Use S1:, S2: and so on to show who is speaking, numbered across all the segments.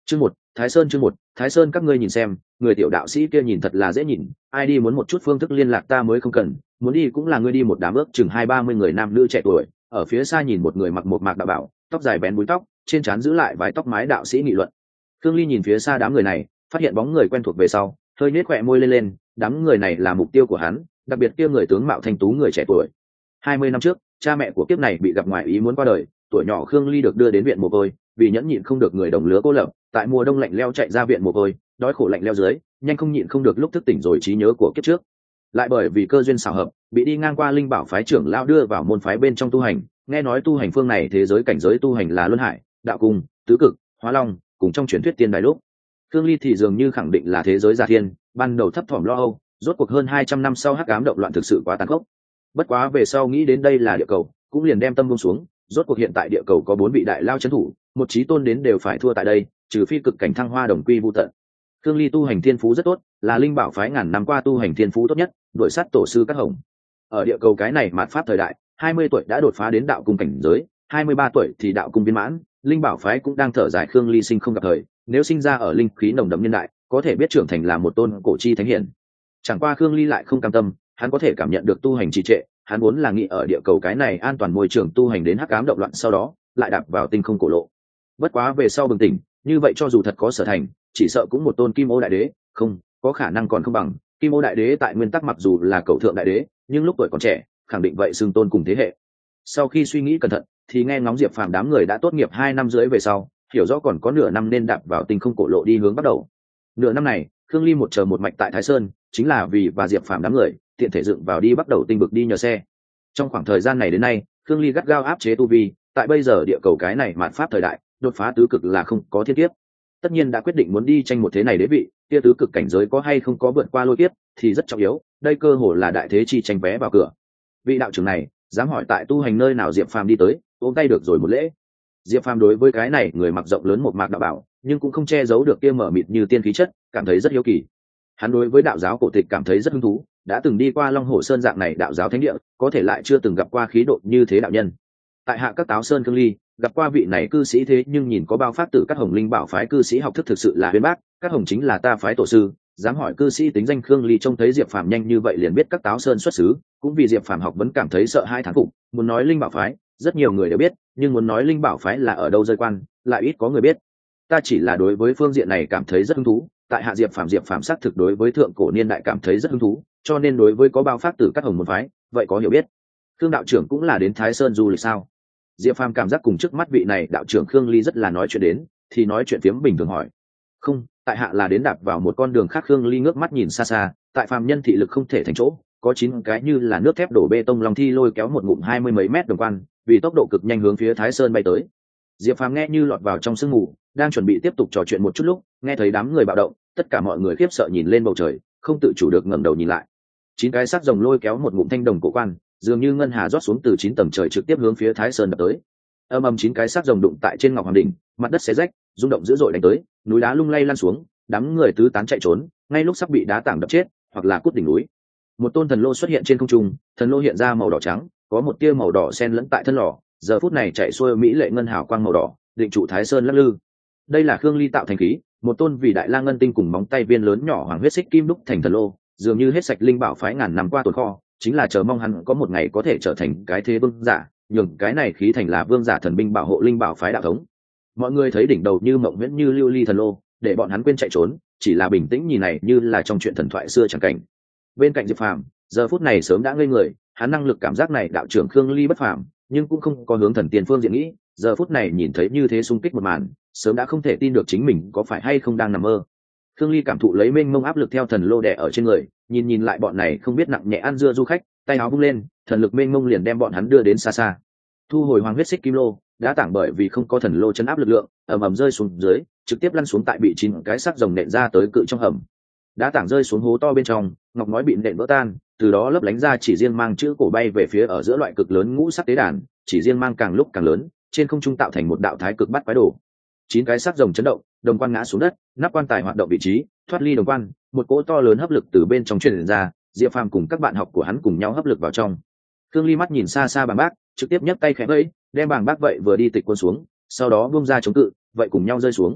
S1: Chương một Thái Sơn, các ngươi nhìn xem, người tiểu đạo sĩ kia nhìn thật là dễ nhìn, ai đi muốn một chút phương thức liên lạc ta mới không cần, muốn đi cũng là ngươi đi. Một đám ước chừng 20-30 người nam nữ trẻ tuổi ở phía xa nhìn một người mặc một mạc đạo bảo, tóc dài bén búi tóc, trên trán giữ lại vài tóc mái đạo sĩ nghị luận. Khương Ly nhìn phía xa đám người này, phát hiện bóng người quen thuộc về sau, hơi nhếch khóe môi lên, đám người này là mục tiêu của hắn, đặc biệt kia người tướng mạo thanh tú người trẻ tuổi. 20 năm trước, cha mẹ của kiếp này bị gặp ngoài ý muốn qua đời, tuổi nhỏ Khương Ly được đưa đến viện mồ côi, vì nhẫn nhịn không được người đồng lứa cô lập, tại mùa đông lạnh leo chạy ra viện mồ côi, đói khổ lạnh leo dưới, nhanh không nhịn không được lúc thức tỉnh rồi trí nhớ của kiếp trước. Lại bởi vì cơ duyên xảo hợp, bị đi ngang qua linh bảo phái trưởng lão đưa vào môn phái bên trong tu hành, nghe nói tu hành phương này thế giới cảnh giới tu hành là luân hải, đạo cung, tứ cực, hóa long, cùng trong truyền thuyết tiên đài lúc. Khương Ly thì dường như khẳng định là thế giới giả thiên, ban đầu thấp thỏm lo âu, rốt cuộc hơn 200 năm sau hắc ám động loạn thực sự quá tàn khốc. Bất quá về sau nghĩ đến đây là địa cầu, cũng liền đem tâm buông xuống, rốt cuộc hiện tại địa cầu có 4 vị đại lao trấn thủ, một chí tôn đến đều phải thua tại đây, trừ phi cực cảnh thăng hoa đồng quy vu tận. Khương Ly tu hành thiên phú rất tốt, là linh bảo phái ngàn năm qua tu hành thiên phú tốt nhất, đuổi sát tổ sư các hồng. Ở địa cầu cái này mạt pháp thời đại, 20 tuổi đã đột phá đến đạo cung cảnh giới, 23 tuổi thì đạo cung viên mãn, linh bảo phái cũng đang thở dài Khương Ly sinh không gặp thời, nếu sinh ra ở linh khí nồng đậm nhân đại, có thể biết trưởng thành là một tôn cổ chi thánh hiển. Chẳng qua Khương Ly lại không cam tâm, hắn có thể cảm nhận được tu hành trì trệ, hắn muốn là nghĩ ở địa cầu cái này an toàn môi trường tu hành đến hắc ám động loạn, sau đó lại đạp vào tinh không cổ lộ. Bất quá về sau bừng tỉnh, như vậy cho dù thật có sở thành, chỉ sợ cũng một tôn Kim Ô đại đế, không, có khả năng còn không bằng. Kim Ô đại đế tại nguyên tắc mặc dù là cầu thượng đại đế, nhưng lúc tuổi còn trẻ, khẳng định vậy xưng tôn cùng thế hệ. Sau khi suy nghĩ cẩn thận, thì nghe ngóng Diệp Phàm đám người đã tốt nghiệp 2 năm rưỡi về sau, hiểu rõ còn có nửa năm nên đạp vào tinh không cổ lộ đi hướng bắt đầu. Nửa năm này, Khương Ly một chờ một mạch tại Thái Sơn, chính là vì và Diệp Phàm đám người tiện thể dựng vào đi bắt đầu tinh vực đi nhờ xe. Trong khoảng thời gian này đến nay, Khương Ly gắt gao áp chế tu vi, tại bây giờ địa cầu cái này mạt pháp thời đại, đột phá tứ cực là không có thiên kiếp. Tất nhiên đã quyết định muốn đi tranh một thế này đế vị, kia tứ cực cảnh giới có hay không có vượt qua lôi kiếp thì rất trọng yếu, đây cơ hội là đại thế chi tranh vé vào cửa. Vị đạo trưởng này, dám hỏi tại tu hành nơi nào? Diệp Phàm đi tới, ôm tay được rồi một lễ. Diệp Phàm đối với cái này người mặc rộng lớn một mạc đạo bảo, nhưng cũng không che giấu được kia mở mịt như tiên khí chất, cảm thấy rất hiếu kỳ. Hắn đối với đạo giáo cổ tịch cảm thấy rất hứng thú, đã từng đi qua Long Hồ Sơn dạng này đạo giáo thánh địa, có thể lại chưa từng gặp qua khí độ như thế đạo nhân. Tại hạ các Táo Sơn Khương Ly, gặp qua vị này cư sĩ, thế nhưng nhìn có bao phát tử các hồng linh bảo phái cư sĩ học thức thực sự là uyên bác, các hồng chính là ta phái tổ sư. Dám hỏi cư sĩ tính danh? Khương Ly trông thấy Diệp Phàm nhanh như vậy liền biết các Táo Sơn xuất xứ, cũng vì Diệp Phàm học vẫn cảm thấy sợ hai thán phục. Muốn nói linh bảo phái, rất nhiều người đều biết, nhưng muốn nói linh bảo phái là ở đâu rơi quan, lại ít có người biết. Ta chỉ là đối với phương diện này cảm thấy rất hứng thú, tại hạ Diệp Phàm xác thực đối với thượng cổ niên đại cảm thấy rất hứng thú, cho nên đối với có bao phát tử các hồng môn phái, vậy có hiểu biết. Khương đạo trưởng cũng là đến Thái Sơn du lịch sao? Diệp Phàm cảm giác cùng trước mắt vị này đạo trưởng Khương Ly rất là nói chuyện đến, thì nói chuyện phiếm bình thường hỏi. Không, tại hạ là đến đạp vào một con đường khác. Khương Ly ngước mắt nhìn xa xa, tại phàm nhân thị lực không thể thành chỗ, có 9 cái như là nước thép đổ bê tông long thi lôi kéo một ngụm 20 mấy mét đồng quan, vì tốc độ cực nhanh hướng phía Thái Sơn bay tới. Diệp Phàm nghe như lọt vào trong sương mù, đang chuẩn bị tiếp tục trò chuyện một chút lúc, nghe thấy đám người bạo động, tất cả mọi người khiếp sợ nhìn lên bầu trời, không tự chủ được ngẩng đầu nhìn lại. 9 cái xác rồng lôi kéo một ngụm thanh đồng cổ quan, dường như ngân hà rót xuống từ 9 tầng trời trực tiếp hướng phía Thái Sơn đập tới. Ầm ầm, 9 cái xác rồng đụng tại trên ngọc hoàng đỉnh, mặt đất xé rách, rung động dữ dội đánh tới, núi đá lung lay lan xuống, đám người tứ tán chạy trốn, ngay lúc sắp bị đá tảng đập chết, hoặc là cút đỉnh núi. Một tôn thần lô xuất hiện trên không trung, thần lô hiện ra màu đỏ trắng, có một tia màu đỏ xen lẫn tại thân lò, giờ phút này chạy xuôi mỹ lệ ngân hào quang màu đỏ, định trụ Thái Sơn lắc lư. Đây là Khương Ly tạo thành khí, một tôn vì đại la ngân tinh cùng móng tay viên lớn nhỏ hoàng huyết xích kim đúc thành thần lô, dường như hết sạch linh bảo phái ngàn năm qua tồn kho, chính là chờ mong hắn có một ngày có thể trở thành cái thế vương giả, nhường cái này khí thành là vương giả thần binh bảo hộ linh bảo phái đạo thống. Mọi người thấy đỉnh đầu như mộng viễn như lưu ly thần lô, để bọn hắn quên chạy trốn, chỉ là bình tĩnh nhìn này như là trong chuyện thần thoại xưa chẳng cảnh. Bên cạnh Diệp Phàm, giờ phút này sớm đã ngây người, hắn năng lực cảm giác này đạo trưởng Khương Ly bất phàm, nhưng cũng không có hướng thần tiên phương diện nghĩ, giờ phút này nhìn thấy như thế xung kích một màn, sớm đã không thể tin được chính mình có phải hay không đang nằm mơ. Khương Ly cảm thụ lấy mênh mông áp lực theo thần lô đè ở trên người, nhìn lại bọn này không biết nặng nhẹ ăn dưa du khách, tay áo vung lên, thần lực mênh mông liền đem bọn hắn đưa đến xa xa. Thu hồi hoàng huyết xích kim lô, đã tảng bởi vì không có thần lô chấn áp lực lượng, ầm ầm rơi xuống dưới, trực tiếp lăn xuống tại bị 9 cái xác rồng nện ra tới cự trong hầm. Đã tảng rơi xuống hố to bên trong, ngọc nói bị nện vỡ tan, từ đó lấp lánh ra chỉ riêng mang chữ cổ bay về phía ở giữa loại cực lớn ngũ sắc tế đàn, chỉ riêng mang càng lúc càng lớn, trên không trung tạo thành một đạo thái cực bắt quái đồ. 9 cái xác rồng chấn động, đồng quan ngã xuống đất, nắp quan tài hoạt động vị trí, thoát ly đồng quan, một cỗ to lớn hấp lực từ bên trong truyền ra, Diệp Phàm cùng các bạn học của hắn cùng nhau hấp lực vào trong. Khương Ly mắt nhìn xa xa bàng bác, trực tiếp nhấc tay khẽ vẫy, đem bàng bác vậy vừa đi tịch quân xuống, sau đó buông ra chống cự, vậy cùng nhau rơi xuống.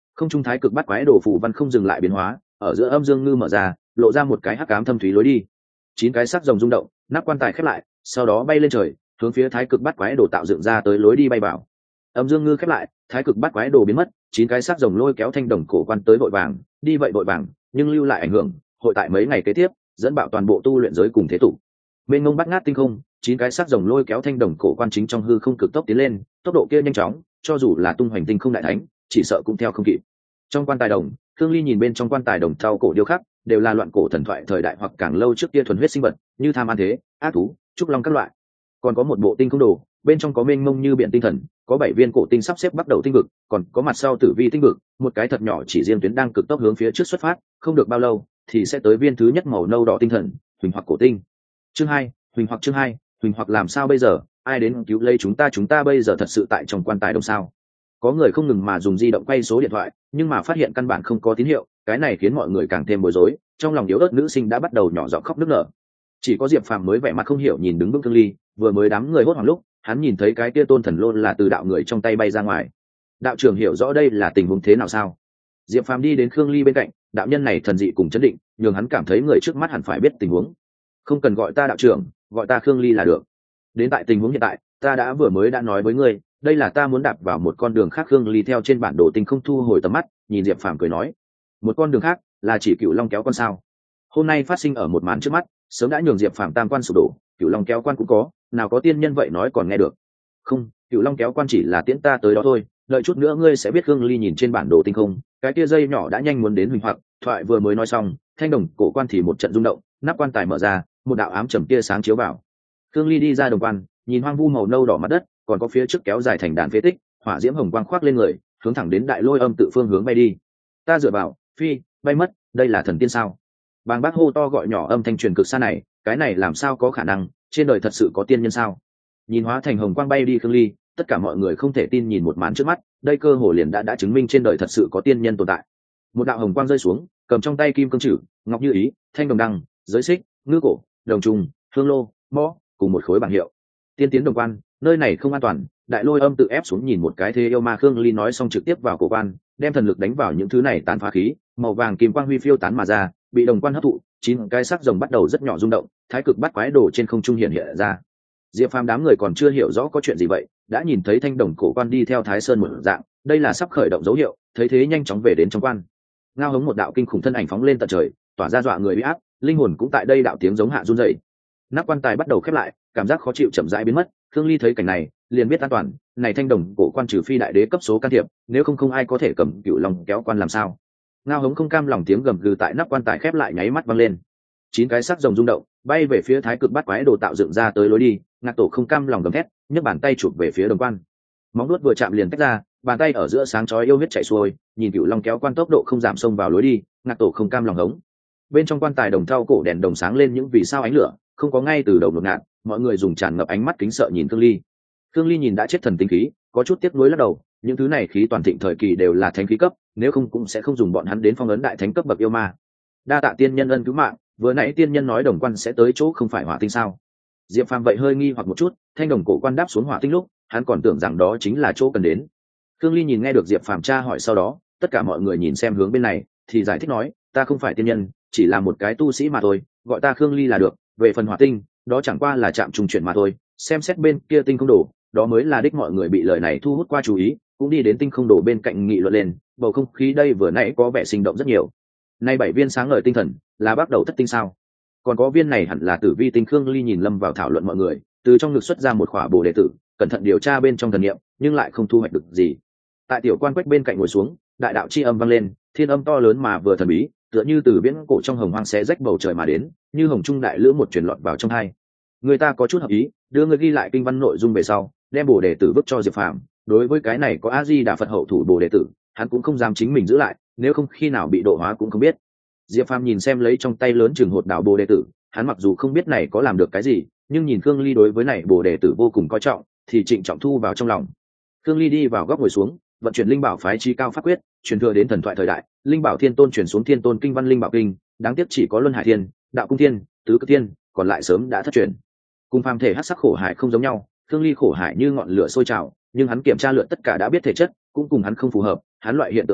S1: không trung thái cực bắt quái đồ phù văn không dừng lại biến hóa, ở giữa âm dương ngư mở ra, lộ ra một cái hắc ám thâm thúy lối đi. 9 cái sắc rồng rung động, nắp quan tài khép lại, sau đó bay lên trời, hướng phía thái cực bắt quái đồ tạo dựng ra tới lối đi bay vào. Âm dương ngư khép lại, thái cực bắt quái đồ biến mất, 9 cái sắc rồng lôi kéo thanh đồng cổ quan tới vội vàng, đi vậy vội vàng, nhưng lưu lại ảnh hưởng, hội tại mấy ngày kế tiếp, dẫn bạo toàn bộ tu luyện giới cùng thế tục. Bên ngông bắt ngát tinh không, 9 cái sắc rồng lôi kéo thanh đồng cổ quan chính trong hư không cực tốc tiến lên, tốc độ kia nhanh chóng, cho dù là tung hoành tinh không đại thánh, chỉ sợ cũng theo không kịp. Trong quan tài đồng, Thương Ly nhìn bên trong quan tài đồng thau cổ điêu khắc, đều là loạn cổ thần thoại thời đại hoặc càng lâu trước kia thuần huyết sinh vật, như tham ăn thế, ác thú, trúc long các loại. Còn có một bộ tinh không đồ, bên trong có mênh mông như biển tinh thần, có 7 viên cổ tinh sắp xếp bắt đầu tinh vực, còn có mặt sau tử vi tinh vực, một cái thật nhỏ chỉ riêng tuyến đang cực tốc hướng phía trước xuất phát, không được bao lâu thì sẽ tới viên thứ nhất màu nâu đỏ tinh thần, huỳnh hoặc cổ tinh. Chương 2, huỳnh hoặc huỳnh hoặc làm sao bây giờ, ai đến cứu lấy chúng ta bây giờ thật sự tại trong quan tài đồng sao? Có người không ngừng mà dùng di động quay số điện thoại, nhưng mà phát hiện căn bản không có tín hiệu, cái này khiến mọi người càng thêm bối rối, trong lòng yếu ớt nữ sinh đã bắt đầu nhỏ giọng khóc nức nở. Chỉ có Diệp Phàm mới vẻ mặt không hiểu nhìn đứng vững Thương Ly, vừa mới đám người hốt hoảng lúc, hắn nhìn thấy cái kia tôn thần lôn là từ đạo người trong tay bay ra ngoài. Đạo trưởng hiểu rõ đây là tình huống thế nào sao? Diệp Phàm đi đến Khương Ly bên cạnh, đạo nhân này thần dị cùng chấn định, nhường hắn cảm thấy người trước mắt hẳn phải biết tình huống. Không cần gọi ta đạo trưởng, gọi ta Khương Ly là được. Đến tại tình huống hiện tại, ta vừa mới đã nói với ngươi, đây là ta muốn đạp vào một con đường khác. Khương Ly theo trên bản đồ tinh không thu hồi tầm mắt, nhìn Diệp Phàm cười nói, một con đường khác là chỉ Cựu Long kéo con sao? Hôm nay phát sinh ở một màn trước mắt, sớm đã nhường Diệp Phàm tam quan sụp đổ. Cựu Long kéo quan cũng có, nào có tiên nhân vậy nói còn nghe được. Không, Cựu Long kéo quan chỉ là tiễn ta tới đó thôi, đợi chút nữa ngươi sẽ biết. Khương Ly nhìn trên bản đồ tinh không, cái kia dây nhỏ đã nhanh muốn đến huỳnh hoặc. Thoại vừa mới nói xong, thanh đồng cổ quan thì một trận rung động, nắp quan tài mở ra, một đạo ám trầm tia sáng chiếu vào. Khương Ly đi ra đồng quan, nhìn hoang vu màu nâu đỏ mặt đất, còn có phía trước kéo dài thành đàn phế tích, hỏa diễm hồng quang khoác lên người, hướng thẳng đến đại lôi âm tự phương hướng bay đi. Ta dựa vào, phi, bay mất, đây là thần tiên sao? Bàng bác hô to gọi nhỏ âm thanh truyền cực xa này, cái này làm sao có khả năng, trên đời thật sự có tiên nhân sao? Nhìn hóa thành hồng quang bay đi Khương Ly, tất cả mọi người không thể tin nhìn một màn trước mắt, đây cơ hồ liền đã chứng minh trên đời thật sự có tiên nhân tồn tại. Một đạo hồng quang rơi xuống, cầm trong tay kim cương chử, ngọc như ý, thanh đồng đăng, giới xích, ngư cổ, đồng trùng, hương lô, mõ, cùng một khối bảng hiệu. Tiên tiến đồng quan, nơi này không an toàn. Đại lôi âm tự ép xuống nhìn một cái thế yêu ma. Khương Ly nói xong trực tiếp vào cổ quan, đem thần lực đánh vào những thứ này tán phá khí, màu vàng kim quang huy phiêu tán mà ra, bị đồng quan hấp thụ. 9 cái sắc rồng bắt đầu rất nhỏ rung động, thái cực bắt quái đồ trên không trung hiện ra. Diệp Phàm đám người còn chưa hiểu rõ có chuyện gì vậy, đã nhìn thấy thanh đồng cổ quan đi theo Thái Sơn một dạng, đây là sắp khởi động dấu hiệu. Thấy thế nhanh chóng về đến trong quan, ngao hống một đạo kinh khủng thân ảnh phóng lên tận trời, tỏa ra dọa người uy áp, linh hồn cũng tại đây đạo tiếng giống hạ run rẩy. Nắp quan tài bắt đầu khép lại, cảm giác khó chịu chậm rãi biến mất. Khương Ly thấy cảnh này, liền biết an toàn, này thanh đồng cổ quan trừ phi đại đế cấp số can thiệp, nếu không ai có thể cầm Cựu Long kéo quan làm sao? Ngao hống không cam lòng tiếng gầm gừ tại nắp quan tài khép lại nháy mắt vang lên. 9 cái sắc rồng rung động, bay về phía thái cực bắt quái đồ tạo dựng ra tới lối đi. Ngạc Tổ không cam lòng gầm thét, nhấc bàn tay chụp về phía đồng quan. Móng vuốt vừa chạm liền tách ra, bàn tay ở giữa sáng chói yêu huyết chảy xuôi, nhìn Cựu Long kéo quan tốc độ không giảm xông vào lối đi. Ngạc Tổ không cam lòng hống. Bên trong quan tài đồng thau cổ đèn đồng sáng lên những vì sao ánh lửa, không có ngay từ đầu ngột ngạt, mọi người dùng tràn ngập ánh mắt kính sợ nhìn Khương Ly. Khương Ly nhìn đã chết thần tinh khí, có chút tiếc nuối lắc đầu, những thứ này khí toàn thịnh thời kỳ đều là thánh khí cấp, nếu không cũng sẽ không dùng bọn hắn đến phong ấn đại thánh cấp bậc yêu ma. Đa tạ tiên nhân ân cứu mạng, vừa nãy tiên nhân nói đồng quan sẽ tới chỗ không phải hỏa tinh sao? Diệp Phàm vậy hơi nghi hoặc một chút, thanh đồng cổ quan đáp xuống hỏa tinh lúc, hắn còn tưởng rằng đó chính là chỗ cần đến. Khương Ly nhìn nghe được Diệp Phàm tra hỏi sau đó, tất cả mọi người nhìn xem hướng bên này, thì giải thích nói, ta không phải tiên nhân, chỉ là một cái tu sĩ mà thôi, gọi ta Khương Ly là được. Về phần hỏa tinh, đó chẳng qua là chạm trùng chuyển mà thôi, xem xét bên kia tinh không đổ, đó mới là đích. Mọi người bị lời này thu hút qua chú ý, cũng đi đến tinh không đổ bên cạnh nghị luận lên, bầu không khí đây vừa nãy có vẻ sinh động rất nhiều. Nay 7 viên sáng ngời tinh thần là bắt đầu thất tinh sao? Còn có viên này hẳn là tử vi tinh. Khương Ly nhìn lâm vào thảo luận mọi người, từ trong ngực xuất ra một khỏa bồ đề tử, cẩn thận điều tra bên trong thần niệm, nhưng lại không thu hoạch được gì. Tại tiểu quan quách bên cạnh ngồi xuống, đại đạo chi âm vang lên, thiên âm to lớn mà vừa thần bí, tựa như từ viễn cổ trong hồng hoang xé rách bầu trời mà đến, như hồng trung đại lữ một truyền lọt vào trong hai. Người ta có chút hợp ý, đưa người ghi lại kinh văn nội dung về sau, đem bồ đề tử vứt cho Diệp Phàm. Đối với cái này có A Di Đà Phật hậu thủ bồ đề tử, hắn cũng không dám chính mình giữ lại, nếu không khi nào bị độ hóa cũng không biết. Diệp Phàm nhìn xem lấy trong tay lớn chừng hột đảo bồ đề tử, hắn mặc dù không biết này có làm được cái gì, nhưng nhìn Khương Ly đối với này bồ đề tử vô cùng coi trọng, thì trịnh trọng thu vào trong lòng. Khương Ly đi vào góc ngồi xuống, vận chuyển linh bảo phái chi cao pháp quyết, truyền thừa đến thần thoại thời đại, linh bảo thiên tôn truyền xuống thiên tôn kinh văn linh bảo kinh, đáng tiếc chỉ có luân hải thiên, đạo cung thiên, tứ cực thiên, còn lại sớm đã thất truyền. Cùng phàm thể hắc sắc khổ hải không giống nhau, Khương Ly khổ hải như ngọn lửa sôi trào, nhưng hắn kiểm tra lượt tất cả đã biết thể chất cũng cùng hắn không phù hợp. Hắn loại hiện tượng này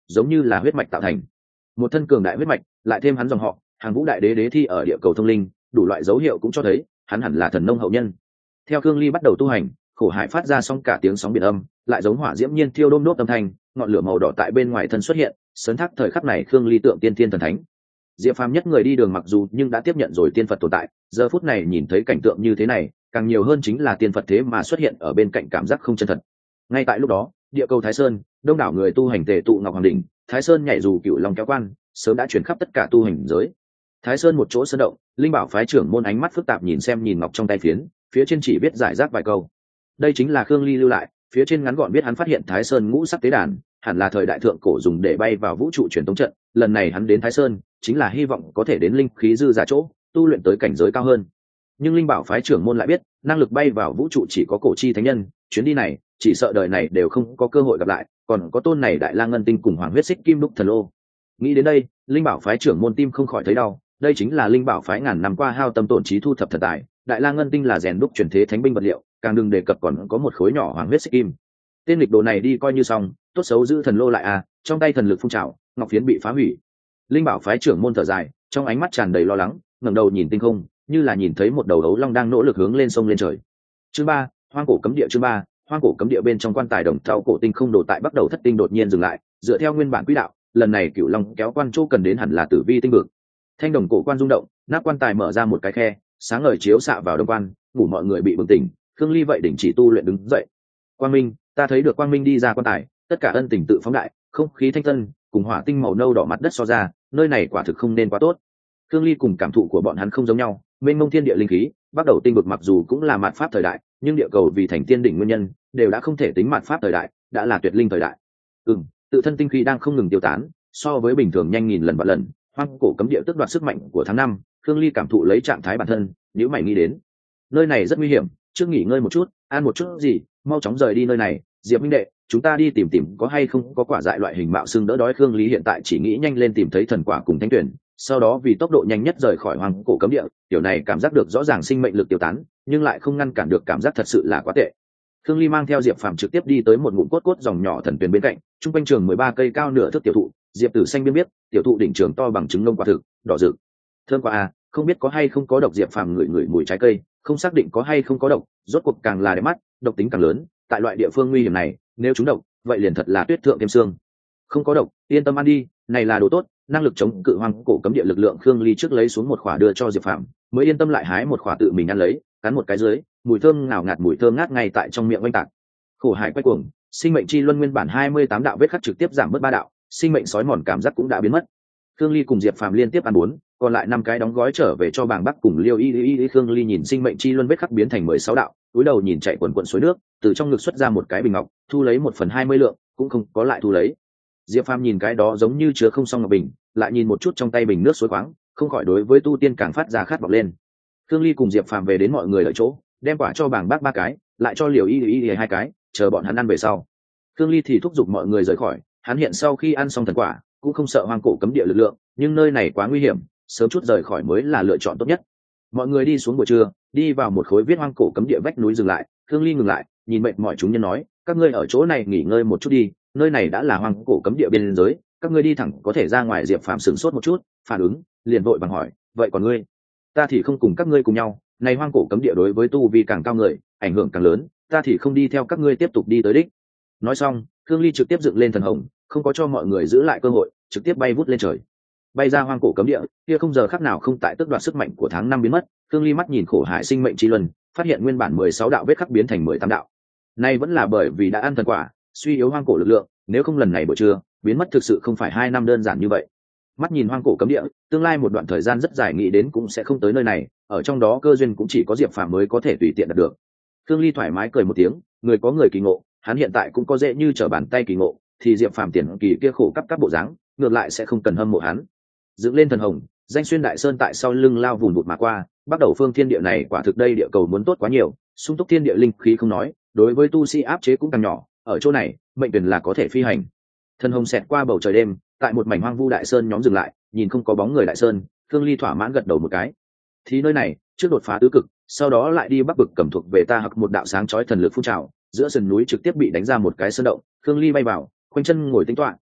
S1: giống như là huyết mạch tạo thành. Một thân cường đại huyết mạch, lại thêm hắn dòng họ, hàng vũ đại đế đế thi ở địa cầu thông linh, đủ loại dấu hiệu cũng cho thấy hắn hẳn là thần nông hậu nhân. Theo Khương Ly bắt đầu tu hành, khổ hải phát ra xong cả tiếng sóng biển âm, lại giống hỏa diễm nhiên thiêu đôm đốt âm thanh, ngọn lửa màu đỏ tại bên ngoài thân xuất hiện, sớn thác thời khắc này Khương Ly tượng tiên thiên thần thánh. Diệp Phàm nhất người đi đường mặc dù nhưng đã tiếp nhận rồi tiên Phật tồn tại, giờ phút này nhìn thấy cảnh tượng như thế này, càng nhiều hơn chính là tiên Phật thế mà xuất hiện ở bên cạnh cảm giác không chân thật. Ngay tại lúc đó, địa cầu Thái Sơn, đông đảo người tu hành tề tụ Ngọc Hoàng đỉnh, Thái Sơn nhảy dù cựu long kéo quan, sớm đã chuyển khắp tất cả tu hành giới. Thái Sơn một chỗ sơn động, linh bảo phái trưởng môn ánh mắt phức tạp nhìn xem nhìn ngọc trong tay phiến, phía trên chỉ biết giải rác vài câu. Đây chính là Khương Ly lưu lại, phía trên ngắn gọn biết hắn phát hiện Thái Sơn ngũ sắc tế đàn, hẳn là thời đại thượng cổ dùng để bay vào vũ trụ truyền tống trận, lần này hắn đến Thái Sơn, chính là hy vọng có thể đến linh khí dư giả chỗ, tu luyện tới cảnh giới cao hơn. Nhưng linh bảo phái trưởng môn lại biết, năng lực bay vào vũ trụ chỉ có cổ chi thánh nhân, chuyến đi này, chỉ sợ đời này đều không có cơ hội gặp lại, còn có tôn này đại la ngân tinh cùng hoàng huyết xích kim đúc thần lô. Nghĩ đến đây, linh bảo phái trưởng môn tim không khỏi thấy đau, đây chính là linh bảo phái ngàn năm qua hao tâm tổn trí thu thập thần tài, đại la ngân tinh là rèn đúc truyền thế thánh binh vật liệu, càng đừng đề cập còn có một khối nhỏ hoàng huyết xích kim. Tên lịch đồ này đi coi như xong, tốt xấu giữ thần lô lại à, trong tay thần lực phun trào, ngọc phiến bị phá hủy. Linh bảo phái trưởng môn thở dài, trong ánh mắt tràn đầy lo lắng, ngẩng đầu nhìn tinh không, như là nhìn thấy một đầu ấu long đang nỗ lực hướng lên sông lên trời. Chương 3, hoang cổ cấm địa. Chương 3, hoang cổ cấm địa. Bên trong quan tài đồng thau cổ tinh không đồ tại bắt đầu thất tinh đột nhiên dừng lại, dựa theo nguyên bản quỹ đạo, lần này cựu long kéo quan chỗ cần đến hẳn là tử vi tinh vực. Thanh đồng cổ quan rung động, nắp quan tài mở ra một cái khe, sáng ngời chiếu xạ vào đông quan, ngủ mọi người bị bừng tỉnh. Khương Ly vậy đình chỉ tu luyện đứng dậy. Quang Minh, ta thấy được Quang Minh đi ra quan tài, tất cả ân tình tự phóng đại, không khí thanh tân, cùng hỏa tinh màu nâu đỏ mặt đất so ra, nơi này quả thực không nên quá tốt. Khương Ly cùng cảm thụ của bọn hắn không giống nhau, mênh mông thiên địa linh khí, bắt đầu tinh vực mặc dù cũng là mạt pháp thời đại, nhưng địa cầu vì thành tiên đỉnh nguyên nhân, đều đã không thể tính mạt pháp thời đại, đã là tuyệt linh thời đại. Tự thân tinh khí đang không ngừng tiêu tán, so với bình thường nhanh nghìn lần vạn lần, hoang cổ cấm địa tước đoạt sức mạnh của tháng năm. Khương Ly cảm thụ lấy trạng thái bản thân, nếu mày nghĩ đến, nơi này rất nguy hiểm, trước nghỉ ngơi một chút, ăn một chút gì, mau chóng rời đi nơi này. Diệp minh đệ, chúng ta đi tìm có hay không có quả dại loại hình mạo xương đỡ đói. Khương Lý hiện tại chỉ nghĩ nhanh lên tìm thấy thần quả cùng thánh tuyển, sau đó vì tốc độ nhanh nhất rời khỏi hoang cổ cấm địa. Điều này cảm giác được rõ ràng sinh mệnh lực tiêu tán, nhưng lại không ngăn cản được cảm giác thật sự là quá tệ. Khương Ly mang theo Diệp Phàm trực tiếp đi tới một ngụm cốt dòng nhỏ thần tuyển bên cạnh, trung quanh trường 13 cây cao nửa thước tiểu thụ, Diệp Tử xanh biên biết, tiểu thụ đỉnh trường to bằng trứng nông quả thực, đỏ rực. Thơm quá à, không biết có hay không có độc. Diệp Phàm ngửi mùi trái cây, không xác định có hay không có độc, rốt cuộc càng là đẹp mắt, độc tính càng lớn, tại loại địa phương nguy hiểm này, nếu chúng độc, vậy liền thật là tuyết thượng thêm xương. Không có độc, yên tâm ăn đi, này là đồ tốt, năng lực chống cự hoang cổ cấm địa lực lượng. Khương Ly trước lấy xuống một khỏa đưa cho Diệp Phàm, mới yên tâm lại hái một khỏa tự mình ăn lấy, cắn một cái dưới, mùi thơm ngào ngạt, mùi thơm ngát ngay tại trong miệng oanh tạc. Khổ hải quay cuồng, sinh mệnh chi luân nguyên bản 28 đạo vết khắc trực tiếp giảm bớt 3 đạo, sinh mệnh sói mòn cảm giác cũng đã biến mất. Khương Ly cùng Diệp Phàm liên tiếp ăn 4, còn lại 5 cái đóng gói trở về cho Bàng Bắc cùng Liêu Y. Khương Ly nhìn sinh mệnh chi luân vết khắc biến thành 16 đạo, cúi đầu nhìn chạy quần suối nước, từ trong ngực xuất ra một cái bình ngọc, thu lấy 1/20 lượng, cũng không có lại thu lấy. Diệp Phàm nhìn cái đó giống như chứa không xong ngọc bình, lại nhìn một chút trong tay bình nước suối khoáng, không khỏi đối với tu tiên càng phát ra khát vọng lên. Khương Ly cùng Diệp Phàm về đến mọi người ở chỗ, đem quả cho Bàng Bắc 3 cái, lại cho Liêu Y 2 cái, chờ bọn hắn ăn về sau. Khương Ly thì thúc giục mọi người rời khỏi, hắn hiện sau khi ăn xong thần quả, cũng không sợ hoang cổ cấm địa lực lượng, nhưng nơi này quá nguy hiểm, sớm chút rời khỏi mới là lựa chọn tốt nhất. Mọi người đi xuống buổi trưa, đi vào một khối viết hoang cổ cấm địa vách núi dừng lại. Khương Ly ngừng lại, nhìn mệt mỏi chúng nhân nói, các ngươi ở chỗ này nghỉ ngơi một chút đi, nơi này đã là hoang cổ cấm địa biên giới, các ngươi đi thẳng có thể ra ngoài. Diệp Phàm sửng sốt một chút, phản ứng liền vội bằng hỏi, vậy còn ngươi? Ta thì không cùng các ngươi cùng nhau, này hoang cổ cấm địa đối với tu vi càng cao người, ảnh hưởng càng lớn, ta thì không đi theo các ngươi tiếp tục đi tới đích. Nói xong, Khương Ly trực tiếp dựng lên thần hồng, không có cho mọi người giữ lại cơ hội, trực tiếp bay vút lên trời, bay ra hoang cổ cấm địa. Kia không giờ khắc nào không tại tước đoạt sức mạnh của tháng năm biến mất. Khương Ly mắt nhìn khổ hải sinh mệnh chi luân, phát hiện nguyên bản 16 đạo vết khắc biến thành 18 đạo. Nay vẫn là bởi vì đã ăn thần quả, suy yếu hoang cổ lực lượng, nếu không lần này buổi trưa biến mất thực sự không phải 2 năm đơn giản như vậy. Mắt nhìn hoang cổ cấm địa, tương lai một đoạn thời gian rất dài nghĩ đến cũng sẽ không tới nơi này, ở trong đó cơ duyên cũng chỉ có Diệp Phàm mới có thể tùy tiện đạt được. Khương Ly thoải mái cười một tiếng, người có người kỳ ngộ, hắn hiện tại cũng có dễ như trở bàn tay kỳ ngộ, thì Diệp Phàm tiền kỳ kia khổ cấp các bộ dáng, ngược lại sẽ không cần hâm mộ hắn. Dựng lên thần hồng, danh xuyên đại sơn tại sau lưng lao vùng vụt mà qua, bắt đầu phương thiên địa này quả thực đây địa cầu muốn tốt quá nhiều, sung túc thiên địa linh khí không nói, đối với tu sĩ áp chế cũng càng nhỏ, ở chỗ này mệnh tuyển là có thể phi hành. Thần hồng xẹt qua bầu trời đêm, tại một mảnh hoang vu đại sơn nhóm dừng lại, nhìn không có bóng người đại sơn, Khương Ly thỏa mãn gật đầu một cái. Thì nơi này trước đột phá tứ cực, sau đó lại đi bắc vực cầm thuộc về ta hoặc một đạo sáng chói thần lực phun trào, giữa sườn núi trực tiếp bị đánh ra một cái sơn động. Khương Ly bay vào, khoanh chân ngồi tính toán,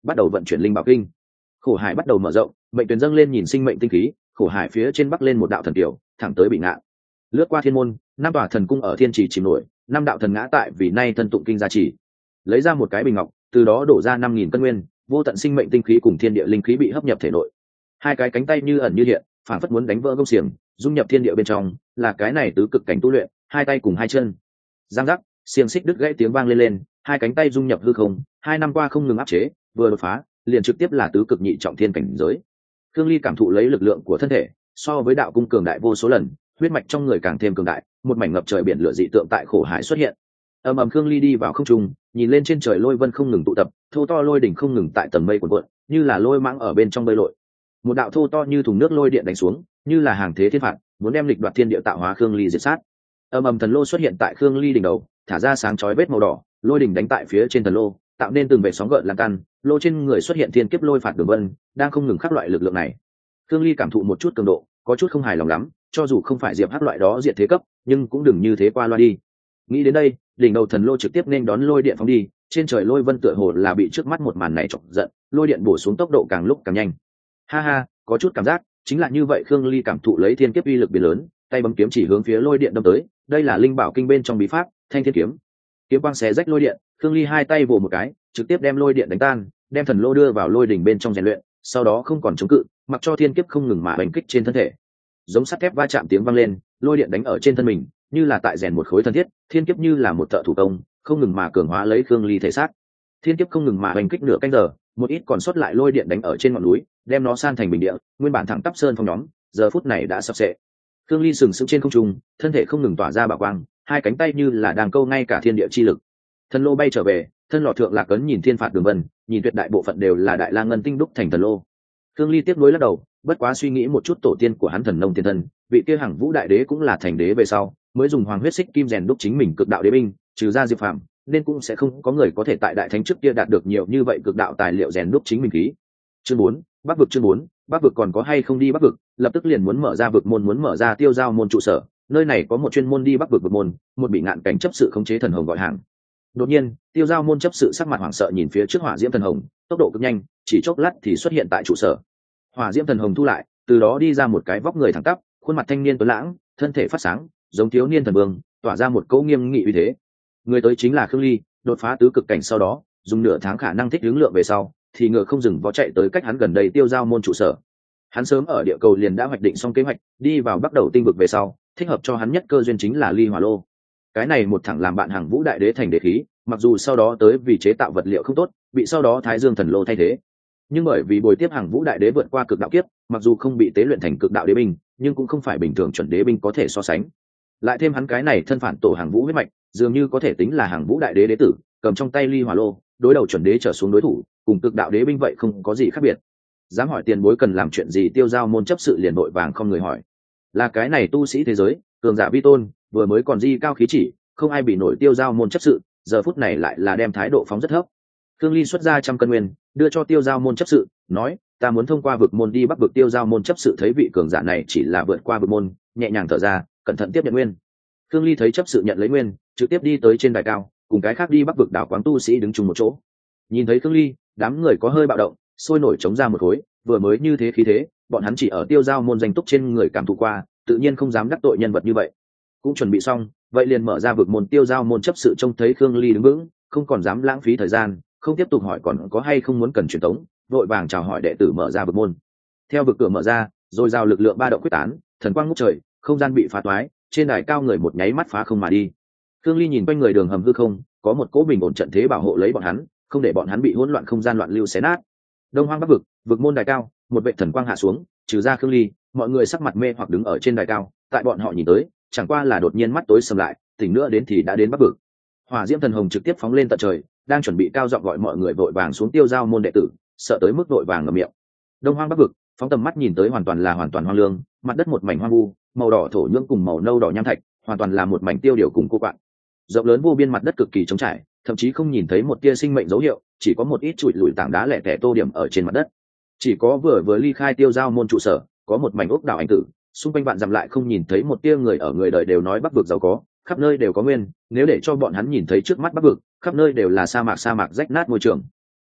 S1: bắt đầu vận chuyển linh bảo kinh. Khổ hải bắt đầu mở rộng, mệnh tuyến dâng lên nhìn sinh mệnh tinh khí, khổ hải phía trên bắc lên một đạo thần tiểu thẳng tới bị ngạn, lướt qua thiên môn, năm tòa thần cung ở thiên trì chìm nổi, năm đạo thần ngã tại vì nay thân tụng kinh gia trì, lấy ra một cái bình ngọc, từ đó đổ ra 5.000 cân nguyên, vô tận sinh mệnh tinh khí cùng thiên địa linh khí bị hấp nhập thể nội. Hai cái cánh tay như ẩn như hiện, phản phất muốn đánh vỡ gông xiềng, dung nhập thiên địa bên trong, là cái này tứ cực cảnh tu luyện, hai tay cùng hai chân. Giang giác, xiềng xích đứt gãy tiếng vang lên, hai cánh tay dung nhập hư không, 2 năm qua không ngừng áp chế, vừa đột phá, liền trực tiếp là tứ cực nhị trọng thiên cảnh giới. Khương Ly cảm thụ lấy lực lượng của thân thể, so với đạo cung cường đại vô số lần, huyết mạch trong người càng thêm cường đại, một mảnh ngập trời biển lửa dị tượng tại khổ hải xuất hiện. Ầm ầm, Khương Ly đi vào không trung, nhìn lên trên trời lôi vân không ngừng tụ tập, thô to lôi đỉnh không ngừng tại tầng mây cuộn cuộn, như là lôi mãng ở bên trong bơi lội. Một đạo thô to như thùng nước lôi điện đánh xuống, như là hàng thế thiên phạt, muốn đem lịch đoạt thiên địa tạo hóa Khương Ly diệt sát. Ầm ầm, thần lô xuất hiện tại Khương Ly đỉnh đầu, thả ra sáng chói vết màu đỏ, lôi đỉnh đánh tại phía trên thần lô, tạo nên từng vệt sóng gợn lan tan, lô trên người xuất hiện thiên kiếp lôi phạt đường vân, đang không ngừng khắc loại lực lượng này. Khương Ly cảm thụ một chút cường độ, có chút không hài lòng lắm, cho dù không phải diệp hắc loại đó diệt thế cấp, nhưng cũng đừng như thế qua loa đi. Nghĩ đến đây, đỉnh đầu thần lô trực tiếp nên đón lôi điện phóng đi, trên trời lôi vân tựa hồ là bị trước mắt một màn này chọc giận, lôi điện bổ xuống tốc độ càng lúc càng nhanh. Ha ha, có chút cảm giác, chính là như vậy. Khương Ly cảm thụ lấy thiên kiếp uy lực biến lớn, tay bấm kiếm chỉ hướng phía lôi điện đâm tới, đây là linh bảo kinh bên trong bí pháp, Thanh Thiên kiếm. Kiếm quang xé rách lôi điện, Khương Ly hai tay vồ một cái, trực tiếp đem lôi điện đánh tan, đem thần lô đưa vào lôi đỉnh bên trong rèn luyện, sau đó không còn chống cự, mặc cho thiên kiếp không ngừng mà đánh kích trên thân thể. Giống sắt thép va chạm tiếng vang lên, lôi điện đánh ở trên thân mình, như là tại rèn một khối thân thiết, thiên kiếp như là một thợ thủ công, không ngừng mà cường hóa lấy Khương Ly thể xác. Thiên kiếp không ngừng mà đánh kích nửa canh giờ, một ít còn sót lại lôi điện đánh ở trên ngọn núi, đem nó san thành bình địa, nguyên bản thẳng tắp sơn phong nhóm, giờ phút này đã sập sệ. Khương Ly sừng sững trên không trung, thân thể không ngừng tỏa ra bảo quang, hai cánh tay như là đang câu ngay cả thiên địa chi lực. Thần lô bay trở về, thân lọ thượng lạc cấn nhìn thiên phạt đường vân, nhìn tuyệt đại bộ phận đều là đại la ngân tinh đúc thành thần lô. Khương Ly tiếp nối lắc đầu, bất quá suy nghĩ một chút tổ tiên của hắn thần nông tiên thân, vị kia Hằng Vũ đại đế cũng là thành đế về sau, mới dùng hoàng huyết xích kim rèn đúc chính mình cực đạo đế binh, trừ ra Diệp Phàm, nên cũng sẽ không có người có thể tại đại thánh trước kia đạt được nhiều như vậy cực đạo tài liệu rèn đúc chính mình khí. Chương 4, Bắc vực. Chương 4, Bắc vực còn có hay không đi Bắc vực, lập tức liền muốn mở ra vực môn, muốn mở ra tiêu giao môn trụ sở, nơi này có một chuyên môn đi Bắc vực vực môn, một bị ngạn cảnh chấp sự khống chế thần hồng gọi hàng. Đột nhiên, tiêu giao môn chấp sự sắc mặt hoảng sợ nhìn phía trước hỏa diễm thần hồng, tốc độ cực nhanh, chỉ chốc lát thì xuất hiện tại trụ sở. Hỏa diễm thần hồng thu lại, từ đó đi ra một cái vóc người thẳng tắp, khuôn mặt thanh niên tuấn lãng, thân thể phát sáng, giống thiếu niên thần vương, tỏa ra một cỗ nghiêm nghị uy thế. Người tới chính là Khương Ly, đột phá tứ cực cảnh sau đó, dùng nửa tháng khả năng thích ứng lượng về sau, thì ngựa không dừng vó chạy tới cách hắn gần đây tiêu giao môn trụ sở. Hắn sớm ở địa cầu liền đã hoạch định xong kế hoạch, đi vào bắt đầu tinh vực về sau, thích hợp cho hắn nhất cơ duyên chính là ly hỏa lô. Cái này một thẳng làm bạn Hằng Vũ đại đế thành đế khí, mặc dù sau đó tới vì chế tạo vật liệu không tốt, bị sau đó Thái Dương thần lô thay thế, nhưng bởi vì bồi tiếp Hằng Vũ đại đế vượt qua cực đạo kiếp, mặc dù không bị tế luyện thành cực đạo đế binh, nhưng cũng không phải bình thường chuẩn đế binh có thể so sánh. Lại thêm hắn cái này thân phản tổ Hằng Vũ huyết mạch, dường như có thể tính là Hằng Vũ đại đế đế tử, cầm trong tay ly hỏa lô, đối đầu chuẩn đế trở xuống đối thủ, cùng cực đạo đế binh vậy không có gì khác biệt. Dám hỏi tiền bối cần làm chuyện gì, tiêu giao môn chấp sự liền vội vàng không người hỏi. Là cái này tu sĩ thế giới, cường giả vi tôn, vừa mới còn di cao khí chỉ, không ai bị nổi tiêu giao môn chấp sự, giờ phút này lại là đem thái độ phóng rất thấp. Khương Ly xuất ra 100 cân nguyên, đưa cho tiêu giao môn chấp sự, nói: ta muốn thông qua vực môn đi Bắc vực. Tiêu giao môn chấp sự thấy vị cường giả này chỉ là vượt qua vực môn, nhẹ nhàng thở ra, cẩn thận tiếp nhận nguyên. Khương Ly thấy chấp sự nhận lấy nguyên, trực tiếp đi tới trên đài cao, cùng cái khác đi Bắc vực đảo quáng tu sĩ đứng chung một chỗ. Nhìn thấy Khương Ly, đám người có hơi bạo động, sôi nổi chống ra một khối, vừa mới như thế khí thế, bọn hắn chỉ ở tiêu giao môn danh túc trên người cảm thụ qua, tự nhiên không dám đắc tội nhân vật như vậy. Cũng chuẩn bị xong, vậy liền mở ra vực môn. Tiêu giao môn chấp sự trông thấy Khương Ly đứng vững, không còn dám lãng phí thời gian, không tiếp tục hỏi còn có hay không muốn cần truyền tống, vội vàng chào hỏi đệ tử mở ra vực môn. Theo vực cửa mở ra, rồi giao lực lượng ba động quyết tán, thần quang ngút trời, không gian bị phá toái, trên đài cao người một nháy mắt phá không mà đi. Khương Ly nhìn quanh người đường hầm hư không, có một cỗ bình ổn trận thế bảo hộ lấy bọn hắn, không để bọn hắn bị hỗn loạn không gian loạn lưu xé nát. Đông Hoang Bắc vực, vực môn đài cao, một vệ thần quang hạ xuống, trừ ra Khương Ly, mọi người sắc mặt mê hoặc đứng ở trên đài cao, tại bọn họ nhìn tới, chẳng qua là đột nhiên mắt tối sầm lại, tỉnh nữa đến thì đã đến Bắc vực. Hỏa diễm thần hồng trực tiếp phóng lên tận trời, đang chuẩn bị cao giọng gọi mọi người vội vàng xuống tiêu giao môn đệ tử, sợ tới mức vội vàng ngậm miệng. Đông Hoang Bắc vực, phóng tầm mắt nhìn tới hoàn toàn hoang lương, mặt đất một mảnh hoang vu, màu đỏ thổ nhưỡng cùng màu nâu đỏ nham thạch, hoàn toàn là một mảnh tiêu điều cùng cô quạng. Rộng lớn vô biên mặt đất cực kỳ trống trải, thậm chí không nhìn thấy một tia sinh mệnh dấu hiệu, chỉ có một ít trụi lùi tảng đá lẻ tẻ tô điểm ở trên mặt đất. Chỉ có vừa ly khai tiêu giao môn trụ sở, có một mảnh ốc đảo ảnh tử, xung quanh bạn dặm lại không nhìn thấy một tia người ở. Người đời đều nói Bắc vực giàu có, khắp nơi đều có nguyên, nếu để cho bọn hắn nhìn thấy trước mắt Bắc vực, khắp nơi đều là sa mạc rách nát môi trường.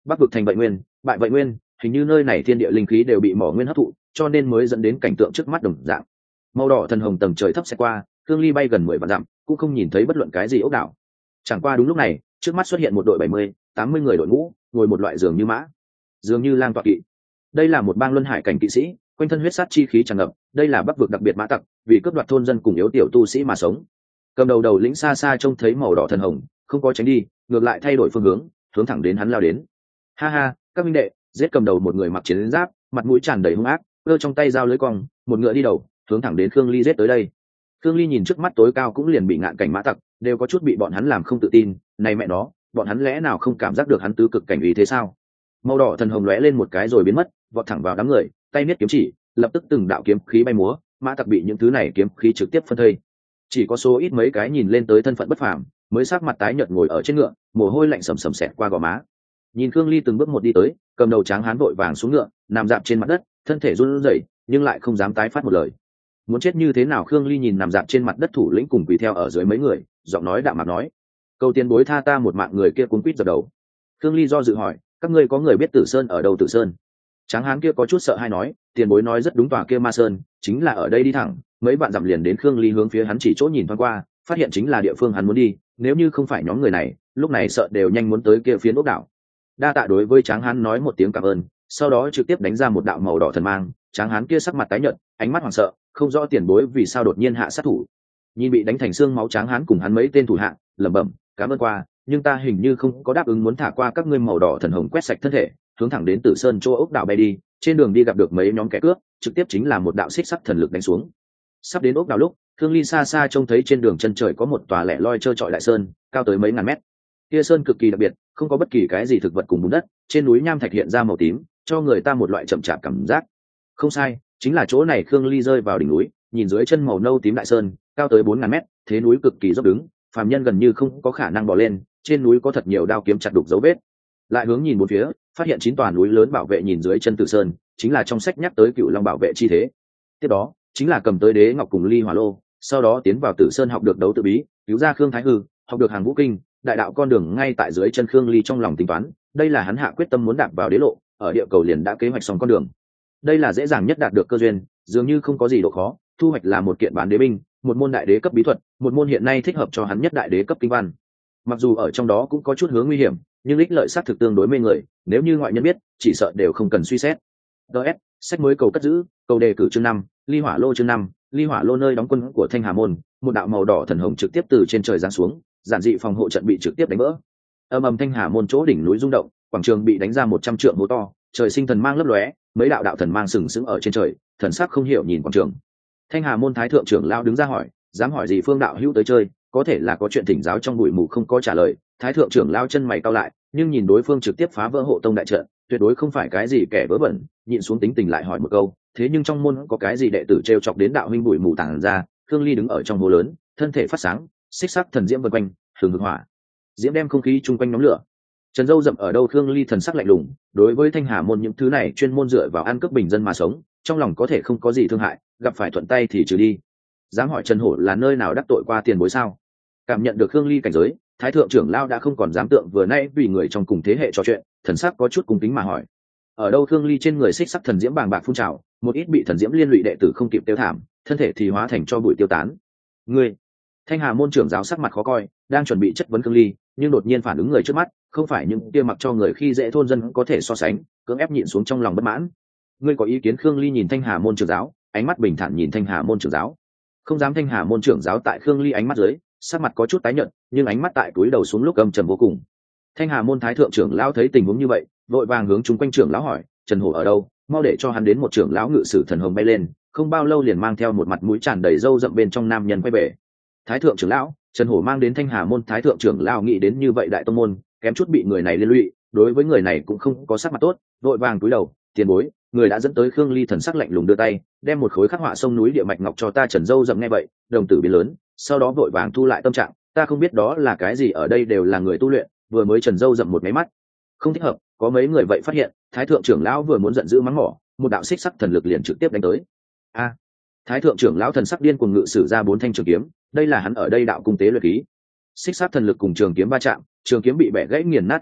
S1: Bắc vực thành vậy nguyên, bại vậy nguyên, hình như nơi này thiên địa linh khí đều bị mỏ nguyên hấp thụ, cho nên mới dẫn đến cảnh tượng trước mắt đồng dạng. Màu đỏ thần hồng tầng trời thấp sẽ qua, Thương Ly bay gần 10 vạn dặm, cũng không nhìn thấy bất luận cái gì ốc đảo. Chẳng qua đúng lúc này, trước mắt xuất hiện một đội 70, 80 người đội ngũ, ngồi một loại giường như mã, dường như lang tọa kỵ. Đây là một bang luân hải cảnh kỵ sĩ, quanh thân huyết sát chi khí tràn ngập, đây là Bắc vực đặc biệt mã tặc, vì cướp đoạt thôn dân cùng yếu tiểu tu sĩ mà sống. Cầm đầu đầu lĩnh xa xa trông thấy màu đỏ thần hồng, không có tránh đi, ngược lại thay đổi phương hướng thẳng đến hắn lao đến. Ha ha, các minh đệ, giết cầm đầu một người mặc chiến giáp, mặt mũi tràn đầy hung ác, giơ trong tay dao lưỡi cong, một ngựa đi đầu, hướng thẳng đến Khương Ly giết tới đây. Khương Ly nhìn trước mắt tối cao cũng liền bị ngạn cảnh mã tặc, đều có chút bị bọn hắn làm không tự tin, này mẹ nó, bọn hắn lẽ nào không cảm giác được hắn tứ cực cảnh ý thế sao? Màu đỏ thần hồng lóe lên một cái rồi biến mất, vọt thẳng vào đám người, tay niết kiếm chỉ, lập tức từng đạo kiếm khí bay múa, mã tặc bị những thứ này kiếm khí trực tiếp phân thây. Chỉ có số ít mấy cái nhìn lên tới thân phận bất phàm, mới sắc mặt tái nhợt ngồi ở trên ngựa, mồ hôi lạnh sầm sầm xẹt qua gò má. Nhìn Khương Ly từng bước một đi tới, cầm đầu tráng hán vội vàng xuống ngựa, nằm dạp trên mặt đất, thân thể run rẩy, nhưng lại không dám tái phát một lời. Muốn chết như thế nào? Khương Ly nhìn nằm dạp trên mặt đất thủ lĩnh cùng quỳ theo ở dưới mấy người, giọng nói đạm mạc nói: "Cầu tiền bối tha ta một mạng." Người kia cuống quýt giật đầu. Khương Ly do dự hỏi: "Các ngươi có người biết Tử Sơn ở đâu?" Tử Sơn. Tráng hán kia có chút sợ hay nói: "Tiền bối nói rất đúng, tòa kia Ma Sơn chính là ở đây, đi thẳng mấy bạn dặm liền đến." Khương Ly hướng phía hắn chỉ chỗ nhìn thoáng qua, phát hiện chính là địa phương hắn muốn đi, nếu như không phải nhóm người này, lúc này sợ đều nhanh muốn tới kia phiến ốc đảo. Đa tạ. Đối với tráng hán nói một tiếng cảm ơn, sau đó trực tiếp đánh ra một đạo màu đỏ thần mang. Tráng hán kia sắc mặt tái nhợt, ánh mắt hoảng sợ, không rõ tiền bối vì sao đột nhiên hạ sát thủ. Nhìn bị đánh thành xương máu tráng hán cùng hắn mấy tên thủ hạ, lẩm bẩm: "Cảm ơn qua, nhưng ta hình như không có đáp ứng muốn thả qua các ngươi." Màu đỏ thần hồng quét sạch thân thể, hướng thẳng đến Tử Sơn chỗ ốc đảo bay đi. Trên đường đi gặp được mấy nhóm kẻ cướp, trực tiếp chính là một đạo xích sắt thần lực đánh xuống. Sắp đến ốc đảo lúc, Thương Ly xa xa trông thấy trên đường chân trời có một tòa lẻ loi trơ trọi đại sơn, cao tới mấy ngàn mét. Kia sơn cực kỳ đặc biệt, không có bất kỳ cái gì thực vật cùng bùn đất, trên núi nham thạch hiện ra màu tím, cho người ta một loại chậm chạp cảm giác. Không sai, chính là chỗ này. Khương Ly rơi vào đỉnh núi, nhìn dưới chân màu nâu tím đại sơn, cao tới 4000 mét, thế núi cực kỳ dốc đứng, phàm nhân gần như không có khả năng bò lên. Trên núi có thật nhiều đao kiếm chặt đục dấu vết. Lại hướng nhìn bốn phía, phát hiện 9 tòa núi lớn bảo vệ nhìn dưới chân Tử Sơn, chính là trong sách nhắc tới Cựu Long bảo vệ chi thế. Tiếp đó, chính là cầm tới đế ngọc cùng ly hỏa lô, sau đó tiến vào Tử Sơn học được đấu tự bí, cứu ra Khương Thái Hư, học được hàng vũ kinh, đại đạo con đường ngay tại dưới chân. Khương Ly trong lòng tính toán, đây là hắn hạ quyết tâm muốn đạp vào đế lộ, ở địa cầu liền đã kế hoạch xong con đường. Đây là dễ dàng nhất đạt được cơ duyên, dường như không có gì độ khó. Thu hoạch là một kiện bán đế binh, một môn đại đế cấp bí thuật, một môn hiện nay thích hợp cho hắn nhất đại đế cấp kinh văn. Mặc dù ở trong đó cũng có chút hướng nguy hiểm, nhưng ích lợi sát thực tương đối mê người, nếu như ngoại nhân biết, chỉ sợ đều không cần suy xét. DS, sách mới cầu cất giữ, cầu đề cử chương 5, ly hỏa lô chương 5, ly hỏa lô. Nơi đóng quân của Thanh Hà môn, một đạo màu đỏ thần hồng trực tiếp từ trên trời giáng xuống, giản dị phòng hộ trận bị trực tiếp đánh vỡ. Ầm ầm, Thanh Hà môn chỗ đỉnh núi rung động, quảng trường bị đánh ra 100 trượng hố to, trời sinh thần mang lấp lóe, mấy đạo đạo thần mang sừng sững ở trên trời, thần sắc không hiểu nhìn quảng trường. Thanh Hà môn thái thượng trưởng lão đứng ra hỏi: "Dám hỏi gì Phương đạo hữu tới chơi, có thể là có chuyện thỉnh giáo." Trong bụi mù không có trả lời, thái thượng trưởng lão chân mày cau lại, nhưng nhìn đối phương trực tiếp phá vỡ hộ tông đại trận, tuyệt đối không phải cái gì kẻ vớ vẩn, nhịn xuống tính tình lại hỏi một câu: "Thế nhưng trong môn có cái gì đệ tử trêu chọc đến đạo huynh?" Bụi mù tàng ra, Khương Ly đứng ở trong hố lớn, thân thể phát sáng, xích sắc thần diễm vần quanh, hừng hực hỏa diễm đem không khí chung quanh nhóm lửa. Trần Dâu Dậm ở đâu? Khương Ly thần sắc lạnh lùng, đối với Thanh Hà môn những thứ này chuyên môn dựa vào ăn cướp bình dân mà sống, trong lòng có thể không có gì thương hại, gặp phải thuận tay thì trừ đi. Dám hỏi Trần Hổ là nơi nào đắc tội qua tiền bối sao? Cảm nhận được Khương Ly cảnh giới, thái thượng trưởng lão đã không còn dám tượng vừa nãy vì người trong cùng thế hệ trò chuyện, thần sắc có chút cung kính mà hỏi: "Ở đâu?" Khương Ly trên người xích sắc thần diễm bàng bạc phun trào, một ít bị thần diễm liên lụy đệ tử không kịp tiêu thảm, thân thể thì hóa thành cho bụi tiêu tán. "Ngươi?" Thanh Hà môn trưởng giáo sắc mặt khó coi, đang chuẩn bị chất vấn Khương Ly, nhưng đột nhiên phản ứng người trước mắt, không phải những kia mặc cho người khi dễ thôn dân có thể so sánh, cưỡng ép nhịn xuống trong lòng bất mãn. "Ngươi có ý kiến?" Khương Ly nhìn Thanh Hà môn trưởng giáo, ánh mắt bình thản nhìn Thanh Hà môn trưởng giáo. Không dám. Thanh Hà môn trưởng giáo tại Khương Ly ánh mắt dưới, sắc mặt có chút tái nhợt, nhưng ánh mắt tại túi đầu xuống lúc âm trầm vô cùng. Thanh Hà môn thái thượng trưởng lão thấy tình huống như vậy, vội vàng hướng chúng quanh trưởng lão hỏi: "Trần Hổ ở đâu? Mau để cho hắn đến." Một trưởng lão ngự sử thần hồng bay lên, không bao lâu liền mang theo một mặt mũi tràn đầy râu rậm bên trong nam nhân quay về. Thái thượng trưởng lão Trần Hổ mang đến Thanh Hà môn. Thái thượng trưởng lão nghĩ đến như vậy đại tông môn, kém chút bị người này liên lụy, đối với người này cũng không có sắc mặt tốt, vội vàng cúi đầu: "Tiền bối." Người đã dẫn tới. Khương Ly thần sắc lạnh lùng đưa tay, đem một khối khắc họa sông núi địa mạch ngọc cho ta. Trần Dâu Dậm nghe vậy, đồng tử biến lớn, sau đó vội vàng thu lại tâm trạng: "Ta không biết đó là cái gì, ở đây đều là người tu luyện." Vừa mới Trần Dâu Dậm một máy mắt không thích hợp, có mấy người vậy phát hiện, thái thượng trưởng lão vừa muốn giận dữ mắng mỏ, một đạo xích sắc thần lực liền trực tiếp đánh tới. A! Thái thượng trưởng lão thần sắc điên cuồng ngự sử ra 4 thanh trường kiếm, đây là hắn ở đây đạo cung tế luyện khí. Xích sắc thần lực cùng trường kiếm va chạm, trường kiếm bị bẻ gãy nghiền nát ngắt lời,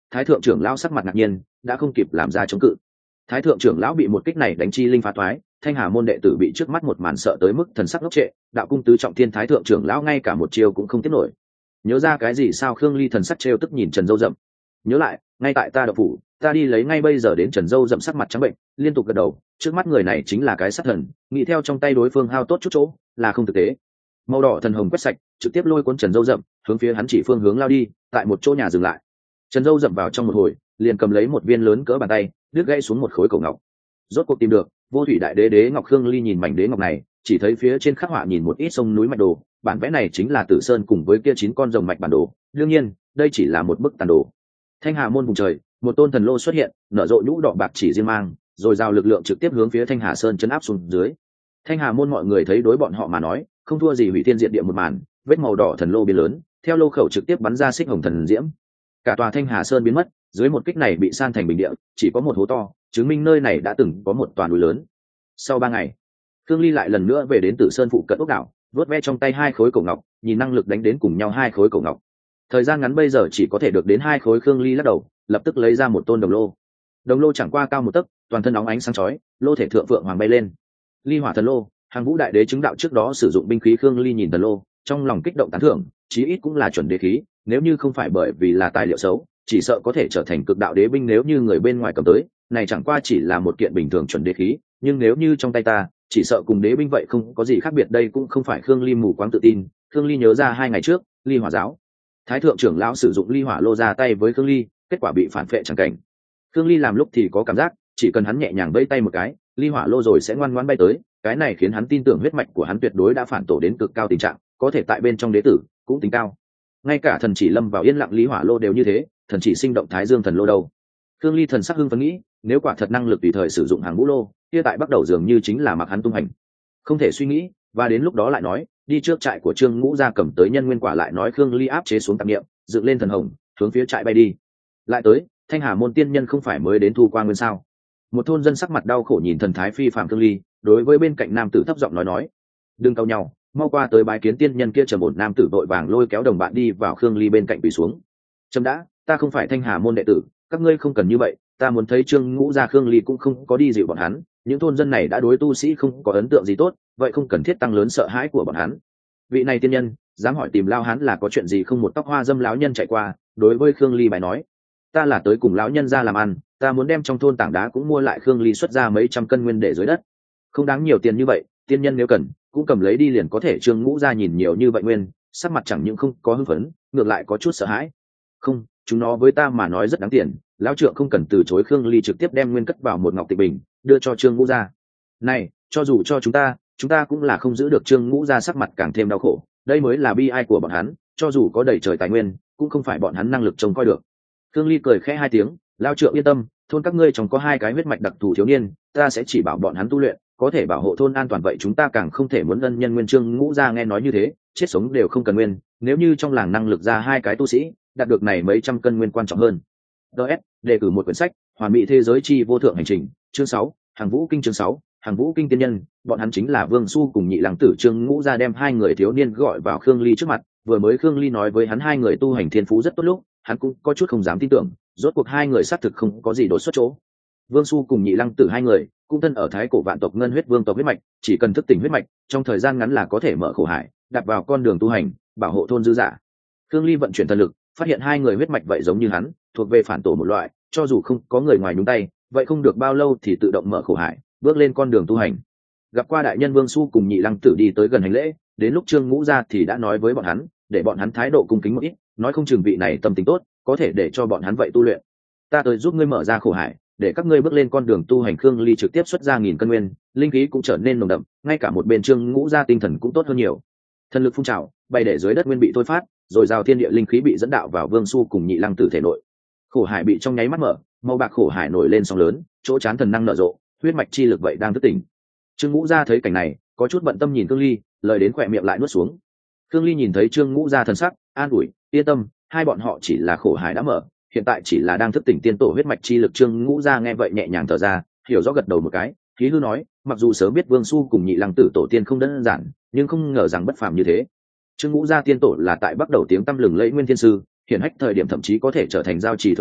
S1: thái thượng trưởng lão sắc mặt ngạc nhiên, đã không kịp làm ra chống cự. Thái thượng trưởng lão bị một kích này đánh chi linh phá toái, thanh hà môn đệ tử bị trước mắt một màn sợ tới mức thần sắc ngốc trệ, đạo cung tứ trọng thiên thái thượng trưởng lão ngay cả một chiêu cũng không tiếp nổi. Nhớ ra cái gì sao? Khương Ly thần sắc trêu tức nhìn Trần Dâu Dậm. Nhớ lại, ngay tại ta độc phủ, ta đi lấy ngay bây giờ. Đến Trần Dâu Dậm sắc mặt trắng bệnh, liên tục gật đầu, trước mắt người này chính là cái sát thần, nghĩ theo trong tay đối phương hao tốt chút chỗ, là không thực tế. Màu đỏ thần hồng quét sạch, trực tiếp lôi cuốn Trần Dâu Dậm, hướng phía hắn chỉ phương hướng lao đi, tại một chỗ nhà dừng lại. Trần Dâu Dậm vào trong một hồi, liền cầm lấy một viên lớn cỡ bàn tay, đứt gãy xuống một khối cổ ngọc. Rốt cuộc tìm được Vô Thủy Đại Đế đế ngọc. Khương Ly nhìn mảnh đế ngọc này, chỉ thấy phía trên khắc họa nhìn một ít sông núi mạch đồ, bản vẽ này chính là Tử Sơn cùng với kia 9 con rồng mạch bản đồ. Đương nhiên, đây chỉ là một bức tàn đồ. Thanh Hà môn vùng trời, một tôn thần lô xuất hiện, nở rộ nhũ đỏ bạc chỉ riêng mang, rồi giao lực lượng trực tiếp hướng phía Thanh Hà Sơn chấn áp xuống dưới. Thanh Hà môn mọi người thấy đối bọn họ mà nói, không thua gì hủy thiên diệt địa một màn, vết màu đỏ thần lô biến lớn, theo lô khẩu trực tiếp bắn ra xích hồng thần diễm. Cả tòa Thanh Hà Sơn biến mất, dưới một kích này bị san thành bình địa, chỉ có một hố to, chứng minh nơi này đã từng có một tòa núi lớn. Sau 3 ngày, Khương Ly lại lần nữa về đến Tử Sơn phụ cận ốc đảo, vớt ve trong tay 2 khối cổ ngọc, nhìn năng lực đánh đến cùng nhau 2 khối cổ ngọc. Thời gian ngắn bây giờ chỉ có thể được đến 2 khối. Khương Ly lắc đầu, lập tức lấy ra một tôn đồng lô. Đồng lô chẳng qua cao 1 tấc, toàn thân óng ánh sáng chói, lô thể thượng phượng hoàng bay lên. Ly Hỏa thần lô, Hàng Vũ Đại Đế chứng đạo trước đó sử dụng binh khí. Khương Ly nhìn thần lô, trong lòng kích động tán thưởng, chí ít cũng là chuẩn đế khí, nếu như không phải bởi vì là tài liệu xấu, chỉ sợ có thể trở thành cực đạo đế binh. Nếu như người bên ngoài cầm tới, này chẳng qua chỉ là một kiện bình thường chuẩn đế khí, nhưng nếu như trong tay ta, chỉ sợ cùng đế binh vậy không có gì khác biệt. Đây cũng không phải Khương Ly mù quáng tự tin. Khương Ly nhớ ra 2 ngày trước, Ly Hỏa giáo thái thượng trưởng lão sử dụng Ly Hỏa lô ra tay với Khương Ly, kết quả bị phản phệ chẳng cảnh. Khương Ly làm lúc thì có cảm giác, chỉ cần hắn nhẹ nhàng vẫy tay một cái, Ly Hỏa lô rồi sẽ ngoan ngoãn bay tới. Cái này khiến hắn tin tưởng huyết mạch của hắn tuyệt đối đã phản tổ đến cực cao tình trạng, có thể tại bên trong đế tử cũng tính cao. Ngay cả thần chỉ lâm vào yên lặng Ly Hỏa lô đều như thế, thần chỉ sinh động Thái Dương thần lô đâu. Khương Ly thần sắc hưng phấn nghĩ, nếu quả thật năng lực tùy thời sử dụng Hàng Vũ lô, kia tại bắt đầu dường như chính là mặc hắn tung hành. Không thể suy nghĩ, và đến lúc đó lại nói, đi trước trại của Trương Ngũ gia cầm tới nhân nguyên quả, lại nói Khương Ly áp chế xuống tạp niệm, dựng lên thần hồng, hướng phía trại bay đi. Lại tới, Thanh Hà môn tiên nhân không phải mới đến thu quang nguyên sao? Một thôn dân sắc mặt đau khổ nhìn thần thái phi phàm Khương Ly, đối với bên cạnh nam tử thấp giọng nói, đừng cau nhau, mau qua tới bái kiến tiên nhân. Kia trầm ổn nam tử vội vàng lôi kéo đồng bạn đi vào Khương Ly bên cạnh quỳ xuống. Trầm đã, ta không phải Thanh Hà môn đệ tử, các ngươi không cần như vậy, ta muốn thấy Trương Ngũ gia. Khương Ly cũng không có đi dịu bọn hắn, những thôn dân này đã đối tu sĩ không có ấn tượng gì tốt, vậy không cần thiết tăng lớn sợ hãi của bọn hắn. Vị này tiên nhân dám hỏi tìm lao hắn là có chuyện gì không? Một tóc hoa dâm lão nhân chạy qua, đối với Khương Ly bài nói, ta là tới cùng lão nhân ra làm ăn, ta muốn đem trong thôn tảng đá cũng mua lại. Khương Ly xuất ra mấy trăm cân nguyên để dưới đất. Không đáng nhiều tiền như vậy, tiên nhân nếu cần cũng cầm lấy đi liền có thể. Trương Ngũ gia nhìn nhiều như vậy nguyên, sắc mặt chẳng những không có hưng phấn, ngược lại có chút sợ hãi. Không, chúng nó với ta mà nói rất đáng tiền, lão trượng không cần từ chối. Khương Ly trực tiếp đem nguyên cất vào một ngọc tịch bình, đưa cho Trương Ngũ gia. Này, cho dù cho chúng ta cũng là không giữ được. Trương Ngũ gia sắc mặt càng thêm đau khổ, đây mới là bi ai của bọn hắn, cho dù có đầy trời tài nguyên cũng không phải bọn hắn năng lực trông coi được. Khương Ly cười khẽ 2 tiếng, lão trượng yên tâm, thôn các ngươi trong có 2 cái huyết mạch đặc thù thiếu niên, ta sẽ chỉ bảo bọn hắn tu luyện, có thể bảo hộ thôn an toàn. Vậy chúng ta càng không thể muốn ân nhân nguyên. Trương Ngũ gia nghe nói như thế, chết sống đều không cần nguyên, nếu như trong làng năng lực ra 2 cái tu sĩ đạt được này mấy trăm cân nguyên quan trọng hơn. DS đề cử một quyển sách, Hoàn Mỹ thế giới chi vô thượng hành trình, chương 6, Hàng Vũ kinh. Chương 6, Hàng Vũ kinh tiên nhân, bọn hắn chính là Vương Xu cùng Nhị Lăng Tử. Trương Ngũ gia đem 2 người thiếu niên gọi vào Khương Ly trước mặt, vừa mới Khương Ly nói với hắn 2 người tu hành thiên phú rất tốt lúc, hắn cũng có chút không dám tin tưởng, rốt cuộc 2 người xác thực không có gì đột xuất chỗ. Vương Xu cùng Nhị Lăng Tử 2 người cũng thân ở thái cổ vạn tộc ngân huyết vương tộc huyết mạch, chỉ cần thức tỉnh huyết mạch, trong thời gian ngắn là có thể mở khổ hải, đặt vào con đường tu hành, bảo hộ thôn dư giả. Khương Ly vận chuyển thần lực, phát hiện 2 người huyết mạch vậy giống như hắn, thuộc về phản tổ một loại, cho dù không có người ngoài nhúng tay, vậy không được bao lâu thì tự động mở khổ hải, bước lên con đường tu hành. Gặp qua đại nhân, Vương Xu cùng Nhị Lăng Tử đi tới gần hành lễ, đến lúc Trương Ngũ gia thì đã nói với bọn hắn, để bọn hắn thái độ cung kính một ít, nói không chừng vị này tâm tính tốt, có thể để cho bọn hắn vậy tu luyện. Ta tới giúp ngươi mở ra khổ hải, để các ngươi bước lên con đường tu hành. Khương Ly trực tiếp xuất ra 1000 cân nguyên, linh khí cũng trở nên nồng đậm, ngay cả một bên Trương Ngũ gia tinh thần cũng tốt hơn nhiều. Thần lực phun trào, bay để dưới đất nguyên bị thôi phát, rồi giao thiên địa linh khí bị dẫn đạo vào Vương Xu cùng Nhị Lăng Tử thể nội. Khổ hải bị trong nháy mắt mở, màu bạc khổ hải nổi lên sóng lớn, chỗ chán thần năng nở rộ, huyết mạch chi lực vậy đang thức tỉnh. Trương Ngũ gia thấy cảnh này, có chút bận tâm nhìn Khương Ly, lời đến khỏe miệng lại nuốt xuống. Khương Ly nhìn thấy Trương Ngũ gia thần sắc, an ủi, yên tâm, 2 bọn họ chỉ là khổ hải đã mở, hiện tại chỉ là đang thức tỉnh tiên tổ huyết mạch chi lực. Trương Ngũ gia nghe vậy nhẹ nhàng thở ra, hiểu rõ gật đầu một cái, khí hư nói, mặc dù sớm biết Vương Xu cùng Nhị Lăng Tử tổ tiên không đơn giản, nhưng không ngờ rằng bất phàm như thế. Trương Ngũ gia tiên tổ là tại bắt đầu tiếng tăm lừng lẫy nguyên thiên sư, hiển hách thời điểm thậm chí có thể trở thành giao trì thượng khách,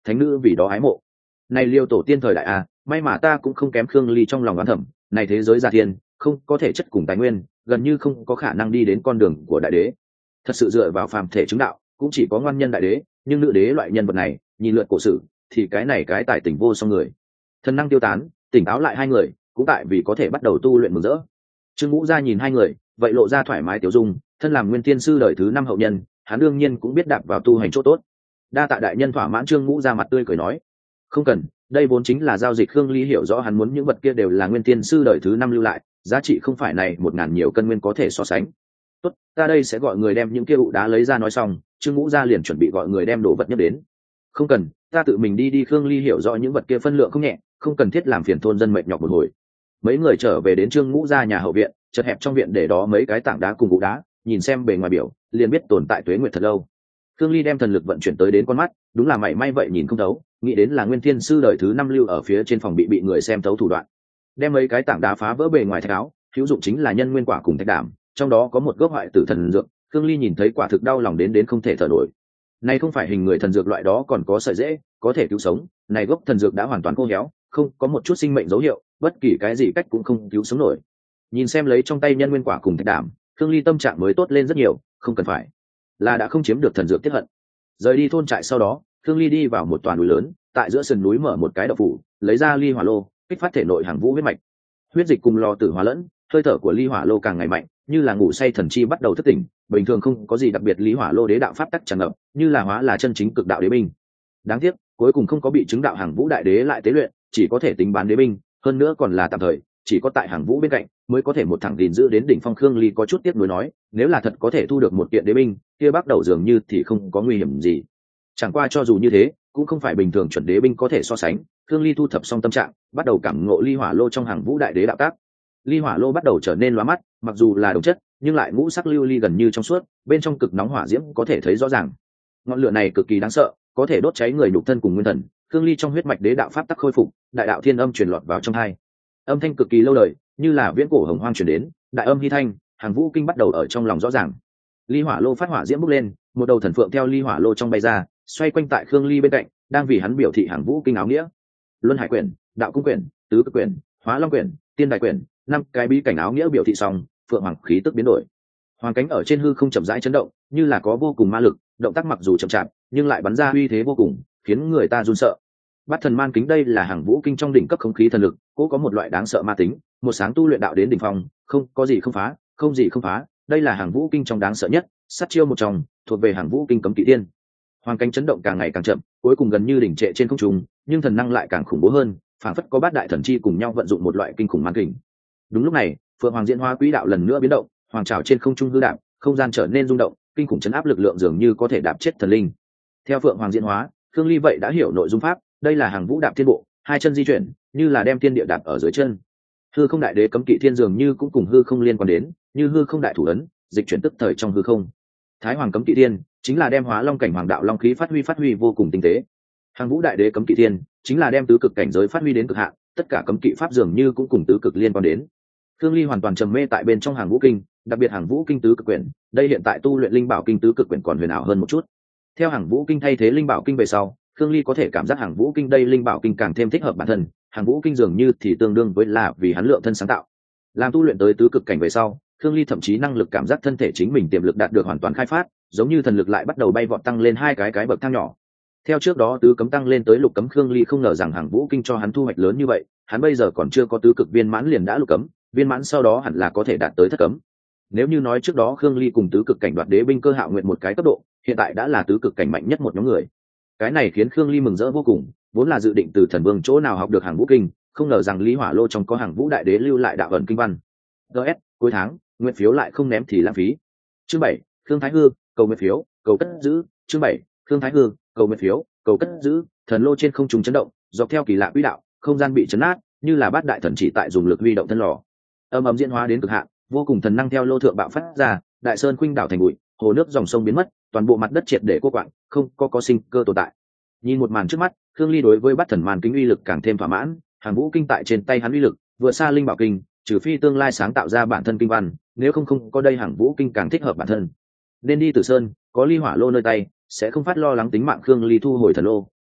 S1: thánh nữ vì đó ái mộ. Này Liêu tổ tiên thời đại a, may mà ta cũng không kém Khương Ly trong lòng oán thẩm, này thế giới gia thiên không có thể chất cùng tài nguyên, gần như không có khả năng đi đến con đường của đại đế. Thật sự dựa vào phàm thể chứng đạo cũng chỉ có ngoan nhân đại đế, nhưng nữ đế loại nhân vật này nhìn lượt cổ sử thì cái này cái tài tình vô song người. Thần năng tiêu tán, tỉnh táo lại hai người cũng tại vì có thể bắt đầu tu luyện mừng rỡ. Trương Ngũ Gia nhìn hai người vậy lộ ra thoải mái tiểu dung, thân làm nguyên tiên sư đời thứ 5 hậu nhân, hắn đương nhiên cũng biết đạp vào tu hành chỗ tốt. Đa tạ đại nhân thỏa mãn. Trương Ngũ Gia mặt tươi cười nói không cần, đây vốn chính là giao dịch. Khương Ly hiểu rõ hắn muốn những vật kia đều là nguyên tiên sư đời thứ 5 lưu lại, giá trị không phải này 1000 nhiều cân nguyên có thể so sánh. Tốt, ta đây sẽ gọi người đem những kia ụ đá lấy ra. Nói xong Trương Ngũ Gia liền chuẩn bị gọi người đem đồ vật nhất đến. Không cần, ta tự mình đi. Khương Ly hiểu rõ những vật kia phân lượng không nhẹ, không cần thiết làm phiền thôn dân mệt nhọc một hồi. Mấy người trở về đến Trương Ngũ Gia nhà hậu viện, chật hẹp trong viện để đó mấy cái tảng đá cùng ụ đá, nhìn xem bề ngoài biểu liền biết tồn tại tuế nguyệt thật lâu. Khương Ly đem thần lực vận chuyển tới đến con mắt, đúng là mảy may vậy nhìn không thấu, nghĩ đến là nguyên thiên sư đời thứ 5 lưu ở phía trên phòng bị người xem thấu thủ đoạn. Đem mấy cái tảng đá phá vỡ bề ngoài thạch áo, hữu dụng chính là nhân nguyên quả cùng thạch đảm, trong đó có một gốc hoại tử thần dược. Khương Ly nhìn thấy quả thực đau lòng đến không thể thở nổi. Này không phải hình người thần dược loại đó còn có sợi rễ, có thể cứu sống, này gốc thần dược đã hoàn toàn khô héo, không có một chút sinh mệnh dấu hiệu, bất kỳ cái gì cách cũng không cứu sống nổi. Nhìn xem lấy trong tay nhân nguyên quả cùng thạch đảm, Khương Ly tâm trạng mới tốt lên rất nhiều, không cần phải là đã không chiếm được thần dược tiết hận. Rời đi thôn trại sau đó, Khương Ly đi vào một tòa núi lớn, tại giữa sườn núi mở một cái động phủ, lấy ra ly hỏa lô, kích phát thể nội hàng vũ huyết mạch. Huyết dịch cùng lò tử hóa lẫn, hơi thở của ly hỏa lô càng ngày mạnh, như là ngủ say thần chi bắt đầu thức tỉnh. Bình thường không có gì đặc biệt, ly hỏa lô đế đạo pháp tắc tràn ngập, như là hóa là chân chính cực đạo đế binh. Đáng tiếc, cuối cùng không có bị chứng đạo hàng vũ đại đế lại tế luyện, chỉ có thể tính bán đế binh, hơn nữa còn là tạm thời, chỉ có tại hàng vũ bên cạnh mới có thể một thẳng gìn giữ đến đỉnh phong. Khương Ly có chút tiếc nuối nói, nếu là thật có thể thu được một kiện đế binh, kia bắt đầu dường như thì không có nguy hiểm gì. Chẳng qua cho dù như thế, cũng không phải bình thường chuẩn đế binh có thể so sánh. Khương Ly thu thập xong tâm trạng, bắt đầu cảm ngộ ly hỏa lô trong hàng vũ đại đế đạo tác. Ly hỏa lô bắt đầu trở nên lóa mắt, mặc dù là đồng chất, nhưng lại ngũ sắc lưu ly gần như trong suốt, bên trong cực nóng hỏa diễm có thể thấy rõ ràng. Ngọn lửa này cực kỳ đáng sợ, có thể đốt cháy người nhục thân cùng nguyên thần. Khương Ly trong huyết mạch đế đạo pháp tắc khôi phục, đại đạo thiên âm truyền lọt vào trong tai. Âm thanh cực kỳ lâu đời, như là viễn cổ hồng hoang truyền đến, đại âm hy thanh, hàng vũ kinh bắt đầu ở trong lòng rõ ràng. Ly hỏa lô phát hỏa diễm bốc lên, một đầu thần phượng theo ly hỏa lô trong bay ra, xoay quanh tại Khương Ly bên cạnh, đang vì hắn biểu thị hàng vũ kinh áo nghĩa. Luân hải quyển, đạo cung quyển, tứ cực quyển, hóa long quyển, tiên đại quyển, 5 cái bí cảnh áo nghĩa biểu thị xong, phượng hoàng khí tức biến đổi. Hoàng cánh ở trên hư không chậm rãi chấn động, như là có vô cùng ma lực, động tác mặc dù chậm chạp, nhưng lại bắn ra uy thế vô cùng, khiến người ta run sợ. Bát thần man kính, đây là hàng vũ kinh trong đỉnh cấp không khí thần lực, cũng có một loại đáng sợ ma tính, một sáng tu luyện đạo đến đỉnh phong, không có gì không phá, không gì không phá, đây là hàng vũ kinh trong đáng sợ nhất, sát chiêu một trong, thuộc về hàng vũ kinh cấm kỵ tiên. Hoàng cánh chấn động càng ngày càng chậm, cuối cùng gần như đỉnh trệ trên không trung, nhưng thần năng lại càng khủng bố hơn, phảng phất có bát đại thần chi cùng nhau vận dụng một loại kinh khủng man kình. Đúng lúc này, phượng hoàng diễn hóa quỹ đạo lần nữa biến động, hoàng trảo trên không trung hư đạp, không gian trở nên rung động, kinh khủng chấn áp lực lượng dường như có thể đạp chết thần linh. Theo phượng hoàng diễn hóa, Khương Ly vậy đã hiểu nội dung pháp, đây là hàng vũ đạp thiên bộ, hai chân di chuyển, như là đem thiên địa đạp ở dưới chân. Hư không đại đế cấm kỵ thiên dường như cũng cùng hư không liên quan đến, như hư không đại thủ ấn, dịch chuyển tức thời trong hư không. Thái hoàng cấm kỵ thiên chính là đem hóa long cảnh hoàng đạo long khí phát huy vô cùng tinh tế. Hàng vũ đại đế cấm kỵ thiên chính là đem tứ cực cảnh giới phát huy đến cực hạn, tất cả cấm kỵ pháp dường như cũng cùng tứ cực liên quan đến. Khương Ly hoàn toàn trầm mê tại bên trong hàng vũ kinh, đặc biệt hàng vũ kinh tứ cực quyển, đây hiện tại tu luyện linh bảo kinh tứ cực quyển còn huyền ảo hơn một chút. Theo hàng vũ kinh thay thế linh bảo kinh về sau, Khương Ly có thể cảm giác hàng vũ kinh đây linh bảo kinh càng thêm thích hợp bản thân, hàng vũ kinh dường như thì tương đương với là vì hắn lượng thân sáng tạo. Làm tu luyện tới tứ cực cảnh về sau, Khương Ly thậm chí năng lực cảm giác thân thể chính mình tiềm lực đạt được hoàn toàn khai phát, giống như thần lực lại bắt đầu bay vọt tăng lên hai cái bậc thang nhỏ. Theo trước đó tứ cấm tăng lên tới lục cấm, Khương Ly không ngờ rằng hàng vũ kinh cho hắn thu hoạch lớn như vậy, hắn bây giờ còn chưa có tứ cực viên mãn liền đã lục cấm, viên mãn sau đó hẳn là có thể đạt tới thất cấm. Nếu như nói trước đó Khương Ly cùng tứ cực cảnh đoạt đế binh cơ hạo nguyện một cái cấp độ, hiện tại đã là tứ cực cảnh mạnh nhất một nhóm người. Cái này khiến Khương Ly mừng rỡ vô cùng, vốn là dự định từ thần vương chỗ nào học được hàng vũ kinh, không ngờ rằng Lý Hỏa Lô trong có hàng vũ đại đế lưu lại đạo ẩn kinh văn. DS, cuối tháng, nguyện phiếu lại không ném thì lãng phí. Chương 7, Khương Thái Hư, cầu nguyện phiếu, cầu cất giữ. Chương 7, Khương Thái Hư, cầu nguyện phiếu, cầu cất giữ. Thần lô trên không trung chấn động, dọc theo kỳ lạ quỹ đạo, không gian bị chấn nát, như là bát đại thần chỉ tại dùng lực huy động thân lò. Âm ầm diễn hóa đến cực hạn, vô cùng thần năng theo lô thượng bạo phát ra, đại sơn khuynh đảo thành bụi, hồ nước dòng sông biến mất, toàn bộ mặt đất triệt để cô quạng, không có sinh cơ tồn tại. Nhìn một màn trước mắt, Khương Ly đối với bát thần màn kính uy lực càng thêm thỏa mãn, hàng vũ kinh tại trên tay hắn uy lực vừa xa linh bảo kinh, trừ phi tương lai sáng tạo ra bản thân kinh văn, nếu không có đây hàng vũ kinh càng thích hợp bản thân. Nên đi Tử Sơn, có Ly Hỏa Lô nơi tay, sẽ không phát lo lắng tính mạng. Khương Ly thu hồi thần lô,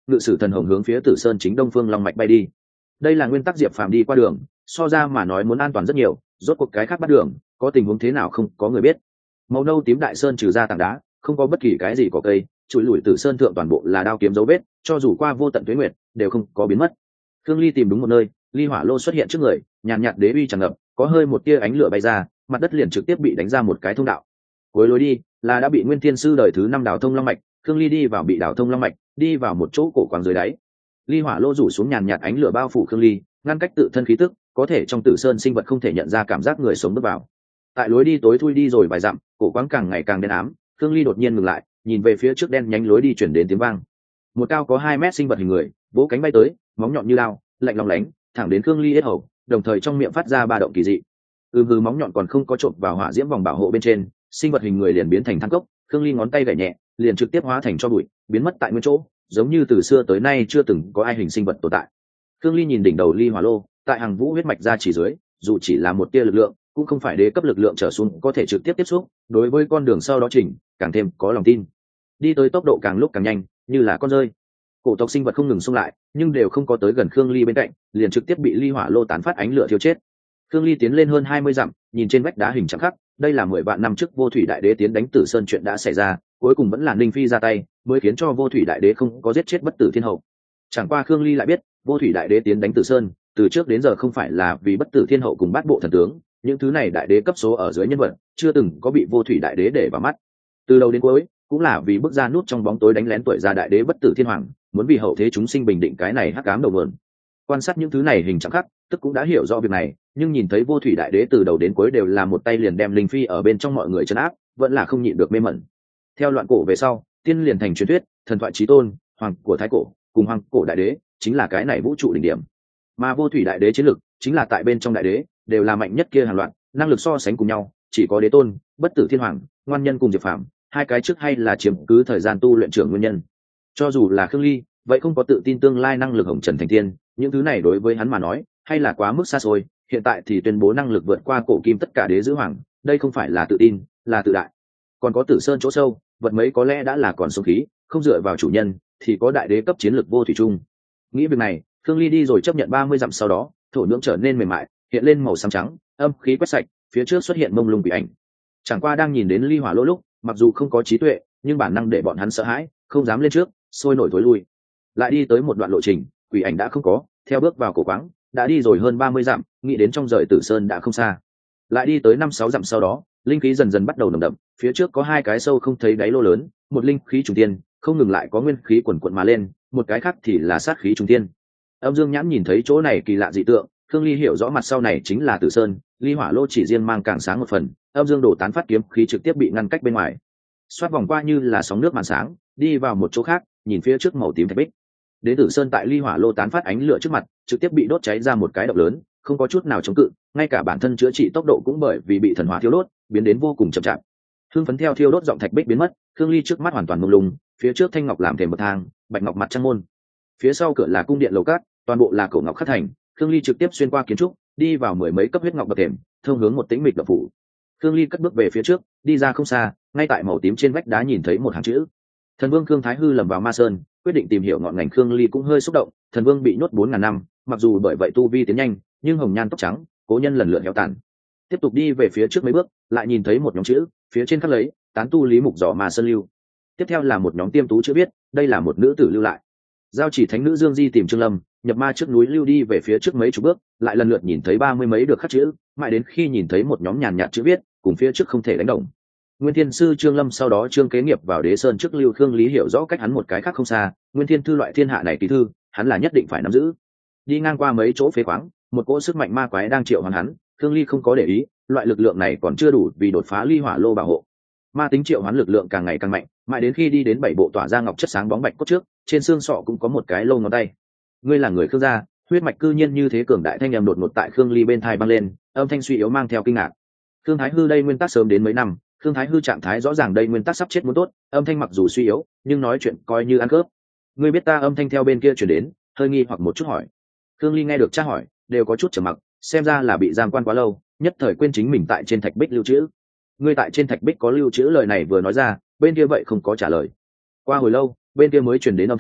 S1: ngự sử thần hồng hướng phía Tử Sơn chính đông phương long mạch bay đi. Đây là nguyên tắc Diệp Phàm đi qua đường, so ra mà nói muốn an toàn rất nhiều, rốt cuộc cái khác bắt đường, có tình huống thế nào không có người biết. Màu nâu tím đại sơn trừ ra tảng đá, không có bất kỳ cái gì có cây, trụi lủi Tử Sơn thượng toàn bộ là đao kiếm dấu vết, cho dù qua vô tận tuế nguyệt, đều không có biến mất. Khương Ly tìm đúng một nơi, ly hỏa lô xuất hiện trước người, nhàn nhạt đế uy tràn ngập, có hơi một tia ánh lửa bay ra, mặt đất liền trực tiếp bị đánh ra một cái thông đạo. Cuối lối đi là đã bị Nguyên Thiên sư đời thứ 5 đào thông long mạch, Khương Ly đi vào bị đào thông long mạch, đi vào một chỗ cổ quáng dưới đáy. Ly hỏa lô rủ xuống nhàn nhạt ánh lửa bao phủ Khương Ly, ngăn cách tự thân khí tức, có thể trong Tử Sơn sinh vật không thể nhận ra cảm giác người sống bước vào. Tại lối đi tối thui đi rồi vài dặm, cổ quáng càng ngày càng đen ám, Khương Ly đột nhiên ngừng lại, nhìn về phía trước đen nhánh lối đi chuyển đến tiếng vang. Một cao có 2 mét sinh vật hình người, vỗ cánh bay tới, móng nhọn như lao, lạnh lóng lánh, thẳng đến Khương Ly yết hầu, đồng thời trong miệng phát ra ba động kỳ dị. Hừ móng nhọn còn không có chộp vào hỏa diễm vòng bảo hộ bên trên, sinh vật hình người liền biến thành than cốc. Khương Ly ngón tay gảy nhẹ, liền trực tiếp hóa thành cho bụi, biến mất tại nguyên chỗ, giống như từ xưa tới nay chưa từng có ai hình sinh vật tồn tại. Khương Ly nhìn đỉnh đầu ly hỏa lô, tại hàng vũ huyết mạch ra chỉ dưới, dù chỉ là một tia lực lượng, cũng không phải đế cấp lực lượng trở xuống có thể trực tiếp tiếp xúc, đối với con đường sau đó chỉnh, càng thêm có lòng tin. Đi tới tốc độ càng lúc càng nhanh, như là con rơi. Cổ tộc sinh vật không ngừng xung lại, nhưng đều không có tới gần Khương Ly bên cạnh, liền trực tiếp bị ly hỏa lô tán phát ánh lửa thiêu chết. Khương Ly tiến lên hơn 20 dặm, nhìn trên vách đá hình chạm khắc, đây là 10 vạn năm trước Vô Thủy Đại Đế tiến đánh Tử Sơn chuyện đã xảy ra, cuối cùng vẫn là Ninh Phi ra tay, mới khiến cho Vô Thủy Đại Đế không có giết chết Bất Tử Thiên Hậu. Chẳng qua Khương Ly lại biết, Vô Thủy Đại Đế tiến đánh Tử Sơn, từ trước đến giờ không phải là vì Bất Tử Thiên Hậu cùng Bát Bộ thần tướng, những thứ này đại đế cấp số ở dưới nhân vật, chưa từng có bị Vô Thủy Đại Đế để vào mắt. Từ đầu đến cuối, cũng là vì bước ra nút trong bóng tối đánh lén tuổi già đại đế Bất Tử Thiên Hoàng, muốn vì hậu thế chúng sinh bình định cái này hắc ám đầu nguồn. Quan sát những thứ này hình trạng khắc, tức cũng đã hiểu rõ việc này, nhưng nhìn thấy Vô Thủy Đại Đế từ đầu đến cuối đều là một tay liền đem Linh Phi ở bên trong mọi người trấn áp, vẫn là không nhịn được mê mẩn. Theo loạn cổ về sau, tiên liền thành truyền thuyết, thần thoại chí tôn, hoàng của thái cổ, cùng hoàng cổ đại đế, chính là cái này vũ trụ đỉnh điểm. Mà Vô Thủy Đại Đế chiến lực, chính là tại bên trong đại đế, đều là mạnh nhất kia hàng loạt, năng lực so sánh cùng nhau, chỉ có Đế Tôn, Bất Tử Thiên Hoàng, Ngoan Nhân cùng Diệp Phàm, hai cái trước hay là chiếm cứ thời gian tu luyện trưởng nguyên nhân. Cho dù là Khương Ly, vậy không có tự tin tương lai năng lực hồng trần thành tiên, những thứ này đối với hắn mà nói, hay là quá mức xa xôi, hiện tại thì tuyên bố năng lực vượt qua cổ kim tất cả đế giữ hoàng, đây không phải là tự tin, là tự đại. Còn có Tử Sơn chỗ sâu, vật mấy có lẽ đã là còn sống khí, không dựa vào chủ nhân, thì có đại đế cấp chiến lược vô thủy chung. Nghĩ việc này, Khương Ly đi rồi chấp nhận 30 dặm sau đó, thổ nhưỡng trở nên mềm mại, hiện lên màu xám trắng, âm khí quét sạch, phía trước xuất hiện mông lung quỷ ảnh. Chẳng qua đang nhìn đến ly hỏa lỗ lúc, mặc dù không có trí tuệ, nhưng bản năng để bọn hắn sợ hãi, không dám lên trước, sôi nổi thối lui. Lại đi tới một đoạn lộ trình, quỷ ảnh đã không có, theo bước vào cổ quáng, đã đi rồi hơn 30 dặm, nghĩ đến trong rời Tử Sơn đã không xa. Lại đi tới 5-6 dặm sau đó, linh khí dần dần bắt đầu nồng đậm, phía trước có hai cái sâu không thấy đáy lô lớn, một linh khí trùng tiên, không ngừng lại có nguyên khí quần quật mà lên, một cái khác thì là sát khí trùng tiên. Âm Dương Nhãn nhìn thấy chỗ này kỳ lạ dị tượng, Khương Ly hiểu rõ mặt sau này chính là Tử Sơn, ly hỏa lô chỉ riêng mang càng sáng một phần, âm dương đổ tán phát kiếm khí trực tiếp bị ngăn cách bên ngoài. Xoát vòng qua như là sóng nước màn sáng, đi vào một chỗ khác, nhìn phía trước màu tím thạch bích. Đến Tử Sơn tại ly hỏa lô tán phát ánh lửa trước mặt, trực tiếp bị đốt cháy ra một cái động lớn, không có chút nào chống cự, ngay cả bản thân chữa trị tốc độ cũng bởi vì bị thần hỏa thiêu đốt, biến đến vô cùng chậm chạp. Hương phấn theo thiêu đốt giọng thạch bích biến mất, Khương Ly trước mắt hoàn toàn mông lung, phía trước thanh ngọc làm thềm bậc thang, bạch ngọc mặt trăng môn. Phía sau cửa là cung điện lầu cát, toàn bộ là cổ ngọc khắc thành. Khương Ly trực tiếp xuyên qua kiến trúc, đi vào mười mấy cấp huyết ngọc bậc thềm, thông hướng một tĩnh mịch động phủ. Khương Ly cất bước về phía trước, đi ra không xa, ngay tại màu tím trên vách đá nhìn thấy một hàng chữ. Thần Vương Khương Thái Hư lầm vào Ma Sơn, quyết định tìm hiểu ngọn ngành. Khương Ly cũng hơi xúc động, Thần Vương bị nhốt 4000 năm, mặc dù bởi vậy tu vi tiến nhanh, nhưng hồng nhan tóc trắng, cố nhân lần lượt héo tàn. Tiếp tục đi về phía trước mấy bước, lại nhìn thấy một nhóm chữ, phía trên khắc lấy tán tu Lý Mục Giỏ Ma Sơn lưu. Tiếp theo là một nhóm tiêm tú chữ viết, đây là một nữ tử lưu lại. Giao chỉ thánh nữ Dương Di tìm Trương Lâm, nhập ma trước núi lưu đi về phía trước mấy chục bước, lại lần lượt nhìn thấy 30 mấy được khắc chữ, mãi đến khi nhìn thấy một nhóm nhàn nhạt chữ viết, cùng phía trước không thể đánh đồng. Nguyên Thiên sư Trương Lâm sau đó Trương kế nghiệp vào Đế Sơn trước lưu. Khương Lý hiểu rõ cách hắn một cái khác không xa, Nguyên Thiên thư loại thiên hạ này kỳ thư, hắn là nhất định phải nắm giữ. Đi ngang qua mấy chỗ phế khoáng, một cỗ sức mạnh ma quái đang triệu hoán hắn, Khương Ly không có để ý, loại lực lượng này còn chưa đủ vì đột phá ly hỏa lô bảo hộ. Ma tính triệu hoán lực lượng càng ngày càng mạnh, mãi đến khi đi đến 7 bộ tỏa ra ngọc chất sáng bóng bạch cốt trước, trên xương sọ cũng có một cái lông ngón tay. Ngươi là người Khương gia, huyết mạch cư nhiên như thế cường đại. Thanh âm đột ngột tại Khương Ly bên tai vang lên, âm thanh suy yếu mang theo kinh ngạc. Khương Thái Hư đây nguyên tắc sớm đến mấy năm, Khương Thái Hư trạng thái rõ ràng đây nguyên tắc sắp chết muốn tốt, âm thanh mặc dù suy yếu, nhưng nói chuyện coi như ăn cướp. Ngươi biết ta? Âm thanh theo bên kia truyền đến, hơi nghi hoặc một chút hỏi. Khương Ly nghe được tra hỏi, đều có chút trầm mặc, xem ra là bị giam quan quá lâu, nhất thời quên chính mình tại trên thạch bích lưu trữ. Ngươi tại trên thạch bích có lưu trữ? Lời này vừa nói ra, bên kia vậy không có trả lời. Qua hồi lâu, bên kia mới truyền đến âm thanh,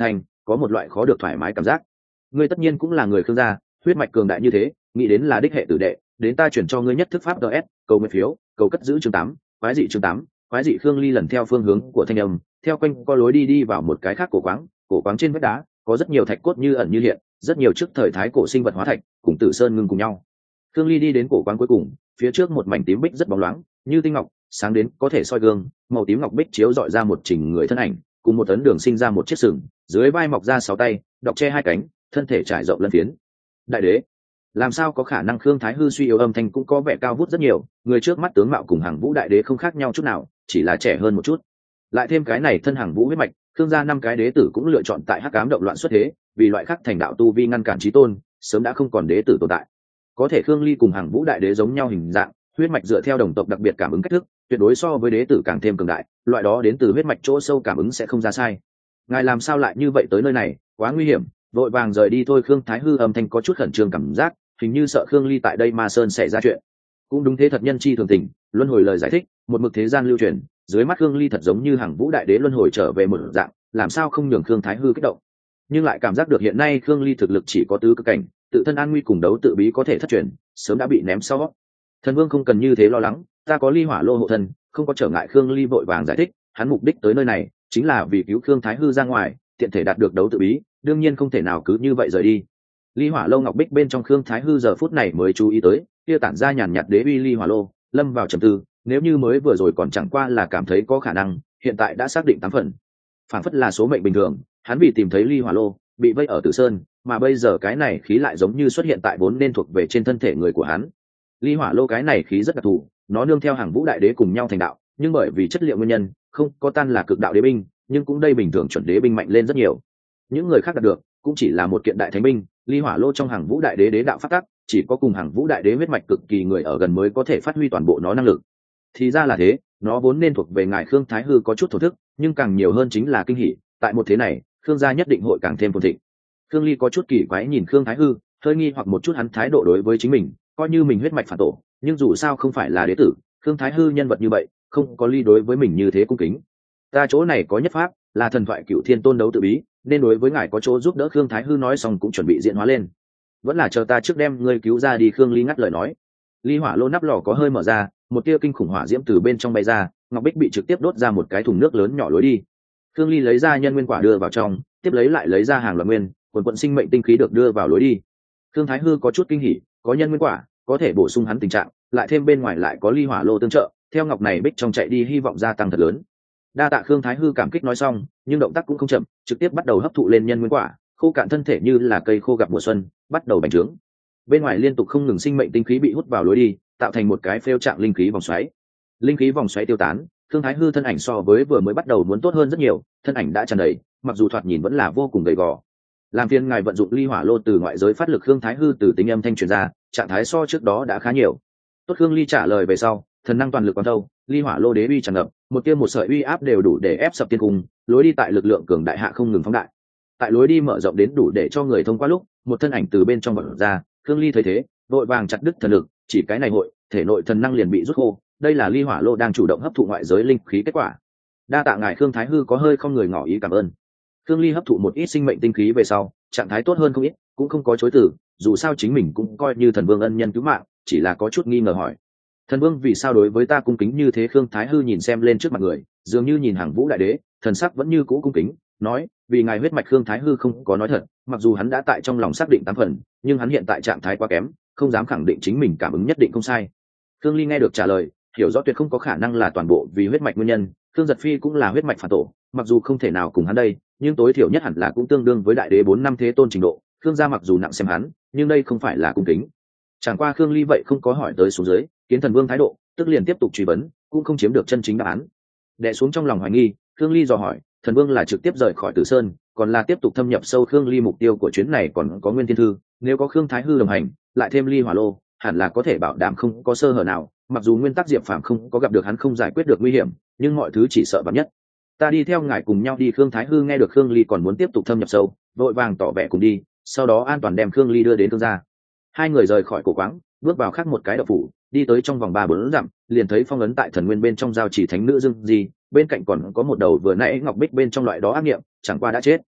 S1: có một loại khó được thoải mái cảm giác. Ngươi tất nhiên cũng là người Khương gia, huyết mạch cường đại như thế, nghĩ đến là đích hệ tử đệ, đến ta chuyển cho ngươi nhất thức pháp DS, cầu nguyện phiếu, cầu cất giữ chương 8, quái dị chương 8, quái dị. Khương Ly lần theo phương hướng của thanh âm, theo quanh co lối đi vào một cái khác cổ quáng trên vách đá có rất nhiều thạch cốt như ẩn như hiện, rất nhiều trước thời thái cổ sinh vật hóa thạch cùng Tử Sơn ngưng cùng nhau. Khương Ly đi đến cổ quáng cuối cùng, phía trước một mảnh tím bích rất bóng loáng, như tinh ngọc, sáng đến có thể soi gương, màu tím ngọc bích chiếu dọi ra một trình người thân ảnh, cùng một tấn đường sinh ra một chiếc sừng, dưới vai mọc ra 6 tay, đọc che 2 cánh, thân thể trải rộng lân phiến. Đại đế, làm sao có khả năng? Khương Thái Hư suy yếu âm thanh cũng có vẻ cao vút rất nhiều, người trước mắt tướng mạo cùng Hàng Vũ đại đế không khác nhau chút nào, chỉ là trẻ hơn một chút. Lại thêm cái này thân Hàng Vũ huyết mạch, Khương gia 5 cái đế tử cũng lựa chọn tại Hắc Ám động loạn xuất thế, vì loại khác thành đạo tu vi ngăn cản chí tôn, sớm đã không còn đế tử tồn tại. Có thể Khương Ly cùng Hàng Vũ đại đế giống nhau hình dạng, huyết mạch dựa theo đồng tộc đặc biệt cảm ứng cách thức, tuyệt đối so với đế tử càng thêm cường đại, loại đó đến từ huyết mạch chỗ sâu cảm ứng sẽ không ra sai. Ngài làm sao lại như vậy tới nơi này, quá nguy hiểm, vội vàng rời đi thôi. Khương Thái Hư âm thanh có chút khẩn trương cảm giác, hình như sợ Khương Ly tại đây Ma Sơn xảy ra chuyện. Cũng đúng thế, thật nhân chi thường tình, luân hồi lời giải thích, một mực thế gian lưu truyền, dưới mắt Khương Ly thật giống như Hàng Vũ đại đế luân hồi trở về một dạng, làm sao không nhường Khương Thái Hư kích động. Nhưng lại cảm giác được hiện nay Khương Ly thực lực chỉ có tứ cực cảnh, tự thân an nguy cùng đấu tự bí có thể thất truyền, sớm đã bị ném sau. Thần Vương không cần như thế lo lắng, ta có Ly Hỏa Lô hộ thân, không có trở ngại. Khương Ly vội vàng giải thích, hắn mục đích tới nơi này chính là vì cứu Khương Thái Hư ra ngoài, tiện thể đạt được đấu tự bí, đương nhiên không thể nào cứ như vậy rời đi. Ly Hỏa Lô ngọc bích bên trong Khương Thái Hư giờ phút này mới chú ý tới, kia tản ra nhàn nhạt đế uy Ly Hỏa Lô, lâm vào trầm tư, nếu như mới vừa rồi còn chẳng qua là cảm thấy có khả năng, hiện tại đã xác định 8 phần. Phản phất là số mệnh bình thường, hắn vì tìm thấy Ly Hỏa Lô, bị vây ở Tử Sơn, mà bây giờ cái này khí lại giống như xuất hiện tại vốn nên thuộc về trên thân thể người của hắn. Ly Hỏa Lô cái này khí rất đặc thù, nó nương theo Hàng Vũ đại đế cùng nhau thành đạo, nhưng bởi vì chất liệu nguyên nhân, không có tan là cực đạo đế binh, nhưng cũng đây bình thường chuẩn đế binh mạnh lên rất nhiều. Những người khác đạt được cũng chỉ là một kiện đại thánh binh. Ly Hỏa Lô trong Hàng Vũ đại đế đế đạo phát tác, chỉ có cùng Hàng Vũ đại đế huyết mạch cực kỳ người ở gần mới có thể phát huy toàn bộ nó năng lực. Thì ra là thế, nó vốn nên thuộc về ngài Khương Thái Hư có chút thổ thức, nhưng càng nhiều hơn chính là kinh hỉ, tại một thế này, Khương gia nhất định hội càng thêm phồn thịnh. Khương Ly có chút kỳ quái nhìn Khương Thái Hư, hơi nghi hoặc một chút hắn thái độ đối với chính mình, coi như mình huyết mạch phản tổ, nhưng dù sao không phải là đế tử, Khương Thái Hư nhân vật như vậy, không có Ly đối với mình như thế cung kính. Ta chỗ này có nhất pháp, là thần thoại Cựu Thiên Tôn đấu tự bí, nên đối với ngài có chỗ giúp đỡ. Khương Thái Hư nói xong cũng chuẩn bị diễn hóa lên. Vẫn là chờ ta trước đem ngươi cứu ra đi. Khương Ly ngắt lời nói. Ly Hỏa Lô nắp lò có hơi mở ra, một tia kinh khủng hỏa diễm từ bên trong bay ra, ngọc bích bị trực tiếp đốt ra một cái thùng nước lớn nhỏ lối đi. Khương Ly lấy ra nhân nguyên quả đưa vào trong, tiếp lấy lại lấy ra hàng loạt nguyên, quần quận sinh mệnh tinh khí được đưa vào lối đi. Khương Thái Hư có chút kinh hỉ, có nhân nguyên quả có thể bổ sung hắn tình trạng, lại thêm bên ngoài lại có Ly Hỏa Lô tương trợ, theo ngọc này bích trong chạy đi hy vọng gia tăng thật lớn. Đa tạ. Khương Thái Hư cảm kích nói xong, nhưng động tác cũng không chậm, trực tiếp bắt đầu hấp thụ lên nhân nguyên quả, khô cạn thân thể như là cây khô gặp mùa xuân, bắt đầu bành trướng. Bên ngoài liên tục không ngừng sinh mệnh tinh khí bị hút vào lối đi, tạo thành một cái phêu trạng linh khí vòng xoáy. Linh khí vòng xoáy tiêu tán, Khương Thái Hư thân ảnh so với vừa mới bắt đầu muốn tốt hơn rất nhiều, thân ảnh đã tràn đầy, mặc dù thoạt nhìn vẫn là vô cùng gầy gò. Làm phiền ngài vận dụng Ly Hỏa Lô từ ngoại giới phát lực. Khương Thái Hư từ tính âm thanh truyền ra, trạng thái so trước đó đã khá nhiều. Tốt. Khương Ly trả lời về sau, thần năng toàn lực quán thâu, Ly Hỏa Lô đế uy tràn ngập, một tia một sợi uy áp đều đủ để ép sập thiên cung, lối đi tại lực lượng cường đại hạ không ngừng phóng đại. Tại lối đi mở rộng đến đủ để cho người thông qua lúc, một thân ảnh từ bên trong bật ra. Khương Ly thấy thế, vội vàng chặt đứt thần lực, chỉ cái này hội, thể nội thần năng liền bị rút khô. Đây là Ly Hỏa Lô đang chủ động hấp thụ ngoại giới linh khí kết quả. Đa tạ ngài. Khương Thái Hư có hơi không người ngỏ ý cảm ơn. Khương Ly hấp thụ một ít sinh mệnh tinh khí về sau, trạng thái tốt hơn không ít, cũng không có chối từ, dù sao chính mình cũng coi như thần vương ân nhân cứu mạng, chỉ là có chút nghi ngờ hỏi: thần vương vì sao đối với ta cung kính như thế? Khương Thái Hư nhìn xem lên trước mặt người, dường như nhìn Hàng Vũ đại đế, thần sắc vẫn như cũ cung kính, nói: vì ngài huyết mạch. Khương Thái Hư không có nói thật, mặc dù hắn đã tại trong lòng xác định 8 phần, nhưng hắn hiện tại trạng thái quá kém, không dám khẳng định chính mình cảm ứng nhất định không sai. Khương Ly nghe được trả lời, hiểu rõ tuyệt không có khả năng là toàn bộ vì huyết mạch nguyên nhân. Khương Giật Phi cũng là huyết mạch phản tổ, mặc dù không thể nào cùng hắn đây, nhưng tối thiểu nhất hẳn là cũng tương đương với đại đế 4 năm thế tôn trình độ. Khương gia mặc dù nặng xem hắn, nhưng đây không phải là cung kính. Chẳng qua Khương Ly vậy không có hỏi tới xuống dưới, kiến thần vương thái độ, tức liền tiếp tục truy vấn, cũng không chiếm được chân chính đáp án. Đè xuống trong lòng hoài nghi, Khương Ly dò hỏi: thần vương là trực tiếp rời khỏi Tử Sơn, còn là tiếp tục thâm nhập sâu? Khương Ly mục tiêu của chuyến này còn có Nguyên Thiên Thư, nếu có Khương Thái Hư đồng hành, lại thêm Ly Hỏa Lô, hẳn là có thể bảo đảm không có sơ hở nào. Mặc dù nguyên tắc Diệp Phàm không có gặp được hắn không giải quyết được nguy hiểm, nhưng mọi thứ chỉ sợ vạn nhất. Ta đi theo ngài cùng nhau đi. Khương Thái Hư nghe được Khương Ly còn muốn tiếp tục thâm nhập sâu, vội vàng tỏ vẻ cùng đi, sau đó an toàn đem Khương Ly đưa đến Khương gia. Hai người rời khỏi cổ quáng, bước vào khác một cái động phủ, đi tới trong vòng 3-4 dặm, liền thấy phong ấn tại thần nguyên bên trong giao chỉ thánh nữ Dương Di, bên cạnh còn có một đầu vừa nãy ngọc bích bên trong loại đó ác nghiệm, chẳng qua đã chết.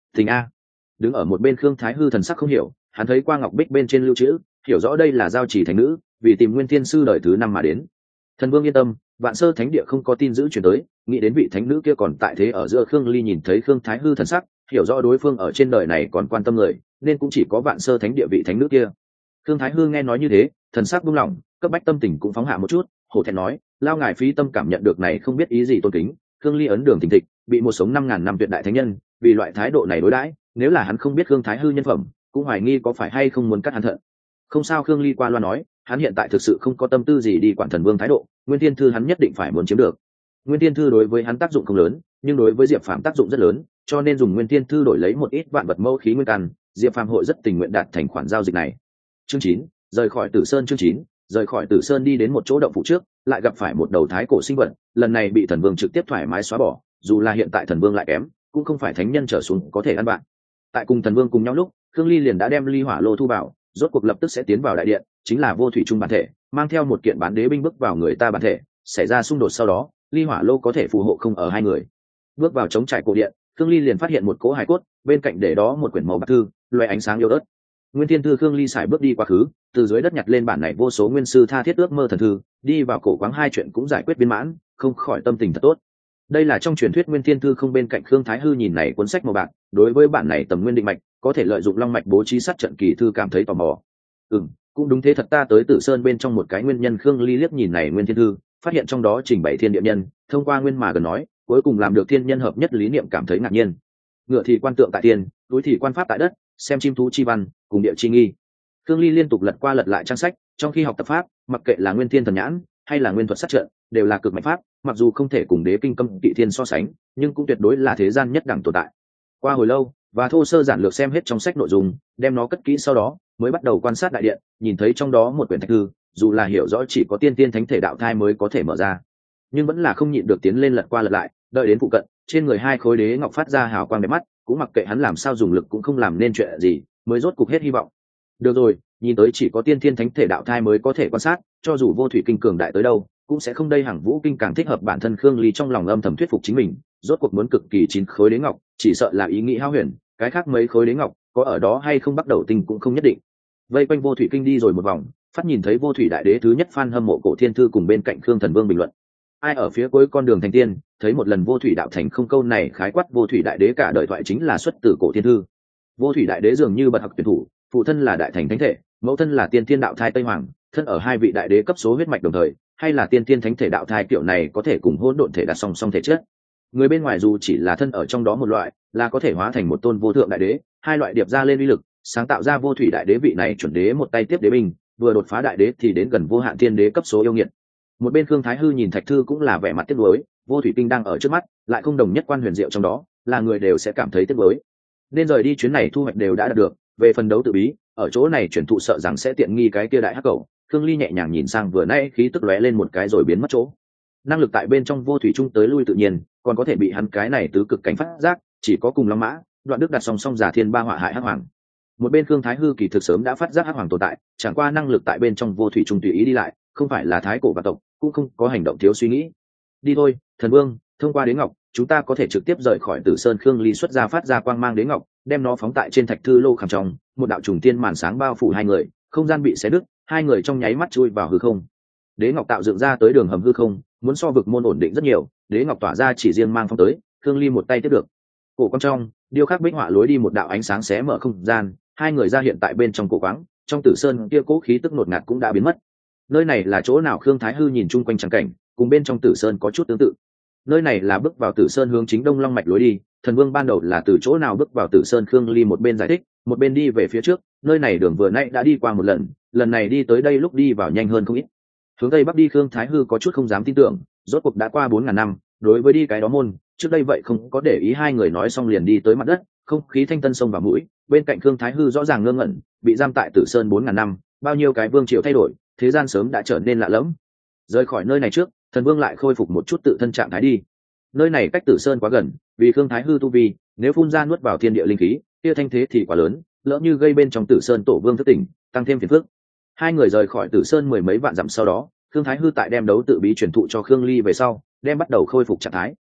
S1: Tình a. Đứng ở một bên Khương Thái Hư thần sắc không hiểu, hắn thấy qua ngọc bích bên trên lưu chữ, hiểu rõ đây là giao chỉ thánh nữ, vì tìm nguyên thiên sư đời thứ 5 mà đến. Thần vương yên tâm, vạn sơ thánh địa không có tin giữ chuyển tới, nghĩ đến vị thánh nữ kia còn tại thế ở giữa. Khương Ly nhìn thấy Khương Thái Hư thần sắc, hiểu rõ đối phương ở trên đời này còn quan tâm người, nên cũng chỉ có vạn sơ thánh địa vị thánh nữ kia. Khương Thái Hư nghe nói như thế, thần sắc buông lỏng, cấp bách tâm tình cũng phóng hạ một chút, hổ thẹn nói, lao ngài phí tâm cảm nhận được này không biết ý gì tôn kính. Khương Ly ấn đường thình thịch, bị một sống 5.000 năm tuyệt đại thánh nhân, vì loại thái độ này đối đãi, nếu là hắn không biết Khương Thái Hư nhân phẩm, cũng hoài nghi có phải hay không muốn cắt hắn thận. Không sao, Khương Ly qua loa nói, hắn hiện tại thực sự không có tâm tư gì đi quản thần vương thái độ, nguyên thiên thư hắn nhất định phải muốn chiếm được. Nguyên thiên thư đối với hắn tác dụng không lớn, nhưng đối với Diệp Phàm tác dụng rất lớn, cho nên dùng nguyên thiên thư đổi lấy một ít vạn vật mâu khí nguyên căn, Diệp Phàm hội rất tình nguyện đạt thành khoản giao dịch này. Chương 9, rời khỏi Tử Sơn. Chương 9, rời khỏi Tử Sơn đi đến một chỗ động phủ trước, lại gặp phải một đầu thái cổ sinh vật, lần này bị thần vương trực tiếp thoải mái xóa bỏ, dù là hiện tại thần vương lại kém, cũng không phải thánh nhân trở xuống có thể ăn bạn. Tại cùng thần vương cùng nhau lúc, Khương Ly liền đã đem ly hỏa lô thu vào, rốt cuộc lập tức sẽ tiến vào đại điện, chính là vô thủy trung bản thể, mang theo một kiện bán đế binh bước vào người ta bản thể, xảy ra xung đột sau đó, ly hỏa lô có thể phù hộ không ở hai người. Bước vào chống trải cổ điện, Khương Ly liền phát hiện một cỗ hài cốt, bên cạnh để đó một quyển màu bạc thư, loé ánh sáng yếu ớt. Nguyên Thiên Thư. Khương Ly xài bước đi quá khứ, từ dưới đất nhặt lên bản này vô số nguyên sư tha thiết ước mơ thần thư, đi vào cổ quáng hai chuyện cũng giải quyết viên mãn, không khỏi tâm tình thật tốt. Đây là trong truyền thuyết Nguyên Thiên Thư. Không bên cạnh Khương Thái Hư nhìn này cuốn sách màu bạc, đối với bản này tầm nguyên định mạch, có thể lợi dụng long mạch bố trí sát trận kỳ thư cảm thấy tò mò. Cũng đúng thế thật, ta tới Tử Sơn bên trong một cái nguyên nhân. Khương Ly liếc nhìn này Nguyên Thiên Thư, phát hiện trong đó trình bày thiên địa nhân, thông qua nguyên mà gần nói, cuối cùng làm được thiên nhân hợp nhất lý niệm, cảm thấy ngạc nhiên. Ngựa thì quan tượng tại thiên, túi thì quan pháp tại đất, xem chim thú chi văn, cùng địa chi nghi. Khương Ly liên tục lật qua lật lại trang sách, trong khi học tập pháp, mặc kệ là nguyên thiên thần nhãn hay là nguyên thuật sát trận, đều là cực mạnh pháp, mặc dù không thể cùng đế kinh cấm kỵ thiên so sánh, nhưng cũng tuyệt đối là thế gian nhất đẳng tồn tại. Qua hồi lâu, và thô sơ giản lược xem hết trong sách nội dung, đem nó cất kỹ sau đó, mới bắt đầu quan sát đại điện, nhìn thấy trong đó một quyển thạch thư, dù là hiểu rõ chỉ có tiên tiên thánh thể đạo thai mới có thể mở ra, nhưng vẫn là không nhịn được tiến lên lật qua lật lại, đợi đến phụ cận, trên người hai khối đế ngọc phát ra hào quang đẹp mắt, cũng mặc kệ hắn làm sao dùng lực cũng không làm nên chuyện gì, mới rốt cục hết hy vọng. Được rồi, nhìn tới chỉ có tiên thiên thánh thể đạo thai mới có thể quan sát, cho dù vô thủy kinh cường đại tới đâu, cũng sẽ không đây. Hằng vũ kinh càng thích hợp bản thân. Khương Ly trong lòng âm thầm thuyết phục chính mình, rốt cuộc muốn cực kỳ 9 khối đế ngọc, chỉ sợ là ý nghĩ hao huyền, cái khác mấy khối đế ngọc có ở đó hay không bắt đầu tinh cũng không nhất định. Vây quanh vô thủy kinh đi rồi một vòng, phát nhìn thấy vô thủy đại đế thứ nhất Phan hâm mộ cổ thiên thư cùng bên cạnh Khương thần vương bình luận. Ai ở phía cuối con đường thành tiên, thấy một lần vô thủy đạo thành không, câu này khái quát vô thủy đại đế cả đời thoại chính là xuất từ cổ thiên thư. Vô thủy đại đế dường như bậc học tuyển thủ, phụ thân là đại thành thánh thể, mẫu thân là tiên thiên đạo thai Tây Hoàng, thân ở hai vị đại đế cấp số huyết mạch đồng thời, hay là tiên thiên thánh thể đạo thai, kiểu này có thể cùng hỗn độn thể đặt song song thể chất. Người bên ngoài dù chỉ là thân ở trong đó một loại, là có thể hóa thành một tôn vô thượng đại đế, hai loại điệp ra lên uy lực, sáng tạo ra vô thủy đại đế vị này chuẩn đế một tay tiếp đế binh, vừa đột phá đại đế thì đến gần vô hạn tiên đế cấp số yêu nghiệt. Một bên Khương Thái Hư nhìn thạch thư cũng là vẻ mặt tiếc nuối, vô thủy kinh đang ở trước mắt, lại không đồng nhất quan huyền diệu trong đó, là người đều sẽ cảm thấy tiếc nuối. Nên rời đi chuyến này thu hoạch đều đã đạt được, về phần đấu tự bí, ở chỗ này chuyển thụ sợ rằng sẽ tiện nghi cái kia đại hắc cầu. Khương Ly nhẹ nhàng nhìn sang, vừa nãy khí tức lóe lên một cái rồi biến mất chỗ. Năng lực tại bên trong vô thủy trung tới lui tự nhiên, còn có thể bị hắn cái này tứ cực cảnh phát giác, chỉ có cùng long mã, đoạn đức đặt song song giả thiên ba họa hại hắc hoàng. Một bên Khương Thái Hư kỳ thực sớm đã phát giác hắc hoàng tồn tại, chẳng qua năng lực tại bên trong vô thủy trung tùy ý đi lại, không phải là thái cổ và tộc, cũng không có hành động thiếu suy nghĩ. Đi thôi, thần vương, thông qua đế ngọc, chúng ta có thể trực tiếp rời khỏi Tử Sơn. Khương Ly xuất ra phát ra quang mang đế ngọc, đem nó phóng tại trên thạch thư lô khảm trong, một đạo trùng tiên màn sáng bao phủ hai người, không gian bị xé đứt, hai người trong nháy mắt chui vào hư không. Đế ngọc tạo dựng ra tới đường hầm hư không, muốn so vực môn ổn định rất nhiều, đế ngọc tỏa ra chỉ riêng mang phong tới, Khương Ly một tay tiếp được. Cổ quang trong, điêu khắc bích họa lối đi một đạo ánh sáng xé mở không gian, hai người ra hiện tại bên trong cổ quáng, trong Tử Sơn kia cố khí tức ngột ngạt cũng đã biến mất. Nơi này là chỗ nào? Khương Thái Hư nhìn chung quanh trắng cảnh, cùng bên trong Tử Sơn có chút tương tự. Nơi này là bước vào Tử Sơn hướng chính đông long mạch lối đi, thần vương ban đầu là từ chỗ nào bước vào Tử Sơn? Khương Ly một bên giải thích, một bên đi về phía trước. Nơi này đường vừa nãy đã đi qua một lần, lần này đi tới đây lúc đi vào nhanh hơn không ít. Hướng tây bắc đi. Khương Thái Hư có chút không dám tin tưởng, rốt cuộc đã qua 4.000 năm, đối với đi cái đó môn, trước đây vậy không có để ý. Hai người nói xong liền đi tới mặt đất, không khí thanh tân sông vào mũi. Bên cạnh Khương Thái Hư rõ ràng ngơ ngẩn, bị giam tại Tử Sơn 4.000 năm, bao nhiêu cái vương triều thay đổi, thế gian sớm đã trở nên lạ lẫm. Rời khỏi nơi này trước, thần vương lại khôi phục một chút tự thân trạng thái đi. Nơi này cách Tử Sơn quá gần, vì Khương Thái Hư tu vi, nếu phun ra nuốt vào thiên địa linh khí, kia thanh thế thì quá lớn, lỡ như gây bên trong Tử Sơn tổ vương thất tỉnh, tăng thêm phiền phức. Hai người rời khỏi Tử Sơn mười mấy vạn dặm sau đó, Khương Thái Hư tại đem đấu tự bí truyền thụ cho Khương Ly về sau, đem bắt đầu khôi phục trạng thái.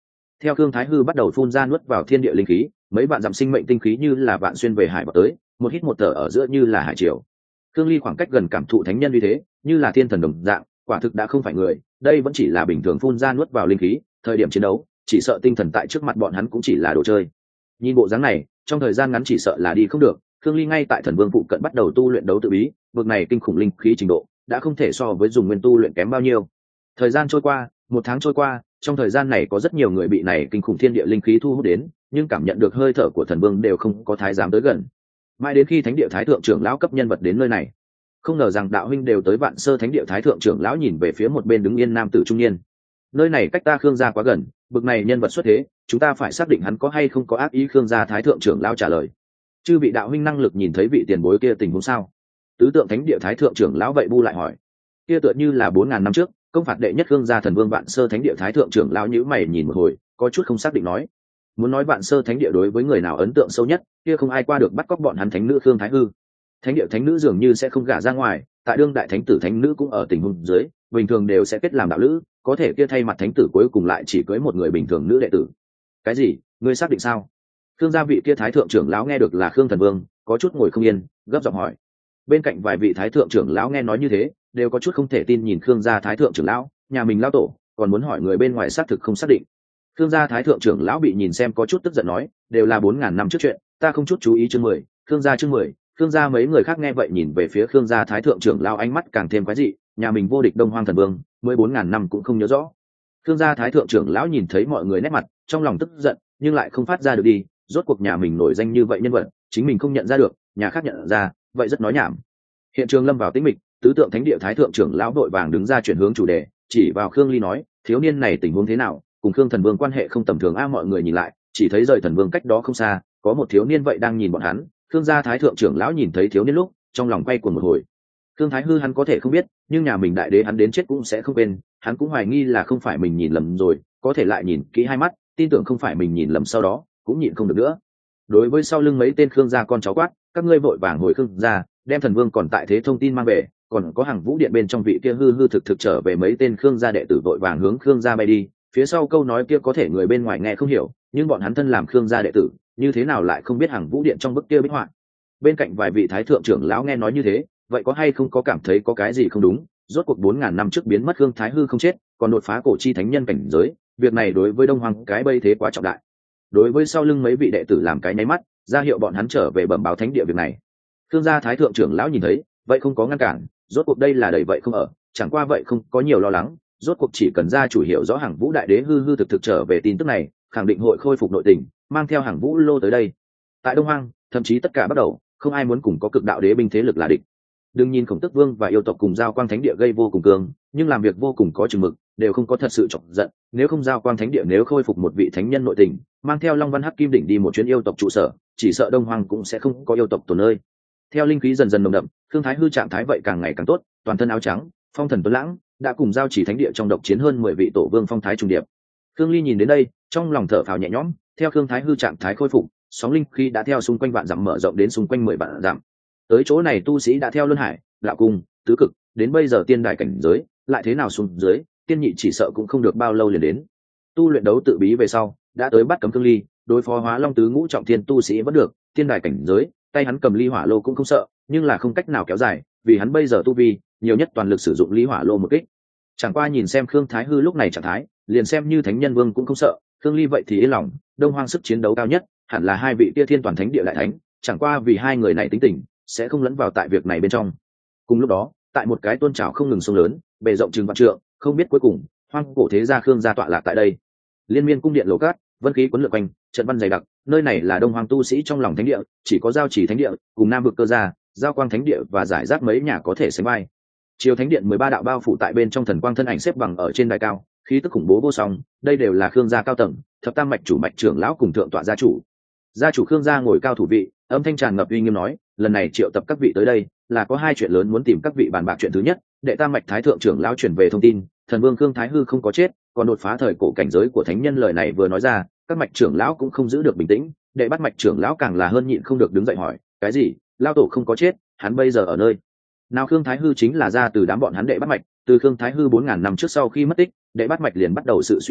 S1: Theo Khương Thái Hư bắt đầu phun ra nuốt vào thiên địa linh khí, mấy vạn dặm sinh mệnh tinh khí như là vạn xuyên về hải vào tới, một hít một thở ở giữa như là hải triều. Khương Ly khoảng cách gần cảm thụ thánh nhân như thế, như là thiên thần đồng dạng, quả thực đã không phải người, đây vẫn chỉ là bình thường phun ra nuốt vào linh khí, thời điểm chiến đấu, chỉ sợ tinh thần tại trước mặt bọn hắn cũng chỉ là đồ chơi. Nhìn bộ dáng này, trong thời gian ngắn chỉ sợ là đi không được. Khương Ly ngay tại thần vương phụ cận bắt đầu tu luyện đấu tự bí, vực này kinh khủng linh khí trình độ đã không thể so với dùng nguyên tu luyện kém bao nhiêu. Thời gian trôi qua, một tháng trôi qua, trong thời gian này có rất nhiều người bị này kinh khủng thiên địa linh khí thu hút đến, nhưng cảm nhận được hơi thở của thần vương đều không có thái dám tới gần. Mãi đến khi thánh địa thái thượng trưởng lão cấp nhân vật đến nơi này, không ngờ rằng đạo huynh đều tới Vạn Sơ thánh địa thái thượng trưởng lão nhìn về phía một bên đứng yên nam tử trung niên. Nơi này cách ta Khương gia quá gần, bực này nhân vật xuất thế, chúng ta phải xác định hắn có hay không có ác ý. Khương gia thái thượng trưởng lão trả lời. Chư vị đạo huynh năng lực nhìn thấy vị tiền bối kia tình huống sao? Tứ tượng thánh địa thái thượng trưởng lão vậy bu lại hỏi. Kia tựa như là 4000 năm trước, công phạt đệ nhất Khương gia thần vương Vạn Sơ thánh địa thái thượng trưởng lão nhíu mày nhìn một hồi, có chút không xác định nói. Muốn nói Vạn Sơ thánh địa đối với người nào ấn tượng sâu nhất, kia không ai qua được bắt cóc bọn hắn thánh nữ Khương Thái Hư. Thánh địa thánh nữ dường như sẽ không gả ra ngoài, tại đương đại thánh tử thánh nữ cũng ở tình huống dưới, bình thường đều sẽ kết làm đạo lữ, có thể kia thay mặt thánh tử cuối cùng lại chỉ cưới một người bình thường nữ đệ tử. Cái gì? Ngươi xác định sao? Khương gia vị kia thái thượng trưởng lão nghe được là Khương thần vương, có chút ngồi không yên, gấp giọng hỏi. Bên cạnh vài vị thái thượng trưởng lão nghe nói như thế, đều có chút không thể tin nhìn Khương gia thái thượng trưởng lão, nhà mình lão tổ, còn muốn hỏi người bên ngoài xác thực không xác định. Khương gia thái thượng trưởng lão bị nhìn xem có chút tức giận nói, đều là 4000 năm trước chuyện, ta không chút chú ý chương 10, Khương gia chương 10. Khương gia mấy người khác nghe vậy nhìn về phía Khương gia thái thượng trưởng lão ánh mắt càng thêm quái dị, nhà mình vô địch Đông Hoang thần vương, 14.000 năm cũng không nhớ rõ. Khương gia thái thượng trưởng lão nhìn thấy mọi người nét mặt, trong lòng tức giận, nhưng lại không phát ra được đi, rốt cuộc nhà mình nổi danh như vậy nhân vật, chính mình không nhận ra được, nhà khác nhận ra, vậy rất nói nhảm. Hiện trường lâm vào tĩnh mịch, tứ tượng thánh địa thái thượng trưởng lão đội vàng đứng ra chuyển hướng chủ đề, chỉ vào Khương Ly nói, thiếu niên này tình huống thế nào, cùng Khương thần vương quan hệ không tầm thường a. Mọi người nhìn lại, chỉ thấy rời thần vương cách đó không xa, có một thiếu niên vậy đang nhìn bọn hắn. Khương gia thái thượng trưởng lão nhìn thấy thiếu niên lúc, trong lòng quay cuồng một hồi. Khương Thái Hư hắn có thể không biết, nhưng nhà mình đại đế hắn đến chết cũng sẽ không quên, hắn cũng hoài nghi là không phải mình nhìn lầm rồi, có thể lại nhìn kỹ hai mắt, tin tưởng không phải mình nhìn lầm, sau đó cũng nhịn không được nữa. Đối với sau lưng mấy tên Khương gia con cháu quát, các ngươi vội vàng hồi Khương gia, đem thần vương còn tại thế thông tin mang về, còn có hàng vũ điện bên trong vị kia hư hư thực thực trở về. Mấy tên Khương gia đệ tử vội vàng hướng Khương gia bay đi, phía sau câu nói kia có thể người bên ngoài nghe không hiểu, nhưng bọn hắn thân làm Khương gia đệ tử, như thế nào lại không biết hàng vũ điện trong bức kia bích họa. Bên cạnh vài vị thái thượng trưởng lão nghe nói như thế, vậy có hay không có cảm thấy có cái gì không đúng? Rốt cuộc 4000 năm trước biến mất Khương Thái Hư không chết, còn đột phá cổ chi thánh nhân cảnh giới, việc này đối với Đông Hoàng cái bây thế quá trọng đại. Đối với sau lưng mấy vị đệ tử làm cái nháy mắt, ra hiệu bọn hắn trở về bẩm báo thánh địa việc này. Khương gia thái thượng trưởng lão nhìn thấy, vậy không có ngăn cản, rốt cuộc đây là đầy vậy không ở, chẳng qua vậy không có nhiều lo lắng, rốt cuộc chỉ cần gia chủ hiểu rõ hàng vũ đại đế hư hư thực thực trở về tin tức này, khẳng định hội khôi phục nội tình, mang theo hàng vũ lô tới đây. Tại Đông Hoang, thậm chí tất cả bắt đầu, không ai muốn cùng có cực đạo đế binh thế lực là địch. Đừng nhìn Khổng Tước Vương và yêu tộc cùng Giao Quang Thánh Địa gây vô cùng cường, nhưng làm việc vô cùng có chừng mực, đều không có thật sự chọc giận. Nếu không Giao Quang Thánh Địa nếu khôi phục một vị thánh nhân nội tình, mang theo Long Văn Hắc Kim Đỉnh đi một chuyến yêu tộc trụ sở, chỉ sợ Đông Hoang cũng sẽ không có yêu tộc tồn nơi. Theo linh khí dần dần nồng đậm, Khương Thái Hư trạng thái vậy càng ngày càng tốt, toàn thân áo trắng, phong thần tuấn lãng, đã cùng Giao Chỉ Thánh Địa trong độc chiến hơn 10 vị tổ vương phong thái trùng điệp. Khương Ly nhìn đến đây, trong lòng thở phào nhẹ nhõm, theo Khương Thái Hư trạng thái khôi phục, sóng linh khí đã theo xung quanh vạn dặm mở rộng đến xung quanh 10 vạn dặm. Tới chỗ này tu sĩ đã theo luân hải, đạo cung, tứ cực, đến bây giờ tiên đại cảnh giới, lại thế nào xuống dưới, tiên nhị chỉ sợ cũng không được bao lâu liền đến. Tu luyện đấu tự bí về sau, đã tới bắt cấm Khương Ly, đối phó Hóa Long tứ ngũ trọng thiên tu sĩ vẫn được, tiên đại cảnh giới, tay hắn cầm ly hỏa lô cũng không sợ, nhưng là không cách nào kéo dài, vì hắn bây giờ tu vi, nhiều nhất toàn lực sử dụng ly hỏa lô một kích. Chẳng qua nhìn xem Khương Thái Hư lúc này trạng thái, liền xem như thánh nhân vương cũng không sợ, Khương Ly vậy thì yên lòng, Đông Hoang sức chiến đấu cao nhất, hẳn là hai vị kia thiên toàn thánh địa đại thánh, chẳng qua vì hai người này tính tình, sẽ không lẫn vào tại việc này bên trong. Cùng lúc đó, tại một cái tôn trào không ngừng sông lớn, bề rộng chừng vạn trượng, không biết cuối cùng, hoang cổ thế gia Khương gia tọa lạc tại đây. Liên miên cung điện lầu cát, vân khí cuốn lượn quanh, trận văn dày đặc, nơi này là Đông Hoang tu sĩ trong lòng thánh địa, chỉ có Giao Chỉ Thánh Địa, cùng Nam Vực Cơ gia, Giao Quang Thánh Địa và giải rác mấy nhà có thể sánh vai. Chiều Thánh Điện 13 đạo bao phủ tại bên trong thần quang thân ảnh xếp bằng ở trên đài cao, khí tức khủng bố vô song, đây đều là Khương gia cao tầng, thập tam mạch chủ mạch trưởng lão cùng thượng tọa gia chủ. Gia chủ Khương gia ngồi cao thủ vị, âm thanh tràn ngập uy nghiêm nói, lần này triệu tập các vị tới đây, là có hai chuyện lớn muốn tìm các vị bàn bạc. Chuyện thứ nhất, đệ tam mạch thái thượng trưởng lão chuyển về thông tin, thần vương Khương Thái Hư không có chết, còn đột phá thời cổ cảnh giới của thánh nhân. Lời này vừa nói ra, các mạch trưởng lão cũng không giữ được bình tĩnh, đệ bắt mạch trưởng lão càng là hơn nhịn không được đứng dậy hỏi, cái gì? Lao tổ không có chết, hắn bây giờ ở nơi nào? Khương Thái Hư chính là ra từ đám bọn hắn đệ bắt mạch, từ Khương Thái Hư 4000 năm trước sau khi mất tích, đệ bắt mạch liền bắt đầu sự suy thoái,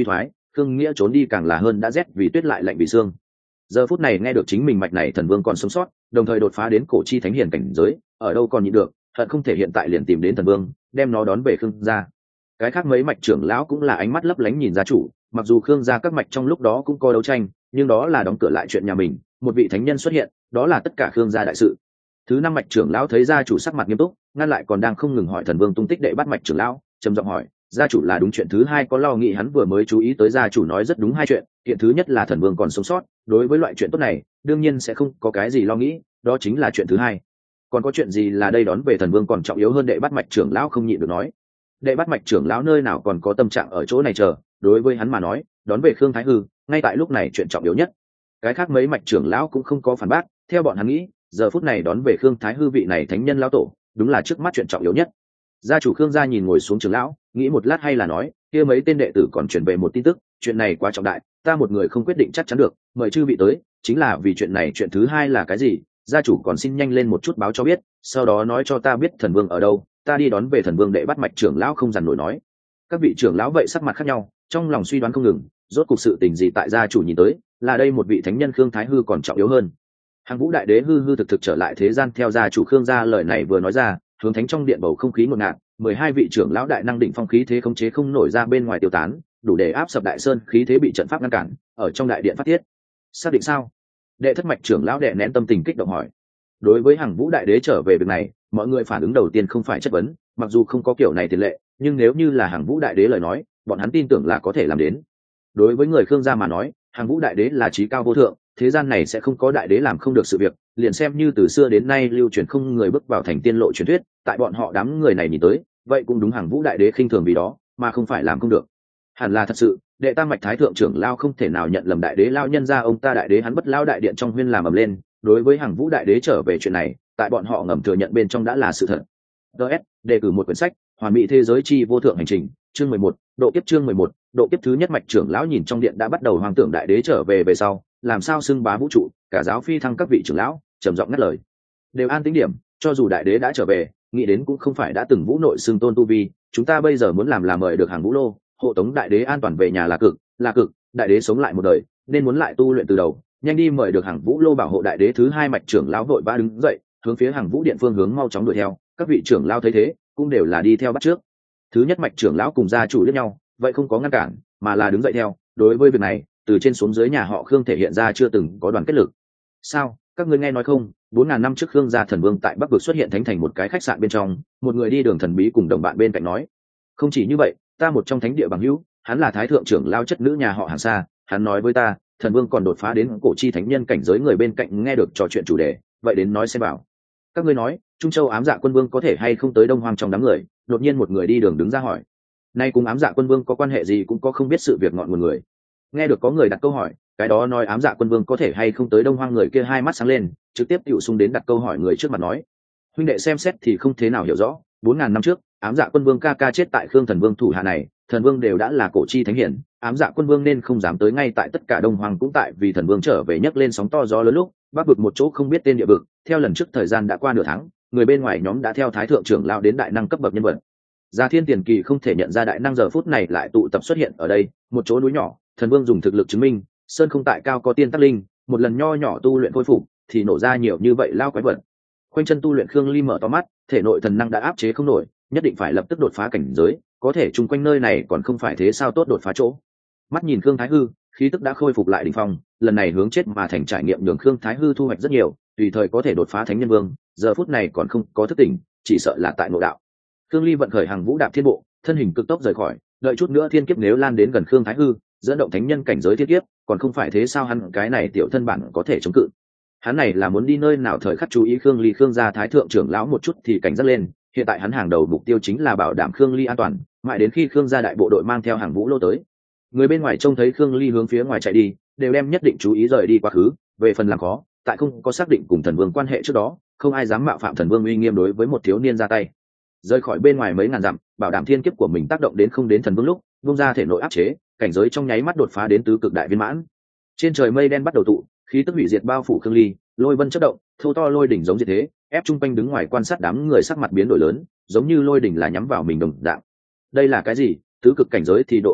S1: Khương Nghĩa trốn đi càng là hơn đã rét vì tuyết lại lạnh vì xương. Giờ phút này nghe được chính mình mạch này thần vương còn sống sót, đồng thời đột phá đến cổ chi thánh hiền cảnh giới, ở đâu còn nhịn được, hận không thể hiện tại liền tìm đến thần vương, đem nó đón về Khương gia. Cái khác mấy mạch trưởng lão cũng là ánh mắt lấp lánh nhìn gia chủ, mặc dù Khương gia các mạch trong lúc đó cũng có đấu tranh, nhưng đó là đóng cửa lại chuyện nhà mình, một vị thánh nhân xuất hiện, đó là tất cả Khương gia đại sự. Thứ năm mạch trưởng lão thấy gia chủ sắc mặt nghiêm túc, ngăn lại còn đang không ngừng hỏi thần vương tung tích đệ bắt mạch trưởng lão, trầm giọng hỏi, gia chủ là đúng chuyện thứ hai có lo nghĩ, hắn vừa mới chú ý tới gia chủ nói rất đúng hai chuyện, chuyện thứ nhất là thần vương còn sống sót, đối với loại chuyện tốt này đương nhiên sẽ không có cái gì lo nghĩ, đó chính là chuyện thứ hai. Còn có chuyện gì là đây đón về thần vương còn trọng yếu hơn? Đệ bắt mạch trưởng lão không nhịn được nói. Đệ bắt mạch trưởng lão nơi nào còn có tâm trạng ở chỗ này chờ, đối với hắn mà nói đón về Khương Thái Hư ngay tại lúc này chuyện trọng yếu nhất. Cái khác mấy mạch trưởng lão cũng không có phản bác, theo bọn hắn nghĩ giờ phút này đón về Khương Thái Hư vị này thánh nhân lão tổ đúng là trước mắt chuyện trọng yếu nhất. Gia chủ Khương gia nhìn ngồi xuống trưởng lão, nghĩ một lát hay là nói, kia mấy tên đệ tử còn chuyển về một tin tức, chuyện này quá trọng đại, ta một người không quyết định chắc chắn được, mời chư vị tới chính là vì chuyện này. Chuyện thứ hai là cái gì? Gia chủ còn xin nhanh lên một chút báo cho biết, sau đó nói cho ta biết thần vương ở đâu, ta đi đón về thần vương. Đệ bắt mạch trưởng lão không dằn nổi nói. Các vị trưởng lão vậy sắc mặt khác nhau, trong lòng suy đoán không ngừng, rốt cuộc sự tình gì tại gia chủ nhìn tới là đây một vị thánh nhân Khương Thái Hư còn trọng yếu hơn. Hàng Vũ đại đế hư hư thực thực trở lại thế gian. Theo gia chủ Khương gia lời này vừa nói ra, hướng thánh trong điện bầu không khí ngột ngạt, 12 vị trưởng lão đại năng đỉnh phong khí thế khống chế không nổi ra bên ngoài tiêu tán, đủ để áp sập đại sơn, khí thế bị trận pháp ngăn cản, ở trong đại điện phát tiết. Xác định sao? Đệ thất mạch trưởng lão đệ nén tâm tình kích động hỏi. Đối với Hàng Vũ đại đế trở về việc này, mọi người phản ứng đầu tiên không phải chất vấn, mặc dù không có kiểu này tiền lệ, nhưng nếu như là Hàng Vũ đại đế lời nói, bọn hắn tin tưởng là có thể làm đến. Đối với người Khương gia mà nói, Hàng Vũ đại đế là trí cao vô thượng, thế gian này sẽ không có đại đế làm không được sự việc, liền xem như từ xưa đến nay lưu truyền không người bước vào thành tiên lộ truyền thuyết, tại bọn họ đám người này nhìn tới, vậy cũng đúng Hàng Vũ đại đế khinh thường vì đó, mà không phải làm không được. Hẳn là thật sự, đệ tam mạch thái thượng trưởng lao không thể nào nhận lầm đại đế lao nhân ra, ông ta đại đế hắn bất lao đại điện trong huyên làm ầm lên. Đối với Hàng Vũ đại đế trở về chuyện này, tại bọn họ ngầm thừa nhận bên trong đã là sự thật. DS đề cử một quyển sách, Hoàn Mỹ thế giới chi vô thượng hành trình, chương 11, độ kiếp. Chương 11, độ kiếp. Thứ nhất mạch trưởng lão nhìn trong điện đã bắt đầu hoang tưởng đại đế trở về sau, làm sao xưng bá vũ trụ, cả giáo phi thăng các vị trưởng lão trầm giọng ngắt lời. Đều an tĩnh điểm, cho dù đại đế đã trở về, nghĩ đến cũng không phải đã từng vũ nội xưng tôn tu vi, chúng ta bây giờ muốn làm là mời được Hàng Vũ lô, hộ tống đại đế an toàn về nhà là cực, đại đế sống lại một đời, nên muốn lại tu luyện từ đầu, nhanh đi mời được Hàng Vũ lô bảo hộ đại đế. Thứ hai mạch trưởng lão vội vã đứng dậy, hướng phía Hàng Vũ điện phương hướng mau chóng đuổi theo, các vị trưởng lão thấy thế, cũng đều là đi theo bắt trước. Thứ nhất mạch trưởng lão cùng gia chủ liếc nhau, vậy không có ngăn cản, mà là đứng dậy theo. Đối với việc này, từ trên xuống dưới nhà họ Khương thể hiện ra chưa từng có đoàn kết lực. Sao, các ngươi nghe nói không, 4000 năm trước Khương gia thần vương tại Bắc vực xuất hiện thánh thành một cái khách sạn bên trong, một người đi đường thần bí cùng đồng bạn bên cạnh nói. Không chỉ như vậy, ta một trong thánh địa bằng hữu, hắn là thái thượng trưởng lao chất nữ nhà họ Hàng Sa, hắn nói với ta, thần vương còn đột phá đến cổ chi thánh nhân cảnh giới. Người bên cạnh nghe được trò chuyện chủ đề, vậy đến nói xem bảo. Các ngươi nói, Trung Châu Ám Dạ Quân Vương có thể hay không tới Đông Hoang? Trong đám người, đột nhiên một người đi đường đứng ra hỏi. Nay cùng Ám Dạ Quân Vương có quan hệ gì? Cũng có không biết sự việc ngọn nguồn người. Nghe được có người đặt câu hỏi, cái đó nói Ám Dạ Quân Vương có thể hay không tới Đông Hoang, người kia hai mắt sáng lên, trực tiếp tiểu xung đến đặt câu hỏi người trước mặt nói. Huynh đệ xem xét thì không thế nào hiểu rõ, 4000 năm trước, Ám Dạ Quân Vương ca ca chết tại Khương thần vương thủ hạ này, thần vương đều đã là cổ chi thánh hiển, Ám Dạ Quân Vương nên không dám tới. Ngay tại tất cả Đông Hoang cũng tại vì thần vương trở về nhấc lên sóng to gió lớn lúc, Bắc vực một chỗ không biết tên địa vực, theo lần trước thời gian đã qua nửa tháng, người bên ngoài nhóm đã theo thái thượng trưởng lao đến đại năng cấp bậc nhân vật. Gia Thiên Tiền Kỳ không thể nhận ra đại năng giờ phút này lại tụ tập xuất hiện ở đây, một chỗ núi nhỏ, thần vương dùng thực lực chứng minh, sơn không tại cao có tiên tắc linh, một lần nho nhỏ tu luyện khôi phục, thì nổ ra nhiều như vậy lao quái vật. Khoanh chân tu luyện Khương Ly mở to mắt, thể nội thần năng đã áp chế không nổi, nhất định phải lập tức đột phá cảnh giới, có thể chung quanh nơi này còn không phải thế sao tốt đột phá chỗ. Mắt nhìn Khương Thái Hư, khí tức đã khôi phục lại đỉnh phong, lần này hướng chết mà thành trải nghiệm nhường Khương Thái Hư thu hoạch rất nhiều, tùy thời có thể đột phá thánh nhân vương, giờ phút này còn không có thức tỉnh, chỉ sợ là tại nội đạo. Khương Ly vận khởi Hàng Vũ đạp thiên bộ, thân hình cực tốc rời khỏi, đợi chút nữa thiên kiếp nếu lan đến gần Khương Thái Hư, dẫn động thánh nhân cảnh giới thiên kiếp, còn không phải thế sao hắn cái này tiểu thân bản có thể chống cự. Hắn này là muốn đi nơi nào? Thời khắc chú ý Khương Ly. Khương gia thái thượng trưởng lão một chút thì cảnh giác lên, hiện tại hắn hàng đầu mục tiêu chính là bảo đảm Khương Ly an toàn, mãi đến khi Khương gia đại bộ đội mang theo Hàng Vũ lô tới. Người bên ngoài trông thấy Khương Ly hướng phía ngoài chạy đi, đều đem nhất định chú ý rời đi quá khứ. Về phần làm khó, tại không có xác định cùng thần vương quan hệ trước đó, không ai dám mạo phạm thần vương uy nghiêm đối với một thiếu niên ra tay. Rời khỏi bên ngoài mấy ngàn dặm, bảo đảm thiên kiếp của mình tác động đến không đến thần vương lúc, vung ra thể nội áp chế, cảnh giới trong nháy mắt đột phá đến tứ cực đại viên mãn. Trên trời mây đen bắt đầu tụ, khí tức hủy diệt bao phủ Khương Ly, lôi vân chớp động, thâu to lôi đỉnh giống như thế, ép trung quanh đứng ngoài quan sát đám người sắc mặt biến đổi lớn, giống như lôi đỉnh là nhắm vào mình đồng dạng. Đây là cái gì? Tứ cực cảnh giới thì độ lôi kiếp,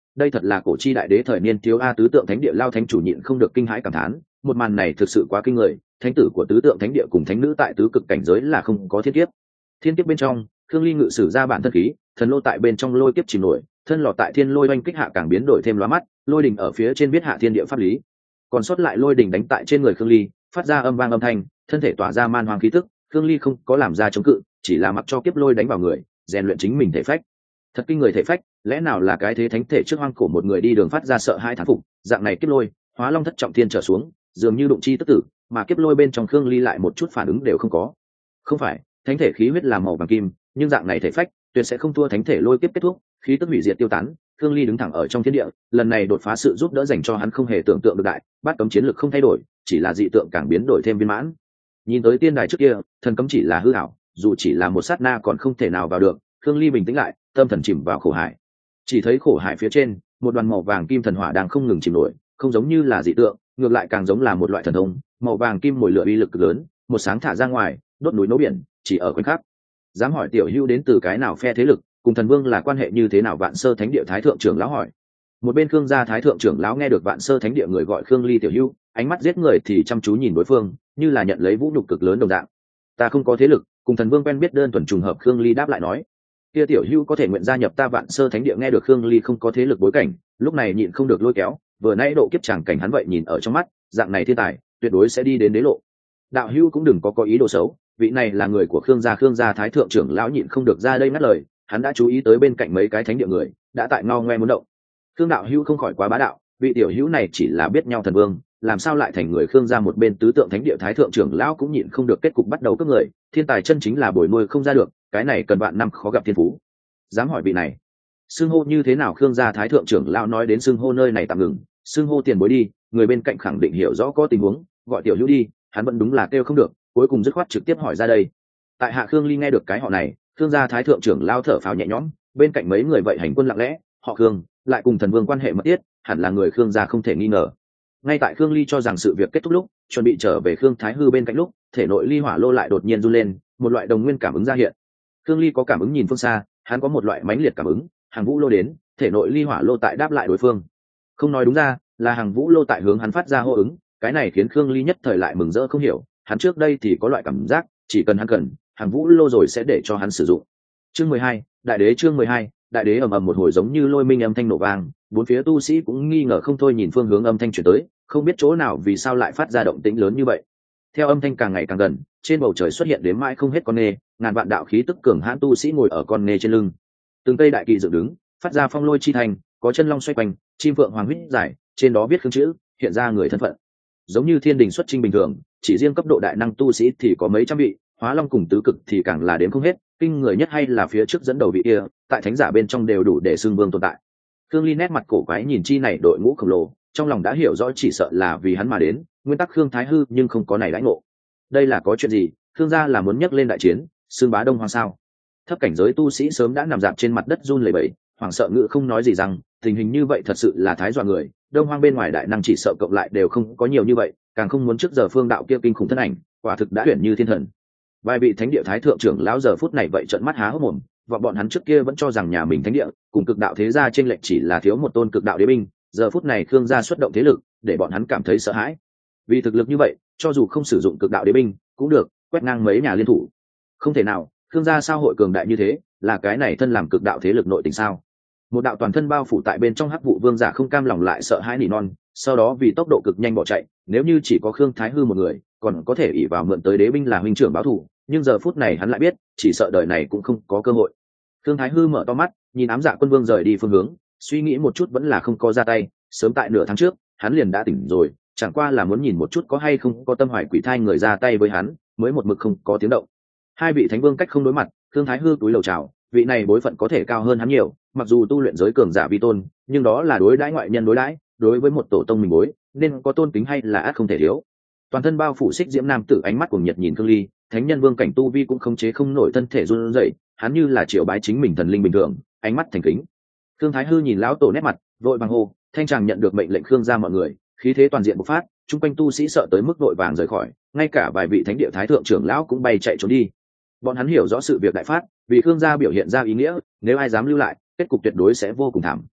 S1: đây thật là cổ chi đại đế thời niên thiếu a. Tứ tượng thánh địa lao thánh chủ nhịn không được kinh hãi cảm thán, một màn này thực sự quá kinh người. Thánh tử của tứ tượng thánh địa cùng thánh nữ tại tứ cực cảnh giới là không có thiên kiếp. Thiên kiếp bên trong, Khương Ly ngự sử ra bản thân khí, thần lô tại bên trong lôi kiếp chìm nổi, thân lò tại thiên lôi oanh kích hạ càng biến đổi thêm lóa mắt, lôi đỉnh ở phía trên viết hạ thiên địa pháp lý. Còn sót lại lôi đỉnh đánh tại trên người Khương Ly, phát ra âm vang âm thanh, thân thể tỏa ra man hoang khí tức. Khương Ly không có làm ra chống cự, chỉ là mặc cho kiếp lôi đánh vào người, rèn luyện chính mình thể phách. Thật kinh người thể phách, lẽ nào là cái thế thánh thể trước hoang cổ một người đi đường phát ra sợ hai thán phục, dạng này kiếp lôi, hóa long thất trọng thiên trở xuống, dường như đụng chi tức tử, mà kiếp lôi bên trong Khương Ly lại một chút phản ứng đều không có. Không phải, thánh thể khí huyết là màu vàng kim, nhưng dạng này thể phách, tuyệt sẽ không thua thánh thể lôi kiếp kết thúc, khí tức hủy diệt tiêu tán. Khương Ly đứng thẳng ở trong thiên địa, lần này đột phá sự giúp đỡ dành cho hắn không hề tưởng tượng được đại, bát cấm chiến lực không thay đổi, chỉ là dị tượng càng biến đổi thêm viên mãn. Nhìn tới tiên đài trước kia, thần cấm chỉ là hư ảo, dù chỉ là một sát na còn không thể nào vào được. Khương Ly bình tĩnh lại, tâm thần chìm vào khổ hải. Chỉ thấy khổ hải phía trên, một đoàn màu vàng kim thần hỏa đang không ngừng chìm nổi, không giống như là dị tượng, ngược lại càng giống là một loại thần thông. Màu vàng kim mồi lửa uy lực cực lớn, một sáng thả ra ngoài, đốt núi nấu biển, chỉ ở khoảnh khắc. Dám hỏi tiểu hữu đến từ cái nào phe thế lực, cùng thần vương là quan hệ như thế nào? Vạn Sơ Thánh địa Thái thượng trưởng lão hỏi. Một bên Khương gia Thái thượng trưởng lão nghe được Vạn Sơ Thánh địa người gọi Khương Ly tiểu hữu, ánh mắt giết người thì chăm chú nhìn đối phương, như là nhận lấy vũ nhục cực lớn đồng dạng. Ta không có thế lực, cùng thần vương quen biết, đơn thuần trùng hợp. Khương Ly đáp lại nói. Kia tiểu hữu có thể nguyện gia nhập ta Vạn Sơ Thánh địa? Nghe được Khương Ly không có thế lực bối cảnh, lúc này nhịn không được lôi kéo, vừa nãy độ kiếp chẳng cảnh hắn vậy nhìn ở trong mắt, dạng này thiên tài tuyệt đối sẽ đi đến đế lộ. Đạo hữu cũng đừng có ý đồ xấu, vị này là người của Khương gia Thái thượng trưởng lão nhịn không được ra đây ngắt lời, hắn đã chú ý tới bên cạnh mấy cái thánh địa người đã tại ngao ngoe muốn động. Khương đạo hữu không khỏi quá bá đạo, vị tiểu hữu này chỉ là biết nhau thần vương, làm sao lại thành người Khương gia? Một bên tứ tượng thánh địa Thái thượng trưởng lão cũng nhịn không được kết cục bắt đầu cướp người, thiên tài chân chính là bồi nuôi không ra được, cái này cần vạn năm khó gặp thiên phú. Dám hỏi vị này xưng hô như thế nào? Khương gia Thái thượng trưởng lão nói đến xưng hô nơi này tạm ngừng, xưng hô tiền bối đi. Người bên cạnh khẳng định hiểu rõ có tình huống, gọi tiểu hữu đi. Hắn vẫn đúng là kêu không được, cuối cùng dứt khoát trực tiếp hỏi ra đây. Tại hạ Khương Ly. Nghe được cái họ này, Khương gia Thái thượng trưởng lao thở phào nhẹ nhõm, bên cạnh mấy người vậy hành quân lặng lẽ, họ Khương lại cùng thần vương quan hệ mật thiết, hẳn là người Khương gia không thể nghi ngờ. Ngay tại Khương Ly cho rằng sự việc kết thúc lúc, chuẩn bị trở về Khương Thái Hư bên cạnh lúc, thể nội ly hỏa lô lại đột nhiên run lên, một loại đồng nguyên cảm ứng ra hiện. Khương Ly có cảm ứng nhìn phương xa, hắn có một loại mãnh liệt cảm ứng, hàng vũ lô đến, thể nội ly hỏa lô tại đáp lại đối phương. Không nói đúng ra, là hàng vũ lô tại hướng hắn phát ra hô ứng, cái này khiến Khương Ly nhất thời lại mừng rỡ không hiểu, hắn trước đây thì có loại cảm giác, chỉ cần hắn cần, hàng vũ lô rồi sẽ để cho hắn sử dụng. Chương 12, đại đế. Chương 12, đại đế. Ầm ầm một hồi giống như lôi minh âm thanh nổ vang, bốn phía tu sĩ cũng nghi ngờ không thôi nhìn phương hướng âm thanh chuyển tới, không biết chỗ nào vì sao lại phát ra động tĩnh lớn như vậy. Theo âm thanh càng ngày càng gần, trên bầu trời xuất hiện đến mãi không hết con nê, ngàn vạn đạo khí tức cường hãn tu sĩ ngồi ở con nê trên lưng. Từng cây đại kỳ dựng đứng, phát ra phong lôi chi thành, có chân long xoay quanh, chim phượng hoàng huyết giải, trên đó viết khương chữ, hiện ra người thân phận. Giống như thiên đình xuất chinh bình thường, chỉ riêng cấp độ đại năng tu sĩ thì có mấy trăm vị, hóa long cùng tứ cực thì càng là đếm không hết, kinh người nhất hay là phía trước dẫn đầu vị kia, tại thánh giả bên trong đều đủ để xưng vương tồn tại. Khương Ly nét mặt cổ quái nhìn chi này đội ngũ khổng lồ, trong lòng đã hiểu rõ chỉ sợ là vì hắn mà đến, nguyên tắc Khương Thái Hư nhưng không có này đãi ngộ. Đây là có chuyện gì? Khương gia là muốn nhấc lên đại chiến, xương bá Đông Hoang sao? Thấp cảnh giới tu sĩ sớm đã nằm dạp trên mặt đất run lẩy bẩy, hoảng sợ ngữ không nói gì rằng, tình hình như vậy thật sự là thái dọa người, Đông Hoang bên ngoài đại năng chỉ sợ cộng lại đều không có nhiều như vậy, càng không muốn trước giờ phương đạo kia kinh khủng thân ảnh, quả thực đã tuyển như thiên thần. Vài vị thánh địa thái thượng trưởng lão giờ phút này vậy trợn mắt há hốc mồm, và bọn hắn trước kia vẫn cho rằng nhà mình thánh địa cùng cực đạo thế gia trên lệnh chỉ là thiếu một tôn cực đạo đế binh, giờ phút này Khương gia xuất động thế lực, để bọn hắn cảm thấy sợ hãi. Vì thực lực như vậy, cho dù không sử dụng cực đạo đế binh, cũng được quét ngang mấy nhà liên thủ. Không thể nào, Khương gia sao hội cường đại như thế, là cái này thân làm cực đạo thế lực nội tình sao? Một đạo toàn thân bao phủ tại bên trong hắc vụ vương giả không cam lòng lại sợ hãi nỉ non, sau đó vì tốc độ cực nhanh bỏ chạy, nếu như chỉ có Khương Thái Hư một người, còn có thể ỷ vào mượn tới đế binh là huynh trưởng báo thù, nhưng giờ phút này hắn lại biết, chỉ sợ đời này cũng không có cơ hội. Khương Thái Hư mở to mắt, nhìn ám dạ quân vương rời đi phương hướng, suy nghĩ một chút vẫn là không có ra tay, sớm tại nửa tháng trước, hắn liền đã tỉnh rồi, chẳng qua là muốn nhìn một chút có hay không có tâm hoài quỷ thai người ra tay với hắn, mới một mực không có tiếng động. Hai vị thánh vương cách không đối mặt, Khương Thái Hư túi lầu chào, vị này bối phận có thể cao hơn hắn nhiều, mặc dù tu luyện giới cường giả vi tôn, nhưng đó là đối đãi ngoại nhân đối đãi, đối với một tổ tông mình bối, nên có tôn kính hay là ác không thể thiếu. Toàn thân bao phủ xích diễm nam tử ánh mắt cuồng nhiệt nhìn Khương Ly, thánh nhân vương cảnh tu vi cũng không chế không nổi thân thể run rẩy, hắn như là triệu bái chính mình thần linh bình thường, ánh mắt thành kính. Khương Thái Hư nhìn lão tổ nét mặt, vội vàng hô, thanh tràng nhận được mệnh lệnh Khương gia mọi người, khí thế toàn diện bộc phát, chung quanh tu sĩ sợ tới mức vội vàng rời khỏi, ngay cả vài vị thánh địa thái thượng trưởng lão cũng bay chạy trốn đi. Bọn hắn hiểu rõ sự việc đại phát, vì Khương gia biểu hiện ra ý nghĩa, nếu ai dám lưu lại, kết cục tuyệt đối sẽ vô cùng thảm.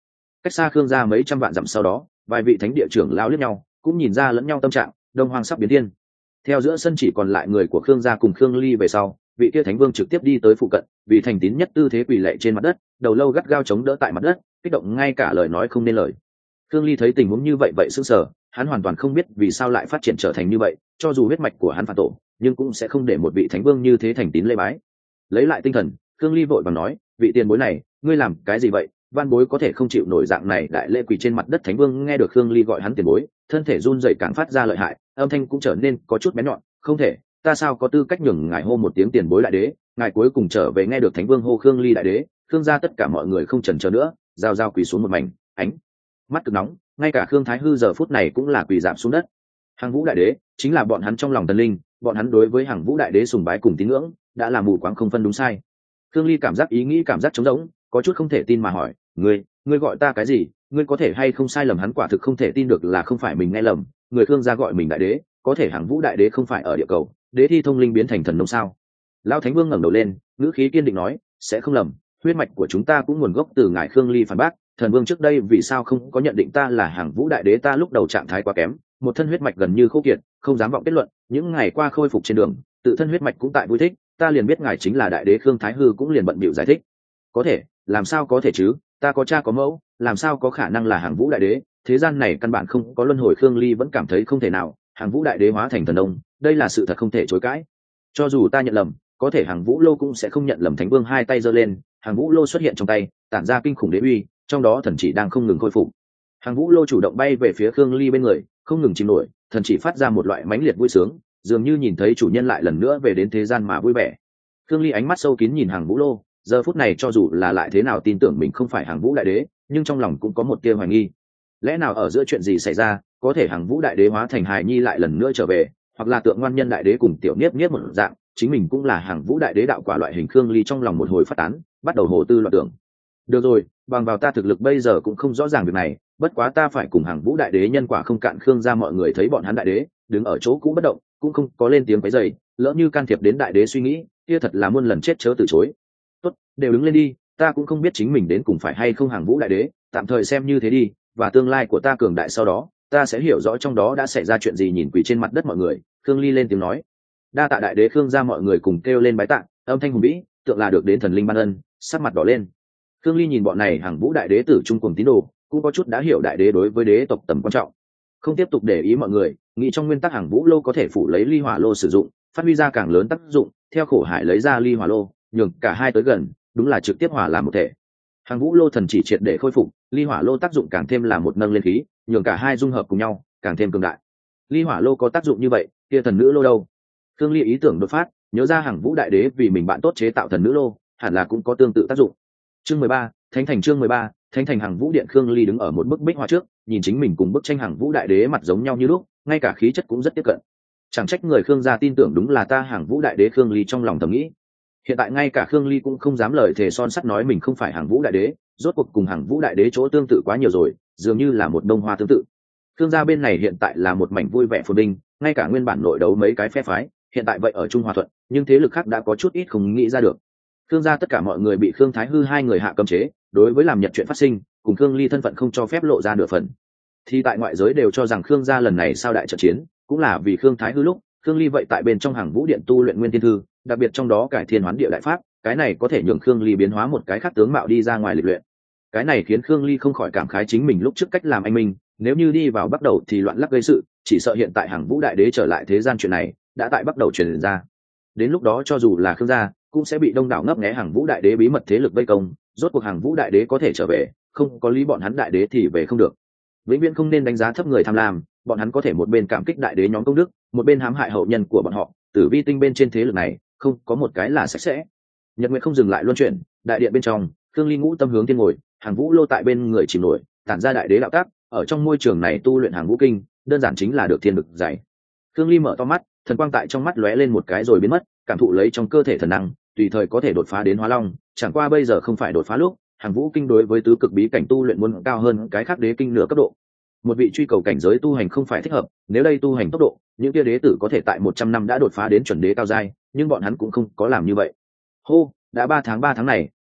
S1: Cách xa khương gia mấy trăm vạn dặm sau đó, vài vị thánh địa trưởng lao liếc nhau, cũng nhìn ra lẫn nhau tâm trạng, đông hoang sắp biến thiên. Theo giữa sân chỉ còn lại người của khương gia cùng khương ly về sau, vị kia thánh vương trực tiếp đi tới phụ cận, vì thành tín nhất tư thế quỳ lạy trên mặt đất, đầu lâu gắt gao chống đỡ tại mặt đất, kích động ngay cả lời nói không nên lời. Khương ly thấy tình huống như vậy sững sờ, hắn hoàn toàn không biết vì sao lại phát triển trở thành như vậy, cho dù huyết mạch của hắn phản tổ, nhưng cũng sẽ không để một vị thánh vương như thế thành tín lễ bái. Lấy lại tinh thần, Khương ly vội vàng nói, vị tiền bối này, ngươi làm cái gì vậy? Van bối có thể không chịu nổi dạng này đại lễ quỳ trên mặt đất. Thánh vương nghe được Khương ly gọi hắn tiền bối, thân thể run rẩy càng phát ra lợi hại, âm thanh cũng trở nên có chút bén nhọn. Không thể, ta sao có tư cách nhường ngài hô một tiếng tiền bối đại đế? Ngài cuối cùng trở về nghe được thánh vương hô Khương ly đại đế, Khương gia tất cả mọi người không chần chờ nữa, giao giao quỳ xuống một mảnh, ánh mắt cực nóng, ngay cả Khương thái hư giờ phút này cũng là quỳ giảm xuống đất. Hằng vũ đại đế chính là bọn hắn trong lòng thần linh, bọn hắn đối với Hằng vũ đại đế sùng bái cùng tín ngưỡng, đã là mù quáng không phân đúng sai. Khương ly cảm giác ý nghĩ cảm giác trống rỗng, có chút không thể tin mà hỏi, ngươi gọi ta cái gì? Ngươi có thể hay không sai lầm? Hắn quả thực không thể tin được là không phải mình nghe lầm, người Khương gia gọi mình đại đế, có thể Hằng vũ đại đế không phải ở địa cầu, đế thi thông linh biến thành thần nông sao? Lão thánh vương ngẩng đầu lên, ngữ khí kiên định nói, sẽ không lầm, huyết mạch của chúng ta cũng nguồn gốc từ ngài. Khương ly phản bác, thần vương trước đây vì sao không có nhận định ta là Hằng vũ đại đế? Ta lúc đầu trạng thái quá kém, một thân huyết mạch gần như khô kiệt, không dám vọng kết luận, những ngày qua khôi phục trên đường, tự thân huyết mạch cũng tại vui thích, ta liền biết ngài chính là đại đế. Khương thái hư cũng liền bận bịu giải thích, có thể, làm sao có thể chứ, ta có cha có mẫu, làm sao có khả năng là Hằng vũ đại đế? Thế gian này căn bản không có luân hồi. Khương ly vẫn cảm thấy không thể nào, Hằng vũ đại đế hóa thành thần ông, đây là sự thật không thể chối cãi. Cho dù ta nhận lầm, có thể Hằng vũ lô cũng sẽ không nhận lầm. Thánh vương hai tay giơ lên, Hằng vũ lô xuất hiện trong tay, tản ra kinh khủng đế uy, trong đó thần chỉ đang không ngừng khôi phục. Hằng vũ lô chủ động bay về phía Khương ly bên người, không ngừng chìm nổi, thần chỉ phát ra một loại mãnh liệt vui sướng, dường như nhìn thấy chủ nhân lại lần nữa về đến thế gian mà vui vẻ. Khương ly ánh mắt sâu kín nhìn Hằng vũ lô, giờ phút này cho dù là lại thế nào tin tưởng mình không phải Hằng vũ đại đế, nhưng trong lòng cũng có một tia hoài nghi. Lẽ nào ở giữa chuyện gì xảy ra, có thể Hằng vũ đại đế hóa thành hài nhi lại lần nữa trở về, hoặc là tượng ngoan nhân đại đế cùng tiểu niếp niếp một dạng, chính mình cũng là Hằng vũ đại đế đạo quả loại hình. Khương ly trong lòng một hồi phát tán, bắt đầu hồ tư loạn tưởng. Được rồi, bằng vào ta thực lực bây giờ cũng không rõ ràng việc này, bất quá ta phải cùng Hằng vũ đại đế nhân quả không cạn. Khương gia mọi người thấy bọn hắn đại đế đứng ở chỗ cũ bất động, cũng không có lên tiếng quấy rầy, lỡ như can thiệp đến đại đế suy nghĩ, kia thật là muôn lần chết chớ từ chối. Tốt, đều đứng lên đi, ta cũng không biết chính mình đến cùng phải hay không Hằng vũ đại đế, tạm thời xem như thế đi, và tương lai của ta cường đại sau đó, ta sẽ hiểu rõ trong đó đã xảy ra chuyện gì. Nhìn quỳ trên mặt đất mọi người, Khương ly lên tiếng nói, đa tạ đại đế. Khương gia mọi người cùng kêu lên bái tạ, âm thanh hùng vĩ, tượng là được đến thần linh ban ân, sắc mặt đỏ lên. Khương ly nhìn bọn này Hằng vũ đại đế tử trung cùng tín đồ, cũng có chút đã hiểu đại đế đối với đế tộc tầm quan trọng, không tiếp tục để ý mọi người, nghĩ trong nguyên tắc Hằng vũ lô có thể phủ lấy ly hỏa lô sử dụng, phát huy ra càng lớn tác dụng. Theo khổ hải lấy ra ly hỏa lô, nhường cả hai tới gần, đúng là trực tiếp hòa làm một thể. Hằng vũ lô thần chỉ triệt để khôi phục, ly hỏa lô tác dụng càng thêm là một nâng lên khí, nhường cả hai dung hợp cùng nhau, càng thêm cường đại. Ly hỏa lô có tác dụng như vậy, kia thần nữ lô đâu? Khương ly ý tưởng đột phát, nhớ ra Hằng vũ đại đế vì mình bạn tốt chế tạo thần nữ lô, hẳn là cũng có tương tự tác dụng. Chương 13, Thánh thành. Chương 13, Thánh thành. Hằng vũ điện. Khương ly đứng ở một bức bích họa trước, nhìn chính mình cùng bức tranh Hằng vũ đại đế mặt giống nhau như lúc, ngay cả khí chất cũng rất tiếp cận. Chẳng trách người Khương gia tin tưởng đúng là ta Hằng vũ đại đế. Khương ly trong lòng thầm nghĩ. Hiện tại ngay cả Khương ly cũng không dám lời thề son sắt nói mình không phải Hằng vũ đại đế, rốt cuộc cùng Hằng vũ đại đế chỗ tương tự quá nhiều rồi, dường như là một đông hoa tương tự. Khương gia bên này hiện tại là một mảnh vui vẻ phồn vinh, ngay cả nguyên bản nội đấu mấy cái phe phái, hiện tại vậy ở Trung Hòa Thuận, nhưng thế lực khác đã có chút ít không nghĩ ra được. Khương gia tất cả mọi người bị Khương thái hư hai người hạ cấm chế, đối với làm nhật chuyện phát sinh, cùng Khương ly thân phận không cho phép lộ ra nửa phần. Thì tại ngoại giới đều cho rằng Khương gia lần này sao đại trận chiến, cũng là vì Khương thái hư lúc, Khương ly vậy tại bên trong Hằng vũ điện tu luyện nguyên thiên thư, đặc biệt trong đó cải thiên hoán địa đại pháp, cái này có thể nhường Khương ly biến hóa một cái khác tướng mạo đi ra ngoài lịch luyện. Cái này khiến Khương ly không khỏi cảm khái chính mình lúc trước cách làm anh minh, nếu như đi vào bắt đầu thì loạn lắc gây sự, chỉ sợ hiện tại Hằng vũ đại đế trở lại thế gian chuyện này đã tại bắt đầu truyền ra. Đến lúc đó cho dù là Khương gia cũng sẽ bị đông đảo ngấp nghé Hằng vũ đại đế bí mật thế lực vây công, rốt cuộc Hằng vũ đại đế có thể trở về, không có lý bọn hắn đại đế thì về không được. Vĩnh viễn không nên đánh giá thấp người tham lam, bọn hắn có thể một bên cảm kích đại đế nhóm công đức, một bên hãm hại hậu nhân của bọn họ. Tử vi tinh bên trên thế lực này không có một cái là sạch sẽ. Nhật nguyệt không dừng lại luân chuyển, đại điện bên trong, Khương ly ngũ tâm hướng thiên ngồi, Hằng vũ lô tại bên người chìm nổi, tản ra đại đế đạo tác, ở trong môi trường này tu luyện Hằng vũ kinh, đơn giản chính là được thiên lực dạy. Khương ly mở to mắt, thần quang tại trong mắt lóe lên một cái rồi biến mất, cảm thụ lấy trong cơ thể thần năng, tùy thời có thể đột phá đến hóa long, chẳng qua bây giờ không phải đột phá lúc, Hằng vũ kinh đối với tứ cực bí cảnh tu luyện muốn cao hơn cái khác đế kinh nửa cấp độ. Một vị truy cầu cảnh giới tu hành không phải thích hợp, nếu đây tu hành tốc độ, những kia đế tử có thể tại 100 năm đã đột phá đến chuẩn đế cao giai, nhưng bọn hắn cũng không có làm như vậy. Hô, đã 3 tháng này,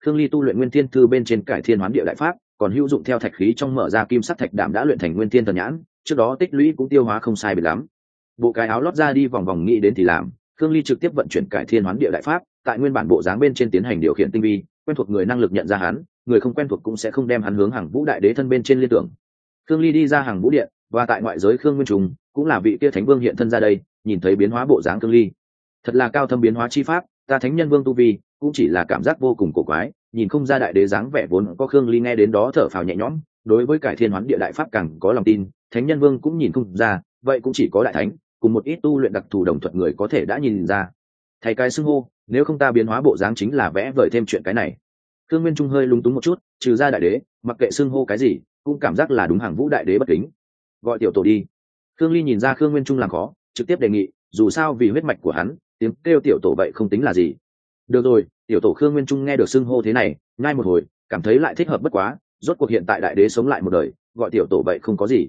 S1: Khương Ly tu luyện Nguyên Thiên Thư bên trên Cải Thiên Hoán Địa đại pháp, còn hữu dụng theo thạch khí trong mở ra kim sắc thạch đạm đã luyện thành Nguyên Thiên Thần Nhãn, trước đó tích lũy cũng tiêu hóa không sai biệt lắm. Bộ cái áo lót ra đi vòng vòng nghĩ đến thì làm, Khương Ly trực tiếp vận chuyển Cải Thiên Hoán Địa đại pháp, tại nguyên bản bộ dáng bên trên tiến hành điều khiển tinh vi, quen thuộc người năng lực nhận ra hắn, người không quen thuộc cũng sẽ không đem hắn hướng Hằng Vũ Đại Đế thân bên trên liên tưởng. Khương Ly đi ra Hằng Vũ Điện, và tại ngoại giới Khương Nguyên Trùng, cũng là vị kia Thánh Vương hiện thân ra đây, nhìn thấy biến hóa bộ dáng Khương Ly, thật là cao thâm biến hóa chi pháp, ta Thánh Nhân Vương tu vi, cũng chỉ là cảm giác vô cùng cổ quái, nhìn không ra đại đế dáng vẻ vốn có. Khương Ly nghe đến đó thở phào nhẹ nhõm, đối với Cải Thiên Hoán Địa đại pháp càng có lòng tin, Thánh Nhân Vương cũng nhìn không ra, vậy cũng chỉ có đại thánh cùng một ít tu luyện đặc thù đồng thuận người có thể đã nhìn ra. Thầy cái xưng hô, nếu không ta biến hóa bộ dáng chính là vẽ vời thêm chuyện cái này. Khương Nguyên Trung hơi lúng túng một chút, trừ ra đại đế, mặc kệ xưng hô cái gì, cũng cảm giác là đúng Hằng Vũ Đại Đế bất kính. Gọi tiểu tổ đi. Khương Ly nhìn ra Khương Nguyên Trung làm khó, trực tiếp đề nghị, dù sao vì huyết mạch của hắn, tiếng kêu tiểu tổ vậy không tính là gì. Được rồi, tiểu tổ. Khương Nguyên Trung nghe được xưng hô thế này, ngay một hồi, cảm thấy lại thích hợp bất quá, rốt cuộc hiện tại đại đế sống lại một đời, gọi tiểu tổ vậy không có gì.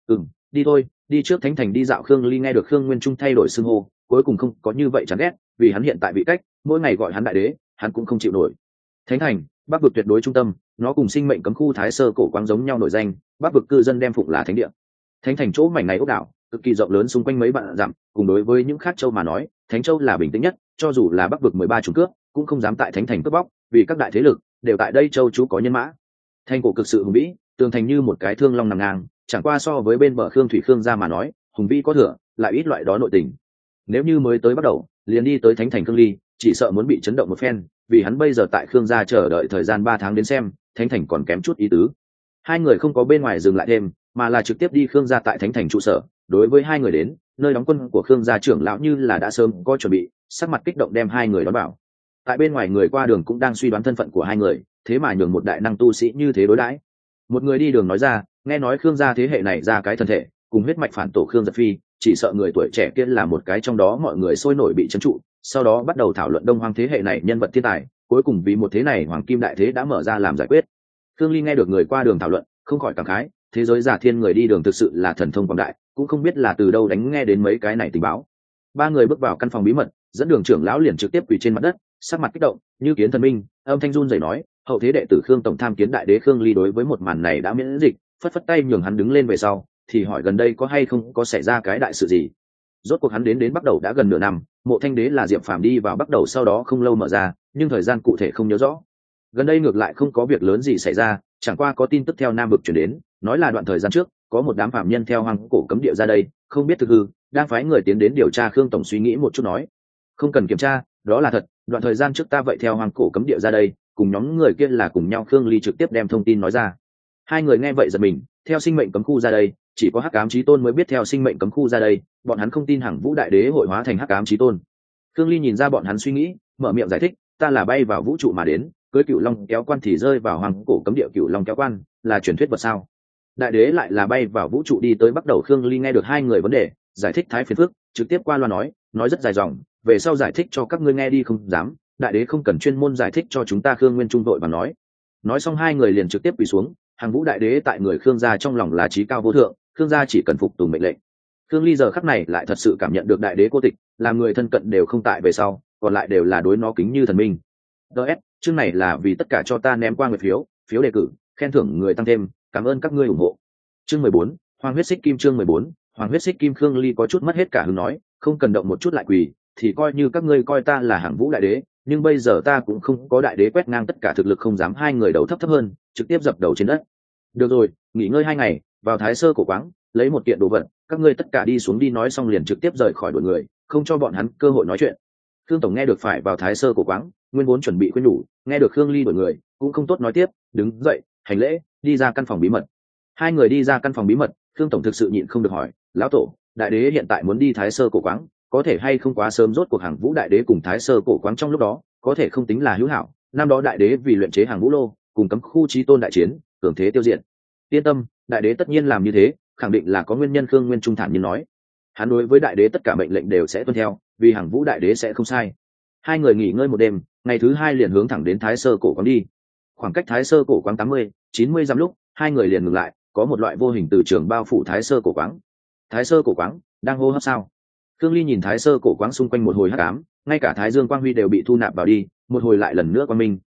S1: Đi thôi, đi trước thánh thành đi dạo. Khương Ly nghe được Khương Nguyên Trung thay đổi xưng hô, cuối cùng không có như vậy chán ghét, vì hắn hiện tại vị cách, mỗi ngày gọi hắn đại đế, hắn cũng không chịu nổi. Thánh thành, Bắc vực tuyệt đối trung tâm, nó cùng sinh mệnh cấm khu Thái Sơ cổ quang giống nhau nổi danh, Bắc vực cư dân đem phụng là thánh địa. Thánh thành chỗ mảnh này ốc đảo, cực kỳ rộng lớn xung quanh mấy vạn dặm, cùng đối với những khác châu mà nói, Thánh Châu là bình tĩnh nhất, cho dù là Bắc vực 13 chủng cướp, cũng không dám tại thánh thành cướp bóc, vì các đại thế lực đều tại đây châu chú có nhân mã. Thành cổ cực sự hùng vĩ, tường thành như một cái thương long nằm ngang, chẳng qua so với bên bờ Khương Thủy Khương gia mà nói, hùng vĩ có thừa, lại ít loại đó nội tình. Nếu như mới tới bắt đầu, liền đi tới thánh thành Khương Ly, chỉ sợ muốn bị chấn động một phen, vì hắn bây giờ tại Khương gia chờ đợi thời gian 3 tháng đến xem, thánh thành còn kém chút ý tứ. Hai người không có bên ngoài dừng lại thêm, mà là trực tiếp đi Khương gia tại thánh thành trụ sở. Đối với hai người đến, nơi đóng quân của Khương gia trưởng lão như là đã sớm có chuẩn bị, sắc mặt kích động đem hai người đón bảo. Tại bên ngoài người qua đường cũng đang suy đoán thân phận của hai người, thế mà nhường một đại năng tu sĩ như thế đối đãi. Một người đi đường nói ra, nghe nói Khương gia thế hệ này ra cái thân thể, cùng huyết mạch phản tổ Khương Giật Phi, chỉ sợ người tuổi trẻ kia là một cái trong đó. Mọi người sôi nổi bị trấn trụ, sau đó bắt đầu thảo luận Đông Hoang thế hệ này nhân vật thiên tài, cuối cùng vì một thế này Hoàng Kim Đại Thế đã mở ra làm giải quyết. Khương Ly nghe được người qua đường thảo luận, không khỏi cảm khái, thế giới giả thiên người đi đường thực sự là thần thông quảng đại, cũng không biết là từ đâu đánh nghe đến mấy cái này tình báo. Ba người bước vào căn phòng bí mật, dẫn đường trưởng lão liền trực tiếp quỳ trên mặt đất, sắc mặt kích động như kiến thần minh, âm thanh run rẩy nói, hậu thế đệ tử Khương tổng tham kiến đại đế. Khương Ly đối với một màn này đã miễn dịch, phất phất tay nhường hắn đứng lên về sau, thì hỏi gần đây có hay không có xảy ra cái đại sự gì. Rốt cuộc hắn đến Bắc Đầu đã gần nửa năm, mộ thanh đế là Diệp Phàm đi vào Bắc Đầu sau đó không lâu mở ra, nhưng thời gian cụ thể không nhớ rõ. Gần đây ngược lại không có việc lớn gì xảy ra, chẳng qua có tin tức theo Nam vực chuyển đến, nói là đoạn thời gian trước có một đám phạm nhân theo Hoang Cổ cấm địa ra đây, không biết thực hư, đang phái người tiến đến điều tra. Khương tổng suy nghĩ một chút nói, không cần kiểm tra, đó là thật, đoạn thời gian trước ta vậy theo Hoang Cổ cấm địa ra đây, cùng nhóm người kia là cùng nhau. Khương Ly trực tiếp đem thông tin nói ra. Hai người nghe vậy giật mình, theo sinh mệnh cấm khu ra đây, chỉ có Hắc Ám Chí Tôn mới biết theo sinh mệnh cấm khu ra đây, bọn hắn không tin Hằng Vũ Đại Đế hội hóa thành Hắc Ám Chí Tôn. Khương Ly nhìn ra bọn hắn suy nghĩ, mở miệng giải thích, ta là bay vào vũ trụ mà đến, cưới Cửu Long kéo quan thì rơi vào Hoang Cổ cấm địa. Cửu Long kéo quan là truyền thuyết vật sao? Đại đế lại là bay vào vũ trụ đi tới Bắc Đầu. Khương Ly nghe được hai người vấn đề, giải thích thái phiền phức, trực tiếp qua loa nói rất dài dòng, về sau giải thích cho các ngươi nghe đi. Không dám, đại đế không cần chuyên môn giải thích cho chúng ta. Khương Nguyên Trung vội và nói xong hai người liền trực tiếp quỳ xuống. Hằng Vũ Đại Đế tại người Khương gia trong lòng là trí cao vô thượng, Khương gia chỉ cần phục tùng mệnh lệnh. Khương Ly giờ khắc này lại thật sự cảm nhận được đại đế cô tịch, làm người thân cận đều không tại về sau, còn lại đều là đối nó kính như thần minh. DS, chương này là vì tất cả cho ta ném qua nguyệt phiếu đề cử, khen thưởng người tăng thêm, cảm ơn các ngươi ủng hộ. Chương 14, Hoàng huyết xích kim. Chương 14, Hoàng huyết xích kim. Khương Ly có chút mất hết cả hứng nói, không cần động một chút lại quỳ, thì coi như các ngươi coi ta là Hằng Vũ Đại Đế, nhưng bây giờ ta cũng không có đại đế quét ngang tất cả thực lực, không dám. Hai người đầu thấp hơn, trực tiếp dập đầu trên đất. Được rồi, nghỉ ngơi 2 ngày, vào Thái Sơ cổ quáng, lấy một kiện đồ vật, các ngươi tất cả đi xuống đi. Nói xong liền trực tiếp rời khỏi đội người, không cho bọn hắn cơ hội nói chuyện. Khương tổng nghe được phải vào Thái Sơ cổ quáng, nguyên vốn chuẩn bị khuyên nhủ, nghe được Khương Ly đổi người, cũng không tốt nói tiếp, đứng dậy, hành lễ, đi ra căn phòng bí mật. Hai người đi ra căn phòng bí mật, Khương tổng thực sự nhịn không được hỏi, lão tổ, đại đế hiện tại muốn đi Thái Sơ cổ quáng, có thể hay không quá sớm? Rốt cuộc Hằng Vũ Đại Đế cùng Thái Sơ cổ quáng trong lúc đó, có thể không tính là hữu hảo. Năm đó đại đế vì luyện chế Hằng Vũ lô, cùng cấm khu Chí Tôn đại chiến, cường thế tiêu diệt. Yên tâm, đại đế tất nhiên làm như thế, khẳng định là có nguyên nhân. Khương Nguyên Trung thản nhiên nói, hắn đối với đại đế tất cả mệnh lệnh đều sẽ tuân theo, vì Hằng Vũ Đại Đế sẽ không sai. Hai người nghỉ ngơi một đêm, ngày thứ 2 liền hướng thẳng đến Thái Sơ cổ quáng đi. Khoảng cách Thái Sơ cổ quáng 80-90 dặm lúc, hai người liền ngừng lại, có một loại vô hình từ trường bao phủ Thái Sơ cổ quáng. Thái Sơ cổ quáng đang hô hấp sao? Khương Ly nhìn Thái Sơ cổ quáng xung quanh một hồi hắc ám, ngay cả Thái Dương quang huy đều bị thu nạp vào đi, một hồi lại lần nữa quang minh,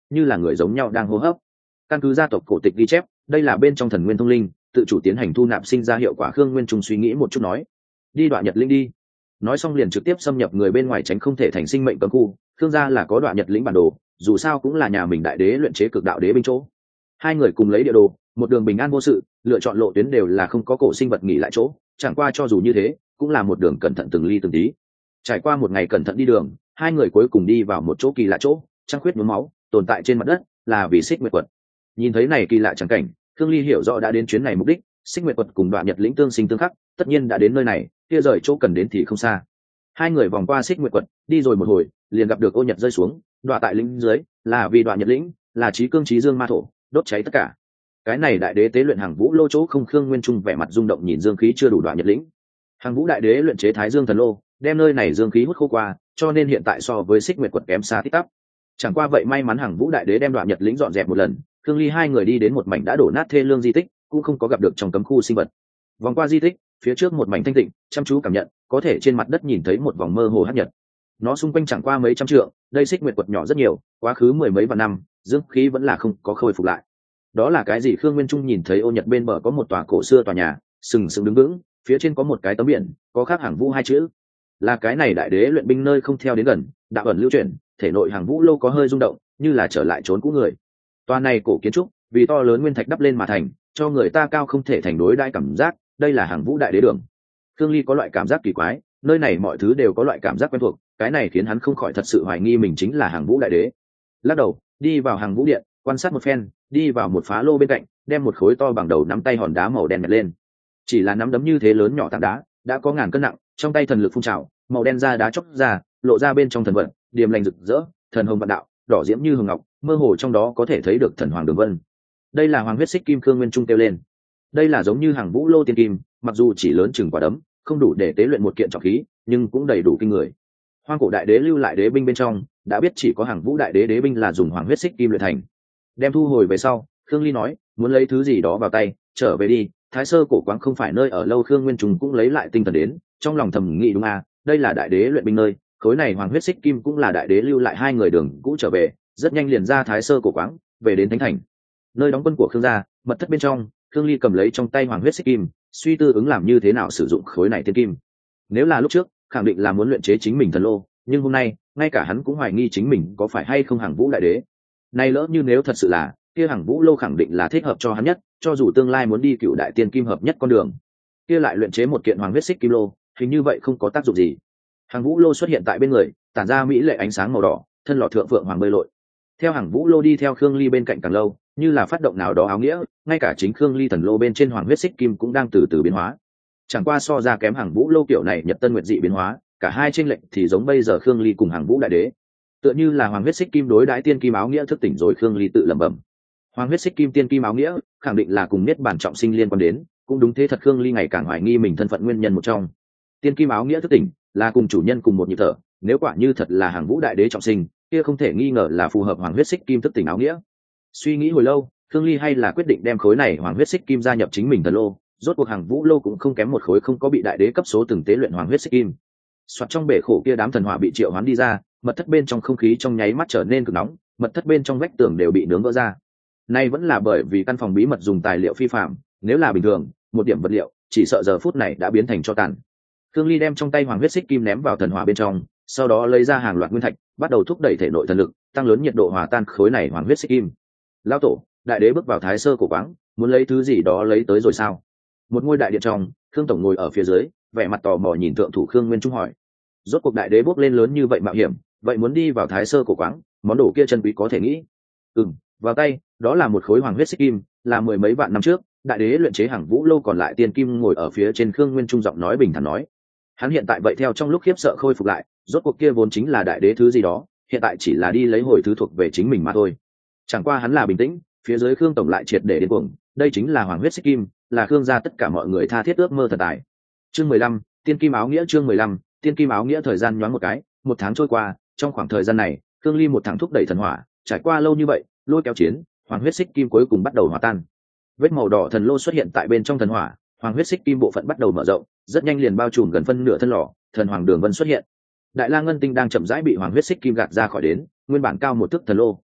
S1: như là người giống nhau đang hô hấp. Căn cứ gia tộc cổ tịch ghi chép, đây là bên trong thần nguyên thông linh tự chủ tiến hành thu nạp sinh ra hiệu quả. Khương Nguyên Trung suy nghĩ một chút nói, đi Đoạn Nhật Lĩnh đi. Nói xong liền trực tiếp xâm nhập người bên ngoài, tránh không thể thành sinh mệnh cấm khu. Khương gia là có Đoạn Nhật Lĩnh bản đồ, dù sao cũng là nhà mình đại đế luyện chế cực đạo đế binh chỗ. Hai người cùng lấy địa đồ, một đường bình an vô sự, lựa chọn lộ tuyến đều là không có cổ sinh vật nghỉ lại chỗ, chẳng qua cho dù như thế cũng là một đường cẩn thận từng ly từng tí. Trải qua một ngày cẩn thận đi đường, hai người cuối cùng đi vào một chỗ kỳ lạ chỗ, trăng khuyết nhuốm máu tồn tại trên mặt đất, là vì Xích Nguyệt Quật. Nhìn thấy này kỳ lạ chẳng cảnh, Khương Ly hiểu rõ đã đến chuyến này mục đích. Xích Nguyệt Quật cùng Đoạn Nhật Lĩnh tương sinh tương khắc, tất nhiên đã đến nơi này, kia rời chỗ cần đến thì không xa. Hai người vòng qua Xích Nguyệt Quật, đi rồi một hồi, liền gặp được ô nhật rơi xuống. Đoạn tại lĩnh dưới, là vì Đoạn Nhật Lĩnh là trí cương trí dương ma thổ, đốt cháy tất cả. Cái này đại đế tế luyện hàng vũ lô chỗ không. Khương Nguyên Trung vẻ mặt rung động nhìn dương khí chưa đủ Đoạn Nhật Lĩnh. Hàng vũ đại đế luyện chế Thái Dương thần lô, đem nơi này dương khí hút khô qua, cho nên hiện tại so với Xích Nguyệt Quật kém xa tít tắp. Chẳng qua vậy may mắn hàng vũ đại đế đem Đoạn Nhật Lĩnh dọn dẹp một lần. Khương Ly hai người đi đến một mảnh đã đổ nát thê lương di tích, cũng không có gặp được trong cấm khu sinh vật. Vòng qua di tích, phía trước một mảnh thanh tịnh, chăm chú cảm nhận, có thể trên mặt đất nhìn thấy một vòng mơ hồ hắc nhật. Nó xung quanh chẳng qua mấy trăm trượng, đây Xích Nguyệt Quật nhỏ rất nhiều, quá khứ mười mấy vạn năm, dương khí vẫn là không có khôi phục lại. Đó là cái gì? Khương Nguyên Trung nhìn thấy ô nhật bên bờ có một tòa cổ xưa tòa nhà, sừng sững đứng vững, phía trên có một cái tấm biển, có khắc hàng vũ hai chữ. Là cái này đại đế luyện binh nơi. Không theo đến gần, đạo ẩn lưu chuyển, thể nội hàng vũ lô có hơi rung động, như là trở lại trốn cũ người. Tòa này cổ kiến trúc vì to lớn nguyên thạch đắp lên mà thành, cho người ta cao không thể thành đối đãi cảm giác. Đây là hàng vũ đại đế đường. Khương Ly có loại cảm giác kỳ quái, nơi này mọi thứ đều có loại cảm giác quen thuộc, cái này khiến hắn không khỏi thật sự hoài nghi mình chính là hàng vũ đại đế. Lắc đầu, đi vào hàng vũ điện, quan sát một phen, đi vào một phá lô bên cạnh, đem một khối to bằng đầu nắm tay hòn đá màu đen nhặt lên. Chỉ là nắm đấm như thế lớn nhỏ tảng đá, đã có ngàn cân nặng, trong tay thần lực phun trào, màu đen ra đá chóc ra, lộ ra bên trong thần vận, điềm lành rực rỡ, thần hồng vạn đạo, đỏ diễm như hồng ngọc, mơ hồ trong đó có thể thấy được thần hoàng đường vân. Đây là hoàng huyết xích kim. Khương Nguyên Trung kêu lên. Đây là giống như hàng vũ lô tiên kim, mặc dù chỉ lớn chừng quả đấm, không đủ để tế luyện một kiện trọng khí, nhưng cũng đầy đủ kinh người. Hoang cổ đại đế lưu lại đế binh bên trong, đã biết chỉ có hàng vũ đại đế đế binh là dùng hoàng huyết xích kim luyện thành. Đem thu hồi về sau, Khương Ly nói, muốn lấy thứ gì đó vào tay, trở về đi. Thái Sơ cổ quáng không phải nơi ở lâu. Khương Nguyên Trung cũng lấy lại tinh thần đến, trong lòng thầm nghĩ đúng à, đây là đại đế luyện binh nơi, khối này hoàng huyết xích kim cũng là đại đế lưu lại. Hai người đường cũ trở về, rất nhanh liền ra Thái Sơ cổ quáng, về đến thánh thành, nơi đóng quân của Khương gia. Mật thất bên trong, Khương Ly cầm lấy trong tay hoàng huyết xích kim, suy tư ứng làm như thế nào sử dụng khối này thiên kim. Nếu là lúc trước, khẳng định là muốn luyện chế chính mình thần lô, nhưng hôm nay, ngay cả hắn cũng hoài nghi chính mình có phải hay không hàng vũ đại đế. Nay lỡ như nếu thật sự là, kia hàng vũ lô khẳng định là thích hợp cho hắn nhất, cho dù tương lai muốn đi cựu đại tiên kim hợp nhất con đường, kia lại luyện chế một kiện hoàng huyết xích kim lô, hình như vậy không có tác dụng gì. Hàng vũ lô xuất hiện tại bên người, tản ra mỹ lệ ánh sáng màu đỏ, thân lọ thượng phượng hoàng bơi lội. Theo hàng vũ lô đi theo Khương Ly bên cạnh càng lâu, như là phát động nào đó áo nghĩa, ngay cả chính Khương Ly thần lô bên trên hoàng huyết xích kim cũng đang từ từ biến hóa. Chẳng qua so ra kém hàng vũ lô kiểu này nhật tân nguyệt dị biến hóa, cả hai chênh lệch thì giống bây giờ Khương Ly cùng hàng vũ đại đế. Tựa như là hoàng huyết xích kim đối đãi tiên kim áo nghĩa thức tỉnh rồi. Khương Ly tự lẩm bẩm, hoàng huyết xích kim tiên kim áo nghĩa khẳng định là cùng niết bản trọng sinh liên quan đến, cũng đúng thế thật. Khương Ly ngày càng hoài nghi mình thân phận nguyên nhân một trong. Tiên kim áo nghĩa thức tỉnh là cùng chủ nhân cùng một nhịp thở, nếu quả như thật là hàng vũ đại đế trọng sinh, kia không thể nghi ngờ là phù hợp hoàng huyết xích kim thức tỉnh áo nghĩa. Suy nghĩ hồi lâu, Khương Ly hay là quyết định đem khối này hoàng huyết xích kim gia nhập chính mình thần lô. Rốt cuộc hàng vũ lô cũng không kém một khối không có bị đại đế cấp số từng tế luyện hoàng huyết xích kim. Soạt, trong bể khổ kia đám thần hỏa bị triệu hoán đi ra, mật thất bên trong không khí trong nháy mắt trở nên cực nóng, mật thất bên trong vách tường đều bị nướng vỡ ra. Nay vẫn là bởi vì căn phòng bí mật dùng tài liệu phi phạm, nếu là bình thường, một điểm vật liệu, chỉ sợ giờ phút này đã biến thành tro tàn. Khương Ly đem trong tay hoàng huyết xích kim ném vào thần hỏa bên trong, sau đó lấy ra hàng loạt nguyên thạch, bắt đầu thúc đẩy thể nội thần lực, tăng lớn nhiệt độ hòa tan khối này hoàng huyết xích kim. Lão tổ, đại đế bước vào Thái Sơ cổ quáng, muốn lấy thứ gì đó lấy tới rồi sao? Một ngôi đại điện trong, Khương tổng ngồi ở phía dưới, vẻ mặt tò mò nhìn thượng thủ Khương Nguyên Trung hỏi. Rốt cuộc đại đế bước lên lớn như vậy mạo hiểm, vậy muốn đi vào Thái Sơ cổ quáng, món đồ kia chân quý có thể nghĩ. Vào tay, đó là một khối hoàng huyết xích kim, là mười mấy vạn năm trước, đại đế luyện chế hàng vũ lâu còn lại tiên kim ngồi ở phía trên. Khương Nguyên Trung giọng nói bình thản nói. Hắn hiện tại vậy theo trong lúc khiếp sợ khôi phục lại, rốt cuộc kia vốn chính là đại đế thứ gì đó, hiện tại chỉ là đi lấy hồi thứ thuộc về chính mình mà thôi. Chẳng qua hắn là bình tĩnh, phía dưới Khương tổng lại triệt để điên cuồng, đây chính là hoàng huyết xích kim, là Khương gia tất cả mọi người tha thiết ước mơ thần tài. Chương 15, tiên kim áo nghĩa. Chương 15, tiên kim áo nghĩa. Thời gian nhoáng một cái, một tháng trôi qua, trong khoảng thời gian này, Khương Ly một tháng thúc đẩy thần hỏa, trải qua lâu như vậy, lôi kéo chiến, hoàng huyết xích kim cuối cùng bắt đầu hòa tan. Vết màu đỏ thần lô xuất hiện tại bên trong thần hỏa, hoàng huyết xích kim bộ phận bắt đầu mở rộng, rất nhanh liền bao trùm gần phân nửa thân lò. Thần hoàng đường vân xuất hiện. Đại la ngân tinh đang chậm rãi bị hoàng huyết xích kim gạt ra khỏi đến, nguyên bản cao một thước thần lô,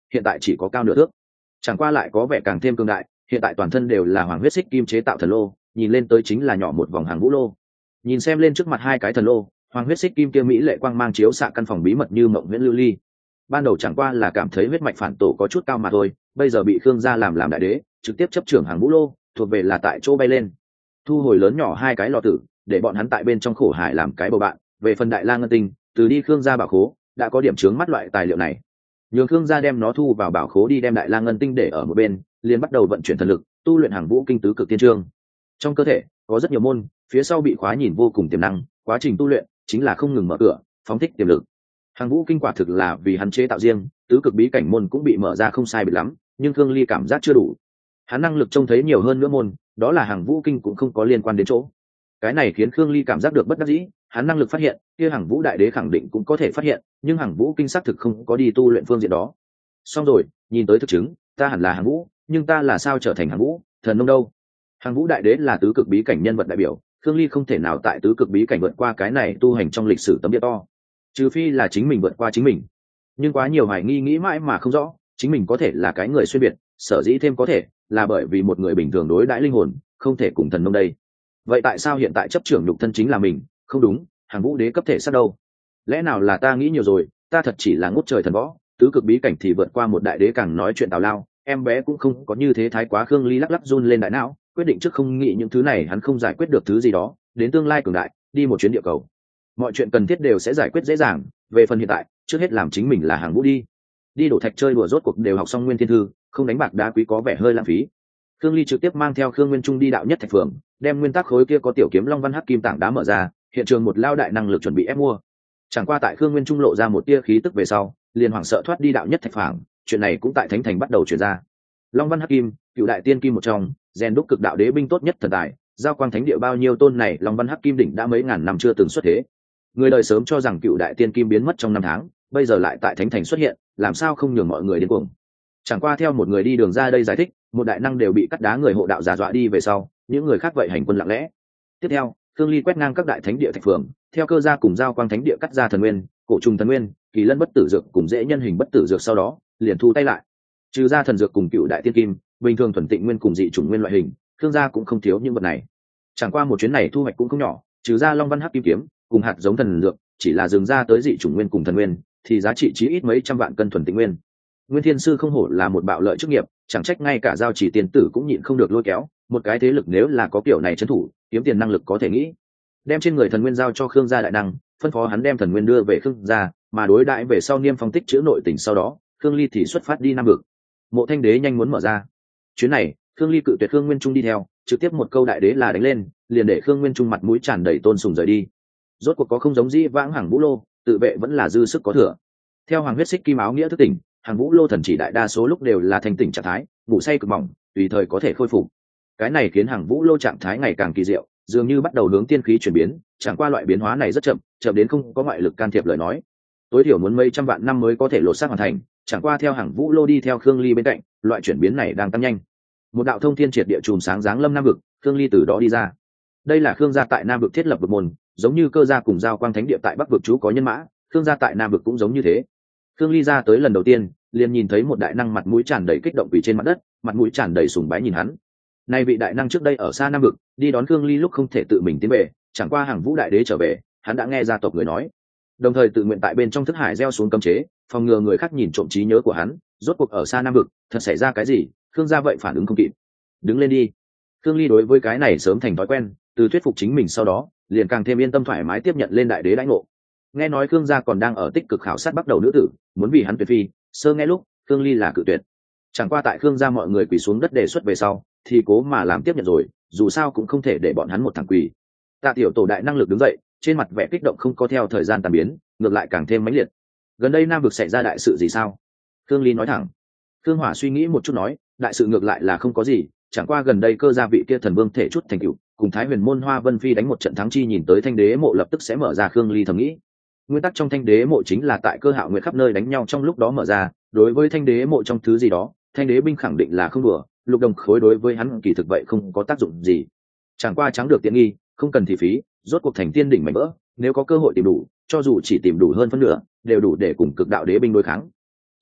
S1: hiện tại chỉ có cao nửa thước, chẳng qua lại có vẻ càng thêm cương đại. Hiện tại toàn thân đều là hoàng huyết xích kim chế tạo thần lô, nhìn lên tới chính là nhỏ một vòng hàng vũ lô. Nhìn xem lên trước mặt hai cái thần lô, hoàng huyết xích kim kia mỹ lệ quang mang chiếu xạ căn phòng bí mật như mộng huyễn lưu ly. Ban đầu chẳng qua là cảm thấy huyết mạch phản tổ có chút cao mà thôi, bây giờ bị Khương gia làm đại đế, trực tiếp chấp trưởng hàng vũ lô, thuộc về là tại chỗ bay lên. Thu hồi lớn nhỏ hai cái lò tử, để bọn hắn tại bên trong khổ hải làm cái bầu bạn. Về phần đại la ngân tinh, từ đi Khương gia bảo khố đã có điểm chướng mắt loại tài liệu này, nhường Khương gia đem nó thu vào bảo khố đi, đem đại la ngân tinh để ở một bên, liền bắt đầu vận chuyển thần lực tu luyện hàng vũ kinh tứ cực tiên trương. Trong cơ thể có rất nhiều môn, phía sau bị khóa nhìn vô cùng tiềm năng, quá trình tu luyện chính là không ngừng mở cửa phóng thích tiềm lực. Hàng vũ kinh quả thực là vì hắn chế tạo riêng, tứ cực bí cảnh môn cũng bị mở ra không sai biệt lắm, nhưng Khương Ly cảm giác chưa đủ. Hắn năng lực trông thấy nhiều hơn nữa môn, đó là hàng vũ kinh cũng không có liên quan đến chỗ. Cái này khiến Khương Ly cảm giác được bất đắc dĩ, hắn năng lực phát hiện kia hàng vũ đại đế khẳng định cũng có thể phát hiện, nhưng hàng vũ kinh xác thực không có đi tu luyện phương diện đó. Xong rồi, nhìn tới thực chứng, ta hẳn là hàng vũ, nhưng ta là sao trở thành hàng vũ thần nông đâu? Hàng vũ đại đế là tứ cực bí cảnh nhân vật đại biểu, Khương Ly không thể nào tại tứ cực bí cảnh vượt qua cái này tu hành trong lịch sử tấm địa to, trừ phi là chính mình vượt qua chính mình. Nhưng quá nhiều hoài nghi nghĩ mãi mà không rõ, chính mình có thể là cái người xuyên biệt, sở dĩ thêm có thể là bởi vì một người bình thường đối đãi linh hồn không thể cùng thần nông đây. Vậy tại sao hiện tại chấp trưởng nhục thân chính là mình? Không đúng, hàng vũ đế cấp thể sát đâu? Lẽ nào là ta nghĩ nhiều rồi? Ta thật chỉ là ngút trời thần võ, tứ cực bí cảnh thì vượt qua một đại đế càng nói chuyện tào lao. Em bé cũng không có như thế thái quá. Khương Ly lắc lắc run lên đại não, quyết định trước không nghĩ những thứ này, hắn không giải quyết được thứ gì đó, đến tương lai cường đại đi một chuyến địa cầu, mọi chuyện cần thiết đều sẽ giải quyết dễ dàng. Về phần hiện tại, trước hết làm chính mình là hàng vũ đi đổ thạch chơi đùa, rốt cuộc đều học xong nguyên thiên thư, không đánh bạc đá quý có vẻ hơi lãng phí. Khương Ly trực tiếp mang theo Khương Nguyên Trung đi đạo nhất thạch phường, đem nguyên tắc khối kia có tiểu kiếm long văn hắc kim tảng đá mở ra, hiện trường một lao đại năng lực chuẩn bị ép mua. Chẳng qua tại Khương Nguyên Trung lộ ra một tia khí tức về sau, liền hoảng sợ thoát đi đạo nhất thạch phường. Chuyện này cũng tại thánh thành bắt đầu truyền ra. Long văn hắc kim, cựu đại tiên kim một trong, rèn đúc cực đạo đế binh tốt nhất thần tài, giao quang thánh địa bao nhiêu tôn này long văn hắc kim đỉnh đã mấy ngàn năm chưa từng xuất thế. Người đời sớm cho rằng cựu đại tiên kim biến mất trong năm tháng, bây giờ lại tại thánh thành xuất hiện, làm sao không nhường mọi người điên cuồng. Chẳng qua theo một người đi đường ra đây giải thích, một đại năng đều bị cắt đá người hộ đạo giả dọa đi về sau, những người khác vậy hành quân lặng lẽ. Tiếp theo, Khương Ly quét ngang các đại thánh địa thạch phường, theo cơ gia cùng giao quang thánh địa cắt ra thần nguyên, cổ trùng thần nguyên, kỳ lân bất tử dược cùng dễ nhân hình bất tử dược, sau đó liền thu tay lại. Trừ ra thần dược cùng cựu đại tiên kim, bình thường thuần tịnh nguyên cùng dị chủng nguyên loại hình, Khương gia cũng không thiếu những vật này. Chẳng qua một chuyến này thu hoạch cũng không nhỏ, trừ ra long văn hắc kim kiếm cùng hạt giống thần dược, chỉ là dừng ra tới dị chủng nguyên cùng thần nguyên, thì giá trị chí ít mấy trăm vạn cân thuần tịnh nguyên. Nguyên Thiên Sư không hổ là một bạo lợi chức nghiệp, chẳng trách ngay cả giao chỉ tiền tử cũng nhịn không được lôi kéo. Một cái thế lực nếu là có kiểu này trấn thủ, kiếm tiền năng lực có thể nghĩ. Đem trên người thần nguyên giao cho Khương gia đại năng, phân phó hắn đem thần nguyên đưa về Khương gia, mà đối đãi về sau niêm phong tích chữ nội tình, sau đó Khương Ly thì xuất phát đi Nam Vực. Mộ Thanh Đế nhanh muốn mở ra. Chuyến này, Khương Ly cự tuyệt Khương Nguyên Trung đi theo, trực tiếp một câu đại đế là đánh lên, liền để Khương Nguyên Trung mặt mũi tràn đầy tôn sùng rời đi. Rốt cuộc có không giống dĩ vãng hàng vũ lô, tự vệ vẫn là dư sức có thừa. Theo hoàng huyết xích kim áo nghĩa thức tỉnh, hàng vũ lô thần chỉ đại đa số lúc đều là thanh tỉnh trạng thái, ngủ say cực mỏng, tùy thời có thể khôi phục. Cái này khiến hàng vũ lô trạng thái ngày càng kỳ diệu, dường như bắt đầu hướng tiên khí chuyển biến. Chẳng qua loại biến hóa này rất chậm, chậm đến không có ngoại lực can thiệp lời nói, tối thiểu muốn mấy trăm vạn năm mới có thể lột xác hoàn thành. Chẳng qua theo hàng vũ lô đi theo Khương Ly bên cạnh, loại chuyển biến này đang tăng nhanh. Một đạo thông thiên triệt địa chùm sáng giáng lâm Nam Vực, Khương Ly từ đó đi ra. Đây là Khương gia tại Nam Vực thiết lập vực môn, giống như cơ gia cùng giao quang thánh địa tại Bắc Vực chú có nhân mã, Khương gia tại Nam Vực cũng giống như thế. Khương Ly ra tới lần đầu tiên, liền nhìn thấy một đại năng mặt mũi tràn đầy kích động quỳ trên mặt đất, mặt mũi tràn đầy sùng bái nhìn hắn. Nay vị đại năng trước đây ở xa Nam Vực, đi đón Khương Ly lúc không thể tự mình tiến về, chẳng qua hàng vũ đại đế trở về, hắn đã nghe gia tộc người nói, đồng thời tự nguyện tại bên trong thức hải gieo xuống cấm chế, phòng ngừa người khác nhìn trộm trí nhớ của hắn. Rốt cuộc ở xa Nam Vực, thật xảy ra cái gì, Khương gia vậy phản ứng không kịp. Đứng lên đi. Khương Ly đối với cái này sớm thành thói quen, từ thuyết phục chính mình sau đó, liền càng thêm yên tâm thoải mái tiếp nhận lên đại đế đãi ngộ. Nghe nói Khương gia còn đang ở tích cực khảo sát bắt đầu nữ tử, muốn vì hắn tuyệt phi, sơ nghe lúc Khương Ly là cự tuyệt. Chẳng qua tại Khương gia mọi người quỳ xuống đất đề xuất về sau, thì cố mà làm tiếp nhận rồi, dù sao cũng không thể để bọn hắn một thằng quỳ. Tạ tiểu tổ đại năng lực đứng dậy, trên mặt vẻ kích động không có theo thời gian tàn biến, ngược lại càng thêm mãnh liệt. Gần đây Nam Vực xảy ra đại sự gì sao? Khương Ly nói thẳng. Khương Hỏa suy nghĩ một chút nói, đại sự ngược lại là không có gì, chẳng qua gần đây cơ gia vị kia thần vương thể chút thành cựu, cùng Thái Huyền môn Hoa Vân Phi đánh một trận thắng chi, nhìn tới Thanh Đế mộ lập tức sẽ mở ra. Khương Ly thầm nghĩ, nguyên tắc trong Thanh Đế mộ chính là tại Cơ Hạo Nguyệt khắp nơi đánh nhau trong lúc đó mở ra, đối với Thanh Đế mộ trong thứ gì đó, Thanh Đế binh khẳng định là không đùa, lục đồng khối đối với hắn kỳ thực vậy không có tác dụng gì, chẳng qua trắng được tiện nghi, không cần thị phí, rốt cuộc thành tiên đỉnh mảnh vỡ, nếu có cơ hội tìm đủ, cho dù chỉ tìm đủ hơn phân nửa, đều đủ để cùng cực đạo đế binh đối kháng.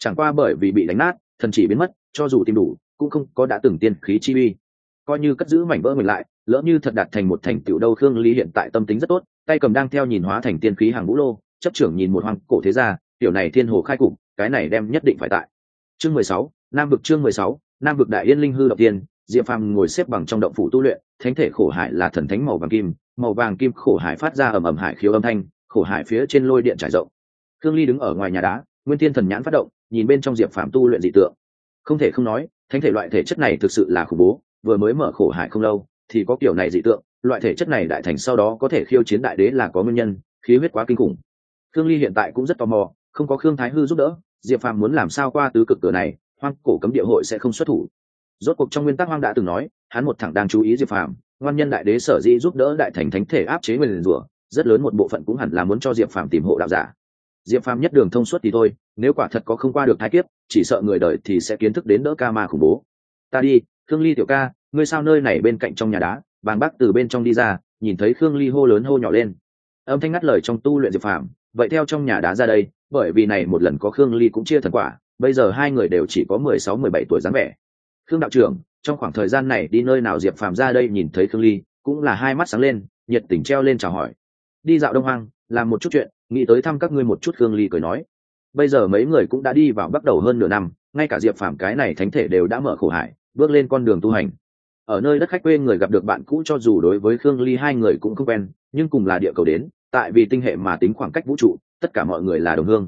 S1: chẳng qua bởi vì bị đánh nát, thần chỉ biến mất, cho dù tìm đủ cũng không có đã từng tiên khí chi uy, coi như cất giữ mảnh vỡ mình lại, lỡ như thật đạt thành một thành tựu đâu. Khương Ly hiện tại tâm tính rất tốt, tay cầm đang theo nhìn hóa thành tiên khí hàng vũ lô, chấp trưởng nhìn một hoang cổ thế gia, tiểu này thiên hồ khai cục, cái này đem nhất định phải tại. Chương 16, Nam vực. Chương 16, Nam vực. Đại Yên Linh hư động tiên, Diệp Phàm ngồi xếp bằng trong động phủ tu luyện, thánh thể khổ hải là thần thánh màu vàng kim khổ hải phát ra ầm ầm hải khiếu âm thanh, khổ hải phía trên lôi điện trải rộng. Khương Ly đứng ở ngoài nhà đá, nguyên thiên thần nhãn phát động, nhìn bên trong Diệp Phàm tu luyện dị tượng. Không thể không nói, thánh thể loại thể chất này thực sự là khủng bố, vừa mới mở khổ hải không lâu thì có kiểu này dị tượng, loại thể chất này đại thành sau đó có thể khiêu chiến đại đế là có nguyên nhân, khí huyết quá kinh khủng. Khương Ly hiện tại cũng rất tò mò, không có Khương Thái Hư giúp đỡ, Diệp Phàm muốn làm sao qua tứ cực cửa này, hoang cổ cấm địa hội sẽ không xuất thủ. Rốt cuộc trong nguyên tắc hoang đã từng nói, hắn một thẳng đang chú ý Diệp Phàm, ngoan nhân đại đế sở dĩ giúp đỡ đại thành thánh thể áp chế nguyên rủa, rất lớn một bộ phận cũng hẳn là muốn cho Diệp Phàm tìm hộ đạo giả. Diệp Phàm nhất đường thông suốt thì thôi, nếu quả thật có không qua được thái kiếp, chỉ sợ người đời thì sẽ kiến thức đến đỡ ca ma khủng bố. Ta đi, Khương Ly tiểu ca, ngươi sao nơi này bên cạnh trong nhà đá? Bàng Bác từ bên trong đi ra, nhìn thấy Khương Ly hô lớn hô nhỏ lên. Âm thanh ngắt lời trong tu luyện Diệp Phàm, vậy theo trong nhà đá ra đây, bởi vì này một lần có Khương Ly cũng chia thần quả, bây giờ hai người đều chỉ có 16-17 tuổi dáng vẻ. Khương đạo trưởng, trong khoảng thời gian này đi nơi nào? Diệp Phàm ra đây nhìn thấy Khương Ly, cũng là hai mắt sáng lên, nhiệt tình treo lên chào hỏi. Đi dạo Đông Hoang, làm một chút chuyện, nghĩ tới thăm các ngươi một chút. Khương Ly cười nói. Bây giờ mấy người cũng đã đi vào bắt đầu hơn nửa năm, ngay cả Diệp Phàm cái này thánh thể đều đã mở khổ hải, bước lên con đường tu hành. Ở nơi đất khách quê người gặp được bạn cũ, cho dù đối với Khương Ly hai người cũng không quen, nhưng cùng là địa cầu đến, tại vì tinh hệ mà tính khoảng cách vũ trụ, tất cả mọi người là đồng hương.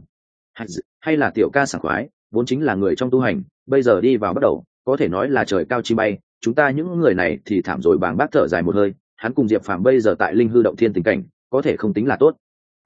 S1: Hay là tiểu ca sảng khoái, vốn chính là người trong tu hành, bây giờ đi vào bắt đầu, có thể nói là trời cao chi bay, chúng ta những người này thì thảm rồi. Bàng Bác thở dài một hơi, hắn cùng Diệp Phàm bây giờ tại linh hư động thiên tình cảnh, có thể không tính là tốt.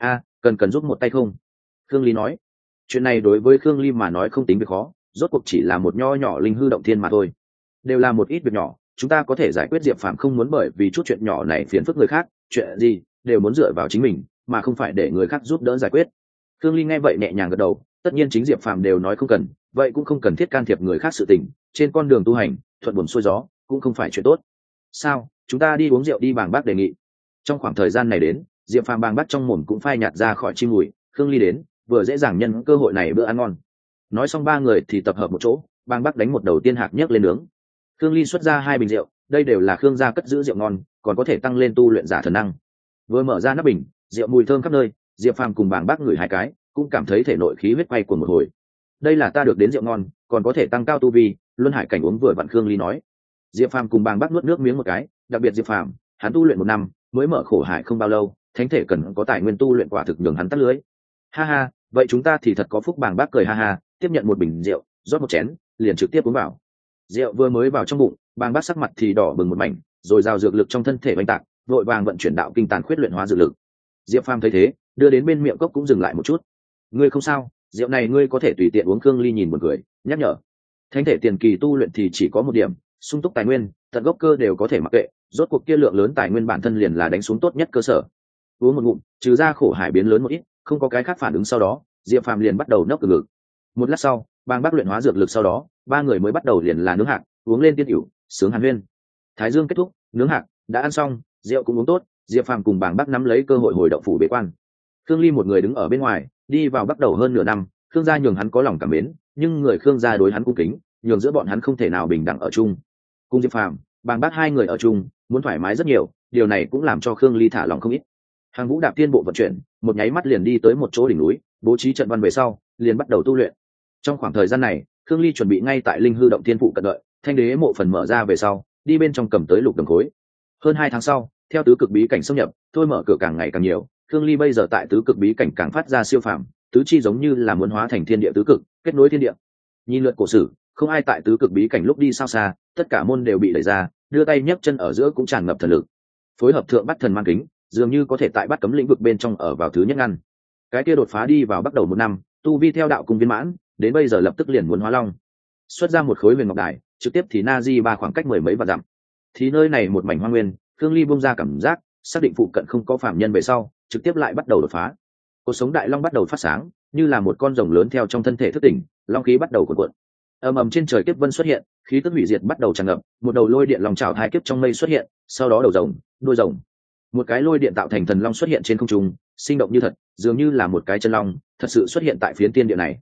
S1: Cần giúp một tay không? Khương Ly nói. Chuyện này đối với Khương Ly mà nói không tính việc khó, rốt cuộc chỉ là một nho nhỏ linh hư động thiên mà thôi, đều là một ít việc nhỏ, chúng ta có thể giải quyết. Diệp Phàm không muốn bởi vì chút chuyện nhỏ này phiền phức người khác, chuyện gì đều muốn dựa vào chính mình, mà không phải để người khác giúp đỡ giải quyết. Khương Ly nghe vậy nhẹ nhàng gật đầu, tất nhiên chính Diệp Phàm đều nói không cần, vậy cũng không cần thiết can thiệp người khác sự tình, trên con đường tu hành, thuận buồm xuôi gió cũng không phải chuyện tốt. Sao, chúng ta đi uống rượu đi? Bàng Bác đề nghị. Trong khoảng thời gian này đến, Diệp Phàm Bàng Bác trong mồm cũng phai nhạt ra khỏi chim mùi, Khương Ly đến, vừa dễ dàng nhân cơ hội này bữa ăn ngon. Nói xong ba người thì tập hợp một chỗ, Bàng Bác đánh một đầu tiên hạc nhấc lên nướng. Khương Ly xuất ra 2 bình rượu, đây đều là Khương gia cất giữ rượu ngon, còn có thể tăng lên tu luyện giả thần năng. Vừa mở ra nắp bình, rượu mùi thơm khắp nơi, Diệp Phàm cùng Bàng Bác ngửi 2 cái, cũng cảm thấy thể nội khí huyết quay cuồng một hồi. Đây là ta được đến rượu ngon, còn có thể tăng cao tu vi, luân hải cảnh uống vừa vặn. Khương Ly nói. Diệp Phàm cùng Bàng Bác nuốt nước miếng một cái, đặc biệt Diệp Phàm, hắn tu luyện 1 năm, mới mở khổ hải không bao lâu, thánh thể cần có tài nguyên tu luyện quả thực nhường hắn tắt lưới. Ha ha, vậy chúng ta thì thật có phúc. Bàng Bác cười ha ha, tiếp nhận một bình rượu, rót một chén, liền trực tiếp uống vào. Rượu vừa mới vào trong bụng, Bàng Bác sắc mặt thì đỏ bừng một mảnh, rồi giao dược lực trong thân thể oanh tạc, vội vàng vận chuyển đạo kinh tàn khuyết luyện hóa dược lực. Diệp Phàm thấy thế, đưa đến bên miệng cốc cũng dừng lại một chút. Ngươi không sao, rượu này ngươi có thể tùy tiện uống. Khương Ly nhìn một người, nhắc nhở. Thánh thể tiền kỳ tu luyện thì chỉ có một điểm, sung túc tài nguyên, tận gốc cơ đều có thể mặc kệ, rốt cuộc kia lượng lớn tài nguyên bản thân liền là đánh xuống tốt nhất cơ sở. Uống một ngụm, trừ ra khổ hải biến lớn một ít, không có cái khác phản ứng. Sau đó Diệp Phàm liền bắt đầu nốc từ ngực. Một lát sau, Bàng Bác luyện hóa dược lực, sau đó ba người mới bắt đầu liền là nướng hạc, uống lên tiên hữu, sướng hàn huyên. Thái dương kết thúc, nướng hạc đã ăn xong, rượu cũng uống tốt, Diệp Phàm cùng Bàng Bác nắm lấy cơ hội hồi động phủ bế quan. Khương Ly một người đứng ở bên ngoài, đi vào bắt đầu hơn nửa năm, Khương gia nhường hắn có lòng cảm mến, nhưng người Khương gia đối hắn cung kính, nhường giữa bọn hắn không thể nào bình đẳng ở chung. Cùng Diệp Phàm, Bàng Bác hai người ở chung, muốn thoải mái rất nhiều, điều này cũng làm cho Khương Ly thả lòng không ít. Hàng Vũ đạp tiên bộ vận chuyển, một nháy mắt liền đi tới một chỗ đỉnh núi, bố trí trận văn về sau, liền bắt đầu tu luyện. Trong khoảng thời gian này, Khương Ly chuẩn bị ngay tại linh hư động tiên phụ cận đợi, thanh đế mộ phần mở ra về sau, đi bên trong cầm tới lục đồng khối. Hơn 2 tháng sau, theo tứ cực bí cảnh xâm nhập, thôi mở cửa càng ngày càng nhiều, Khương Ly bây giờ tại tứ cực bí cảnh càng phát ra siêu phàm, tứ chi giống như là muốn hóa thành thiên địa tứ cực, kết nối thiên địa. Nhìn lượt cổ sử, không ai tại tứ cực bí cảnh lúc đi sao xa, tất cả môn đều bị đẩy ra, đưa tay nhấc chân ở giữa cũng tràn ngập thần lực. Phối hợp thượng bắt thần mang kính, dường như có thể tại bắt cấm lĩnh vực bên trong ở vào thứ nhất ngăn. Cái kia đột phá đi vào bắt đầu 1 năm, tu vi theo đạo cung viên mãn, đến bây giờ lập tức liền muốn hóa long. Xuất ra một khối huyền ngọc đài, trực tiếp thì na di ba khoảng cách 10 mấy vạn dặm. Thì nơi này một mảnh hoang nguyên, Khương Ly bung ra cảm giác, xác định phụ cận không có phạm nhân về sau, trực tiếp lại bắt đầu đột phá. Cuộc sống đại long bắt đầu phát sáng, như là một con rồng lớn theo trong thân thể thức tỉnh, long khí bắt đầu cuộn cuộn. Ầm ầm trên trời kiếp vân xuất hiện, khí tức hủy diệt bắt đầu tràn ngập, một đầu lôi điện long chảo hai kiếp trong mây xuất hiện, sau đó đầu rồng, đuôi rồng, một cái lôi điện tạo thành thần long xuất hiện trên không trung, sinh động như thật, dường như là một cái chân long, thật sự xuất hiện tại phiến tiên địa này.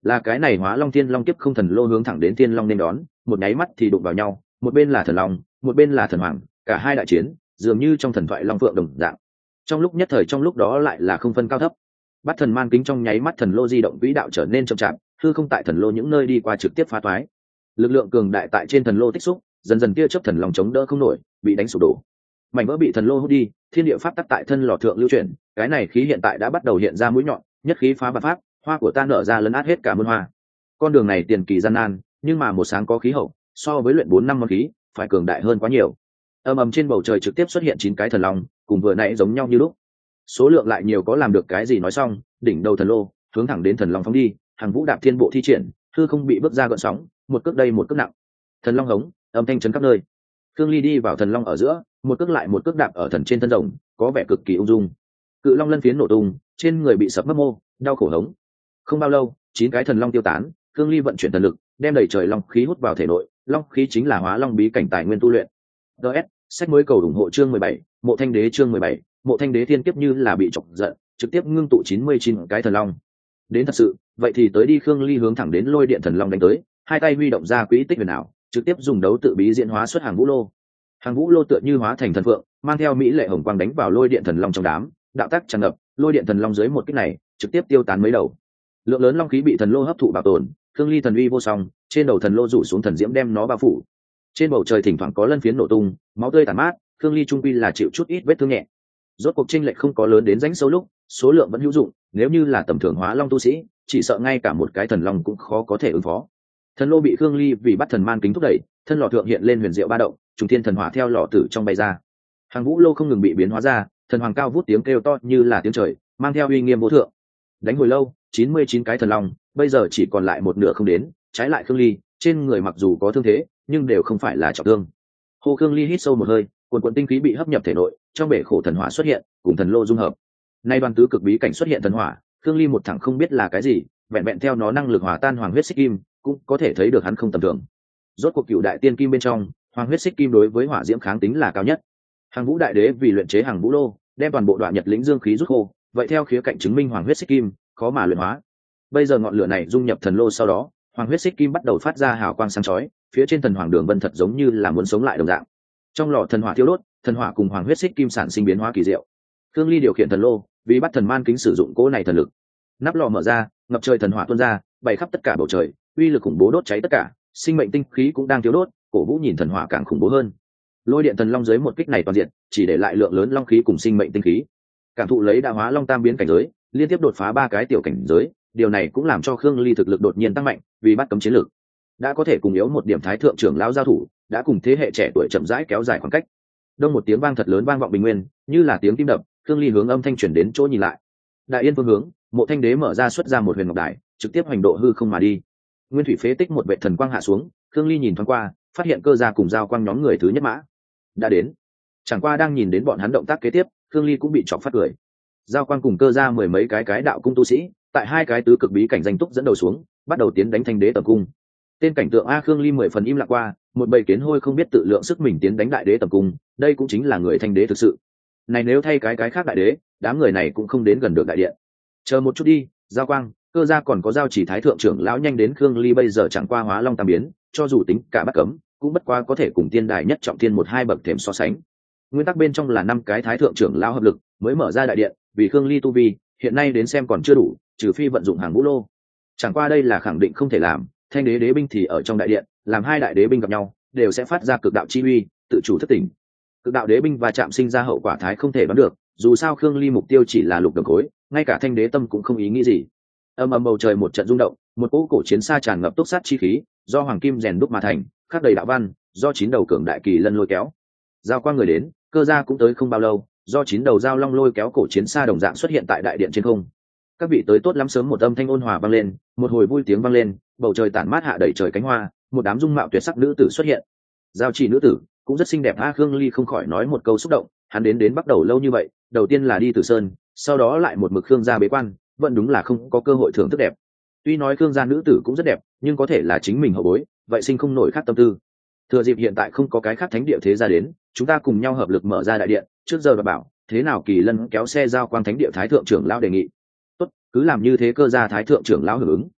S1: Là cái này Hóa Long Thiên Long kiếp không thần lô hướng thẳng đến Thiên Long nên đón, một nháy mắt thì đụng vào nhau, một bên là thần long, một bên là thần hoàng, cả hai đại chiến dường như trong thần thoại long phượng đồng dạng. Trong lúc nhất thời trong lúc đó lại là không phân cao thấp. Bắt thần man kính trong nháy mắt thần lô di động quỹ đạo trở nên chậm chạp, hư không tại thần lô những nơi đi qua trực tiếp phá toái. Lực lượng cường đại tại trên thần lô tích xúc, dần dần tia chớp thần long chống đỡ không nổi, bị đánh sụp đổ. Mảnh vỡ bị thần lô hút đi, thiên địa pháp tắc tại thân lò thượng lưu chuyển, cái này khí hiện tại đã bắt đầu hiện ra mũi nhọn, nhất khí phá bát pháp, hoa của ta nở ra lấn át hết cả muôn hoa. Con đường này tiền kỳ gian nan, nhưng mà một sáng có khí hậu, so với luyện 4 năm môn khí, phải cường đại hơn quá nhiều. Ầm ầm trên bầu trời trực tiếp xuất hiện 9 cái thần long, cùng vừa nãy giống nhau như lúc. Số lượng lại nhiều có làm được cái gì nói xong, đỉnh đầu thần lô, hướng thẳng đến thần long phóng đi, hàng vũ đạp thiên bộ thi triển, hư không bị bước ra gợn sóng, một cước đây một cước nặng. Thần long hống, âm thanh chấn khắp nơi. Khương Ly đi vào thần long ở giữa, một cước lại một cước đạp ở thần trên thân rồng, có vẻ cực kỳ ung dung. Cự long lân phiến nổ tung, trên người bị sập mất mô, đau khổ hống. Không bao lâu, 9 cái thần long tiêu tán, Khương Ly vận chuyển thần lực, đem đầy trời long khí hút vào thể nội, long khí chính là Hóa Long bí cảnh tài nguyên tu luyện. DS, sách mới cầu ủng hộ chương 17, Mộ Thanh Đế chương 17, Mộ Thanh Đế thiên kiếp như là bị chọc giận, trực tiếp ngưng tụ 99 cái thần long. Đến thật sự, vậy thì tới đi. Khương Ly hướng thẳng đến lôi điện thần long đánh tới, hai tay huy động ra quỹ tích huyền ảo, trực tiếp dùng đấu tự bí diễn hóa xuất hàng vũ lô. Hàng vũ lô tựa như hóa thành thần phượng, mang theo mỹ lệ hồng quang đánh vào lôi điện thần long trong đám, đạo tác tràn ngập, lôi điện thần long dưới một kích này, trực tiếp tiêu tán mấy đầu. Lượng lớn long khí bị thần lô hấp thụ bảo tồn, Khương Ly thần uy vô song, trên đầu thần lô rủ xuống thần diễm đem nó bao phủ. Trên bầu trời thỉnh thoảng có lân phiến nổ tung, máu tươi tàn mát, Khương Ly trung quy là chịu chút ít vết thương nhẹ. Rốt cuộc chênh lệch không có lớn đến rãnh sâu lúc, số lượng vẫn hữu dụng, nếu như là tầm thường Hóa Long tu sĩ, chỉ sợ ngay cả một cái thần long cũng khó có thể ứng phó. Thần lô bị Khương Ly vì bắt thần man kính thúc đẩy, thân lò thượng hiện lên huyền diệu ba động, trùng thiên thần hỏa theo lò tử trong bay ra. Hàng vũ lô không ngừng bị biến hóa ra, thần hoàng cao vút tiếng kêu to như là tiếng trời, mang theo uy nghiêm vô thượng. Đánh hồi lâu, 99 cái thần long, bây giờ chỉ còn lại một nửa không đến, trái lại Khương Ly, trên người mặc dù có thương thế, nhưng đều không phải là trọng thương. Hồ Khương Ly hít sâu một hơi, quần quần tinh khí bị hấp nhập thể nội, trong bể khổ thần hỏa xuất hiện, cùng thần lô dung hợp. Nay đoàn tứ cực bí cảnh xuất hiện thần hỏa, Khương Ly một thẳng không biết là cái gì, vẹn vẹn theo nó năng lực hòa tan hoàng huyết xích kim, cũng có thể thấy được hắn không tầm thường. Rốt cuộc cựu đại tiên kim bên trong, hoàng huyết xích kim đối với hỏa diễm kháng tính là cao nhất. Hàng vũ đại đế vì luyện chế hàng vũ lô, đem toàn bộ đoạn nhật lĩnh dương khí rút khô, vậy theo khía cạnh chứng minh hoàng huyết xích kim khó mà luyện hóa. Bây giờ ngọn lửa này dung nhập thần lô sau đó, hoàng huyết xích kim bắt đầu phát ra hào quang sáng chói, phía trên thần hoàng đường vân thật giống như là muốn sống lại đồng dạng. Trong lò thần hỏa thiêu đốt, thần hỏa cùng hoàng huyết xích kim sản sinh biến hóa kỳ diệu. Khương Ly điều khiển thần lô, vì bắt thần man kính sử dụng cỗ này thần lực. Nắp lò mở ra, ngập trời thần hỏa tuôn ra, bày khắp tất cả bầu trời, uy lực khủng bố đốt cháy tất cả, sinh mệnh tinh khí cũng đang thiêu đốt, cổ vũ nhìn thần hỏa càng khủng bố hơn. Lôi điện thần long dưới một kích này toàn diện, chỉ để lại lượng lớn long khí cùng sinh mệnh tinh khí. Cảm thụ lấy đã hóa long tam biến cảnh giới, liên tiếp đột phá 3 cái tiểu cảnh giới, điều này cũng làm cho Khương Ly thực lực đột nhiên tăng mạnh, vì bắt cấm chiến lược đã có thể cùng yếu một điểm thái thượng trưởng lão giao thủ, đã cùng thế hệ trẻ tuổi chậm rãi kéo dài khoảng cách. Đông một tiếng vang thật lớn vang vọng bình nguyên, như là tiếng tim đập, Khương Ly hướng âm thanh truyền đến chỗ nhìn lại. Đại Yên phương hướng, Mộ Thanh Đế mở ra xuất ra một huyền ngọc đài, trực tiếp hành độ hư không mà đi. Nguyên thủy phế tích một vệ thần quang hạ xuống, Khương Ly nhìn thoáng qua, phát hiện Cơ Gia cùng Giao Quang nhóm người thứ nhất mã đã đến. Chẳng qua đang nhìn đến bọn hắn động tác kế tiếp, Khương Ly cũng bị chọc phát cười. Giao Quang cùng Cơ Gia mười mấy cái đạo cung tu sĩ, tại 2 cái tứ cực bí cảnh danh túc dẫn đầu xuống, bắt đầu tiến đánh Thanh Đế tầm cung. Tên cảnh tượng a Khương Ly 10 phần im lặng qua, một bầy kiến hôi không biết tự lượng sức mình tiến đánh Đại Đế tầm cung, đây cũng chính là người Thanh Đế thực sự. Này nếu thay cái khác đại đế, đám người này cũng không đến gần được đại điện. Chờ một chút đi, Giao Quang, Cơ Gia còn có Giao Chỉ thái thượng trưởng lão nhanh đến. Khương Ly bây giờ chẳng qua hóa long tam biến, cho dù tính cả bắt cấm, cũng bất quá có thể cùng tiên đài nhất trọng thiên 1-2 bậc thềm so sánh. Nguyên tắc bên trong là 5 cái thái thượng trưởng lão hợp lực mới mở ra đại điện, vì Khương Ly tu vi hiện nay đến xem còn chưa đủ, trừ phi vận dụng hàng vũ lô. Chẳng qua đây là khẳng định không thể làm, Thanh Đế đế binh thì ở trong đại điện, làm 2 đại đế binh gặp nhau, đều sẽ phát ra cực đạo chi uy, tự chủ thất tỉnh. Cực đạo đế binh và chạm sinh ra hậu quả thái không thể đoán được, dù sao Khương Ly mục tiêu chỉ là lục đồng khối, ngay cả Thanh Đế tâm cũng không ý nghĩ gì. Âm ầm bầu trời một trận rung động, một cỗ cổ chiến xa tràn ngập túc sát chi khí, do hoàng kim rèn đúc mà thành, khắc đầy đạo văn, do 9 đầu cường đại kỳ lân lôi kéo. Giao Quang người đến, Cơ Gia cũng tới không bao lâu, do 9 đầu giao long lôi kéo cổ chiến xa đồng dạng xuất hiện tại đại điện trên không. Các vị tới tốt lắm. Sớm một âm thanh ôn hòa vang lên, một hồi vui tiếng vang lên, bầu trời tản mát hạ đầy trời cánh hoa, một đám dung mạo tuyệt sắc nữ tử xuất hiện. Giao Chỉ nữ tử cũng rất xinh đẹp a. Khương Ly không khỏi nói một câu xúc động, hắn đến bắt đầu lâu như vậy, đầu tiên là đi Tử Sơn, sau đó lại một mực Khương gia bế quan, vẫn đúng là không có cơ hội thưởng thức đẹp. Tuy nói Khương gia nữ tử cũng rất đẹp, nhưng có thể là chính mình hậu bối, vậy sinh không nổi khác tâm tư. Thừa dịp hiện tại không có cái khác thánh địa thế gia đến, chúng ta cùng nhau hợp lực mở ra đại điện, trước giờ và bảo thế nào Kỳ Lân kéo xe Giao Quang thánh địa thái thượng trưởng lão đề nghị. Tốt, cứ làm như thế. Cơ Gia thái thượng trưởng lão hưởng ứng.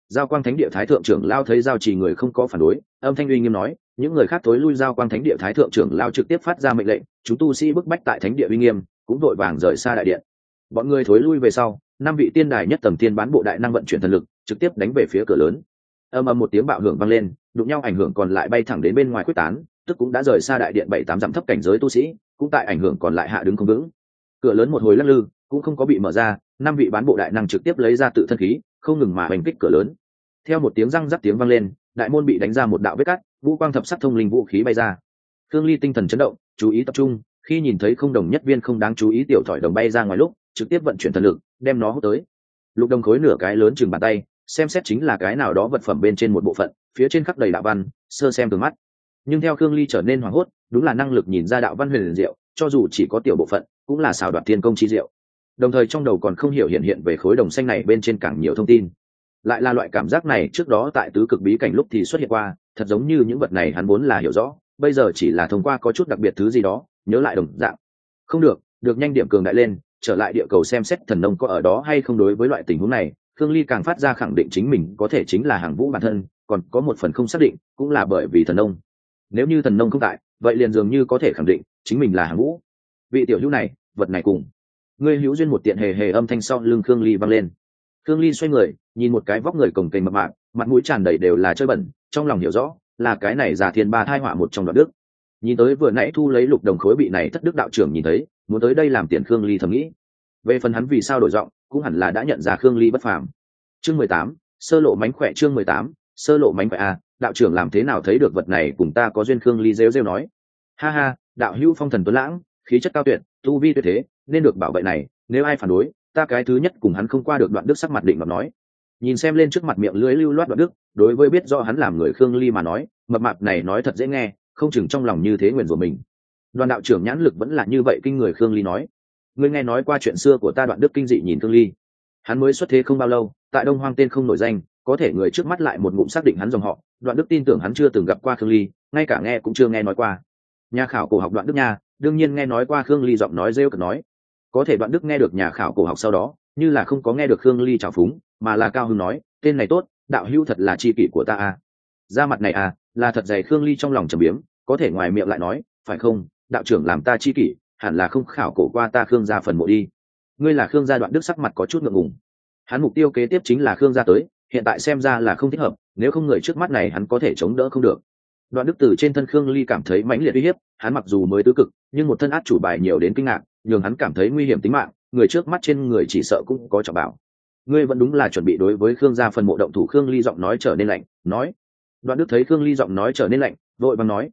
S1: Giao Quang Thánh Địa Thái thượng trưởng lao thấy giao chỉ người không có phản đối, âm thanh uy nghiêm nói, những người khác tối lui. Giao Quang Thánh Địa Thái thượng trưởng lao trực tiếp phát ra mệnh lệnh, chúng tu sĩ bức bách tại thánh địa uy nghiêm, cũng vội vàng rời xa đại điện. Bọn người thối lui về sau, 5 vị tiên đài nhất tầng tiên bán bộ đại năng vận chuyển thần lực, trực tiếp đánh về phía cửa lớn. Ầm ầm một tiếng bạo hưởng vang lên, đụng nhau ảnh hưởng còn lại bay thẳng đến bên ngoài quyết tán, tức cũng đã rời xa đại điện 7-8 dặm thấp cảnh giới tu sĩ, cũng tại ảnh hưởng còn lại hạ đứng không vững. Cửa lớn một hồi lắc lư, cũng không có bị mở ra, 5 vị bán bộ đại năng trực tiếp lấy ra tự thân khí, không ngừng mà hành kích cửa lớn. Theo một tiếng răng rắc tiếng vang lên, đại môn bị đánh ra một đạo vết cắt, vũ quang thập sắc thông linh vũ khí bay ra. Khương Ly tinh thần chấn động, chú ý tập trung, khi nhìn thấy không đồng nhất viên không đáng chú ý tiểu thỏi đồng bay ra ngoài lúc, trực tiếp vận chuyển thần lực, đem nó hút tới. Lục đồng khối nửa cái lớn chừng bàn tay, xem xét chính là cái nào đó vật phẩm bên trên một bộ phận, phía trên khắc đầy đạo văn, sơ xem từ mắt. Nhưng theo Khương Ly trở nên hoảng hốt, đúng là năng lực nhìn ra đạo văn huyền diệu, cho dù chỉ có tiểu bộ phận, cũng là xảo đoạt thiên công chi diệu. Đồng thời trong đầu còn không hiểu hiện về khối đồng xanh này bên trên càng nhiều thông tin. Lại là loại cảm giác này trước đó tại tứ cực bí cảnh lúc thì xuất hiện qua, thật giống như những vật này hắn vốn là hiểu rõ, bây giờ chỉ là thông qua có chút đặc biệt thứ gì đó, nhớ lại đồng dạng. Không được, được nhanh điểm cường đại lên, trở lại địa cầu xem xét thần nông có ở đó hay không. Đối với loại tình huống này, Khương Ly càng phát ra khẳng định chính mình có thể chính là Hàng Vũ bản thân, còn có một phần không xác định, cũng là bởi vì thần nông. Nếu như thần nông không tại, vậy liền dường như có thể khẳng định chính mình là Hàng Vũ. Vị tiểu hữu này, vật này cùng ngươi hữu duyên. Một tiện hề hề âm thanh sau lưng Khương Ly vang lên. Khương Ly xoay người, nhìn một cái vóc người cồng kềnh mập mạp, mặt mũi tràn đầy đều là chơi bẩn, trong lòng hiểu rõ, là cái này già thiên ba thai họa một trong Đoạn Đức. Nhìn tới vừa nãy thu lấy lục đồng khối bị này thất đức đạo trưởng nhìn thấy, muốn tới đây làm tiền. Khương Ly thầm nghĩ. Về phần hắn vì sao đổi giọng, cũng hẳn là đã nhận ra Khương Ly bất phàm. Chương 18, sơ lộ mánh khỏe. Chương 18, sơ lộ mánh khỏe. Đạo trưởng làm thế nào thấy được vật này cùng ta có duyên? Khương Ly rêu rêu nói. Ha ha, đạo hữu phong thần tuấn lãng, khí chất cao tuyệt, tu vi tuyệt thế, nên được bảo vệ này, nếu ai phản đối, ta cái thứ nhất cùng hắn không qua được. Đoạn Đức sắc mặt định mà nói. Nhìn xem lên trước mặt miệng lưỡi lưu loát Đoạn Đức, đối với biết do hắn làm người Khương Ly mà nói, mập mạp này nói thật dễ nghe, không chừng trong lòng như thế nguyền rủa mình. Đoàn đạo trưởng nhãn lực vẫn là như vậy kinh người. Khương Ly nói. Ngươi nghe nói qua chuyện xưa của ta? Đoạn Đức kinh dị nhìn Khương Ly. Hắn mới xuất thế không bao lâu, tại Đông Hoang tên không nổi danh, có thể người trước mắt lại một ngụm xác định hắn dòng họ. Đoạn Đức tin tưởng hắn chưa từng gặp qua Khương Ly, ngay cả nghe cũng chưa nghe nói qua. Nhà khảo cổ học Đoạn Đức nha, đương nhiên nghe nói qua. Khương Ly giọng nói rêu cợt nói. Có thể Đoạn Đức nghe được nhà khảo cổ học sau đó, như là không có nghe được Khương Ly trào phúng, mà là cao hứng nói, tên này tốt, đạo hữu thật là chi kỷ của ta à. Da mặt này à, là thật dày. Khương Ly trong lòng trầm biếm, có thể ngoài miệng lại nói, phải không, đạo trưởng làm ta chi kỷ, hẳn là không khảo cổ qua ta Khương gia phần mộ đi. Ngươi là Khương gia? Đoạn Đức sắc mặt có chút ngượng ngùng. Hắn mục tiêu kế tiếp chính là Khương gia tới, hiện tại xem ra là không thích hợp, nếu không người trước mắt này hắn có thể chống đỡ không được. Đoạn Đức từ trên thân Khương Ly cảm thấy mãnh liệt uy hiếp, hắn mặc dù mới tứ cực, nhưng một thân át chủ bài nhiều đến kinh ngạc, nhường hắn cảm thấy nguy hiểm tính mạng, người trước mắt trên người chỉ sợ cũng có trọng bảo. Ngươi vẫn đúng là chuẩn bị đối với Khương gia phần mộ động thủ. Khương Ly giọng nói trở nên lạnh, nói. Đoạn Đức thấy Khương Ly giọng nói trở nên lạnh, vội vàng nói,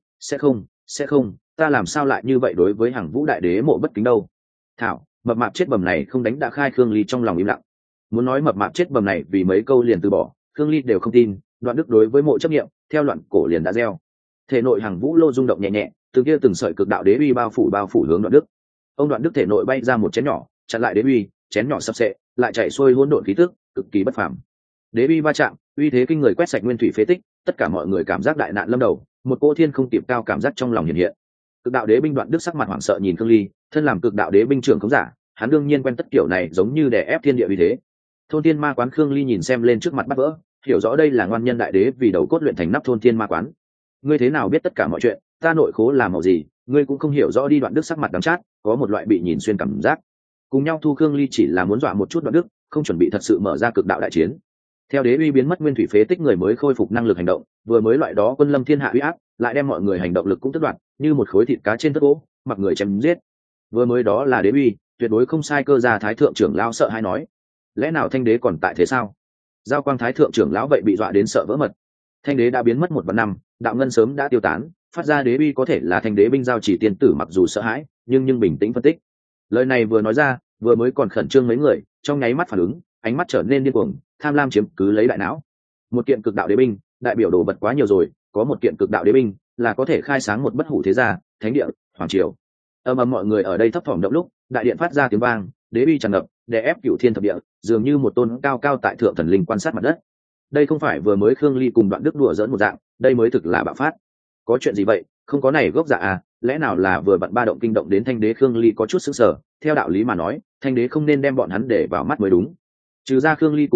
S1: sẽ không, ta làm sao lại như vậy đối với Hàng Vũ đại đế mộ bất kính đâu. Thảo, mập mạp chết bầm này không đánh đã khai. Khương Ly trong lòng im lặng. Muốn nói mập mạp chết bầm này vì mấy câu liền từ bỏ, Khương Ly đều không tin. Đoạn Đức đối với mộ chấp nghiệm, theo loạn cổ liền đã gieo. Thể nội Hàng Vũ lô rung động nhẹ nhẹ, từng kia từng sợi cực đạo đế uy bao phủ hướng Đoạn Đức. Ông Đoạn Đức thể nội bay ra một chén nhỏ, chặn lại đế uy, chén nhỏ sập sệ, lại chạy xuôi hỗn độn khí tức, cực kỳ bất phàm. Đế uy va chạm, uy thế kinh người quét sạch nguyên thủy phế tích, tất cả mọi người cảm giác đại nạn lâm đầu, một cô thiên không kịp cao cảm giác trong lòng hiện hiện. Cực đạo đế binh. Đoạn Đức sắc mặt hoảng sợ nhìn Khương Ly, thân làm cực đạo đế binh trưởng khống giả, hắn đương nhiên quen tất kiểu này, giống như đè ép thiên địa uy thế. Thôn Thiên Ma Quán. Khương Ly nhìn xem lên trước mặt bắt vỡ, hiểu rõ đây là ngoan nhân đại đế vì đầu cốt luyện thành nắp Thôn Thiên Ma Quán. Ngươi thế nào biết tất cả mọi chuyện? Ta nội khố làm màu gì, ngươi cũng không hiểu rõ đi. Đoạn Đức sắc mặt đắng chát, có một loại bị nhìn xuyên cảm giác. Cùng nhau thu Khương Ly chỉ là muốn dọa một chút Đoạn Đức, không chuẩn bị thật sự mở ra cực đạo đại chiến. Theo đế uy biến mất, nguyên thủy phế tích người mới khôi phục năng lực hành động, vừa mới loại đó quân lâm thiên hạ uy áp, lại đem mọi người hành động lực cũng tất đoạt, như một khối thịt cá trên tất gỗ, mặc người chém giết. Vừa mới đó là đế uy, tuyệt đối không sai. Cơ gia thái thượng trưởng lão sợ hãi nói, lẽ nào thanh đế còn tại thế sao? Giao Quang thái thượng trưởng lão vậy bị dọa đến sợ vỡ mật. Thanh đế đã biến mất 1 vạn năm, đạo ngân sớm đã tiêu tán, phát ra đế uy có thể là thanh đế binh. Giao Chỉ tiên tử mặc dù sợ hãi, nhưng bình tĩnh phân tích. Lời này vừa nói ra, vừa mới còn khẩn trương mấy người, trong nháy mắt phản ứng, ánh mắt trở nên điên cuồng, tham lam chiếm cứ lấy đại não. Một kiện cực đạo đế binh, đại biểu đồ vật quá nhiều rồi, có một kiện cực đạo đế binh là có thể khai sáng một bất hủ thế gia, thánh địa, hoàng triều. Ầm mọi người ở đây thấp thỏm động lúc, đại điện phát ra tiếng vang, đế uy tràn ngập, đè ép cửu thiên thập địa, dường như một tôn cao cao tại thượng thần linh quan sát mặt đất. Đây không phải vừa mới Khương Ly cùng Đoạn Đức đùa giỡn một dạng, đây mới thực là bạo phát. Có chuyện gì vậy? Không có này gốc dạ à? Lẽ nào là vừa vặn ba động kinh động đến thanh đế? Khương Ly có chút sững sờ, theo đạo lý mà nói, thanh đế không nên đem bọn hắn để vào mắt mới đúng. Trừ ra Khương Ly cùng Đoạn Đức,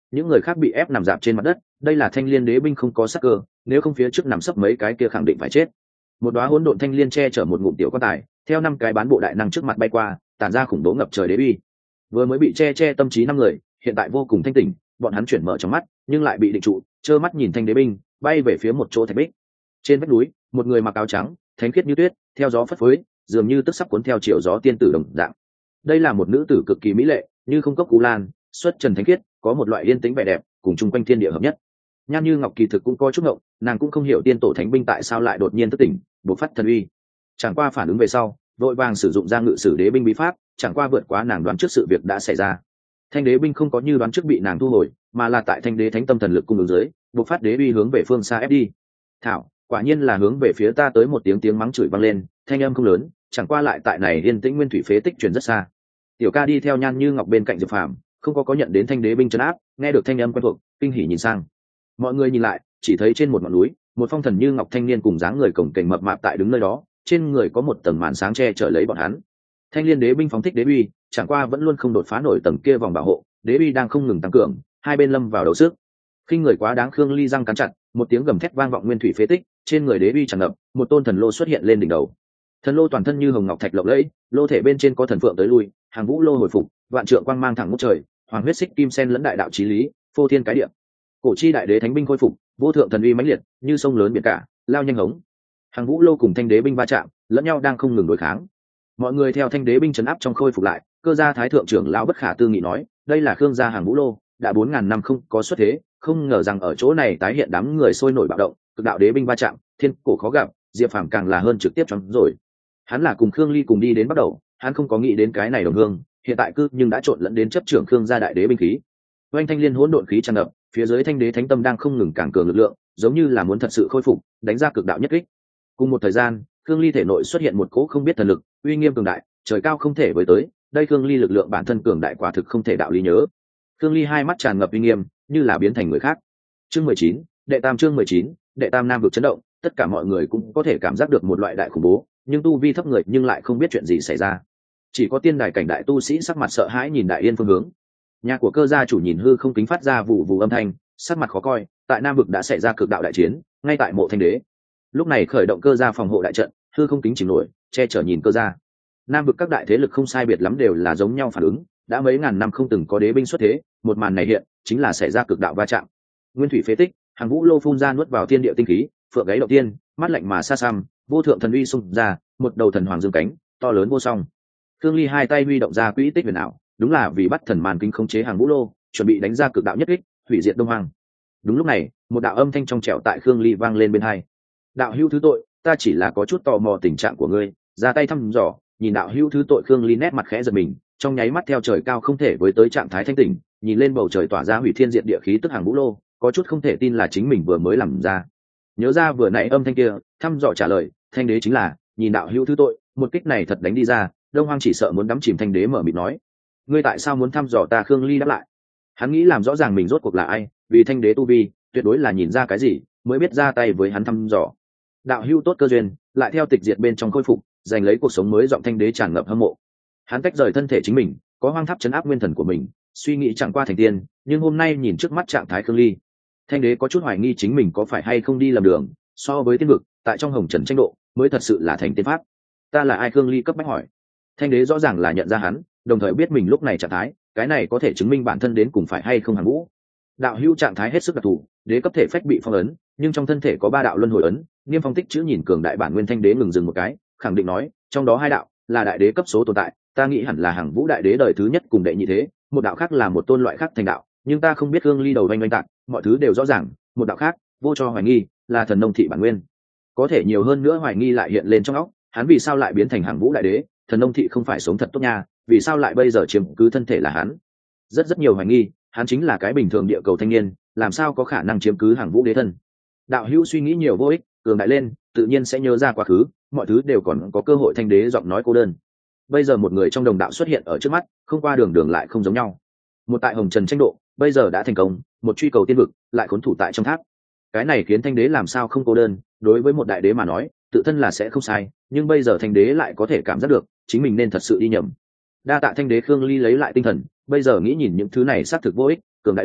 S1: những người khác bị ép nằm dạp trên mặt đất. Đây là thanh liên đế binh không có sắc cơ, nếu không phía trước nằm sấp mấy cái kia khẳng định phải chết. Một đóa hỗn độn thanh liên che chở một ngụm tiểu quan tài, theo 5 cái bán bộ đại năng trước mặt bay qua, tản ra khủng bố ngập trời đế uy. Vừa mới bị che tâm trí 5 người, hiện tại vô cùng thanh tỉnh, bọn hắn chuyển mở trong mắt, nhưng lại bị định trụ, trơ mắt nhìn thanh đế binh bay về phía một chỗ thạch bích. Trên vách núi, một người mặc áo trắng, thánh khiết như tuyết, theo gió phất phới, dường như tức sắp cuốn theo chiều gió tiên tử đồng dạng. Đây là một nữ tử cực kỳ mỹ lệ, như không cốc cú lan, xuất trần thánh khiết, có một loại yên tĩnh vẻ đẹp, cùng chung quanh thiên địa hợp nhất. Nhan Như Ngọc kỳ thực cũng có chút ngộng, nàng cũng không hiểu tiên tổ thánh binh tại sao lại đột nhiên thức tỉnh, bộc phát thần uy. Chẳng qua phản ứng về sau, vội vàng sử dụng ra ngự sử đế binh bí pháp, chẳng qua vượt quá nàng đoán trước sự việc đã xảy ra. Thanh đế binh không có như đoán trước bị nàng thu hồi, mà là tại thanh đế thánh tâm thần lực cung ứng dưới, bộc phát đế uy hướng về phương xa ép đi. Thảo, quả nhiên là hướng về phía ta tới. Một tiếng mắng chửi vang lên, thanh âm không lớn, chẳng qua lại tại này yên tĩnh nguyên thủy phế tích truyền rất xa. Tiểu ca đi theo Nhan Như Ngọc bên cạnh Diệp Phàm, không có nhận đến thanh đế binh trấn áp, nghe được thanh âm quen thuộc, kinh hỉ nhìn sang. Mọi người nhìn lại, chỉ thấy trên một ngọn núi, một phong thần như ngọc thanh niên cùng dáng người cổng kềnh mập mạp tại đứng nơi đó, trên người có một tầng màn sáng che chở lấy bọn hắn. Thanh liên đế binh phóng thích đế uy, chẳng qua vẫn luôn không đột phá nổi tầng kia vòng bảo hộ, đế uy đang không ngừng tăng cường, hai bên lâm vào đấu sức. Khinh người quá đáng, Khương Ly răng cắn chặt, một tiếng gầm thét vang vọng nguyên thủy phế tích, trên người đế uy tràn ngập, một tôn thần lô xuất hiện lên đỉnh đầu. Thần lô toàn thân như hồng ngọc thạch lộng lẫy, lô thể bên trên có thần phượng tới lui, hàng vũ lô hồi phục, vạn trượng quang mang thẳng ngút trời, hoàng huyết xích kim sen lẫn đại đạo chí lý, phô thiên cái địa. Cổ chi đại đế thánh binh khôi phục, vô thượng thần uy mãnh liệt, như sông lớn biển cả, lao nhanh hống. Hàng vũ lô cùng thanh đế binh va chạm, lẫn nhau đang không ngừng đối kháng. Mọi người theo thanh đế binh trấn áp trong khôi phục lại, Cơ gia thái thượng trưởng lão bất khả tư nghị nói, đây là Khương gia hàng vũ lô, đã 4000 năm không có xuất thế, không ngờ rằng ở chỗ này tái hiện đám người sôi nổi bạo động, cực đạo đế binh va chạm, thiên cổ khó gặp, Diệp Phàm càng là hơn trực tiếp choáng rồi. Hắn là cùng Khương Ly cùng đi đến bắt đầu, hắn không có nghĩ đến cái này đồng hương, hiện tại cư nhưng đã trộn lẫn đến chấp trưởng Khương gia đại đế binh khí. Oanh thanh liên hỗn độn khí tràn ngập, phía dưới thanh đế thánh tâm đang không ngừng càng cường lực lượng, giống như là muốn thật sự khôi phục, đánh ra cực đạo nhất kích. Cùng một thời gian, Khương Ly thể nội xuất hiện một cỗ không biết thần lực, uy nghiêm cường đại, trời cao không thể với tới, đây Khương Ly lực lượng bản thân cường đại quả thực không thể đạo lý nhớ. Khương Ly hai mắt tràn ngập uy nghiêm, như là biến thành người khác. Chương 19, chương 19, đệ tam nam vực chấn động, tất cả mọi người cũng có thể cảm giác được một loại đại khủng bố, nhưng tu vi thấp người nhưng lại không biết chuyện gì xảy ra. Chỉ có tiên đài cảnh đại tu sĩ sắc mặt sợ hãi nhìn đại yên phương hướng. Nhà của Cơ gia chủ nhìn hư không kính phát ra vụ vụ âm thanh, sắc mặt khó coi, tại nam vực đã xảy ra cực đạo đại chiến, ngay tại mộ thanh đế. Lúc này khởi động Cơ gia phòng hộ đại trận, hư không kính chìm nổi, che chở nhìn Cơ gia. Nam vực các đại thế lực không sai biệt lắm đều là giống nhau phản ứng, đã mấy ngàn năm không từng có đế binh xuất thế, một màn này hiện chính là xảy ra cực đạo va chạm. Nguyên thủy phế tích, hàng vũ lô phun ra nuốt vào thiên địa tinh khí, phượng gáy đầu tiên, mắt lạnh mà xa xăm, vô thượng thần uy xung ra, một đầu thần hoàng dương cánh, to lớn vô song. Khương Ly hai tay huy động ra quỹ tích huyền ảo, đúng là vì bắt thần màn kinh khống chế hàng vũ lô, chuẩn bị đánh ra cực đạo nhất kích, hủy diệt đông hoang. Đúng lúc này, một đạo âm thanh trong trẻo tại Khương Ly vang lên bên tai. Đạo hữu thứ tội, ta chỉ là có chút tò mò tình trạng của ngươi, ra tay thăm dò. Nhìn đạo hữu thứ tội, Khương Ly nét mặt khẽ giật mình, trong nháy mắt theo trời cao không thể với tới trạng thái thanh tỉnh, nhìn lên bầu trời tỏa ra hủy thiên diệt địa khí tức hàng vũ lô, có chút không thể tin là chính mình vừa mới làm ra. Nhớ ra vừa nãy âm thanh kia, thăm dò trả lời, thanh đế chính là, nhìn đạo hữu thứ tội, một kích này thật đánh đi ra, đông hoang chỉ sợ muốn đắm chìm. Thanh đế mở miệng nói, ngươi tại sao muốn thăm dò ta? Khương Ly đáp lại, hắn nghĩ làm rõ ràng mình rốt cuộc là ai, vì thanh đế tu vi tuyệt đối là nhìn ra cái gì mới biết ra tay với hắn thăm dò. Đạo hữu tốt cơ duyên, lại theo tịch diệt bên trong khôi phục, giành lấy cuộc sống mới. Giọng thanh đế tràn ngập hâm mộ. Hắn tách rời thân thể chính mình, có hoang tháp chấn áp nguyên thần của mình, suy nghĩ chẳng qua thành tiên, nhưng hôm nay nhìn trước mắt trạng thái Khương Ly, thanh đế có chút hoài nghi chính mình có phải hay không đi lầm đường. So với tiên vực, tại trong hồng trần tranh độ mới thật sự là thành tiên pháp. Ta là ai? Khương Ly cấp bách hỏi. Thanh đế rõ ràng là nhận ra hắn, đồng thời biết mình lúc này trạng thái, cái này có thể chứng minh bản thân đến cùng phải hay không hàng vũ. Đạo hữu trạng thái hết sức đặc thù, đế cấp thể phách bị phong ấn, nhưng trong thân thể có 3 đạo luân hồi ấn, niêm phong tích chữ nhìn cường đại bản nguyên. Thanh đế ngừng dừng một cái, khẳng định nói, trong đó 2 đạo là đại đế cấp số tồn tại, ta nghĩ hẳn là hàng vũ đại đế đời thứ nhất cùng đệ nhị thế, một đạo khác là một tôn loại khác thành đạo, nhưng ta không biết. Khương Ly đầu oanh oanh tạc, mọi thứ đều rõ ràng, một đạo khác vô cho hoài nghi, là thần nông thị bản nguyên. Có thể nhiều hơn nữa hoài nghi lại hiện lên trong óc, hắn vì sao lại biến thành hàng vũ đại đế? Thần nông thị không phải sống thật tốt nha, vì sao lại bây giờ chiếm cứ thân thể là hắn? Rất nhiều hoài nghi, hắn chính là cái bình thường địa cầu thanh niên, làm sao có khả năng chiếm cứ hàng vũ đế thân? Đạo hữu suy nghĩ nhiều vô ích, cường đại lên tự nhiên sẽ nhớ ra quá khứ, mọi thứ đều còn có cơ hội. Thanh đế giọng nói cô đơn. Bây giờ một người trong đồng đạo xuất hiện ở trước mắt, không qua đường lại không giống nhau. Một tại hồng trần tranh độ bây giờ đã thành công, một truy cầu tiên vực lại khốn thủ tại trong tháp. Cái này khiến thanh đế làm sao không cô đơn? Đối với một đại đế mà nói, tự thân là sẽ không sai, nhưng bây giờ thanh đế lại có thể cảm giác được chính mình nên thật sự đi nhầm. Đa tạ thanh đế. Khương Ly lấy lại tinh thần, bây giờ nghĩ nhìn những thứ này xác thực vô ích, cường đại lên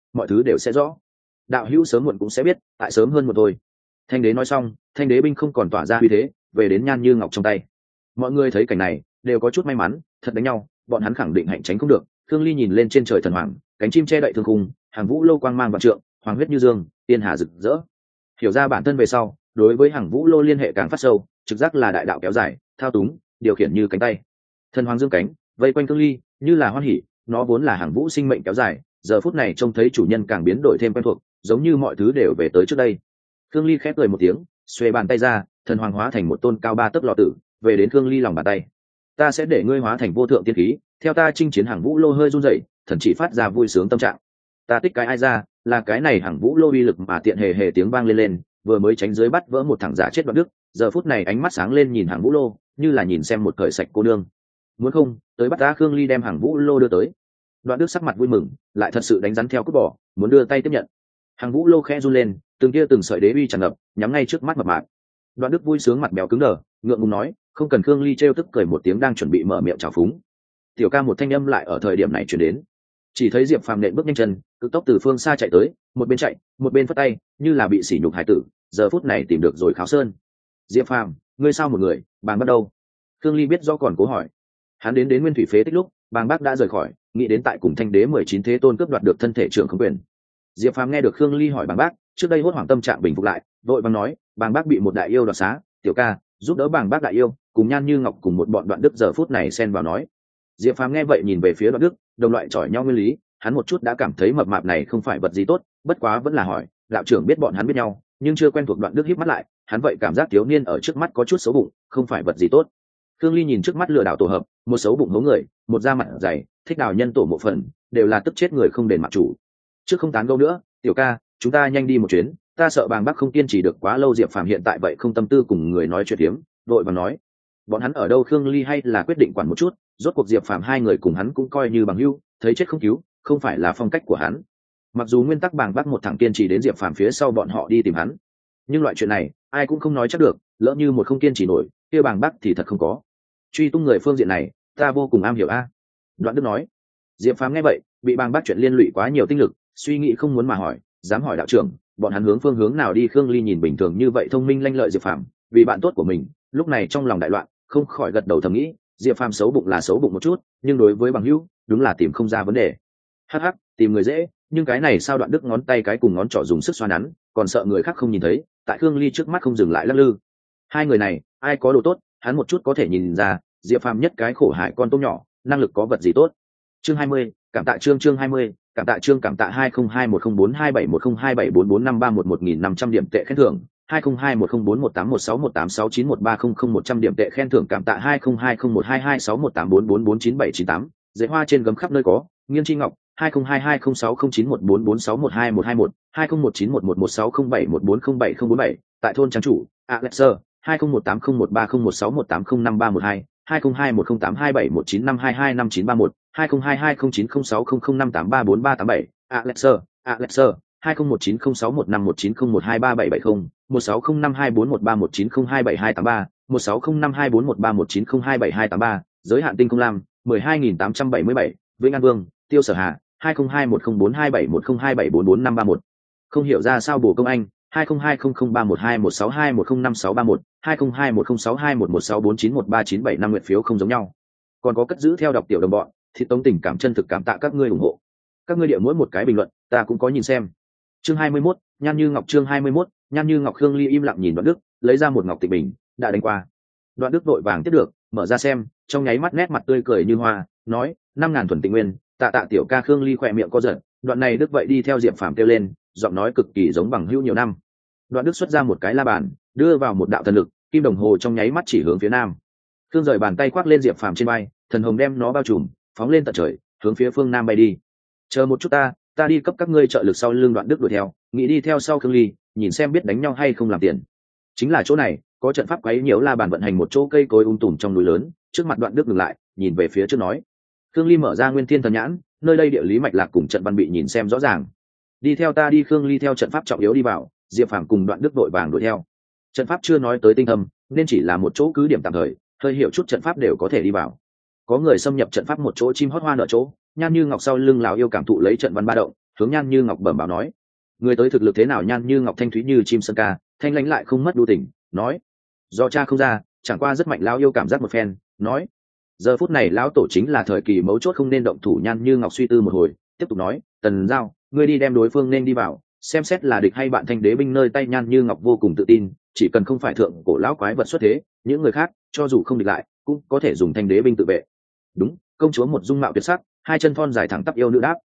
S1: mọi thứ đều sẽ rõ. Đạo hữu sớm muộn cũng sẽ biết, tại sớm hơn một thôi. Thanh đế nói xong, thanh đế binh không còn tỏa ra uy thế, về đến Nhan Như Ngọc trong tay. Mọi người thấy cảnh này đều có chút may mắn, thật đánh nhau bọn hắn khẳng định hạnh tránh không được. Thương Ly nhìn lên trên trời thần hoàng, cánh chim che đậy thương khung, hàng vũ lô quang mang vạn trượng, hoàng huyết như dương, tiên hà rực rỡ. Hiểu ra bản thân về sau, đối với hàng vũ lô liên hệ càng phát sâu, trực giác là đại đạo kéo dài, thao túng, điều khiển như cánh tay. Thần hoàng dương cánh, vây quanh Thương Ly, như là hoan hỉ, nó vốn là hàng vũ sinh mệnh kéo dài, giờ phút này trông thấy chủ nhân càng biến đổi thêm quen thuộc, giống như mọi thứ đều về tới trước đây. Thương Ly khép cười một tiếng, xuề bàn tay ra, thần hoàng hóa thành một tôn cao 3 tấc lọ tử, về đến Thương Ly lòng bàn tay. Ta sẽ để ngươi hóa thành vô thượng tiên khí, theo ta chinh chiến hàng vũ lô hơi run rẩy, thần chỉ phát ra vui sướng tâm trạng. Ta tích cái ai ra, là cái này hàng vũ lô uy lực mà tiện hề hề tiếng vang lên lên, vừa mới tránh dưới bắt vỡ một thằng giả chết Đoạn Đức, giờ phút này ánh mắt sáng lên nhìn hàng vũ lô, như là nhìn xem một cởi sạch cô nương. Muốn không, tới bắt ta Khương Ly đem hàng vũ lô đưa tới. Đoạn Đức sắc mặt vui mừng, lại thật sự đánh rắn theo cút bỏ, muốn đưa tay tiếp nhận. Hàng vũ lô khẽ run lên, từng kia từng sợi đế uy tràn ngập, nhắm ngay trước mắt mập mạp. Đoạn Đức vui sướng mặt béo cứng đờ, ngượng ngùng nói, không cần. Khương Ly trêu tức cười một tiếng đang chuẩn bị mở miệng chào phúng. Tiểu ca một thanh âm lại ở thời điểm này truyền đến. Chỉ thấy Diệp Phàm nện bước nhanh chân, cực tốc từ phương xa chạy tới, một bên chạy, một bên phất tay, như là bị sỉ nhục hải tử, giờ phút này tìm được rồi Kháo Sơn. Diệp Phàm, ngươi sao một người, Bàng bắt đâu? Khương Ly biết do còn cố hỏi. Hắn đến Nguyên Thủy Phế Tích lúc, Bàng Bác đã rời khỏi, nghĩ đến tại cùng Thanh Đế 19 thế tôn cướp đoạt được thân thể trưởng không quyền. Diệp Phàm nghe được Khương Ly hỏi Bàng Bác, trước đây hốt hoảng tâm trạng bình phục lại, vội vàng nói, Bàng Bác bị một đại yêu đoạt xá, tiểu ca, giúp đỡ Bàng Bác đại yêu, cùng Nhan Như Ngọc cùng một bọn Đoạn Đức giờ phút này xen vào nói. Diệp Phàm nghe vậy nhìn về phía Đoạn Đức, đồng loại chọi nhau nguyên lý, hắn một chút đã cảm thấy mập mạp này không phải vật gì tốt, bất quá vẫn là hỏi, đạo trưởng biết bọn hắn biết nhau, nhưng chưa quen thuộc. Đoạn Đức híp mắt lại, hắn vậy cảm giác thiếu niên ở trước mắt có chút xấu bụng, không phải vật gì tốt. Khương Ly nhìn trước mắt lừa đảo tổ hợp, một xấu bụng hố người, một da mặt dày, thích đào nhân tổ mộ phần, đều là tức chết người không đền mặt chủ. Trước không tán gẫu nữa, tiểu ca, chúng ta nhanh đi một chuyến, ta sợ Bàng Bác không kiên trì được quá lâu. Diệp Phàm hiện tại vậy không tâm tư cùng người nói chuyện hiếm, vội vàng nói, bọn hắn ở đâu? Khương Ly hay là quyết định quản một chút, rốt cuộc Diệp Phàm hai người cùng hắn cũng coi như bằng hữu, thấy chết không cứu, không phải là phong cách của hắn. Mặc dù nguyên tắc Bàng Bác một thằng kiên trì đến Diệp Phàm phía sau bọn họ đi tìm hắn, nhưng loại chuyện này ai cũng không nói chắc được, lỡ như một không kiên trì nổi, kia Bàng Bác thì thật không có. Truy tung người phương diện này, ta vô cùng am hiểu a. Đoạn Đức nói. Diệp Phàm nghe vậy, bị Bàng Bác chuyện liên lụy quá nhiều tinh lực, suy nghĩ không muốn mà hỏi, dám hỏi đạo trưởng, bọn hắn hướng phương hướng nào đi? Khương Ly nhìn bình thường như vậy thông minh lanh lợi Diệp Phàm, vì bạn tốt của mình, lúc này trong lòng đại loạn, không khỏi gật đầu thầm nghĩ, Diệp Phàm xấu bụng là xấu bụng một chút, nhưng đối với bằng hữu, đúng là tìm không ra vấn đề. Hắc hắc, tìm người dễ, nhưng cái này sao? Đoạn Đức ngón tay cái cùng ngón trỏ dùng sức xoa nắn, còn sợ người khác không nhìn thấy, tại Khương Ly trước mắt không dừng lại lắc lư. Hai người này, ai có đồ tốt, hắn một chút có thể nhìn ra. Diệp Phàm nhất cái khổ hại con tôm nhỏ, năng lực có vật gì tốt. Chương 20, cảm tạ chương 20, cảm tạ chương cảm tạ 2021042710274453111500 điểm tệ khen thưởng, 2020410181618618691300 điểm tệ khen thưởng, cảm tạ 202012261844497798. Dễ hoa trên gấm khắp nơi có, nghiêng chi ngọc, 202206091446121121, 2019111607140707, tại thôn trang chủ, Alexer, 2018013016180532, 2021082719522591, 2022090600583437, Alexer, 201906115190123770, 1605241319027283, 1605241319027283, giới hạn tinh không lam, 12877, Vĩnh An Vương, Tiêu Sở Hà, 202104271027445531. Không hiểu ra sao bổ công anh, 202003121621056131, 2021062116491397 nguyện phiếu không giống nhau. Còn có cất giữ theo đọc tiểu đồng bọn, thì tống tình cảm chân thực cảm tạ các ngươi ủng hộ. Các ngươi địa mỗi một cái bình luận, ta cũng có nhìn xem. Chương 21, Nhan Như Ngọc chương 21, Nhan Như Ngọc. Khương Ly im lặng nhìn Đoạn Đức, lấy ra một ngọc tịch bình, đã đánh qua. Đoạn Đức vội vàng tiếp được, mở ra xem, trong nháy mắt nét mặt tươi cười như hoa, nói, 5000 thuần tịnh nguyên, tạ tạ tiểu ca. Khương Ly khỏe miệng co giật, đoạn này Đức vậy đi theo Diệp Phàm kêu lên, giọng nói cực kỳ giống bằng hữu nhiều năm. Đoạn Đức xuất ra một cái la bàn, đưa vào một đạo thần lực, kim đồng hồ trong nháy mắt chỉ hướng phía nam. Khương rời bàn tay khoác lên Diệp Phàm trên vai, thần hồng đem nó bao trùm, phóng lên tận trời, hướng phía phương nam bay đi. Chờ một chút, ta đi cấp các ngươi trợ lực. Sau lưng Đoạn Đức đuổi theo, nghĩ đi theo sau Khương Ly, nhìn xem biết đánh nhau hay không làm tiền. Chính là chỗ này, có trận pháp quấy nhiễu la bàn vận hành một chỗ cây cối tùm trong núi lớn, trước mặt Đoạn Đức ngừng lại, nhìn về phía trước nói. Khương Ly mở ra Nguyên Thiên Thần Nhãn, nơi đây địa lý mạch lạc cùng trận văn bị nhìn xem rõ ràng. Đi theo ta đi. Khương Ly theo trận pháp trọng yếu đi vào, Diệp Phàm cùng Đoạn Đức vội vàng đuổi theo. Trận pháp chưa nói tới tinh thâm, nên chỉ là một chỗ cứ điểm tạm thời, hơi hiểu chút trận pháp đều có thể đi vào. Có người xâm nhập trận pháp một chỗ chim hót hoa nở chỗ, Nhan Như Ngọc sau lưng lão yêu cảm thụ lấy trận văn ba động, hướng Nhan Như Ngọc bẩm báo nói. Người tới thực lực thế nào? Nhan Như Ngọc thanh thúy như chim sơn ca, thanh lãnh lại không mất đu tình, nói: do cha không ra, chẳng qua rất mạnh. Lão yêu cảm giác một phen, nói: giờ phút này lão tổ chính là thời kỳ mấu chốt, không nên động thủ. Nhan Như Ngọc suy tư một hồi, tiếp tục nói: Tần Giao, ngươi đi đem đối phương nên đi vào, xem xét là địch hay bạn. Thanh đế binh nơi tay Nhan Như Ngọc vô cùng tự tin, chỉ cần không phải thượng cổ lão quái vật xuất thế, những người khác cho dù không địch lại cũng có thể dùng thanh đế binh tự vệ. Đúng, công chúa một dung mạo tuyệt sắc, hai chân thon dài thẳng tắp yêu nữ đáp.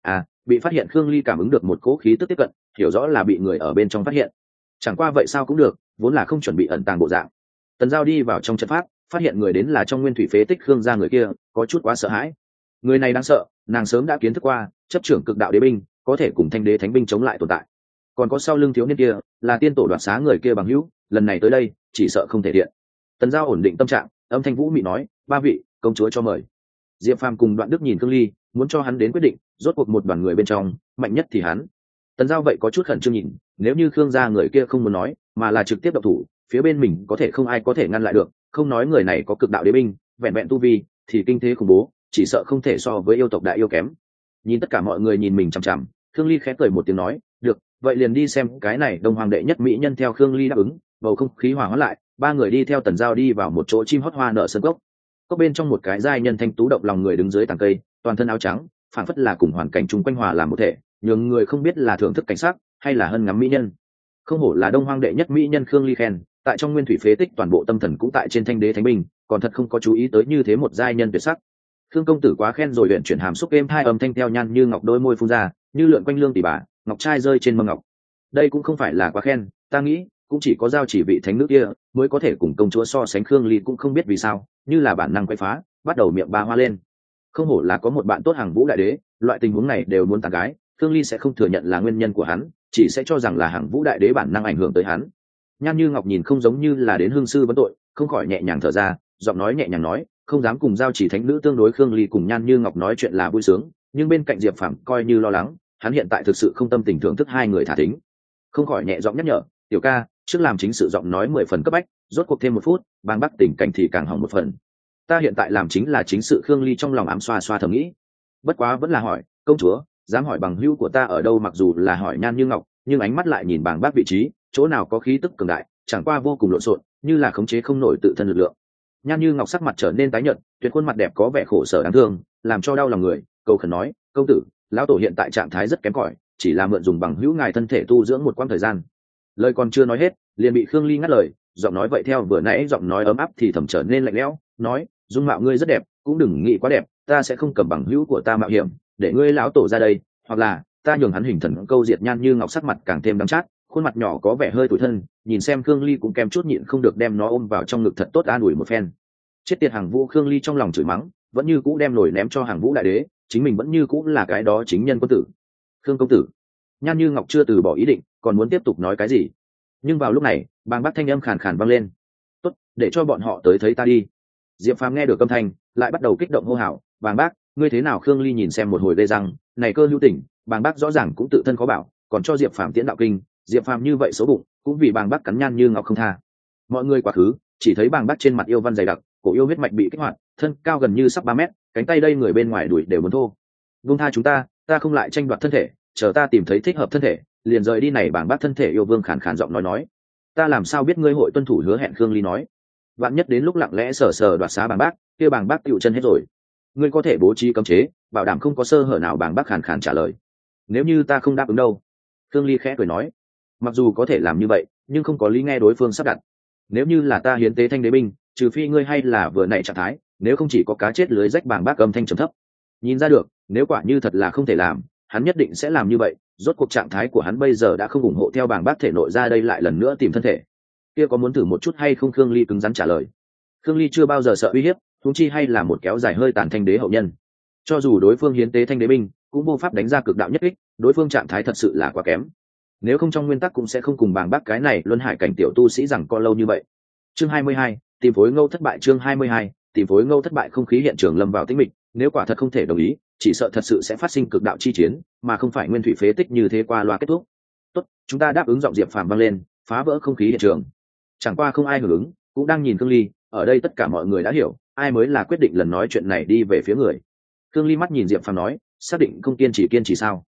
S1: Bị phát hiện. Khương Ly cảm ứng được một cỗ khí tức tiếp cận, hiểu rõ là bị người ở bên trong phát hiện. Chẳng qua vậy sao cũng được, vốn là không chuẩn bị ẩn tàng bộ dạng. Tần Giao đi vào trong trận pháp, phát hiện người đến là trong nguyên thủy phế tích Khương gia người kia, có chút quá sợ hãi. Người này đáng sợ, nàng sớm đã kiến thức qua, chấp trưởng cực đạo đế binh, có thể cùng thanh đế thánh binh chống lại tồn tại. Còn có sau lưng thiếu niên kia, là tiên tổ đoạt xá người kia bằng hữu, lần này tới đây, chỉ sợ không thể điện. Tần Giao ổn định tâm trạng, âm thanh vũ mị nói: ba vị công chúa cho mời. Diệp Phàm cùng Đoạn Đức nhìn Khương Ly, muốn cho hắn đến quyết định, rốt cuộc một đoàn người bên trong, mạnh nhất thì hắn. Tần Giao vậy có chút khẩn trương nhìn, nếu như Khương gia người kia không muốn nói, mà là trực tiếp động thủ, phía bên mình có thể không ai có thể ngăn lại được, không nói người này có cực đạo đế binh, vẹn vẹn tu vi thì kinh thế khủng bố, chỉ sợ không thể so với yêu tộc đại yêu kém. Nhìn tất cả mọi người nhìn mình chằm chằm, Khương Ly khẽ cười một tiếng nói: được, vậy liền đi xem cái này Đông Hoàng đệ nhất mỹ nhân. Theo Khương Ly đáp ứng, bầu không khí hòa hoãn lại, ba người đi theo Tần Giao đi vào một chỗ chim hót hoa nở sân cốc. Cốc bên trong một cái giai nhân thanh tú động lòng người đứng dưới tàng cây, toàn thân áo trắng, phản phất là cùng hoàn cảnh chung quanh hòa làm một thể, nhường người không biết là thưởng thức cảnh sắc hay là hân ngắm mỹ nhân. Không hổ là Đông Hoang đệ nhất mỹ nhân. Khương Ly khen, tại trong nguyên thủy phế tích toàn bộ tâm thần cũng tại trên thanh đế thánh binh, còn thật không có chú ý tới như thế một giai nhân tuyệt sắc. Khương công tử quá khen rồi. Luyện chuyển hàm xúc êm hai âm thanh theo Nhan Như Ngọc đôi môi phun ra, như lượn quanh lương tỷ bà, ngọc trai rơi trên mâm ngọc. Đây cũng không phải là quá khen, ta nghĩ cũng chỉ có Giao Chỉ vị thánh nữ kia mới có thể cùng công chúa so sánh. Khương Ly cũng không biết vì sao, như là bản năng quay phá, bắt đầu miệng ba hoa lên. Không hổ là có một bạn tốt hàng vũ đại đế, loại tình huống này đều muốn tán gái. Khương Ly sẽ không thừa nhận là nguyên nhân của hắn, chỉ sẽ cho rằng là hàng vũ đại đế bản năng ảnh hưởng tới hắn. Nhan Như Ngọc nhìn không giống như là đến hương sư vấn tội, không khỏi nhẹ nhàng thở ra, giọng nói nhẹ nhàng nói: không dám cùng Giao Chỉ thánh nữ tương đối. Khương Ly cùng Nhan Như Ngọc nói chuyện là vui sướng, nhưng bên cạnh Diệp Phàm coi như lo lắng, hắn hiện tại thực sự không tâm tình thưởng thức hai người thả thính, không khỏi nhẹ giọng nhắc nhở: tiểu ca, trước làm chính sự. Giọng nói 10 phần cấp bách, rốt cuộc thêm một phút, bang bắc tình cảnh thì càng hỏng một phần. Ta hiện tại làm chính là chính sự. Khương Ly trong lòng ám xoa xoa thầm nghĩ, bất quá vẫn là hỏi: công chúa, dám hỏi bằng hữu của ta ở đâu? Mặc dù là hỏi Nhan Như Ngọc, nhưng ánh mắt lại nhìn bàng bác vị trí, chỗ nào có khí tức cường đại, chẳng qua vô cùng lộn xộn, như là khống chế không nổi tự thân lực lượng. Nhan Như Ngọc sắc mặt trở nên tái nhợt, tuyệt khuôn mặt đẹp có vẻ khổ sở đáng thương, làm cho đau lòng người, cầu khẩn nói: công tử, lão tổ hiện tại trạng thái rất kém cỏi, chỉ là mượn dùng bằng hữu ngài thân thể tu dưỡng một quãng thời gian. Lời còn chưa nói hết, liền bị Khương Ly ngắt lời, giọng nói vậy theo vừa nãy giọng nói ấm áp thì thầm trở nên lạnh lẽo, nói: dung mạo ngươi rất đẹp, cũng đừng nghĩ quá đẹp, ta sẽ không cầm bằng hữu của ta mạo hiểm để ngươi lão tổ ra đây, hoặc là ta nhường hắn hình thần câu diệt. Nhan Như Ngọc sắc mặt càng thêm đắng chát, khuôn mặt nhỏ có vẻ hơi tủi thân, nhìn xem Khương Ly cũng kèm chút nhịn không được đem nó ôm vào trong ngực thật tốt an ủi một phen. Chết tiệt hàng vũ! Khương Ly trong lòng chửi mắng, vẫn như cũ đem nổi ném cho hàng vũ đại đế, chính mình vẫn như cũ là cái đó chính nhân quân tử. Khương công tử! Nhan Như Ngọc chưa từ bỏ ý định, còn muốn tiếp tục nói cái gì, nhưng vào lúc này bàng bác thanh âm khàn khàn vang lên: tốt, để cho bọn họ tới thấy ta đi. Diệp Phàm nghe được âm thanh, lại bắt đầu kích động hô hào: bàng bác, ngươi thế nào? Khương Ly nhìn xem một hồi gây răng, này cơ hữu tình, bàng bác rõ ràng cũng tự thân khó bảo, còn cho Diệp Phàm tiễn đạo kinh. Diệp Phàm như vậy xấu bụng, cũng vì bàng bác cắn Nhan Như Ngọc không tha. Mọi người quá khứ, chỉ thấy bàng bác trên mặt yêu văn dày đặc, cổ yêu huyết mạch bị kích hoạt, thân cao gần như sắp 3 mét, cánh tay đây người bên ngoài đuổi đều muốn thô. Vung tha chúng ta không lại tranh đoạt thân thể, chờ ta tìm thấy thích hợp thân thể liền rời đi. Này bàng bác thân thể yêu vương khàn khàn giọng nói: ta làm sao biết ngươi hội tuân thủ hứa hẹn? Khương Ly nói: vạn nhất đến lúc lặng lẽ sờ đoạt xá bàng bác kia, bàng bác tựu chân hết rồi. Ngươi có thể bố trí cấm chế, bảo đảm không có sơ hở nào. Bàng bác khàn khàn trả lời: nếu như ta không đáp ứng đâu? Khương Ly khẽ cười nói: mặc dù có thể làm như vậy, nhưng không có lý nghe đối phương sắp đặt. Nếu như là ta hiến tế thanh đế binh, trừ phi ngươi hay là vừa nãy trạng thái, nếu không chỉ có cá chết lưới rách. Bàng bác âm thanh trầm thấp, nhìn ra được nếu quả như thật là không thể làm, hắn nhất định sẽ làm như vậy. Rốt cuộc trạng thái của hắn bây giờ đã không ủng hộ theo bàng bác thể nội ra đây lại lần nữa tìm thân thể kia, có muốn thử một chút hay không? Khương Ly cứng rắn trả lời. Khương Ly chưa bao giờ sợ uy hiếp, huống chi hay là một kéo dài hơi tàn thanh đế hậu nhân. Cho dù đối phương hiến tế thanh đế binh, cũng vô pháp đánh ra cực đạo nhất kích, đối phương trạng thái thật sự là quá kém. Nếu không trong nguyên tắc cũng sẽ không cùng bàng bác cái này luân hải cảnh tiểu tu sĩ rằng co lâu như vậy. Chương 22, tìm phối ngâu thất bại. Chương 22, tìm phối ngâu thất bại. Không khí hiện trường lâm vào tĩnh mịch, nếu quả thật không thể đồng ý, chỉ sợ thật sự sẽ phát sinh cực đạo chi chiến, mà không phải nguyên thủy phế tích như thế qua loa kết thúc. Tốt, chúng ta đáp ứng. Giọng Diệp Phàm vang lên, phá vỡ không khí hiện trường. Chẳng qua không ai hưởng ứng, cũng đang nhìn Khương Ly. Ở đây tất cả mọi người đã hiểu ai mới là quyết định lần nói chuyện này đi về phía người. Khương Ly mắt nhìn Diệp Phàm nói: xác định không kiên trì sao?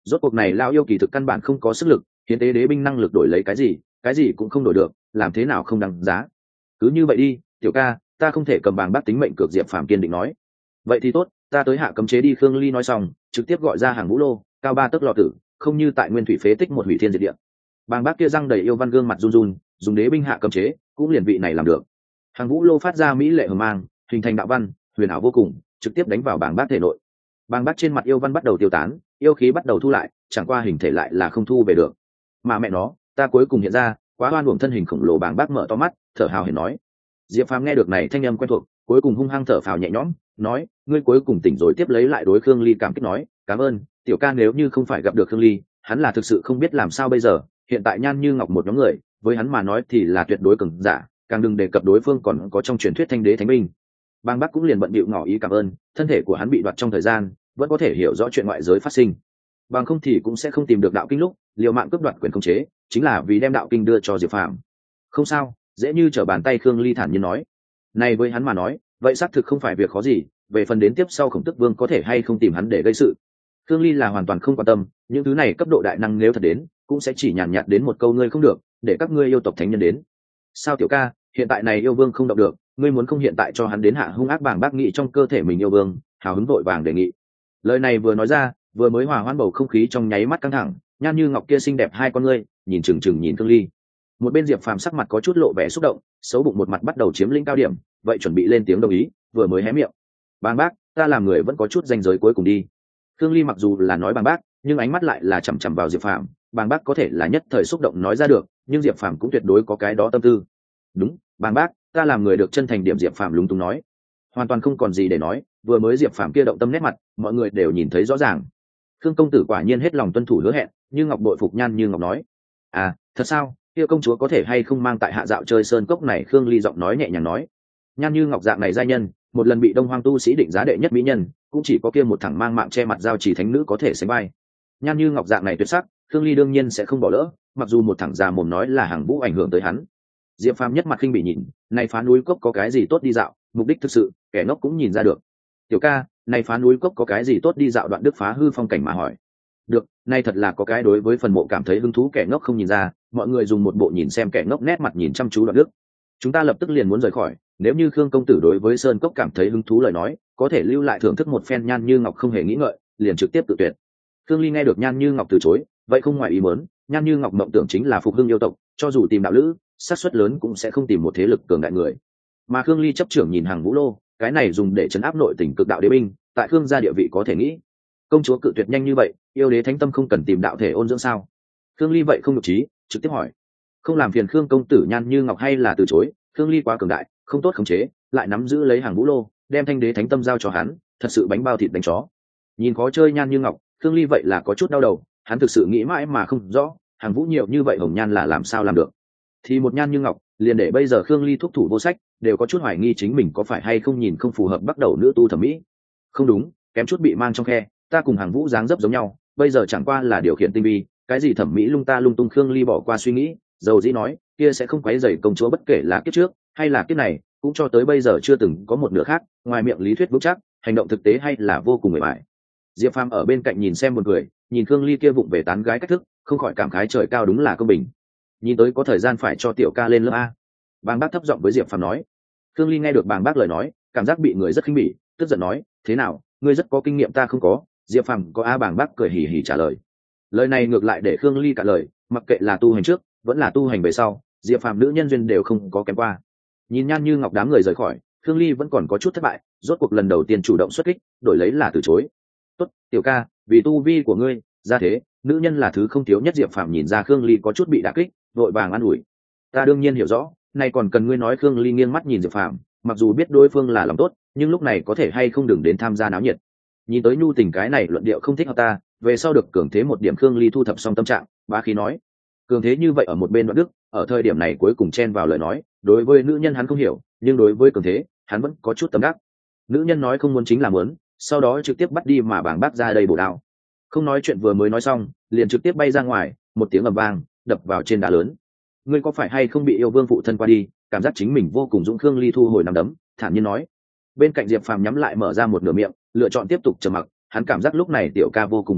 S1: Rốt cuộc này lao yêu kỳ thực căn bản không có sức lực, hiến tế đế binh năng lực đổi lấy cái gì cũng không đổi được, làm thế nào không đáng giá. Cứ như vậy đi, tiểu ca, ta không thể cầm bàng bác tính mệnh cược. Diệp Phàm kiên định nói. Vậy thì tốt, ta tới hạ cấm chế đi. Khương Ly nói xong trực tiếp gọi ra Hàng Vũ Lô, cao 3 tấc lò tử, không như tại nguyên thủy phế tích một hủy thiên diệt địa. Bàng bác kia răng đầy yêu văn, gương mặt run run, dùng đế binh hạ cấm chế cũng liền vị này làm được. Hàng Vũ Lô phát ra mỹ lệ hờ mang, hình thành đạo văn huyền ảo vô cùng, trực tiếp đánh vào bàng bác thể nội. Bàng bác trên mặt yêu văn bắt đầu tiêu tán, yêu khí bắt đầu thu lại, chẳng qua hình thể lại là không thu về được. Mà mẹ nó, ta cuối cùng hiện ra, quá oan uổng. Thân hình khổng lồ bàng bác mở to mắt, thở hào hển nói. Diệp Phàm nghe được này thanh âm quen thuộc, cuối cùng hung hăng thở phào nhẹ nhõm, nói, ngươi cuối cùng tỉnh rồi. Tiếp lấy lại đối Khương Ly cảm kích nói, cảm ơn tiểu ca, nếu như không phải gặp được Khương Ly, hắn là thực sự không biết làm sao bây giờ. Hiện tại Nhan Như Ngọc một nhóm người, với hắn mà nói thì là tuyệt đối cường giả, càng đừng đề cập đối phương còn có trong truyền thuyết thanh đế thánh binh. Bang Bắc cũng liền bận bịu ngỏ ý cảm ơn, thân thể của hắn bị đoạt trong thời gian, vẫn có thể hiểu rõ chuyện ngoại giới phát sinh. Bằng không thì cũng sẽ không tìm được đạo kinh lúc liều mạng cướp đoạt quyền khống chế, chính là vì đem đạo kinh đưa cho Diệp Phàm. Không sao, dễ như trở bàn tay. Khương Ly thản nhiên nói. Này với hắn mà nói, vậy xác thực không phải việc khó gì. Về phần đến tiếp sau Khổng Tước Vương có thể hay không tìm hắn để gây sự, Khương Ly là hoàn toàn không quan tâm. Những thứ này cấp độ đại năng nếu thật đến, cũng sẽ chỉ nhàn nhạt đến một câu ngươi không được, để các ngươi yêu tộc thánh nhân đến. Sao tiểu ca, hiện tại này yêu vương không động được, ngươi muốn không hiện tại cho hắn đến hạ hung ác. Bàng bác nghĩ trong cơ thể mình yêu vương, hào hứng vội vàng đề nghị. Lời này vừa nói ra, vừa mới hòa hoãn bầu không khí trong nháy mắt căng thẳng. Nhan Như Ngọc kia xinh đẹp hai con ngươi nhìn chừng chừng nhìn Khương Ly. Một bên Diệp Phàm sắc mặt có chút lộ vẻ xúc động, xấu bụng một mặt bắt đầu chiếm lĩnh cao điểm, vậy chuẩn bị lên tiếng đồng ý, vừa mới hé miệng. Bàng bác, ta làm người vẫn có chút danh giới cuối cùng đi. Khương Ly mặc dù là nói bàng bác, nhưng ánh mắt lại là chằm chằm vào Diệp Phàm. Bàng bác có thể là nhất thời xúc động nói ra được, nhưng Diệp Phàm cũng tuyệt đối có cái đó tâm tư. Đúng, bàng bác, ta làm người được chân thành điểm. Diệp Phàm lúng túng nói, hoàn toàn không còn gì để nói. Vừa mới Diệp Phàm kia động tâm nét mặt, mọi người đều nhìn thấy rõ ràng. Khương công tử quả nhiên hết lòng tuân thủ hứa hẹn. Như Ngọc bội phục. Nhan Như Ngọc nói, à, thật sao? Kia công chúa có thể hay không mang tại hạ dạo chơi sơn cốc này? Khương Ly giọng nói nhẹ nhàng nói. Nhan Như Ngọc dạng này giai nhân, một lần bị Đông Hoang tu sĩ định giá đệ nhất mỹ nhân, cũng chỉ có kia một thằng mang mạng che mặt giao chỉ thánh nữ có thể sánh vai. Nhan Như Ngọc dạng này tuyệt sắc, Khương Ly đương nhiên sẽ không bỏ lỡ, mặc dù một thằng già mồm nói là Hàng Vũ ảnh hưởng tới hắn. Diệp Phàm nhất mặt khinh bị nhìn, này phá núi cốc có cái gì tốt đi dạo? Mục đích thực sự, kẻ ngốc cũng nhìn ra được. Tiểu ca, này phá núi cốc có cái gì tốt đi dạo? Đoạn Đức phá hư phong cảnh mà hỏi. Được, nay thật là có cái đối với phần mộ cảm thấy hứng thú kẻ ngốc không nhìn ra. Mọi người dùng một bộ nhìn xem kẻ ngốc nét mặt nhìn chăm chú Đoạn Đức. Chúng ta lập tức liền muốn rời khỏi, nếu như Khương công tử đối với sơn cốc cảm thấy hứng thú lời nói, có thể lưu lại thưởng thức một phen. Nhan Như Ngọc không hề nghĩ ngợi, liền trực tiếp tự tuyệt. Khương Ly nghe được Nhan Như Ngọc từ chối, vậy không ngoài ý muốn. Nhan Như Ngọc mộng tưởng chính là phục hưng yêu tộc, cho dù tìm đạo lữ, xác suất lớn cũng sẽ không tìm một thế lực cường đại người. Mà Khương Ly chấp trưởng nhìn Hàng Vũ Lô, cái này dùng để trấn áp nội tình cực đạo đế binh, tại Khương gia địa vị có thể nghĩ. Công chúa cự tuyệt nhanh như vậy, yêu đế thánh tâm không cần tìm đạo thể ôn dưỡng sao? Khương Ly vậy không nhục trí, trực tiếp hỏi. Không làm phiền Khương công tử. Nhan Như Ngọc hay là từ chối. Khương Ly quá cường đại, không tốt khống chế, lại nắm giữ lấy Hàng Vũ Lô, đem thanh đế thánh tâm giao cho hắn, thật sự bánh bao thịt đánh chó. Nhìn khó chơi Nhan Như Ngọc, Khương Ly vậy là có chút đau đầu. Hắn thực sự nghĩ mãi mà không rõ, Hàng Vũ nhiều như vậy hồng nhan là làm sao làm được. Thì một Nhan Như Ngọc, liền để bây giờ Khương Ly thúc thủ vô sách, đều có chút hoài nghi chính mình có phải hay không nhìn không phù hợp bắt đầu nữ tu thẩm mỹ. Không đúng, kém chút bị mang trong khe. Ta cùng Hàng Vũ dáng dấp giống nhau, bây giờ chẳng qua là điều khiển tinh vi, cái gì thẩm mỹ lung ta lung tung. Khương Ly bỏ qua suy nghĩ, dầu dĩ nói, kia sẽ không quấy rầy công chúa, bất kể là kiếp trước hay là kiếp này, cũng cho tới bây giờ chưa từng có một nửa khác, ngoài miệng lý thuyết vững chắc, hành động thực tế hay là vô cùng mệt mỏi. Diệp Phàm ở bên cạnh nhìn xem một người, nhìn Khương Ly kia vụng về tán gái cách thức, không khỏi cảm khái trời cao đúng là công bình. Nhìn tới có thời gian phải cho tiểu ca lên lớp a. Bàng bác thấp giọng với Diệp Phàm nói. Khương Ly nghe được bàng bác lời nói, cảm giác bị người rất khinh bỉ, tức giận nói, thế nào, ngươi rất có kinh nghiệm ta không có. Diệp Phàm có a. Bàng bác cười hì hì trả lời. Lời này ngược lại để Khương Ly cả lời, mặc kệ là tu hành trước vẫn là tu hành về sau, Diệp Phàm nữ nhân duyên đều không có kém qua. Nhìn Nhan Như Ngọc đám người rời khỏi, Khương Ly vẫn còn có chút thất bại, rốt cuộc lần đầu tiên chủ động xuất kích, đổi lấy là từ chối. Tốt, tiểu ca, vì tu vi của ngươi, ra thế, nữ nhân là thứ không thiếu nhất. Diệp Phàm nhìn ra Khương Ly có chút bị đả kích, vội vàng an ủi. Ta đương nhiên hiểu rõ, này còn cần ngươi nói. Khương Ly nghiêng mắt nhìn Diệp Phàm, mặc dù biết đối phương là lòng tốt, nhưng lúc này có thể hay không đừng đến tham gia náo nhiệt. Nhìn tới nhu tình cái này luận điệu không thích hợp ta, về sau được cường thế một điểm. Khương Ly thu thập xong tâm trạng, bá khí nói. Cường thế như vậy ở một bên Đoạn Đức, ở thời điểm này cuối cùng chen vào lời nói, đối với nữ nhân hắn không hiểu, nhưng đối với cường thế, hắn vẫn có chút tâm đắc. Nữ nhân nói không muốn chính là muốn, sau đó trực tiếp bắt đi mà bảng bác ra đây bổ đạo. Không nói chuyện vừa mới nói xong, liền trực tiếp bay ra ngoài, một tiếng ầm vang, đập vào trên đá lớn. Ngươi có phải hay không bị yêu vương phụ thân qua đi, cảm giác chính mình vô cùng dũng. Khương Ly thu hồi nắm đấm, thản nhiên nói. Bên cạnh Diệp Phàm nhắm lại mở ra một nửa miệng, lựa chọn tiếp tục trầm mặc. Hắn cảm giác lúc này tiểu ca vô cùng bực bội,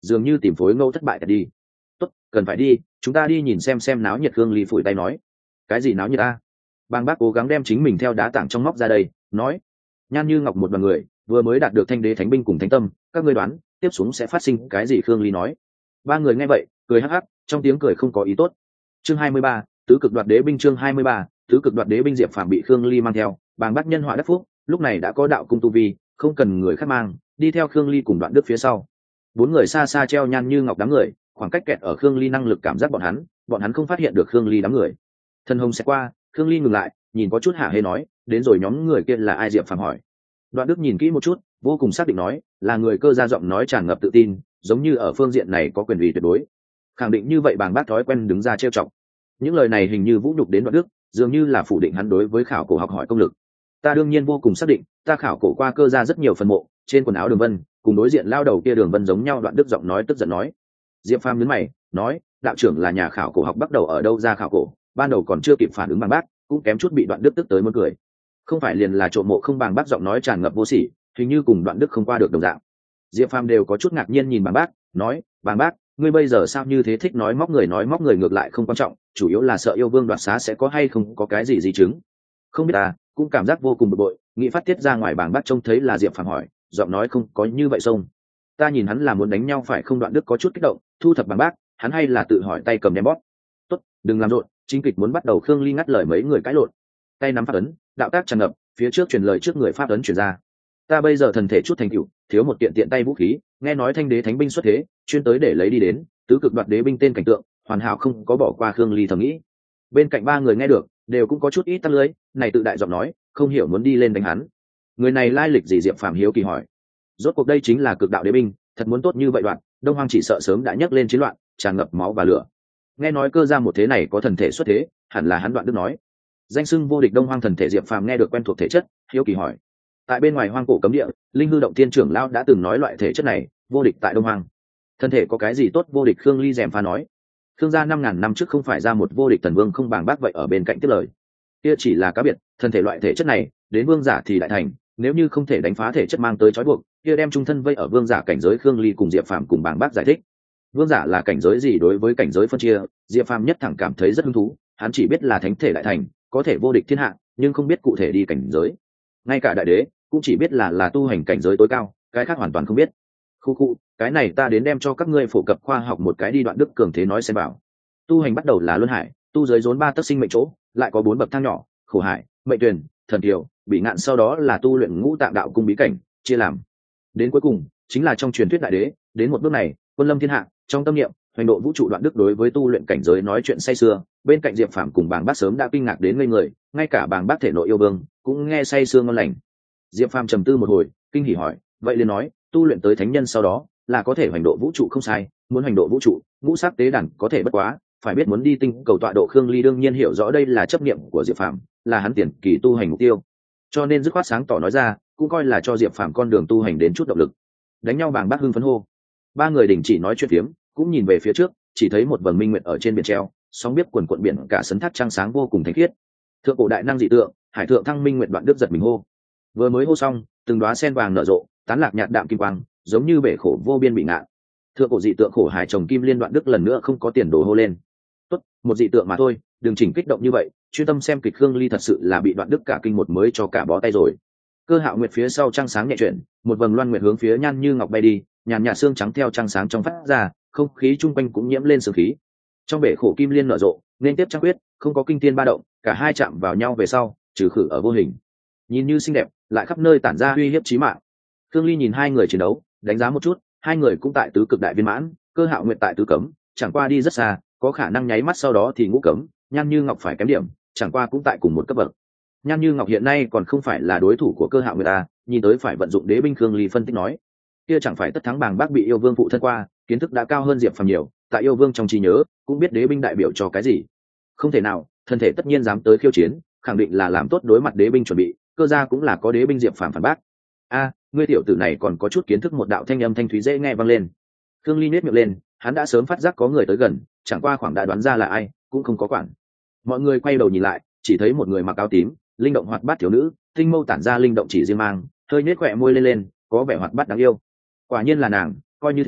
S1: dường như tìm phối ngẫu thất bại đi. Tốt, cần phải đi, chúng ta đi nhìn xem náo nhiệt. Khương Ly phủi tay nói. Cái gì náo nhiệt ta? Bàng Bác cố gắng đem chính mình theo đá tảng trong móc ra đây, nói. Nhan Như Ngọc một đoàn người vừa mới đạt được thanh đế thánh binh cùng thánh tâm, các ngươi đoán tiếp xuống sẽ phát sinh cái gì? Khương Ly nói. Ba người nghe vậy cười hắc hắc, trong tiếng cười không có ý tốt. Chương 23, tứ cực đoạt đế binh. Chương 23, tứ cực đoạt đế binh. Diệp Phàm bị Khương Ly mang theo, Bàng Bác nhân họa đắc phúc, lúc này đã có đạo cung tu vi, không cần người khác mang, đi theo Khương Ly cùng Đoạn Đức phía sau. Bốn người xa xa treo Nhan Như Ngọc đám người, khoảng cách kẹt ở Khương Ly năng lực cảm giác bọn hắn không phát hiện được Khương Ly đám người. Thân hồng sẽ qua, Khương Ly ngừng lại, nhìn có chút hả hê nói, đến rồi nhóm người kia là ai? Diệp Phàm hỏi. Đoạn Đức nhìn kỹ một chút, vô cùng xác định nói, là người Cơ gia. Giọng nói tràn ngập tự tin, giống như ở phương diện này có quyền uy tuyệt đối. Khẳng định như vậy. Bàng Bác thói quen đứng ra trêu chọc. Những lời này hình như vũ nhục đến Đoạn Đức, dường như là phủ định hắn đối với khảo cổ học hỏi công lực. Ta đương nhiên vô cùng xác định, ta khảo cổ qua Cơ gia rất nhiều phần mộ, trên quần áo Đường Vân cùng đối diện lao đầu kia Đường Vân giống nhau. Đoạn Đức giọng nói tức giận nói. Diệp Phàm nhướng mày nói, đạo trưởng là nhà khảo cổ học, bắt đầu ở đâu ra khảo cổ? Ban đầu còn chưa kịp phản ứng. Bàng Bác cũng kém chút bị Đoạn Đức tức tới muốn cười. Không phải liền là trộm mộ không? Bàng Bác giọng nói tràn ngập vô sỉ, hình như cùng Đoạn Đức không qua được đồng dạng. Diệp Phàm đều có chút ngạc nhiên nhìn Bàng Bác, nói, Bàng Bác, ngươi bây giờ sao như thế thích nói móc người? Nói móc người ngược lại không quan trọng, chủ yếu là sợ yêu vương đoạt xá sẽ có hay không có cái gì di chứng. Không biết ta cũng cảm giác vô cùng bực bội, nghĩ phát tiết ra ngoài. Bàng Bác trông thấy là Diệp Phàm hỏi, giọng nói không có như vậy xông. Ta nhìn hắn là muốn đánh nhau phải không? Đoạn Đức có chút kích động, thu thập Bàng Bác, hắn hay là tự hỏi, tay cầm đem bóp. Tốt, đừng làm rộn, chính kịch muốn bắt đầu. Khương Ly ngắt lời mấy người cãi lộn, tay nắm pháp ấn, đạo tác tràn ngập, phía trước truyền lời trước người pháp ấn truyền ra. Ta bây giờ thần thể chút thành tựu, thiếu một kiện tiện tay vũ khí, nghe nói thanh đế thánh binh xuất thế, chuyên tới để lấy đi đến, tứ cực đoạt đế binh tên cảnh tượng, hoàn hảo không có bỏ qua. Khương Ly thầm nghĩ. Bên cạnh ba người nghe được, đều cũng có chút ít tắt lưới, này tự đại giọng nói, không hiểu muốn đi lên đánh hắn. Người này lai lịch gì? Diệp Phàm hiếu kỳ hỏi. Rốt cuộc đây chính là cực đạo đế binh, thật muốn tốt như vậy đoạn, Đông Hoang chỉ sợ sớm đã nhấc lên chiến loạn, tràn ngập máu và lửa. Nghe nói Cơ gia một thế này có thần thể xuất thế, hẳn là hắn. Đoạn Đức nói. Danh xưng vô địch Đông Hoang thần thể. Diệp Phàm nghe được quen thuộc thể chất, hiếu kỳ hỏi. Tại bên ngoài hoang cổ cấm địa, Linh Hư động thiên trưởng lão đã từng nói loại thể chất này vô địch tại Đông Hoang. Thân thể có cái gì tốt vô địch? Khương Ly rèm pha nói. Khương gia 5.000 năm trước không phải ra một vô địch thần vương không? Bàng Bác vậy ở bên cạnh tiếp lời. Kia chỉ là cá biệt, thân thể loại thể chất này đến vương giả thì đại thành, nếu như không thể đánh phá thể chất mang tới trói buộc, kia đem trung thân vây ở vương giả cảnh giới. Khương Ly cùng Diệp Phàm cùng Bàng Bác giải thích. Vương giả là cảnh giới gì? Đối với cảnh giới phân chia, Diệp Phàm nhất thẳng cảm thấy rất hứng thú. Hắn chỉ biết là thánh thể đại thành có thể vô địch thiên hạ, nhưng không biết cụ thể đi cảnh giới. Ngay cả đại đế cũng chỉ biết là tu hành cảnh giới tối cao, cái khác hoàn toàn không biết. Khu, cái này ta đến đem cho các ngươi phổ cập khoa học một cái đi. Đoạn Đức cường thế nói xem bảo. Tu hành bắt đầu là luân hải, tu giới rốn 3 tấc sinh mệnh chỗ, lại có 4 bậc thang nhỏ, khổ hải, mệnh tuyển, thần kiều, bị ngạn, sau đó là tu luyện ngũ tạng đạo cung bí cảnh, chia làm. Đến cuối cùng chính là trong truyền thuyết đại đế. Đến một bước này, quân lâm thiên hạ, trong tâm niệm hoành độ vũ trụ. Đoạn Đức đối với tu luyện cảnh giới nói chuyện say sưa, bên cạnh Diệp Phàm cùng Bàng Bác sớm đã kinh ngạc đến ngây người, ngay cả Bàng Bác thể nội yêu vương cũng nghe say sưa ngon lành. Diệp Phàm trầm tư một hồi, kinh hỉ hỏi, vậy liền nói tu luyện tới thánh nhân sau đó là có thể hoành độ vũ trụ? Không sai, muốn hoành độ vũ trụ, ngũ sắc tế đàn có thể bất quá, phải biết muốn đi tinh cầu tọa độ. Khương Ly đương nhiên hiểu rõ đây là chấp niệm của Diệp Phàm, là hắn tiền kỳ tu hành mục tiêu, cho nên dứt khoát sáng tỏ nói ra, cũng coi là cho Diệp Phàm con đường tu hành đến chút động lực. Đánh nhau. Bàng Bác hưng phấn hô. Ba người đình chỉ nói chuyện phiếm, cũng nhìn về phía trước, chỉ thấy một vầng minh nguyệt ở trên biển treo, sóng biết quần quận biển cả, sấn thác trăng sáng vô cùng thánh khiết. Thượng cổ đại năng dị tượng, hải thượng thăng minh nguyệt. Đoạn Đức giật mình hô. Vừa mới hô xong, từng đóa sen vàng nở rộ, tán lạc nhạt đạm kim quang, giống như bể khổ vô biên bị ngạn. Thượng cổ dị tượng khổ hải trồng kim liên. Đoạn Đức lần nữa không có tiền đồ hô lên. Tốt, một dị tượng mà thôi, đừng chỉnh kích động như vậy, chuyên tâm xem kịch. Khương Ly thật sự là bị Đoạn Đức cả kinh một mới cho cả bó tay rồi. Cơ Hạo Nguyệt phía sau trăng sáng nhẹ chuyển, một vầng loan nguyệt hướng phía Nhan Như Ngọc bay đi, nhàn nhạt xương trắng theo trăng sáng trong phát ra, không khí chung quanh cũng nhiễm lên sương khí. Trong bể khổ kim liên nở rộ, nên tiếp trăng quyết, không có kinh thiên ba động, cả hai chạm vào nhau về sau, trừ khử ở vô hình. Nhìn như xinh đẹp, lại khắp nơi tản ra uy hiếp chí mạng. Khương Ly nhìn hai người chiến đấu, đánh giá một chút, hai người cũng tại tứ cực đại viên mãn, Cơ Hạo Nguyệt tại tứ cấm, chẳng qua đi rất xa, có khả năng nháy mắt sau đó thì ngũ cấm. Nhan Như Ngọc phải kém điểm, chẳng qua cũng tại cùng một cấp bậc. Nhan Như Ngọc hiện nay còn không phải là đối thủ của Cơ Hạo Nguyệt ta, nhìn tới phải vận dụng đế binh. Khương Ly phân tích nói, kia chẳng phải tất thắng. Bàng Bác bị yêu vương phụ thân qua, kiến thức đã cao hơn Diệp Phàm nhiều, tại yêu vương trong trí nhớ cũng biết đế binh đại biểu cho cái gì. Không thể nào, thân thể tất nhiên dám tới khiêu chiến, khẳng định là làm tốt đối mặt đế binh chuẩn bị. Cơ gia cũng là có đế binh. Diệp Phàm phản bác. Ngươi tiểu tử này còn có chút kiến thức. Một đạo thanh âm thanh thúy dễ nghe vang lên. Khương Ly nhếch miệng lên, hắn đã sớm phát giác có người tới gần, chẳng qua khoảng đã đoán ra là ai, cũng không có quản. Mọi người quay đầu nhìn lại, chỉ thấy một người mặc áo tím, linh động hoạt bát thiếu nữ, tinh mâu tản ra linh động chỉ riêng mang, hơi nhếch khóe môi lên, có vẻ hoạt bát đáng yêu. Quả nhiên là nàng, coi như thế,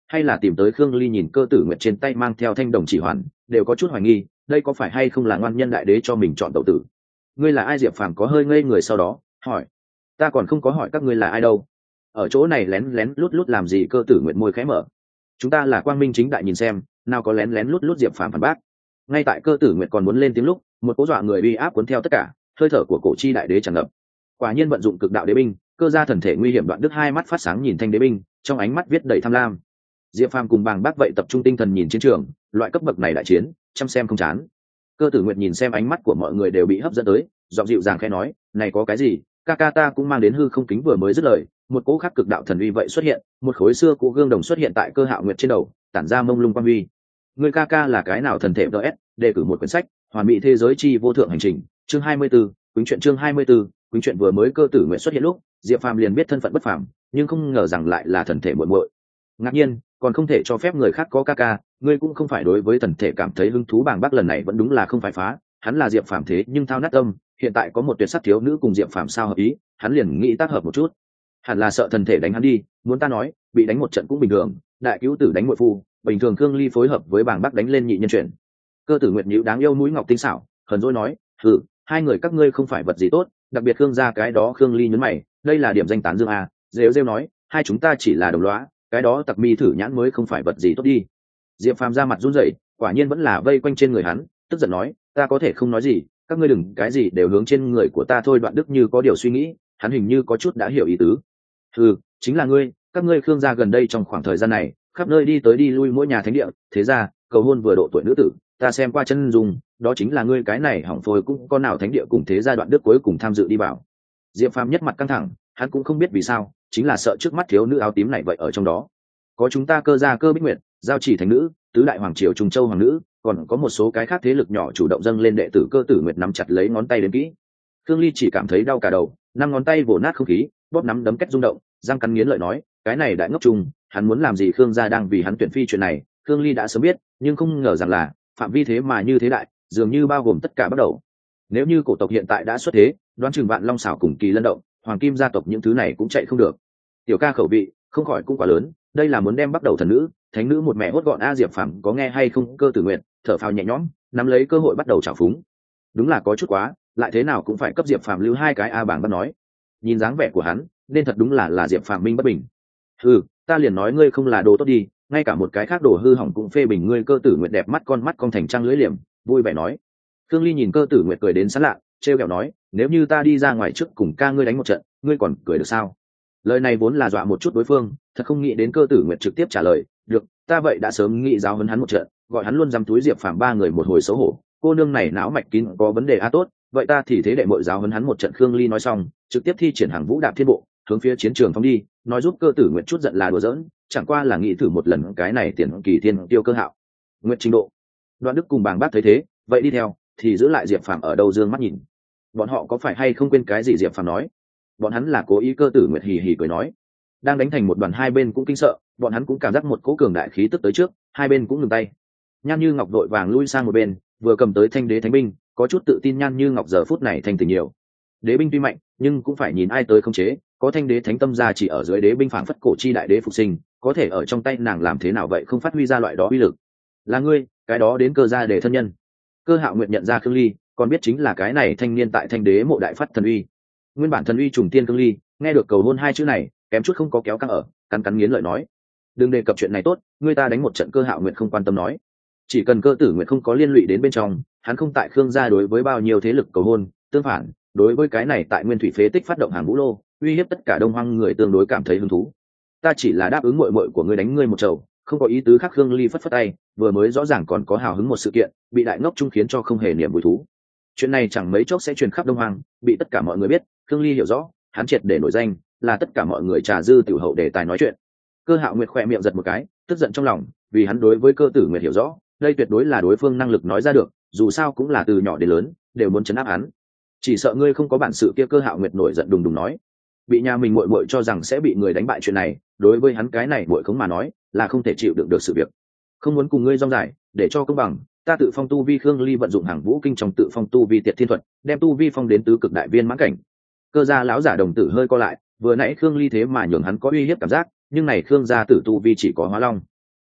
S1: hay là tìm tới Khương Ly nhìn Cơ Tử Nguyệt trên tay mang theo thanh đồng chỉ hoàn, đều có chút hoài nghi, đây có phải hay không là ngoan nhân đại đế cho mình chọn tẩu tử. Ngươi là ai? Diệp Phàm có hơi ngây người, sau đó hỏi, ta còn không có hỏi các ngươi là ai đâu, ở chỗ này lén lén lút lút làm gì? Cơ Tử Nguyệt môi khẽ mở, chúng ta là quang minh chính đại nhìn xem, nào có lén lén lút lút. Diệp Phàm phản bác. Ngay tại Cơ Tử Nguyệt còn muốn lên tiếng lúc, một cỗ dọa người uy áp cuốn theo tất cả, hơi thở của cổ chi đại đế tràn ngập. Quả nhiên vận dụng cực đạo đế binh, cơ gia thần thể nguy hiểm đoạn đứt, hai mắt phát sáng nhìn thanh đế binh, trong ánh mắt viết đầy tham lam. Diệp Phàm cùng Bàng Bác vậy tập trung tinh thần nhìn chiến trường, loại cấp bậc này đại chiến, chăm xem không chán. Cơ Tử Nguyệt nhìn xem ánh mắt của mọi người đều bị hấp dẫn tới, giọng dịu dàng khẽ nói, này có cái gì, ca ca ta cũng mang đến hư không kính. Vừa mới dứt lời, một cỗ khắc cực đạo thần uy vậy xuất hiện, một khối xưa cũ gương đồng xuất hiện tại Cơ Hạo Nguyệt trên đầu, tản ra mông lung quang uy. Người ca ca là cái nào thần thể? DS đề cử một quyển sách, hoàn mỹ thế giới chi vô thượng hành trình, chương 24, quyển truyện chương 24, quyển truyện. Vừa mới Cơ Tử Nguyệt xuất hiện lúc, Diệp Phàm liền biết thân phận bất phàm, nhưng không ngờ rằng lại là thần thể muội muội. Ngạc nhiên, còn không thể cho phép người khác có ca ca, ngươi cũng không phải đối với thần thể cảm thấy hứng thú. Bàng Bác lần này vẫn đúng là không phải phá, hắn là Diệp Phàm thế nhưng thao nát tâm, hiện tại có một tuyệt sắc thiếu nữ cùng Diệp Phàm sao hợp ý, hắn liền nghĩ tác hợp một chút. Hẳn là sợ thần thể đánh hắn đi, muốn ta nói, bị đánh một trận cũng bình thường, đại cứu tử đánh muội phu, bình thường. Khương Ly phối hợp với Bàng Bác đánh lên nhị nhân chuyển. Cơ Tử Nguyệt nhíu đáng yêu mũi ngọc tinh xảo, hờn dỗi nói, hai người các ngươi không phải vật gì tốt, đặc biệt Khương gia cái đó. Khương Ly nhấn mày, đây là điểm danh tán dương à? Rêu rêu nói, hai chúng ta chỉ là đồng lõa, cái đó tặc mi thử nhãn mới không phải vật gì tốt đi. Diệp Phàm ra mặt run rẩy, quả nhiên vẫn là vây quanh trên người hắn, tức giận nói, ta có thể không nói gì, các ngươi đừng cái gì đều hướng trên người của ta thôi. Đoạn Đức như có điều suy nghĩ, hắn hình như có chút đã hiểu ý tứ. Chính là ngươi, các ngươi Khương gia gần đây trong khoảng thời gian này khắp nơi đi tới đi lui mỗi nhà thánh địa, thế ra cầu hôn vừa độ tuổi nữ tử, ta xem qua chân dung, đó chính là ngươi. Cái này hỏng phôi cũng có nào thánh địa cùng thế gia Đoạn Đức cuối cùng tham dự đi vào. Diệp Phàm nhất mặt căng thẳng, hắn cũng không biết vì sao, chính là sợ trước mắt thiếu nữ áo tím này vậy ở trong đó có chúng ta Cơ gia Cơ Bích Nguyệt, giao chỉ thánh nữ, tứ đại hoàng triều Trùng Châu hoàng nữ, còn có một số cái khác thế lực nhỏ chủ động dâng lên đệ tử. Cơ Tử Nguyệt nắm chặt lấy ngón tay đến kỹ. Khương Ly chỉ cảm thấy đau cả đầu, năm ngón tay vồ nát không khí, bóp nắm đấm cách rung động, răng cắn nghiến lợi nói, cái này đại ngốc trùng, hắn muốn làm gì? Khương gia đang vì hắn tuyển phi chuyện này, Khương Ly đã sớm biết, nhưng không ngờ rằng là phạm vi thế mà như thế đại, dường như bao gồm tất cả bắt đầu. Nếu như cổ tộc hiện tại đã xuất thế, đoán chừng Vạn Long xảo cùng Kỳ Lân động, Hoàng Kim gia tộc những thứ này cũng chạy không được. Tiểu ca khẩu vị không khỏi cũng quá lớn, đây là muốn đem bắt đầu thần nữ, thánh nữ một mẹ hốt gọn a. Diệp Phàm có nghe hay không? Cơ Tử Nguyệt thở phào nhẹ nhõm, nắm lấy cơ hội bắt đầu trào phúng. Đúng là có chút quá, lại thế nào cũng phải cấp Diệp Phàm lưu hai cái a. Bảng Bác nói, nhìn dáng vẻ của hắn nên thật đúng là Diệp Phàm minh bất bình. Ta liền nói ngươi không là đồ tốt đi, ngay cả một cái khác đồ hư hỏng cũng phê bình ngươi. Cơ Tử Nguyệt đẹp mắt con mắt cong thành trăng lưỡi liềm, vui vẻ nói. Khương Ly nhìn Cơ Tử Nguyệt cười đến sán lạ, trêu ghẹo nói, nếu như ta đi ra ngoài trước cùng ca ngươi đánh một trận, ngươi còn cười được sao? Lời này vốn là dọa một chút đối phương, thật không nghĩ đến Cơ Tử Nguyệt trực tiếp trả lời, được, ta vậy đã sớm nghĩ giáo huấn hắn một trận, gọi hắn luôn dám túi. Diệp Phàm ba người một hồi xấu hổ, cô nương này não mạch kín có vấn đề a. Tốt, vậy ta thì thế đệ muội giáo huấn hắn một trận. Khương Ly nói xong, trực tiếp thi triển hàng vũ đạp thiên bộ, hướng phía chiến trường phóng đi, nói giúp Cơ Tử Nguyệt chút giận là đùa giỡn, chẳng qua là nghĩ thử một lần cái này tiền kỳ thiên tiêu Cơ Hạo Nguyệt trình độ. Đoạn Đức cùng Bàng Bác thấy thế, vậy đi theo, thì giữ lại Diệp Phàm ở đâu dương mắt nhìn. Bọn họ có phải hay không quên cái gì? Diệp Phàm nói, bọn hắn là cố ý. Cơ Tử Nguyệt hì hì cười nói, đang đánh thành một đoàn, hai bên cũng kinh sợ, bọn hắn cũng cảm giác một cỗ cường đại khí tức tới trước, hai bên cũng ngừng tay. Nhan Như Ngọc đội vàng lui sang một bên, vừa cầm tới thanh đế thánh binh, có chút tự tin. Nhan Như Ngọc giờ phút này thành tình nhiều, đế binh tuy mạnh nhưng cũng phải nhìn ai tới khống chế, có thanh đế thánh tâm ra chỉ ở dưới đế binh phảng phất cổ chi đại đế phục sinh, có thể ở trong tay nàng làm thế nào vậy không phát huy ra loại đó uy lực. Là ngươi, cái đó đến Cơ gia để thân nhân. Cơ Hạo Nguyệt nhận ra Khương Ly, còn biết chính là cái này thanh niên tại thanh đế mộ đại phát thần uy. Nguyên bản thần uy trùng tiên Khương Ly nghe được cầu hôn hai chữ này, kém chút không có kéo căng ở, cắn nghiến lợi nói, đừng đề cập chuyện này tốt, người ta đánh một trận. Cơ Hạo Nguyệt không quan tâm nói, chỉ cần Cơ Tử Nguyệt không có liên lụy đến bên trong, hắn không tại Khương gia đối với bao nhiêu thế lực cầu hôn, tương phản, đối với cái này tại Nguyên Thủy phế tích phát động hàng vũ lô, uy hiếp tất cả Đông Hoang người tương đối cảm thấy hứng thú. Ta chỉ là đáp ứng muội muội của ngươi đánh ngươi một trầu, không có ý tứ khác. Khương Ly phất phất tay, vừa mới rõ ràng còn có hào hứng một sự kiện, bị đại ngốc trung khiến cho không hề niềm vui thú. Chuyện này chẳng mấy chốc sẽ truyền khắp Đông Hoang, bị tất cả mọi người biết. Khương Ly hiểu rõ, hắn triệt để nổi danh, là tất cả mọi người trà dư tiểu hậu đề tài nói chuyện. Cơ Hạo Nguyệt khỏe miệng giật một cái, tức giận trong lòng, vì hắn đối với Cơ Tử Nguyệt hiểu rõ, đây tuyệt đối là đối phương năng lực nói ra được, dù sao cũng là từ nhỏ đến lớn đều muốn chấn áp hắn. Chỉ sợ ngươi không có bản sự kia. Cơ Hạo Nguyệt nổi giận đùng đùng nói, bị nhà mình muội muội cho rằng sẽ bị người đánh bại chuyện này, đối với hắn cái này muội khống mà nói là không thể chịu đựng được sự việc. Không muốn cùng ngươi rong dài, để cho công bằng, ta tự phong tu vi. Khương Ly vận dụng hàng vũ kinh trong tự phong tu vi Tiệt Thiên thuật, đem tu vi phong đến tứ cực đại viên mãn cảnh. Cơ gia lão giả đồng tử hơi co lại, vừa nãy Khương Ly thế mà nhường hắn có uy hiếp cảm giác, nhưng này Khương gia tử tu vi chỉ có hóa long,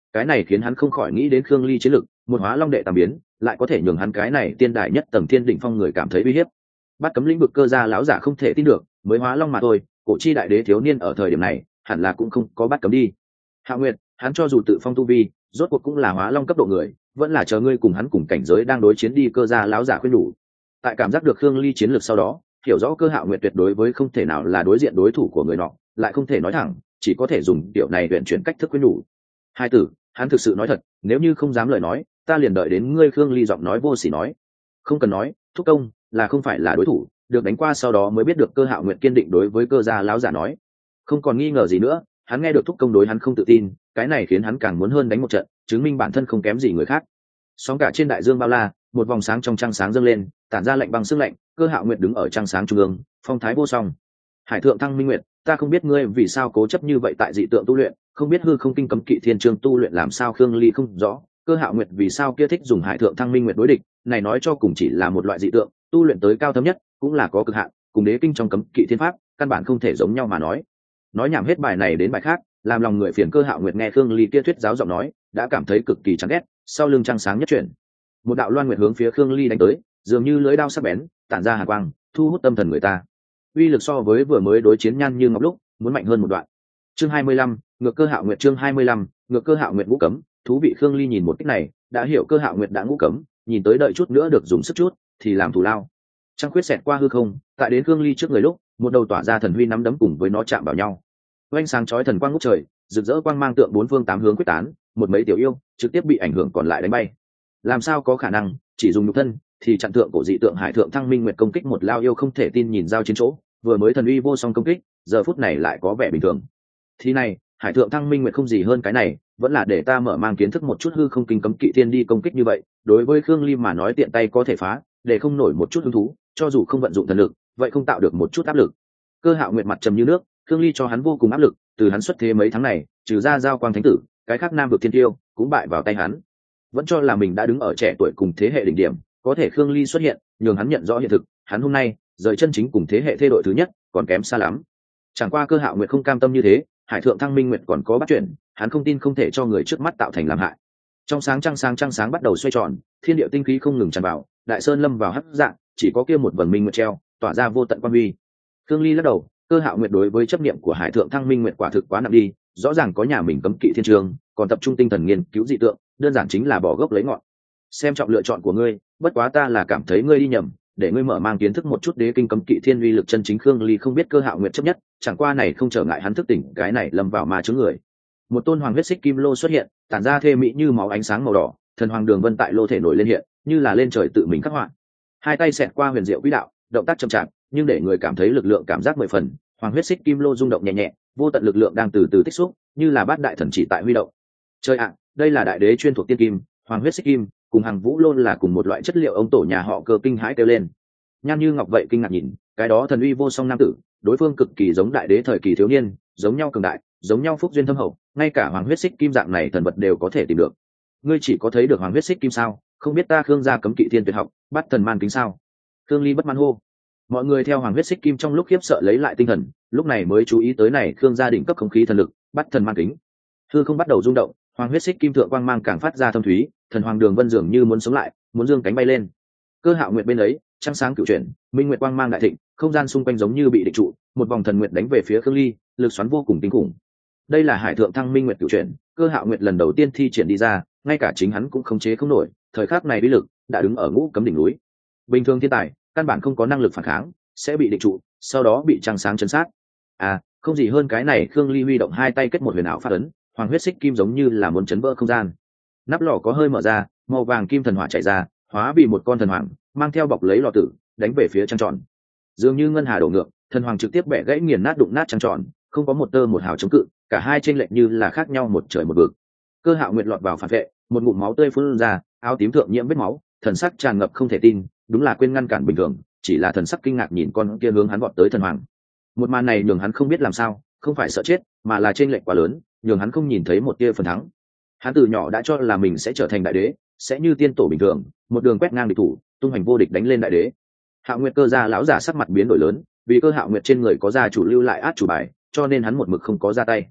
S1: cái này khiến hắn không khỏi nghĩ đến Khương Ly chiến lực, một hóa long đệ tam biến lại có thể nhường hắn cái này tiên đại nhất tầng thiên đỉnh phong người cảm thấy uy hiếp. Bắt cấm lĩnh vực cơ gia lão giả không thể tin được, mới hóa long mà thôi, cổ chi đại đế thiếu niên ở thời điểm này hẳn là cũng không có bắt cấm đi. Hạo Nguyệt, hắn cho dù tự phong tu vi, rốt cuộc cũng là hóa long cấp độ người, vẫn là chờ ngươi cùng hắn cùng cảnh giới đang đối chiến đi. Cơ gia lão giả khuyên nhủ. Tại cảm giác được Khương Ly chiến lược sau đó, hiểu rõ Cơ Hạo Nguyệt tuyệt đối với không thể nào là đối diện đối thủ của người nọ, lại không thể nói thẳng, chỉ có thể dùng điều này luyện chuyển cách thức khuyên nhủ. Hai tử, hắn thực sự nói thật, nếu như không dám lời nói, ta liền đợi đến ngươi. Khương Ly giọng nói vô sỉ nói. Không cần nói, thúc công là không phải là đối thủ, được đánh qua sau đó mới biết được. Cơ Hạo Nguyệt kiên định đối với Cơ gia lão giả nói. Không còn nghi ngờ gì nữa, hắn nghe được thúc công đối hắn không tự tin, cái này khiến hắn càng muốn hơn đánh một trận, chứng minh bản thân không kém gì người khác. Sóng cả trên đại dương bao la, một vòng sáng trong trăng sáng dâng lên, tản ra lạnh băng sương lạnh. Cơ Hạo Nguyệt đứng ở trăng sáng trung ương, phong thái vô song. Hải thượng Thăng Minh Nguyệt, ta không biết ngươi vì sao cố chấp như vậy tại dị tượng tu luyện, không biết hư không kinh cấm kỵ thiên chương tu luyện làm sao. Khương Ly không rõ Cơ Hạo Nguyệt vì sao kia thích dùng Hải thượng Thăng Minh Nguyệt đối địch, này nói cho cùng chỉ là một loại dị tượng, tu luyện tới cao thâm nhất cũng là có cực hạn, cùng đế kinh trong cấm kỵ thiên pháp căn bản không thể giống nhau mà nói nhảm hết bài này đến bài khác, làm lòng người phiền. Cơ Hạo Nguyệt nghe Khương Ly kia thuyết giáo giọng nói, đã cảm thấy cực kỳ chán ghét. Sau lưng trăng sáng nhất chuyển, một đạo loan nguyệt hướng phía Khương Ly đánh tới, dường như lưỡi đao sắc bén, tản ra hàn quang, thu hút tâm thần người ta. Uy lực so với vừa mới đối chiến Nhan Như Ngọc lúc muốn mạnh hơn một đoạn. Chương 25, ngược Cơ Hạo Nguyệt. Chương 25, ngược Cơ Hạo Nguyệt ngũ cấm. Thú vị. Khương Ly nhìn một cách này, đã hiểu Cơ Hạo Nguyệt đã ngũ cấm, nhìn tới đợi chút nữa được dùng sức chút thì làm thù lao. Trăng khuyết xẹt qua hư không, tại đến Khương Ly trước người lúc, một đầu tỏa ra thần huy nắm đấm cùng với nó chạm vào nhau. Oanh sáng chói thần quang ngút trời, rực rỡ quang mang tượng bốn phương tám hướng quyết tán, một mấy tiểu yêu trực tiếp bị ảnh hưởng còn lại đánh bay. Làm sao có khả năng, chỉ dùng nhục thân thì chặn tượng cổ dị tượng Hải thượng Thăng Minh Nguyệt công kích một lao yêu. Không thể tin nhìn giao chiến chỗ, vừa mới thần uy vô song công kích, giờ phút này lại có vẻ bình thường. Thì này, Hải thượng Thăng Minh Nguyệt không gì hơn cái này, vẫn là để ta mở mang kiến thức một chút hư không kinh cấm kỵ thiên đi công kích như vậy. Đối với Khương Ly mà nói tiện tay có thể phá, để không nổi một chút hứng thú, cho dù không vận dụng thần lực, vậy không tạo được một chút áp lực. Cơ Hạo Nguyệt mặt trầm như nước, Khương Ly cho hắn vô cùng áp lực, từ hắn xuất thế mấy tháng này, trừ ra giao quang thánh tử, cái khác nam vực thiên tiêu cũng bại vào tay hắn. Vẫn cho là mình đã đứng ở trẻ tuổi cùng thế hệ đỉnh điểm, có thể Khương Ly xuất hiện, nhường hắn nhận rõ hiện thực, hắn hôm nay rời chân chính cùng thế hệ thê đội thứ nhất còn kém xa lắm. Chẳng qua Cơ Hạo Nguyệt không cam tâm như thế, Hải thượng Thăng Minh Nguyệt còn có bắt chuyện, hắn không tin không thể cho người trước mắt tạo thành làm hại. Trong sáng trăng sáng bắt đầu xoay tròn, thiên địa tinh khí không ngừng tràn vào, đại sơn lâm vào hắc dạng, chỉ có kia một vầng minh nguyệt treo, tỏa ra vô tận quan huy. Khương Ly lắc đầu, Cơ Hạo Nguyệt đối với chấp niệm của Hải thượng Thăng Minh Nguyệt quả thực quá nặng đi, rõ ràng có nhà mình cấm kỵ thiên trường, còn tập trung tinh thần nghiên cứu dị tượng, đơn giản chính là bỏ gốc lấy ngọn. Xem trọng lựa chọn của ngươi, bất quá ta là cảm thấy ngươi đi nhầm, để ngươi mở mang kiến thức một chút đế kinh cấm kỵ thiên uy lực chân chính. Khương Ly không biết Cơ Hạo Nguyệt chấp nhất, chẳng qua này không trở ngại hắn thức tỉnh cái này lâm vào ma chướng người. Một tôn hoàng huyết xích kim lô xuất hiện, tản ra thê mỹ như máu ánh sáng màu đỏ, thần hoàng đường vân tại lô thể nổi lên hiện, như là lên trời tự mình khắc họa. Hai tay xẹt qua huyền diệu quỹ đạo, động tác chậm chạp, nhưng để người cảm thấy lực lượng cảm giác mười phần. Hoàng huyết xích kim lô rung động nhẹ nhẹ, vô tận lực lượng đang từ từ tích xúc, như là bát đại thần chỉ tại huy động. Chơi ạ, đây là đại đế chuyên thuộc tiên kim, hoàng huyết xích kim, cùng hàng vũ lôn là cùng một loại chất liệu. Ông tổ nhà họ Cơ kinh hãi kêu lên. Nhan Như Ngọc vậy kinh ngạc nhìn, cái đó thần uy vô song nam tử, đối phương cực kỳ giống đại đế thời kỳ thiếu niên, giống nhau cường đại, giống nhau phúc duyên thâm hậu, ngay cả hoàng huyết xích kim dạng này thần vật đều có thể tìm được. Ngươi chỉ có thấy được hoàng huyết xích kim sao? Không biết ta Khương gia cấm kỵ thiên tuyệt học, bắt thần man kính sao? Khương Ly bất mãn hô. Mọi người theo hoàng huyết xích kim trong lúc khiếp sợ lấy lại tinh thần, lúc này mới chú ý tới này Khương gia đỉnh cấp không khí thần lực, bắt thần man kính. Hư không bắt đầu rung động, hoàng huyết xích kim thượng quang mang càng phát ra thâm thúy, thần hoàng đường vân dường như muốn sống lại, muốn dương cánh bay lên. Cơ Hạo Nguyệt bên ấy, trăng sáng cửu chuyển, minh nguyệt quang mang đại thịnh, không gian xung quanh giống như bị định trụ, một vòng thần nguyệt đánh về phía Khương Ly, lực xoắn vô cùng kinh khủng. Đây là Hải thượng Thăng Minh Nguyệt cửu chuyển, Cơ Hạo Nguyệt lần đầu tiên thi triển đi ra, ngay cả chính hắn cũng khống chế không nổi, thời khắc này uy lực đã đứng ở ngũ cấm đỉnh núi. Bình thường thiên tài, căn bản không có năng lực phản kháng, sẽ bị định trụ, sau đó bị trăng sáng chấn sát. À, không gì hơn cái này. Khương Ly huy động hai tay kết một huyền ảo phát ấn, hoàng huyết xích kim giống như là muốn chấn vỡ không gian. Nắp lò có hơi mở ra, màu vàng kim thần hỏa chảy ra, hóa vì một con thần hoàng, mang theo bọc lấy lò tử, đánh về phía trăng tròn. Dường như ngân hà đổ ngược, thần hoàng trực tiếp bẻ gãy nghiền nát đụng nát trăng tròn, không có một tơ một hào chống cự, cả hai chênh lệch như là khác nhau một trời một vực. Cơ Hạo Nguyệt lọt vào phản vệ, một ngụm máu tươi phun ra, áo tím thượng nhiễm vết máu, thần sắc tràn ngập không thể tin, đúng là quên ngăn cản bình thường, chỉ là thần sắc kinh ngạc nhìn con kia hướng hắn vọt tới thần hoàng. Một màn này nhường hắn không biết làm sao, không phải sợ chết, mà là chênh lệch quá lớn, nhường hắn không nhìn thấy một tia phần thắng. Hắn từ nhỏ đã cho là mình sẽ trở thành đại đế, sẽ như tiên tổ bình thường, một đường quét ngang địch thủ, tung hành vô địch đánh lên đại đế. Hạo Nguyệt Cơ gia lão giả sắc mặt biến đổi lớn, vì Cơ Hạo Nguyệt trên người có gia chủ lưu lại át chủ bài, cho nên hắn một mực không có ra tay.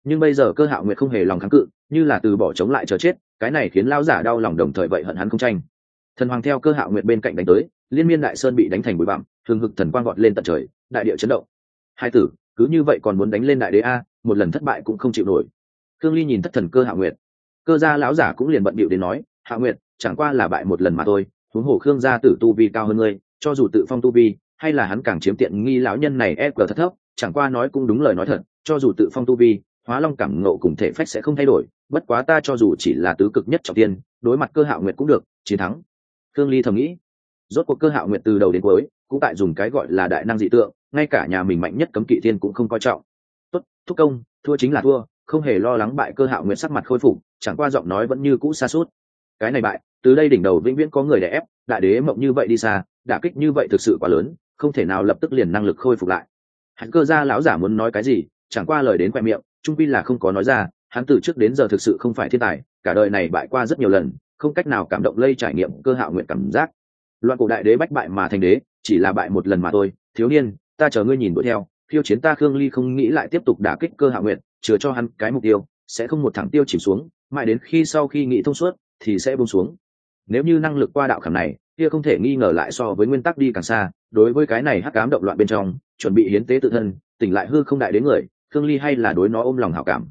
S1: Nhưng bây giờ Cơ Hạo Nguyệt không hề lòng kháng cự, như là từ bỏ chống lại chờ chết, cái này khiến lão giả đau lòng, đồng thời vậy hận hắn không tranh. Thần hoàng theo Cơ Hạo Nguyệt bên cạnh đánh tới, liên miên đại sơn bị đánh thành bụi bặm, thường hực thần quang vọt lên tận trời, đại địa chấn động. Hai tử, cứ như vậy còn muốn đánh lên đại đế a, một lần thất bại cũng không chịu nổi. Khương Ly nhìn thất thần Cơ Hạo Nguyệt, Cơ gia lão giả cũng liền bận bịu đến nói, Hạo Nguyệt, chẳng qua là bại một lần mà thôi, huống hồ Khương gia tử tu vi cao hơn ngươi, cho dù tự phong tu vi, hay là hắn càng chiếm tiện nghi, lão nhân này ép cờ thất thấp, chẳng qua nói cũng đúng lời nói thật, cho dù tự phong tu vi, Hóa Long cảm ngộ cùng thể phách sẽ không thay đổi, bất quá ta cho dù chỉ là tứ cực nhất trọng tiên, đối mặt Cơ Hạo Nguyệt cũng được, chiến thắng. Khương Ly thầm nghĩ, rốt cuộc Cơ Hạo Nguyệt từ đầu đến cuối cũng tại dùng cái gọi là đại năng dị tượng, ngay cả nhà mình mạnh nhất cấm kỵ thiên cũng không coi trọng. Tốt, thúc công, thua chính là thua, không hề lo lắng bại. Cơ Hạo Nguyệt sắc mặt khôi phục, chẳng qua giọng nói vẫn như cũ xa suốt. Cái này bại, từ đây đỉnh đầu vĩnh viễn có người đè ép, đại đế mộng như vậy đi xa, đả kích như vậy thực sự quá lớn, không thể nào lập tức liền năng lực khôi phục lại. Hắn Cơ gia lão giả muốn nói cái gì, chẳng qua lời đến khoe miệng, trung pi là không có nói ra. Hắn từ trước đến giờ thực sự không phải thiên tài, cả đời này bại qua rất nhiều lần, không cách nào cảm động lây trải nghiệm Cơ Hạo Nguyệt cảm giác. Loạn cổ đại đế bách bại mà thành đế, chỉ là bại một lần mà thôi. Thiếu niên, ta chờ ngươi nhìn đuổi theo, phiêu chiến ta. Khương Ly không nghĩ lại tiếp tục đả kích Cơ Hạo Nguyệt, chừa cho hắn cái mục tiêu, sẽ không một thẳng tiêu chìm xuống, mãi đến khi sau khi nghĩ thông suốt thì sẽ buông xuống. Nếu như năng lực qua đạo khảm này, kia không thể nghi ngờ lại so với nguyên tắc đi càng xa. Đối với cái này hắc ám động loạn bên trong, chuẩn bị hiến tế tự thân, tỉnh lại hư không đại đến người, Khương Ly hay là đối nó ôm lòng hảo cảm.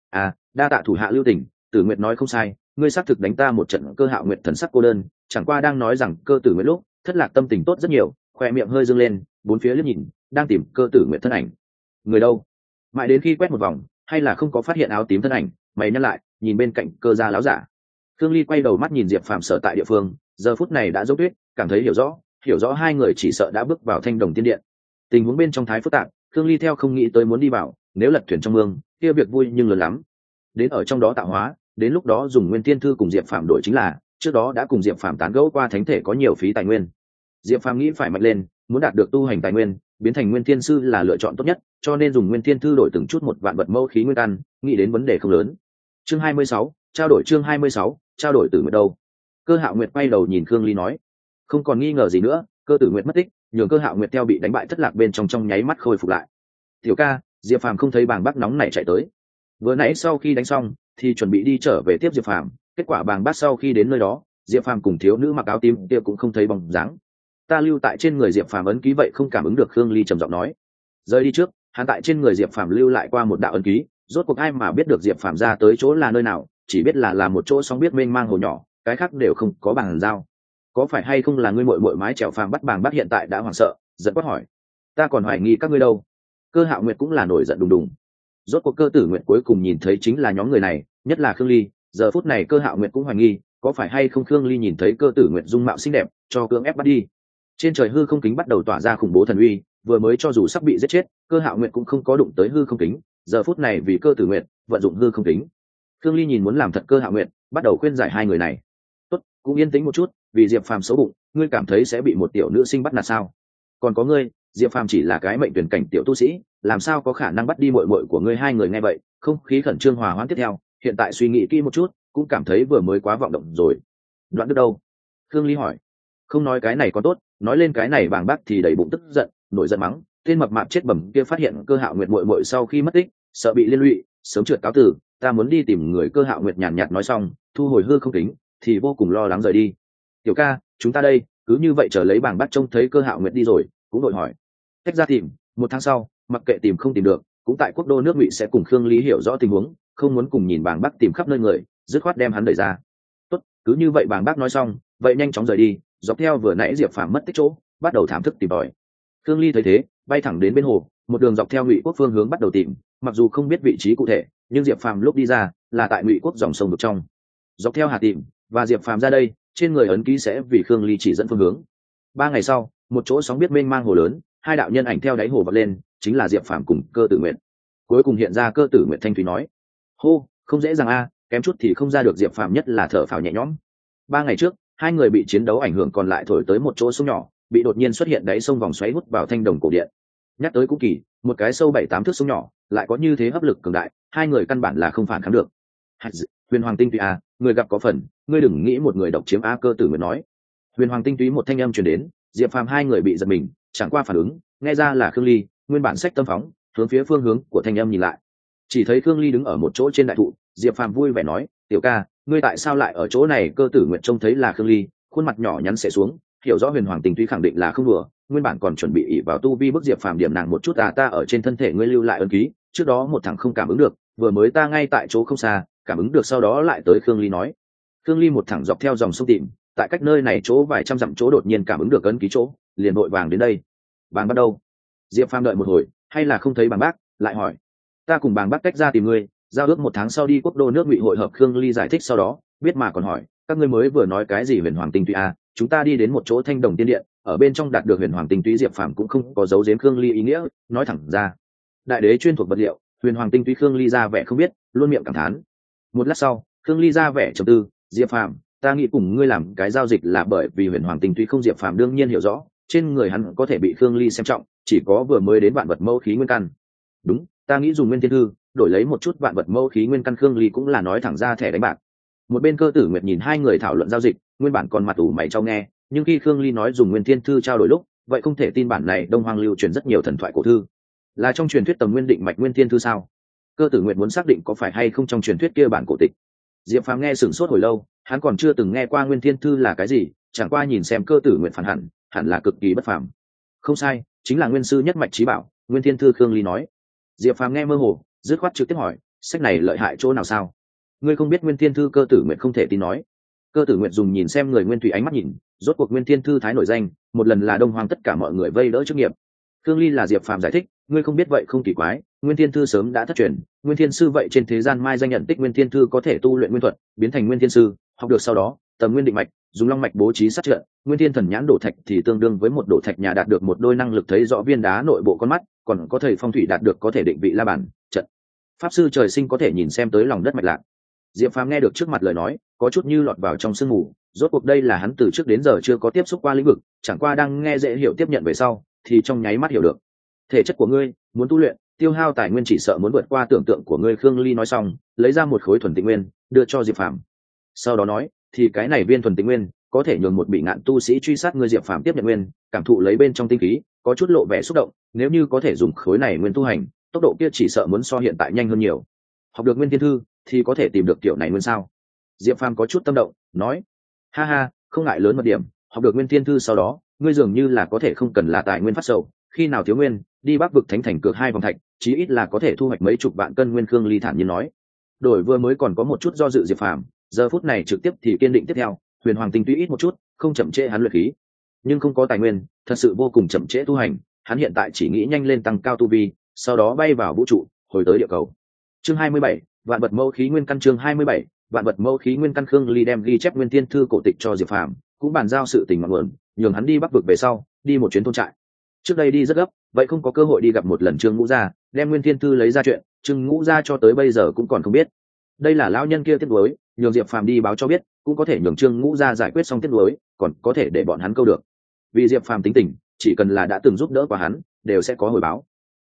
S1: Đa tạ thủ hạ lưu tình, Tử Nguyệt nói không sai, ngươi xác thực đánh ta một trận. Cơ Hạo Nguyệt thần sắc cô đơn, chẳng qua đang nói rằng Cơ Tử Nguyệt lúc thất lạc tâm tình tốt rất nhiều, khoe miệng hơi dương lên, bốn phía liếc nhìn, đang tìm Cơ Tử Nguyệt thân ảnh. Người đâu? Mãi đến khi quét một vòng, hay là không có phát hiện áo tím thân ảnh, mày nhăn lại, nhìn bên cạnh Cơ gia láo giả. Khương Ly quay đầu mắt nhìn Diệp Phàm sở tại địa phương, giờ phút này đã dấu tuyết, cảm thấy hiểu rõ hai người chỉ sợ đã bước vào Thanh Đồng Tiên Điện. Tình huống bên trong thái phức tạp, Khương Ly theo không nghĩ tới muốn đi vào, nếu lật thuyền trong mương, kia việc vui nhưng lớn lắm. Đến ở trong đó tạo hóa, đến lúc đó dùng Nguyên Tiên Thư cùng Diệp Phàm đổi chính là, trước đó đã cùng Diệp Phàm tán gẫu qua thánh thể có nhiều phí tài nguyên. Diệp Phàm nghĩ phải mạnh lên, muốn đạt được tu hành tài nguyên, biến thành Nguyên Tiên sư là lựa chọn tốt nhất, cho nên dùng Nguyên Tiên Thư đổi từng chút một vạn vật mẫu khí nguyên căn, nghĩ đến vấn đề không lớn. Chương 26, trao đổi. Chương 26, trao đổi. Tử Nguyệt đâu? Cơ Hạo Nguyệt quay đầu nhìn Khương Ly nói, không còn nghi ngờ gì nữa, Cơ Tử Nguyệt mất tích, nhường Cơ Hạo Nguyệt theo bị đánh bại thất lạc bên trong nháy mắt khôi phục lại. Tiểu ca, Diệp Phàm không thấy bàng bác nóng này chạy tới, vừa nãy sau khi đánh xong thì chuẩn bị đi trở về tiếp Diệp Phàm, kết quả bàng bác sau khi đến nơi đó, Diệp Phàm cùng thiếu nữ mặc áo tím kia cũng không thấy bóng dáng. Ta lưu tại trên người Diệp Phàm ấn ký vậy không cảm ứng được. Khương Ly trầm giọng nói, rời đi trước, hắn tại trên người Diệp Phàm lưu lại qua một đạo ấn ký, rốt cuộc ai mà biết được Diệp Phàm ra tới chỗ là nơi nào, chỉ biết là một chỗ sóng biết mênh mang hồ nhỏ, cái khác đều không có bàn giao. Có phải hay không là ngươi muội muội mái chèo Phàm bắt bàng bác hiện tại đã hoảng sợ, giận quát hỏi, ta còn hoài nghi các ngươi đâu. Cơ Hạo Nguyệt cũng là nổi giận đùng đùng. Rốt cuộc Cơ Tử Nguyệt cuối cùng nhìn thấy chính là nhóm người này, nhất là Khương Ly. Giờ phút này Cơ Hạo Nguyệt cũng hoài nghi, có phải hay không Khương Ly nhìn thấy Cơ Tử Nguyệt dung mạo xinh đẹp, cho cưỡng ép bắt đi. Trên trời hư không kính bắt đầu tỏa ra khủng bố thần uy, vừa mới cho dù sắp bị giết chết, Cơ Hạo Nguyệt cũng không có đụng tới hư không kính. Giờ phút này vì Cơ Tử Nguyệt vận dụng hư không kính. Khương Ly nhìn muốn làm thật Cơ Hạo Nguyệt, bắt đầu khuyên giải hai người này. Tốt, cũng yên tĩnh một chút, vì Diệp Phàm xấu bụng, ngươi cảm thấy sẽ bị một tiểu nữ sinh bắt nạt sao? Còn có ngươi, Diệp Phàm chỉ là cái mệnh tuyển cảnh tiểu tu sĩ, làm sao có khả năng bắt đi muội muội của ngươi? Hai người nghe vậy, không khí khẩn trương hòa hoãn. Tiếp theo, hiện tại suy nghĩ kỹ một chút, cũng cảm thấy vừa mới quá vọng động rồi. Đoạn Đức đâu? Khương Ly hỏi. Không nói cái này có tốt, nói lên cái này bàng bác thì đầy bụng tức giận, nổi giận mắng, tên mập mạp chết bẩm kia phát hiện Cơ Hạo Nguyệt muội muội sau khi mất tích, sợ bị liên lụy, sớm trượt cáo từ, ta muốn đi tìm người. Cơ Hạo Nguyệt nhàn nhạt nói xong, thu hồi hư không kính, thì vô cùng lo lắng rời đi. Tiểu ca, chúng ta đây, cứ như vậy chờ lấy bàng bác trông thấy Cơ Hạo Nguyệt đi rồi, cũng đội hỏi. Tách ra tìm, một tháng sau, mặc kệ tìm không tìm được, cũng tại quốc đô nước Ngụy sẽ cùng Khương Lý hiểu rõ tình huống, không muốn cùng nhìn bàng bác tìm khắp nơi người, dứt khoát đem hắn đẩy ra. Tốt, cứ như vậy. Bàng bác nói xong, vậy nhanh chóng rời đi, dọc theo vừa nãy Diệp Phàm mất tích chỗ, bắt đầu thảm thức tìm tòi. Khương Ly thấy thế, bay thẳng đến bên hồ, một đường dọc theo Ngụy quốc phương hướng bắt đầu tìm, mặc dù không biết vị trí cụ thể, nhưng Diệp Phàm lúc đi ra là tại Ngụy quốc dòng sông vực trong. Dọc theo Hà tìm, và Diệp Phàm ra đây, trên người ấn ký sẽ vì Khương Ly chỉ dẫn phương hướng. 3 ngày sau, một chỗ sóng biết mênh mang hồ lớn, hai đạo nhân ảnh theo đáy hồ vọt lên, chính là Diệp Phàm cùng Cơ Tử Nguyệt. Cuối cùng hiện ra Cơ Tử Nguyệt thanh thúy nói, hô, không dễ dàng a, kém chút thì không ra được. Diệp Phàm nhất là thở phào nhẹ nhõm. 3 ngày trước, hai người bị chiến đấu ảnh hưởng còn lại thổi tới một chỗ sông nhỏ, bị đột nhiên xuất hiện đáy sông vòng xoáy hút vào Thanh Đồng cổ điện. Nhắc tới cũng kỳ, một cái sâu 7-8 thước sông nhỏ lại có như thế hấp lực cường đại, hai người căn bản là không phản kháng được. Huyền Hoàng tinh túy a, người gặp có phần, ngươi đừng nghĩ một người độc chiếm a. Cơ Tử Nguyệt nói. Huyền Hoàng tinh túy một thanh âm truyền đến, Diệp Phàm hai người bị giật mình, chẳng qua phản ứng, nghe ra là Khương Ly, nguyên bản sách tâm phóng, hướng phía phương hướng của thanh âm nhìn lại. Chỉ thấy Khương Ly đứng ở một chỗ trên đại thụ, Diệp Phàm vui vẻ nói, tiểu ca, ngươi tại sao lại ở chỗ này? Cơ tử nguyện trông thấy là Khương Ly, khuôn mặt nhỏ nhắn xệ xuống, hiểu rõ huyền hoàng tình tuy khẳng định là không đùa, nguyên bản còn chuẩn bị ỷ vào tu vi bức Diệp Phàm điểm nàng một chút, ta ở trên thân thể ngươi lưu lại ấn ký, trước đó một thằng không cảm ứng được, vừa mới ta ngay tại chỗ không xa cảm ứng được, sau đó lại tới Khương Ly nói. Khương Ly một thẳng dọc theo dòng sông tìm, tại cách nơi này chỗ vài trăm dặm chỗ đột nhiên cảm ứng được ấn ký chỗ, liền vội vàng đến đây. Bàng bắt đâu? Diệp Phàm đợi một hồi, hay là không thấy Bàng bác, lại hỏi. Ta cùng Bàng bác cách ra tìm ngươi, giao ước 1 tháng sau đi quốc đô nước Ngụy hội hợp. Khương Ly giải thích sau đó, biết mà còn hỏi, các ngươi mới vừa nói cái gì huyền hoàng tinh túy à? Chúng ta đi đến một chỗ thanh đồng tiên điện, ở bên trong đạt được huyền hoàng tinh túy. Diệp Phàm cũng không có giấu giếm Khương Ly ý nghĩa, nói thẳng ra. Đại đế chuyên thuộc vật liệu, huyền hoàng tinh túy. Khương Ly ra vẻ không biết, luôn miệng cảm thán. Một lát sau, Khương Ly ra vẻ trầm tư, Diệp Phàm, ta nghĩ cùng ngươi làm cái giao dịch là bởi vì huyền hoàng tinh túy không. Diệp Phàm đương nhiên hiểu rõ, trên người hắn có thể bị Khương Ly xem trọng, chỉ có vừa mới đến vạn vật mẫu khí nguyên căn. Đúng, ta nghĩ dùng nguyên thiên thư đổi lấy một chút vạn vật mẫu khí nguyên căn. Khương Ly cũng là nói thẳng ra thẻ đánh bạc. Một bên Cơ Tử Nguyệt nhìn hai người thảo luận giao dịch, nguyên bản còn mặt ủ mày trao nghe, nhưng khi Khương Ly nói dùng nguyên thiên thư trao đổi lúc, vậy không thể tin bản này Đông Hoang lưu truyền rất nhiều thần thoại cổ thư, là trong truyền thuyết Tầm Nguyên Định Mạch nguyên thiên thư sao? Cơ Tử Nguyệt muốn xác định có phải hay không trong truyền thuyết kia bản cổ tịch. Diệp Phàm nghe sửng sốt hồi lâu, hắn còn chưa từng nghe qua nguyên thiên thư là cái gì, chẳng qua nhìn xem Cơ Tử Nguyệt phản hẳn là cực kỳ bất phàm. Không sai, chính là nguyên sư nhất mạch trí bảo nguyên thiên thư. Khương Ly nói. Diệp Phàm nghe mơ hồ, dứt khoát trực tiếp hỏi, sách này lợi hại chỗ nào sao? Ngươi không biết nguyên thiên thư? Cơ Tử Nguyệt không thể tin nói. Cơ Tử Nguyệt dùng nhìn xem người nguyên thủy ánh mắt nhìn, rốt cuộc nguyên thiên thư thái nổi danh, một lần là Đông Hoang tất cả mọi người vây đỡ chức nghiệp. Khương Ly là Diệp Phàm giải thích, ngươi không biết vậy không kỳ quái, nguyên thiên thư sớm đã thất truyền, nguyên thiên sư vậy trên thế gian mai danh nhận tích. Nguyên thiên thư có thể tu luyện nguyên thuật, biến thành nguyên thiên sư, học được sau đó Tầm Nguyên Định Mạch, dùng long mạch bố trí sát trận. Nguyên thiên thần nhãn đổ thạch thì tương đương với một đổ thạch nhà đạt được một đôi năng lực thấy rõ viên đá nội bộ con mắt, còn có thầy phong thủy đạt được có thể định vị la bàn trận. Pháp sư trời sinh có thể nhìn xem tới lòng đất mạch lạc. Diệp Phàm nghe được trước mặt lời nói, có chút như lọt vào trong sương mù, rốt cuộc đây là hắn từ trước đến giờ chưa có tiếp xúc qua lĩnh vực, chẳng qua đang nghe dễ hiểu tiếp nhận về sau, thì trong nháy mắt hiểu được. Thể chất của ngươi muốn tu luyện, tiêu hao tài nguyên chỉ sợ muốn vượt qua tưởng tượng của ngươi. Khương Ly nói xong, lấy ra một khối thuần tịnh nguyên, đưa cho Diệp Phàm. Sau đó nói, thì cái này viên thuần tịnh nguyên có thể nhường một bị ngạn tu sĩ truy sát ngươi. Diệp Phàm tiếp nhận nguyên, cảm thụ lấy bên trong tinh khí, có chút lộ vẻ xúc động, nếu như có thể dùng khối này nguyên tu hành, tốc độ kia chỉ sợ muốn so hiện tại nhanh hơn nhiều. Học được nguyên thiên thư thì có thể tìm được kiểu này nguyên sao? Diệp Phàm có chút tâm động, nói, ha ha, không ngại lớn một điểm, học được nguyên thiên thư sau đó, ngươi dường như là có thể không cần là tài nguyên phát sầu, khi nào thiếu nguyên, đi Bắc vực thánh thành cược 2 vòng thạch, chí ít là có thể thu hoạch mấy chục vạn cân nguyên. Khương Ly thản nhiên nói. Đổi vừa mới còn có một chút do dự Diệp Phàm, giờ phút này trực tiếp thì kiên định tiếp theo, huyền hoàng tinh túy ít một chút, không chậm trễ hắn luyện khí, nhưng không có tài nguyên, thật sự vô cùng chậm trễ tu hành. Hắn hiện tại chỉ nghĩ nhanh lên tăng cao tu vi, sau đó bay vào vũ trụ, hồi tới địa cầu. Chương 27, vạn vật mẫu khí nguyên căn. Chương 27, vạn vật mẫu khí nguyên căn. Khương Ly đem ghi chép nguyên thiên thư cổ tịch cho Diệp Phàm, cũng bàn giao sự tình ngọn nguồn, nhường hắn đi Bắc vực về sau, đi một chuyến thôn trại. Trước đây đi rất gấp, vậy không có cơ hội đi gặp một lần Trương Ngũ Gia, đem nguyên thiên thư lấy ra chuyện, Trương Ngũ Gia cho tới bây giờ cũng còn không biết. Đây là lão nhân kia tiếc nuối, nhường Diệp Phàm đi báo cho biết, cũng có thể nhường Trương Ngũ Gia giải quyết xong tiếc nuối, còn có thể để bọn hắn câu được. Vì Diệp Phàm tính tình, chỉ cần là đã từng giúp đỡ qua hắn, đều sẽ có hồi báo.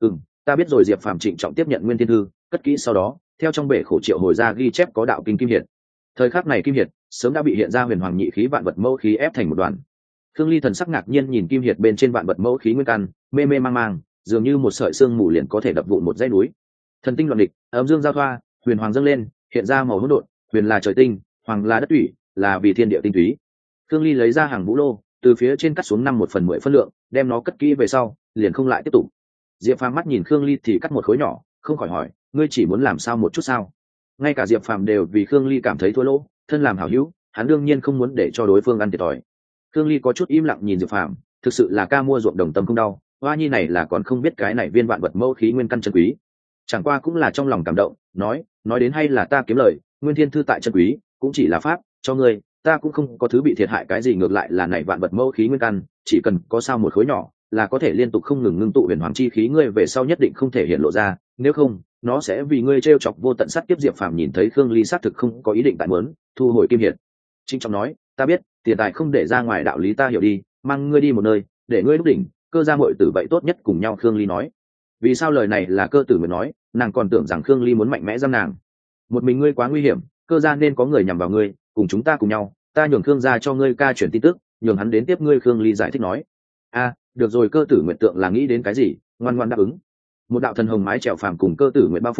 S1: Ta biết rồi. Diệp Phàm trịnh trọng tiếp nhận nguyên thiên thư, cất kỹ, sau đó theo trong bể khổ triệu hồi ra ghi chép có đạo kinh kim hiệt. Thời khắc này kim hiệt sớm đã bị hiện ra huyền hoàng nhị khí vạn vật mẫu khí ép thành một đoàn. Khương Ly thần sắc ngạc nhiên nhìn kim hiệt bên trên vạn vật mẫu khí nguyên căn, mê mê mang mang, dường như một sợi xương mù liền có thể đập vụn một dãy núi. Thần tinh loạn địch, âm dương giao thoa, huyền hoàng dâng lên, hiện ra màu hỗn độn, huyền là trời tinh, hoàng là đất thủy, là vì thiên địa tinh túy. Khương Ly lấy ra hàng vũ lô, từ phía trên cắt xuống 5/10 phân lượng, đem nó cất kỹ về sau, liền không lại tiếp tục. Diệp Phàm mắt nhìn Khương Ly thì cắt một khối nhỏ, không khỏi hỏi, ngươi chỉ muốn làm sao một chút sao? Ngay cả Diệp Phàm đều vì Khương Ly cảm thấy thua lỗ, thân làm hảo hữu, hắn đương nhiên không muốn để cho đối phương ăn thiệt thòi. Khương Ly có chút im lặng nhìn Diệp Phàm, thực sự là ca mua ruộng đồng tâm không đau, hoa nhi này là còn không biết cái này viên vạn vật mẫu khí nguyên căn chân quý. Chẳng qua cũng là trong lòng cảm động, nói đến hay là ta kiếm lời, nguyên thiên thư tại chân quý, cũng chỉ là pháp cho ngươi, ta cũng không có thứ bị thiệt hại cái gì, ngược lại là này vạn vật mẫu khí nguyên căn, chỉ cần có sao một khối nhỏ, là có thể liên tục không ngừng ngưng tụ huyền hoàng chi khí, ngươi về sau nhất định không thể hiện lộ ra, nếu không, nó sẽ vì ngươi trêu chọc vô tận sát kiếp. Diệp Phàm nhìn thấy Khương Ly xác thực không có ý định tại muốn thu hồi kim hiệt, trinh trọng nói, ta biết, tiền tài không để ra ngoài đạo lý ta hiểu đi, mang ngươi đi một nơi, để ngươi đúc đỉnh, Cơ gia muội tử vậy tốt nhất cùng nhau. Khương Ly nói. Vì sao lời này là Cơ tử mới nói, nàng còn tưởng rằng Khương Ly muốn mạnh mẽ giam nàng. Một mình ngươi quá nguy hiểm, Cơ gia nên có người nhằm vào ngươi, cùng chúng ta cùng nhau, ta nhường Khương gia cho ngươi ca chuyển tin tức, nhường hắn đến tiếp ngươi. Khương Ly giải thích nói. Được rồi. Cơ tử nguyện tượng là nghĩ đến cái gì, ngoan ngoan đáp ứng. Một đạo thần hồng mái chèo phàm cùng Cơ tử nguyện bao phủ,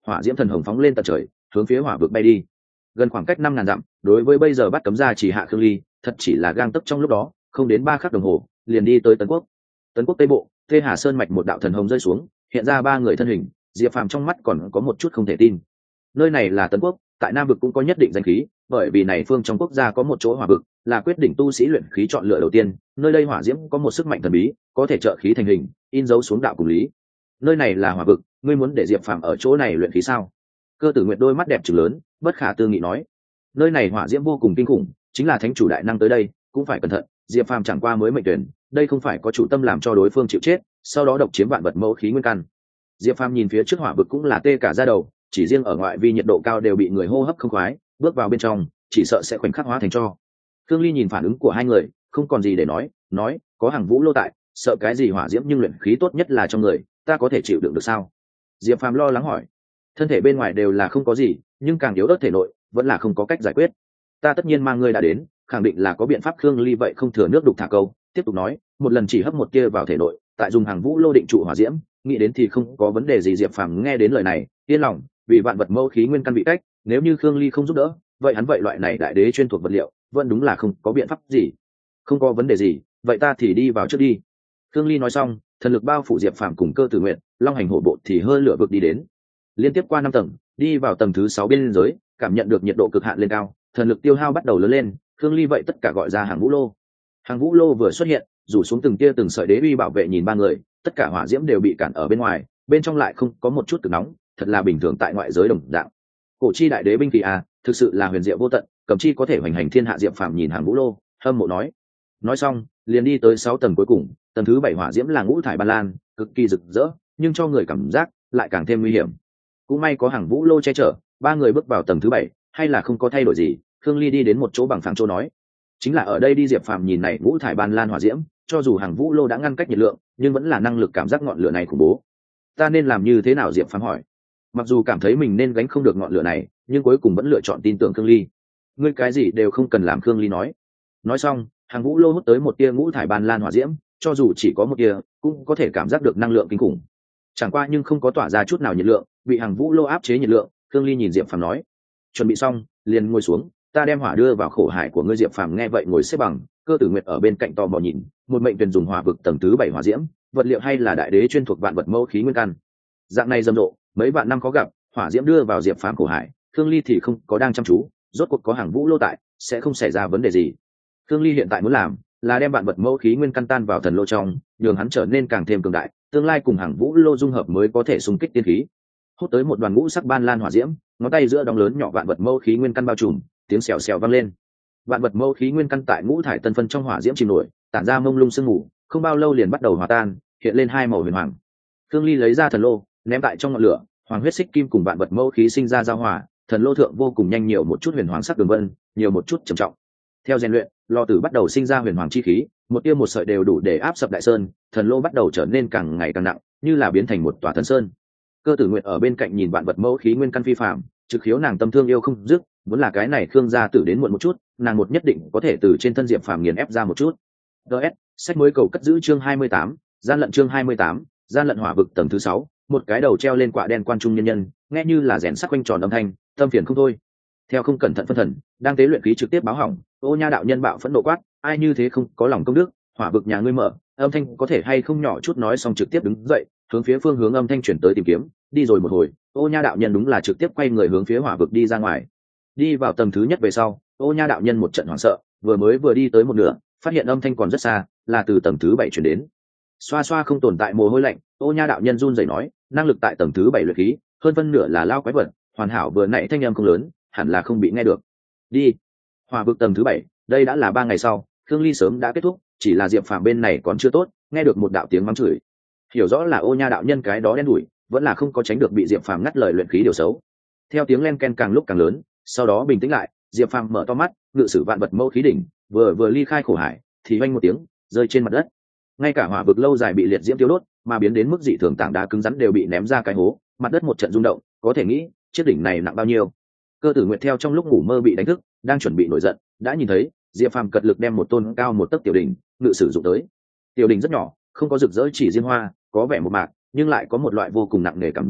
S1: hỏa diễm thần hồng phóng lên tận trời hướng phía hỏa vực bay đi. Gần khoảng cách 5.000 dặm, đối với bây giờ bắt cấm ra chỉ hạ Khương Ly thật chỉ là gang tấc trong lúc đó, không đến 3 khắc đồng hồ liền đi tới Tấn Quốc. Tấn Quốc tây bộ, Thê Hà Sơn mạch một đạo thần hồng rơi xuống, hiện ra 3 người thân hình. Diệp Phàm trong mắt còn có một chút không thể tin. Nơi này là Tấn Quốc, tại Nam vực cũng có nhất định danh khí, bởi vì này phương trong quốc gia có một chỗ hỏa vực, là quyết định tu sĩ luyện khí chọn lựa đầu tiên. Nơi đây hỏa diễm có một sức mạnh thần bí, có thể trợ khí thành hình, in dấu xuống đạo cùng lý. Nơi này là hỏa vực, ngươi muốn để Diệp Phàm ở chỗ này luyện khí sao? Cơ Tử Nguyệt đôi mắt đẹp trừng lớn, bất khả tư nghị nói. Nơi này hỏa diễm vô cùng kinh khủng, chính là thánh chủ đại năng tới đây cũng phải cẩn thận. Diệp Phàm chẳng qua mới mệnh tuyển, đây không phải có chủ tâm làm cho đối phương chịu chết, sau đó độc chiếm vạn vật mẫu khí nguyên căn. Diệp Phàm nhìn phía trước hỏa vực cũng là tê cả da đầu, chỉ riêng ở ngoại vi nhiệt độ cao đều bị người hô hấp không khoái, bước vào bên trong chỉ sợ sẽ khoảnh khắc hóa thành tro. Khương Ly nhìn phản ứng của hai người, không còn gì để nói có Hàng Vũ Lô tại, sợ cái gì hỏa diễm, nhưng luyện khí tốt nhất là trong người, ta có thể chịu đựng được sao? Diệp Phàm lo lắng hỏi. Thân thể bên ngoài đều là không có gì, nhưng càng yếu ớt thể nội vẫn là không có cách giải quyết. Ta tất nhiên mang ngươi đã đến, khẳng định là có biện pháp. Khương Ly vậy không thừa nước đục thả câu, tiếp tục nói, một lần chỉ hấp một tia vào thể nội, tại dùng Hàng Vũ Lô định trụ hỏa diễm, nghĩ đến thì không có vấn đề gì. Diệp Phàm nghe đến lời này yên lòng, vì vạn vật mẫu khí nguyên căn bị cách, nếu như Khương Ly không giúp đỡ, vậy hắn vậy loại này đại đế chuyên thuộc vật liệu vẫn đúng là không có biện pháp gì. Không có vấn đề gì, vậy ta thì đi vào trước đi. Khương Ly nói xong, thần lực bao phủ Diệp Phàm cùng Cơ Tử Nguyện, long hành hổ bộ thì hơi lửa vực đi đến. Liên tiếp qua 5 tầng, đi vào tầng thứ 6 biên giới, cảm nhận được nhiệt độ cực hạn lên cao, thần lực tiêu hao bắt đầu lớn lên. Khương Ly vậy tất cả gọi ra Hàng Vũ Lô. Hàng Vũ Lô vừa xuất hiện, rủ xuống từng tia từng sợi đế uy bảo vệ nhìn ba người, tất cả hỏa diễm đều bị cản ở bên ngoài, bên trong lại không có một chút cực nóng, thật là bình thường tại ngoại giới đồng dạng. Cổ chi đại đế binh khí à, thực sự là huyền diệu vô tận, cầm chi có thể hoành hành thiên hạ. Diệp Phàm nhìn Hàng Vũ Lô, hâm mộ nói xong liền đi tới 6 tầng cuối cùng. Tầng thứ 7 hỏa diễm là ngũ thải ban lan, cực kỳ rực rỡ, nhưng cho người cảm giác lại càng thêm nguy hiểm. Cũng may có Hàng Vũ Lô che chở, ba người bước vào tầng thứ 7 hay là không có thay đổi gì. Khương Ly đi đến một chỗ bằng phẳng chỗ nói, chính là ở đây đi. Diệp Phàm nhìn này ngũ thải ban lan hỏa diễm, cho dù Hàng Vũ Lô đã ngăn cách nhiệt lượng, nhưng vẫn là năng lực cảm giác ngọn lửa này khủng bố. Ta nên làm như thế nào? Diệp Phàm hỏi. Mặc dù cảm thấy mình nên gánh không được ngọn lửa này, nhưng cuối cùng vẫn lựa chọn tin tưởng Khương Ly. Ngươi cái gì đều không cần làm. Khương Ly nói xong, Hàng Vũ Lô hút tới một tia ngũ thải ban lan hỏa diễm, cho dù chỉ có một tia cũng có thể cảm giác được năng lượng kinh khủng. Chẳng qua nhưng không có tỏa ra chút nào nhiệt lượng, bị Hàng Vũ Lô áp chế nhiệt lượng. Khương Ly nhìn Diệp Phàm nói, chuẩn bị xong liền ngồi xuống, ta đem hỏa đưa vào khổ hải của ngươi. Diệp Phàm nghe vậy ngồi xếp bằng. Cơ Tử Nguyệt ở bên cạnh tò mò nhìn, một mệnh tuyển dùng hỏa vực tầng thứ 7 hỏa diễm, vật liệu hay là đại đế chuyên thuộc vạn vật mẫu khí nguyên căn, dạng này rầm rộ mấy vạn năm khó gặp. Hỏa diễm đưa vào Diệp Phàm khổ hải, Khương Ly thì không có đang chăm chú, rốt cuộc có Hàng Vũ Lô tại, sẽ không xảy ra vấn đề gì. Khương Ly hiện tại muốn làm là đem vạn vật mẫu khí nguyên căn tan vào thần lô trong, nhường hắn trở nên càng thêm cường đại, tương lai cùng Hàng Vũ Lô dung hợp mới có thể xung kích tiên khí. Hút tới một đoàn ngũ sắc ban lan hỏa diễm, ngón tay giữa đóng lớn nhỏ vạn vật mẫu khí nguyên căn bao trùm, tiếng xèo xèo vang lên. Vạn vật mẫu khí nguyên căn tại ngũ thải tân phân trong hỏa diễm chìm nổi, tản ra mông lung sương mù, không bao lâu liền bắt đầu hòa tan, hiện lên hai màu huyền hoàng. Khương Ly lấy ra thần lô, ném tại trong ngọn lửa, hoàng huyết xích kim cùng vạn vật mẫu khí sinh ra giao hòa, thần lô thượng vô cùng nhanh, nhiều một chút huyền hoàng sắc đường vân, nhiều một chút trầm trọng. Theo rèn luyện, lò tử bắt đầu sinh ra huyền hoàng chi khí, một tia một sợi đều đủ để áp sập đại sơn. Thần lô bắt đầu trở nên càng ngày càng nặng, như là biến thành một tòa thần sơn. Cơ Tử Nguyệt ở bên cạnh nhìn vạn vật mẫu khí nguyên căn phi phàm, trực khiếu nàng tâm thương yêu không dứt. Muốn là cái này Khương gia tử đến muộn một chút, nàng một nhất định có thể từ trên thân Diệp Phàm nghiền ép ra một chút. DS, sách mới cầu cất giữ chương 28, gian lận chương 28, gian lận hỏa vực tầng thứ 6, một cái đầu treo lên quạ đen quan trung nhân nhân, nghe như là rèn sắc quanh tròn âm thanh, tâm phiền không thôi. Theo không cẩn thận phân thần, đang tế luyện khí trực tiếp báo hỏng, Ô Nha đạo nhân bạo phẫn nộ quát, ai như thế không có lòng công đức, hỏa vực nhà ngươi mở, âm thanh có thể hay không nhỏ chút. Nói xong trực tiếp đứng dậy, hướng phía phương hướng âm thanh chuyển tới tìm kiếm. Đi rồi một hồi, Ô Nha đạo nhân đúng là trực tiếp quay người hướng phía hỏa vực đi ra ngoài. Đi vào tầng thứ nhất về sau, Ô Nha đạo nhân một trận hoảng sợ, vừa đi tới một nửa, phát hiện âm thanh còn rất xa, là từ tầng thứ 7 chuyển đến. Xoa xoa không tồn tại mồ hôi lạnh, Ô Nha đạo nhân run rẩy nói, năng lực tại tầng thứ 7 luyện khí, hơn phân nửa là lao quái vật, hoàn hảo vừa nãy thanh âm không lớn, hẳn là không bị nghe được. Đi. Hỏa vực tầng thứ 7, đây đã là 3 ngày sau, Khương Ly sớm đã kết thúc, chỉ là Diệp Phàm bên này còn chưa tốt, nghe được một đạo tiếng mắng chửi. Hiểu rõ là Ô Nha đạo nhân cái đó đen đủi, vẫn là không có tránh được bị Diệp Phàm ngắt lời luyện khí điều xấu. Theo tiếng len ken càng lúc càng lớn, sau đó bình tĩnh lại, Diệp Phàm mở to mắt, ngự sử vạn vật mẫu khí đỉnh, vừa ly khai khổ hải, thì vang một tiếng, rơi trên mặt đất. Ngay cả hỏa vực lâu dài bị liệt diễm tiêu đốt, mà biến đến mức dị thường tảng đá cứng rắn đều bị ném ra cái hố, mặt đất một trận rung động, có thể nghĩ, chiếc đỉnh này nặng bao nhiêu. Cơ Tử Nguyệt theo trong lúc ngủ mơ bị đánh thức, đang chuẩn bị nổi giận, đã nhìn thấy Diệp Phàm cật lực đem một tôn cao một tấc tiểu đỉnh ngự sử dụng tới. Tiểu đỉnh rất nhỏ, không có rực rỡ chỉ riêng hoa, có vẻ một mạc, nhưng lại có một loại vô cùng nặng nề cảm giác,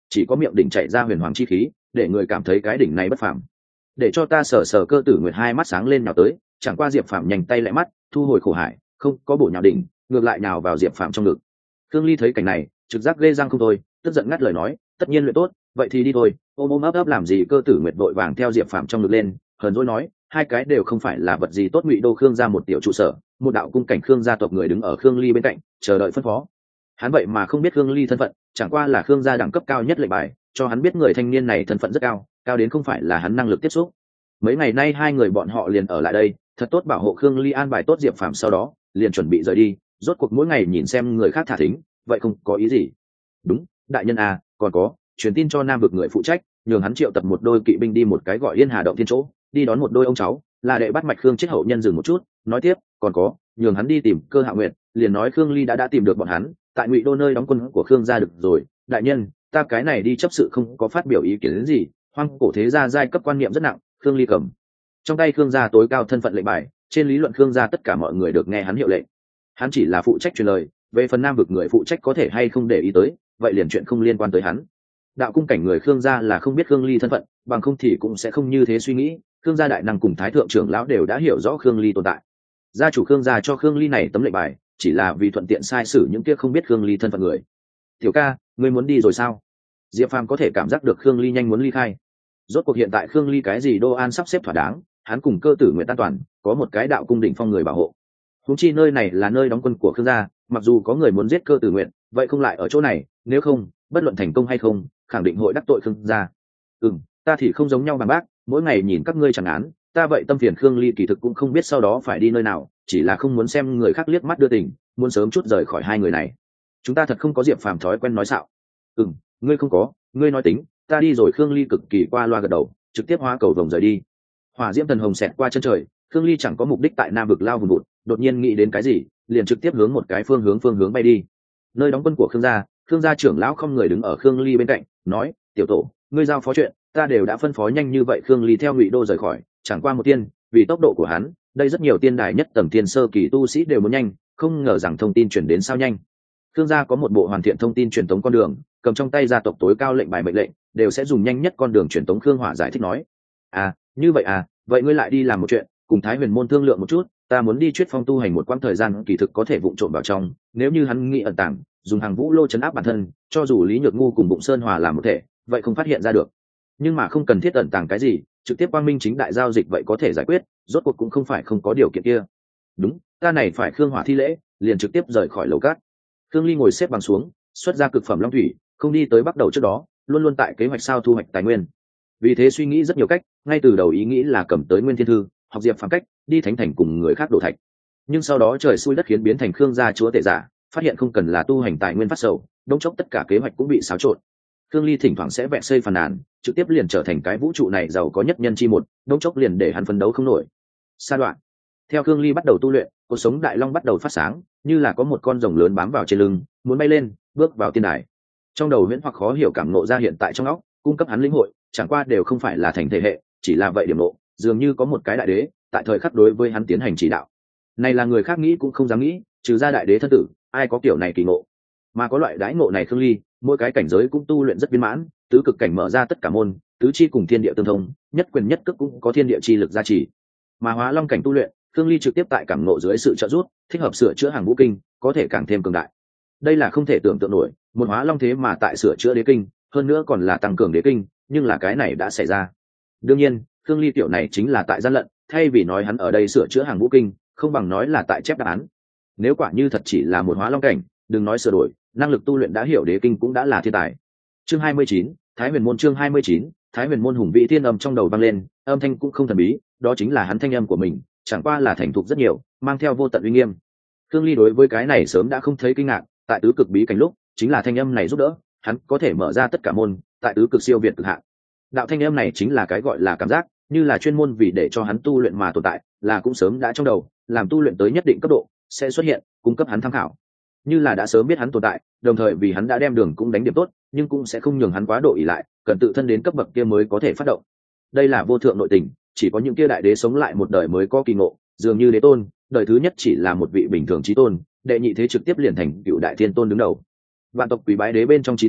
S1: chỉ có miệng đỉnh chạy ra huyền hoàng chi khí, để người cảm thấy cái đỉnh này bất phàm. Để cho ta sờ sờ. Cơ tử nguyệt hai mắt sáng lên nhào tới, chẳng qua Diệp Phàm nhanh tay lẹ mắt thu hồi khổ hải, không có bổ nhào đỉnh, ngược lại nhào vào Diệp Phàm trong ngực. Khương Ly thấy cảnh này trực giác ghê răng không thôi, tức giận ngắt lời nói, tất nhiên luyện tốt vậy thì đi thôi. Ôm ôm ấp ấp làm gì? Cơ tử nguyệt vội vàng theo Diệp Phàm trong ngực lên, hờn dỗi nói, hai cái đều không phải là vật gì tốt. Ngụy Đô Khương gia một tiểu trụ sở, một đạo cung cảnh Khương gia tộc người đứng ở Khương Ly bên cạnh chờ đợi phân phó. Hắn vậy mà không biết Khương Ly thân phận, chẳng qua là Khương gia đẳng cấp cao nhất lệnh bài cho hắn biết người thanh niên này thân phận rất cao, cao đến không phải là hắn năng lực tiếp xúc. Mấy ngày nay hai người bọn họ liền ở lại đây, thật tốt bảo hộ Khương Ly, an bài tốt Diệp Phàm, sau đó liền chuẩn bị rời đi. Rốt cuộc mỗi ngày nhìn xem người khác thả thính, vậy không có ý gì. Đúng, đại nhân à, còn có truyền tin cho Nam vực người phụ trách, nhường hắn triệu tập một đôi kỵ binh đi một cái gọi Yên Hà động thiên chỗ, đi đón một đôi ông cháu, là đệ bắt mạch Khương chết hậu nhân. Dừng một chút, nói tiếp, còn có nhường hắn đi tìm Cơ Hạo Nguyệt, liền nói Khương Ly đã tìm được bọn hắn tại Ngụy Đô nơi đóng quân của Khương gia. Được rồi, đại nhân, ta cái này đi chấp sự, không có phát biểu ý kiến đến gì. Hoang cổ thế gia giai cấp quan niệm rất nặng. Khương Ly cầm trong tay Khương gia tối cao thân phận lệnh bài, trên lý luận Khương gia tất cả mọi người được nghe hắn hiệu lệnh, hắn chỉ là phụ trách truyền lời. Về phần Nam vực người phụ trách có thể hay không để ý tới, vậy liền chuyện không liên quan tới hắn. Đạo cung cảnh người Khương gia là không biết Khương Ly thân phận, bằng không thì cũng sẽ không như thế suy nghĩ. Khương gia đại năng cùng thái thượng trưởng lão đều đã hiểu rõ Khương Ly tồn tại. Gia chủ Khương gia cho Khương Ly này tấm lệnh bài chỉ là vì thuận tiện sai sử những kia không biết Khương Ly thân phận người. Tiểu ca, ngươi muốn đi rồi sao? Diệp Phàm có thể cảm giác được Khương Ly nhanh muốn ly khai. Rốt cuộc hiện tại Khương Ly cái gì đô an sắp xếp thỏa đáng, hắn cùng Cơ tử nguyện an toàn, có một cái đạo cung đỉnh phong người bảo hộ. Huống chi nơi này là nơi đóng quân của Khương gia, mặc dù có người muốn giết Cơ tử nguyện, vậy không lại ở chỗ này, nếu không, bất luận thành công hay không, khẳng định hội đắc tội Khương gia. Ta thì không giống nhau bằng bác, mỗi ngày nhìn các ngươi chẳng án, ta vậy tâm phiền. Khương Ly kỳ thực cũng không biết sau đó phải đi nơi nào, chỉ là không muốn xem người khác liếc mắt đưa tình, muốn sớm chút rời khỏi hai người này. Chúng ta thật không có Diệp Phàm thói quen nói xạo. Ngươi không có, ngươi nói tính, ta đi rồi. Khương Ly cực kỳ qua loa gật đầu, trực tiếp hóa cầu vồng rời đi. Hỏa diễm thần hồng xẹt qua chân trời, Khương Ly chẳng có mục đích tại Nam vực lao vùng vụt, đột nhiên nghĩ đến cái gì, liền trực tiếp hướng một cái phương hướng bay đi. Nơi đóng quân của Khương gia trưởng lão không người đứng ở Khương Ly bên cạnh, nói, tiểu tổ, ngươi giao phó chuyện ta đều đã phân phó nhanh như vậy. Khương Ly theo Ngụy Đô rời khỏi, chẳng qua một tiên, vì tốc độ của hắn, đây rất nhiều tiên đài nhất tầng tiên sơ kỳ tu sĩ đều muốn nhanh, không ngờ rằng thông tin chuyển đến sao nhanh. Khương gia có một bộ hoàn thiện thông tin truyền tống con đường, cầm trong tay gia tộc tối cao lệnh bài mệnh lệnh, đều sẽ dùng nhanh nhất con đường truyền tống. Khương Hỏa giải thích nói, như vậy vậy ngươi lại đi làm một chuyện, cùng Thái Huyền môn thương lượng một chút, ta muốn đi Chuyết Phong tu hành một quãng thời gian, kỳ thực có thể vụng trộm vào trong, nếu như hắn nghĩ ẩn tàng, dùng hàng vũ lô chấn áp bản thân, cho dù Lý Nhược Ngu cùng Bụng Sơn hòa làm một thể, vậy không phát hiện ra được. Nhưng mà không cần thiết ẩn tàng cái gì, trực tiếp quang minh chính đại giao dịch vậy có thể giải quyết, rốt cuộc cũng không phải không có điều kiện kia. Đúng, ta này phải. Khương Hỏa thi lễ, liền trực tiếp rời khỏi lầu cát. Khương Ly ngồi xếp bằng xuống, xuất ra cực phẩm long thủy, không đi tới bắt đầu trước đó, luôn luôn tại kế hoạch sao thu hoạch tài nguyên. Vì thế suy nghĩ rất nhiều cách, ngay từ đầu ý nghĩ là cầm tới Nguyên Thiên Thư, học Diệp Phàm cách, đi Thánh Thành cùng người khác đổ thạch. Nhưng sau đó trời xui đất khiến biến thành Khương gia chúa tể giả, phát hiện không cần là tu hành tài nguyên phát sầu, đống chốc tất cả kế hoạch cũng bị xáo trộn. Khương Ly thỉnh thoảng sẽ vẽ xây phàn nàn, trực tiếp liền trở thành cái vũ trụ này giàu có nhất nhân chi một, đống chốc liền để hắn phấn đấu không nổi. Sa đoạn. Theo Khương Ly bắt đầu tu luyện, cuộc sống đại long bắt đầu phát sáng, như là có một con rồng lớn bám vào trên lưng, muốn bay lên, bước vào tiên đài. Trong đầu huyễn hoặc khó hiểu cảm ngộ ra hiện tại trong óc, cung cấp hắn lĩnh hội, chẳng qua đều không phải là thành thể hệ, chỉ là vậy điểm ngộ, dường như có một cái đại đế tại thời khắc đối với hắn tiến hành chỉ đạo. Này là người khác nghĩ cũng không dám nghĩ, trừ ra đại đế thân tử, ai có kiểu này kỳ ngộ. Mà có loại đãi ngộ này Khương Ly, mỗi cái cảnh giới cũng tu luyện rất viên mãn, tứ cực cảnh mở ra tất cả môn, tứ chi cùng thiên địa tương thông, nhất quyền nhất cước cũng có thiên địa chi lực gia trì. Mà hóa long cảnh tu luyện, Khương Ly trực tiếp tại cảm ngộ dưới sự trợ giúp, thích hợp sửa chữa hàng vũ kinh, có thể càng thêm cường đại. Đây là không thể tưởng tượng nổi, một hóa long thế mà tại sửa chữa đế kinh, hơn nữa còn là tăng cường đế kinh, nhưng là cái này đã xảy ra. Đương nhiên, Khương Ly tiểu này chính là tại gian lận, thay vì nói hắn ở đây sửa chữa hàng vũ kinh, không bằng nói là tại chép đáp án. Nếu quả như thật chỉ là một hóa long cảnh, đừng nói sửa đổi, năng lực tu luyện đã hiểu đế kinh cũng đã là thiên tài. Chương 29, Thái Huyền môn. Chương 29, Thái Huyền môn. Hùng vĩ thiên âm trong đầu vang lên, âm thanh cũng không thần bí, đó chính là hắn thanh âm của mình, chẳng qua là thành thục rất nhiều, mang theo vô tận uy nghiêm. Khương Ly đối với cái này sớm đã không thấy kinh ngạc, tại tứ cực bí cảnh lúc, chính là thanh âm này giúp đỡ, hắn có thể mở ra tất cả môn, tại tứ cực siêu việt cực hạn. Đạo thanh âm này chính là cái gọi là cảm giác, như là chuyên môn vì để cho hắn tu luyện mà tồn tại, là cũng sớm đã trong đầu, làm tu luyện tới nhất định cấp độ sẽ xuất hiện, cung cấp hắn tham khảo. Như là đã sớm biết hắn tồn tại, đồng thời vì hắn đã đem đường cũng đánh điểm tốt, nhưng cũng sẽ không nhường hắn quá độ ỷ lại, cần tự thân đến cấp bậc kia mới có thể phát động. Đây là vô thượng nội tình, chỉ có những kia đại đế sống lại một đời mới có kỳ ngộ, dường như đế tôn, đời thứ nhất chỉ là một vị bình thường chí tôn, đệ nhị thế trực tiếp liền thành cựu đại thiên tôn đứng đầu. Vạn tộc quý bái đế bên trong chí tôn,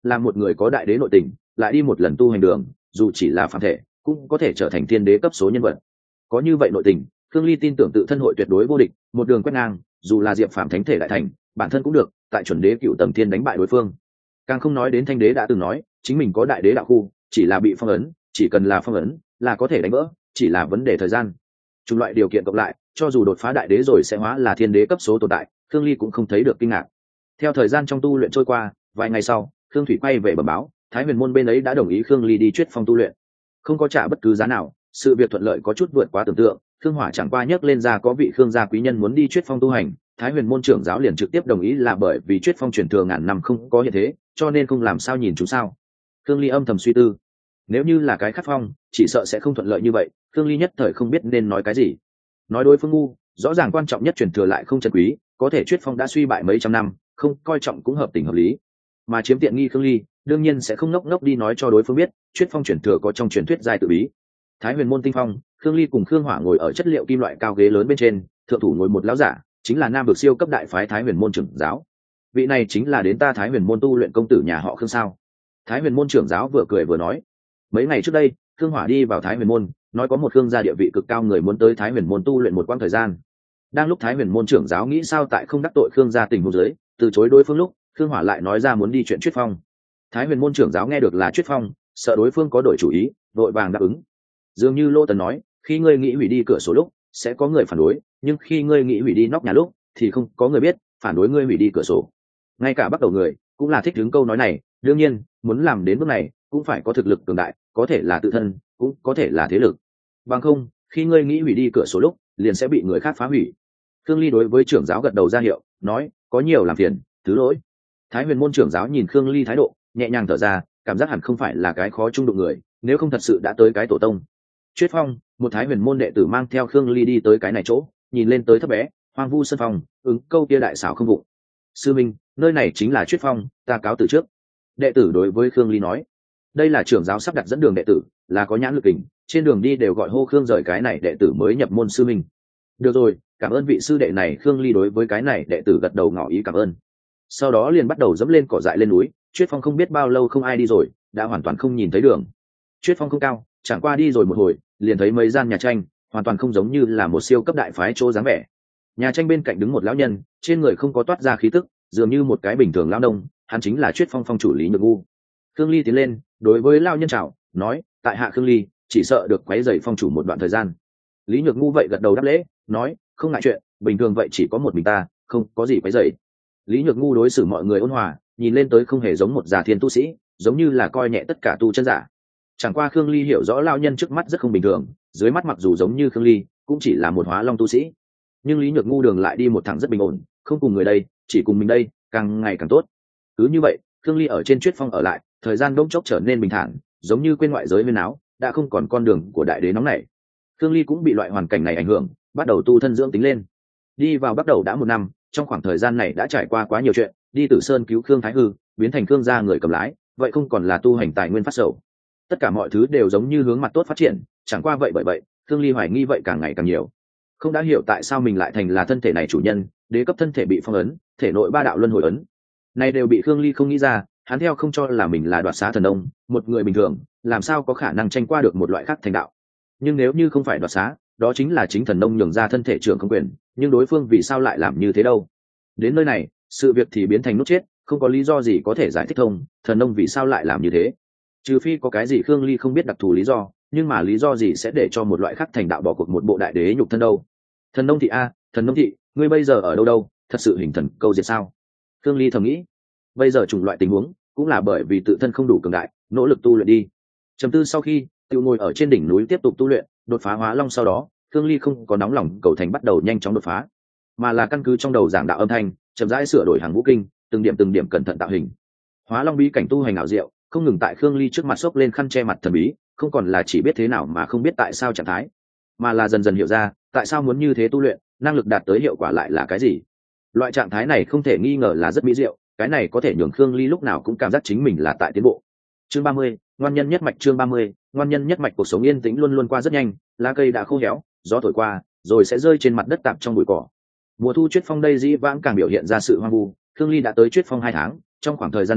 S1: là một người có đại đế nội tình lại đi một lần tu hành đường, dù chỉ là phàm thể cũng có thể trở thành thiên đế cấp số nhân vật. Có như vậy nội tình, Khương Ly tin tưởng tự thân hội tuyệt đối vô địch, một đường quét ngang, dù là diệp phàm thánh thể đại thành bản thân cũng được tại chuẩn đế cựu tầng thiên đánh bại đối phương. Càng không nói đến thanh đế đã từng nói chính mình có đại đế đạo khu, chỉ là bị phong ấn, chỉ cần là phong ấn là có thể đánh vỡ, chỉ là vấn đề thời gian. Chung loại điều kiện cộng lại, cho dù đột phá đại đế rồi sẽ hóa là thiên đế cấp số tồn tại, Khương Ly cũng không thấy được kinh ngạc. Theo thời gian trong tu luyện trôi qua, vài ngày sau, Khương Thủy quay về bẩm báo, Thái Huyền môn bên ấy đã đồng ý Khương Ly đi Chuyết Phong tu luyện, không có trả bất cứ giá nào. Sự việc thuận lợi có chút vượt quá tưởng tượng. Khương Hỏa chẳng qua nhắc lên ra có vị Khương gia quý nhân muốn đi Chuyết Phong tu hành, Thái Huyền môn trưởng giáo liền trực tiếp đồng ý, là bởi vì Chuyết Phong truyền thừa ngàn năm không có hiện thế, cho nên không làm sao nhìn chúng sao. Khương Ly âm thầm suy tư, nếu như là cái khác phong chỉ sợ sẽ không thuận lợi như vậy. Khương Ly nhất thời không biết nên nói cái gì. Nói đối phương ngu, rõ ràng quan trọng nhất truyền thừa lại không trân quý, có thể Chuyết Phong đã suy bại mấy trăm năm, không coi trọng cũng hợp tình hợp lý. Mà chiếm tiện nghi Khương Ly đương nhiên sẽ không ngốc ngốc đi nói cho đối phương biết Chuyết Phong truyền thừa có trong truyền thuyết giai tự bí. Thái Huyền môn tinh phong, Khương Ly cùng Khương Hỏa ngồi ở chất liệu kim loại cao ghế lớn bên trên, thượng thủ ngồi một lão giả, chính là nam vực siêu cấp đại phái Thái Huyền môn trưởng giáo. Vị này chính là đến ta Thái Huyền môn tu luyện công tử nhà họ Khương sao? Thái Huyền môn trưởng giáo vừa cười vừa nói. Mấy ngày trước đây, Khương Hỏa đi vào Thái Huyền môn, nói có một Khương gia địa vị cực cao người muốn tới Thái Huyền môn tu luyện một quãng thời gian. Đang lúc Thái Huyền môn trưởng giáo nghĩ sao tại không đắc tội Khương gia tình huống dưới, từ chối đối phương lúc, Khương Hỏa lại nói ra muốn đi chuyện Chuyết Phong. Thái Huyền môn trưởng giáo nghe được là Chuyết Phong, sợ đối phương có đổi chủ ý, vội vàng đáp ứng. Dường như Lô Tần nói, khi ngươi nghĩ hủy đi cửa sổ lúc sẽ có người phản đối, nhưng khi ngươi nghĩ hủy đi nóc nhà lúc thì không có người biết phản đối ngươi hủy đi cửa sổ. Ngay cả bắt đầu người cũng là thích đứng câu nói này. Đương nhiên muốn làm đến bước này cũng phải có thực lực cường đại, có thể là tự thân, cũng có thể là thế lực. Bằng không, khi ngươi nghĩ hủy đi cửa sổ lúc liền sẽ bị người khác phá hủy. Khương Ly đối với trưởng giáo gật đầu ra hiệu, nói có nhiều làm phiền, thứ lỗi. Thái Huyền môn trưởng giáo nhìn Khương Ly thái độ, nhẹ nhàng thở ra, cảm giác hẳn không phải là cái khó chung đụng người, nếu không thật sự đã tới cái tổ tông. Chuyết Phong, một Thái Huyền môn đệ tử mang theo Khương Ly đi tới cái này chỗ, nhìn lên tới thấp bé hoang vu sân phòng, ứng câu kia đại xảo không vụng. Sư minh, nơi này chính là Chuyết Phong, ta cáo từ trước. Đệ tử đối với Khương Ly nói. Đây là trưởng giáo sắp đặt dẫn đường đệ tử, là có nhãn lực kình, trên đường đi đều gọi hô Khương rời cái này đệ tử mới nhập môn sư minh. Được rồi, cảm ơn vị sư đệ này. Khương Ly đối với cái này đệ tử gật đầu ngỏ ý cảm ơn. Sau đó liền bắt đầu dẫm lên cỏ dại lên núi. Chuyết Phong không biết bao lâu không ai đi rồi, đã hoàn toàn không nhìn thấy đường. Chuyết Phong không cao, chẳng qua đi rồi một hồi liền thấy mấy gian nhà tranh, hoàn toàn không giống như là một siêu cấp đại phái chỗ dáng vẻ. Nhà tranh bên cạnh đứng một lão nhân, trên người không có toát ra khí tức, dường như một cái bình thường lão nông. Hắn chính là Chuyết Phong phong chủ Lý Nhược Ngu. Khương Ly tiến lên đối với lão nhân chào, nói tại hạ Khương Ly, chỉ sợ được quấy rầy phong chủ một đoạn thời gian. Lý Nhược Ngu vậy gật đầu đáp lễ, nói không ngại chuyện, bình thường vậy chỉ có một mình ta, không có gì quấy rầy. Lý Nhược Ngu đối xử mọi người ôn hòa, nhìn lên tới không hề giống một già thiên tu sĩ, giống như là coi nhẹ tất cả tu chân giả. Chẳng qua Khương Ly hiểu rõ lão nhân trước mắt rất không bình thường, dưới mắt mặc dù giống như Khương Ly cũng chỉ là một hóa long tu sĩ, nhưng Lý Nhược Ngu đường lại đi một thẳng rất bình ổn, không cùng người đây, chỉ cùng mình đây, càng ngày càng tốt. Cứ như vậy, Khương Ly ở trên Chuyết Phong ở lại, thời gian bỗng chốc trở nên bình thản, giống như quên ngoại giới huyên áo, đã không còn con đường của đại đế nóng nảy. Khương Ly cũng bị loại hoàn cảnh này ảnh hưởng, bắt đầu tu thân dưỡng tính lên. Đi vào bắt đầu đã một năm, trong khoảng thời gian này đã trải qua quá nhiều chuyện, đi Tử Sơn cứu Khương Thái Hư, biến thành Khương gia người cầm lái, vậy không còn là tu hành tài nguyên phát sầu. Tất cả mọi thứ đều giống như hướng mặt tốt phát triển, chẳng qua vậy bởi vậy, Khương Ly hoài nghi vậy càng ngày càng nhiều. Không đã hiểu tại sao mình lại thành là thân thể này chủ nhân, đế cấp thân thể bị phong ấn, thể nội ba đạo luân hồi ấn. Này đều bị Khương Ly không nghĩ ra, hắn theo không cho là mình là đoạt xá thần ông, một người bình thường, làm sao có khả năng tranh qua được một loại khác thành đạo. Nhưng nếu như không phải đoạt xá, đó chính là chính thần nông nhường ra thân thể trưởng không quyền, nhưng đối phương vì sao lại làm như thế đâu? Đến nơi này, sự việc thì biến thành nút chết, không có lý do gì có thể giải thích thông, thần nông vì sao lại làm như thế. Trừ phi có cái gì Khương Ly không biết đặc thù lý do, nhưng mà lý do gì sẽ để cho một loại khác thành đạo bỏ cuộc một bộ đại đế nhục thân đâu? Thần nông thị a, thần nông thị, ngươi bây giờ ở đâu đâu? Thật sự hình thần câu diệt sao? Khương Ly thầm nghĩ. Bây giờ chủng loại tình huống cũng là bởi vì tự thân không đủ cường đại, nỗ lực tu luyện đi. Trầm tư sau khi, Tiêu ngồi ở trên đỉnh núi tiếp tục tu luyện, đột phá hóa long sau đó, Khương Ly không có nóng lòng cầu thành bắt đầu nhanh chóng đột phá, mà là căn cứ trong đầu giảng đạo âm thanh, chậm rãi sửa đổi hàng vũ kinh, từng điểm cẩn thận tạo hình. Hóa long bí cảnh tu hành ảo diệu, không ngừng tại Khương Ly trước mặt xốc lên khăn che mặt thần bí, không còn là chỉ biết thế nào mà không biết tại sao trạng thái, mà là dần dần hiểu ra tại sao muốn như thế tu luyện, năng lực đạt tới hiệu quả lại là cái gì. Loại trạng thái này không thể nghi ngờ là rất mỹ diệu, cái này có thể nhường Khương Ly lúc nào cũng cảm giác chính mình là tại tiến bộ. Chương 30, ngoan nhân nhất mạch. Chương 30, ngoan nhân nhất mạch. Cuộc sống yên tĩnh luôn luôn qua rất nhanh, lá cây đã khô héo, gió thổi qua rồi sẽ rơi trên mặt đất tạm trong bụi cỏ. Mùa thu Chuyết Phong đây dĩ vãng càng biểu hiện ra sự hoang vu. Khương Ly đã tới Chuyết Phong 2 tháng, trong khoảng thời gian này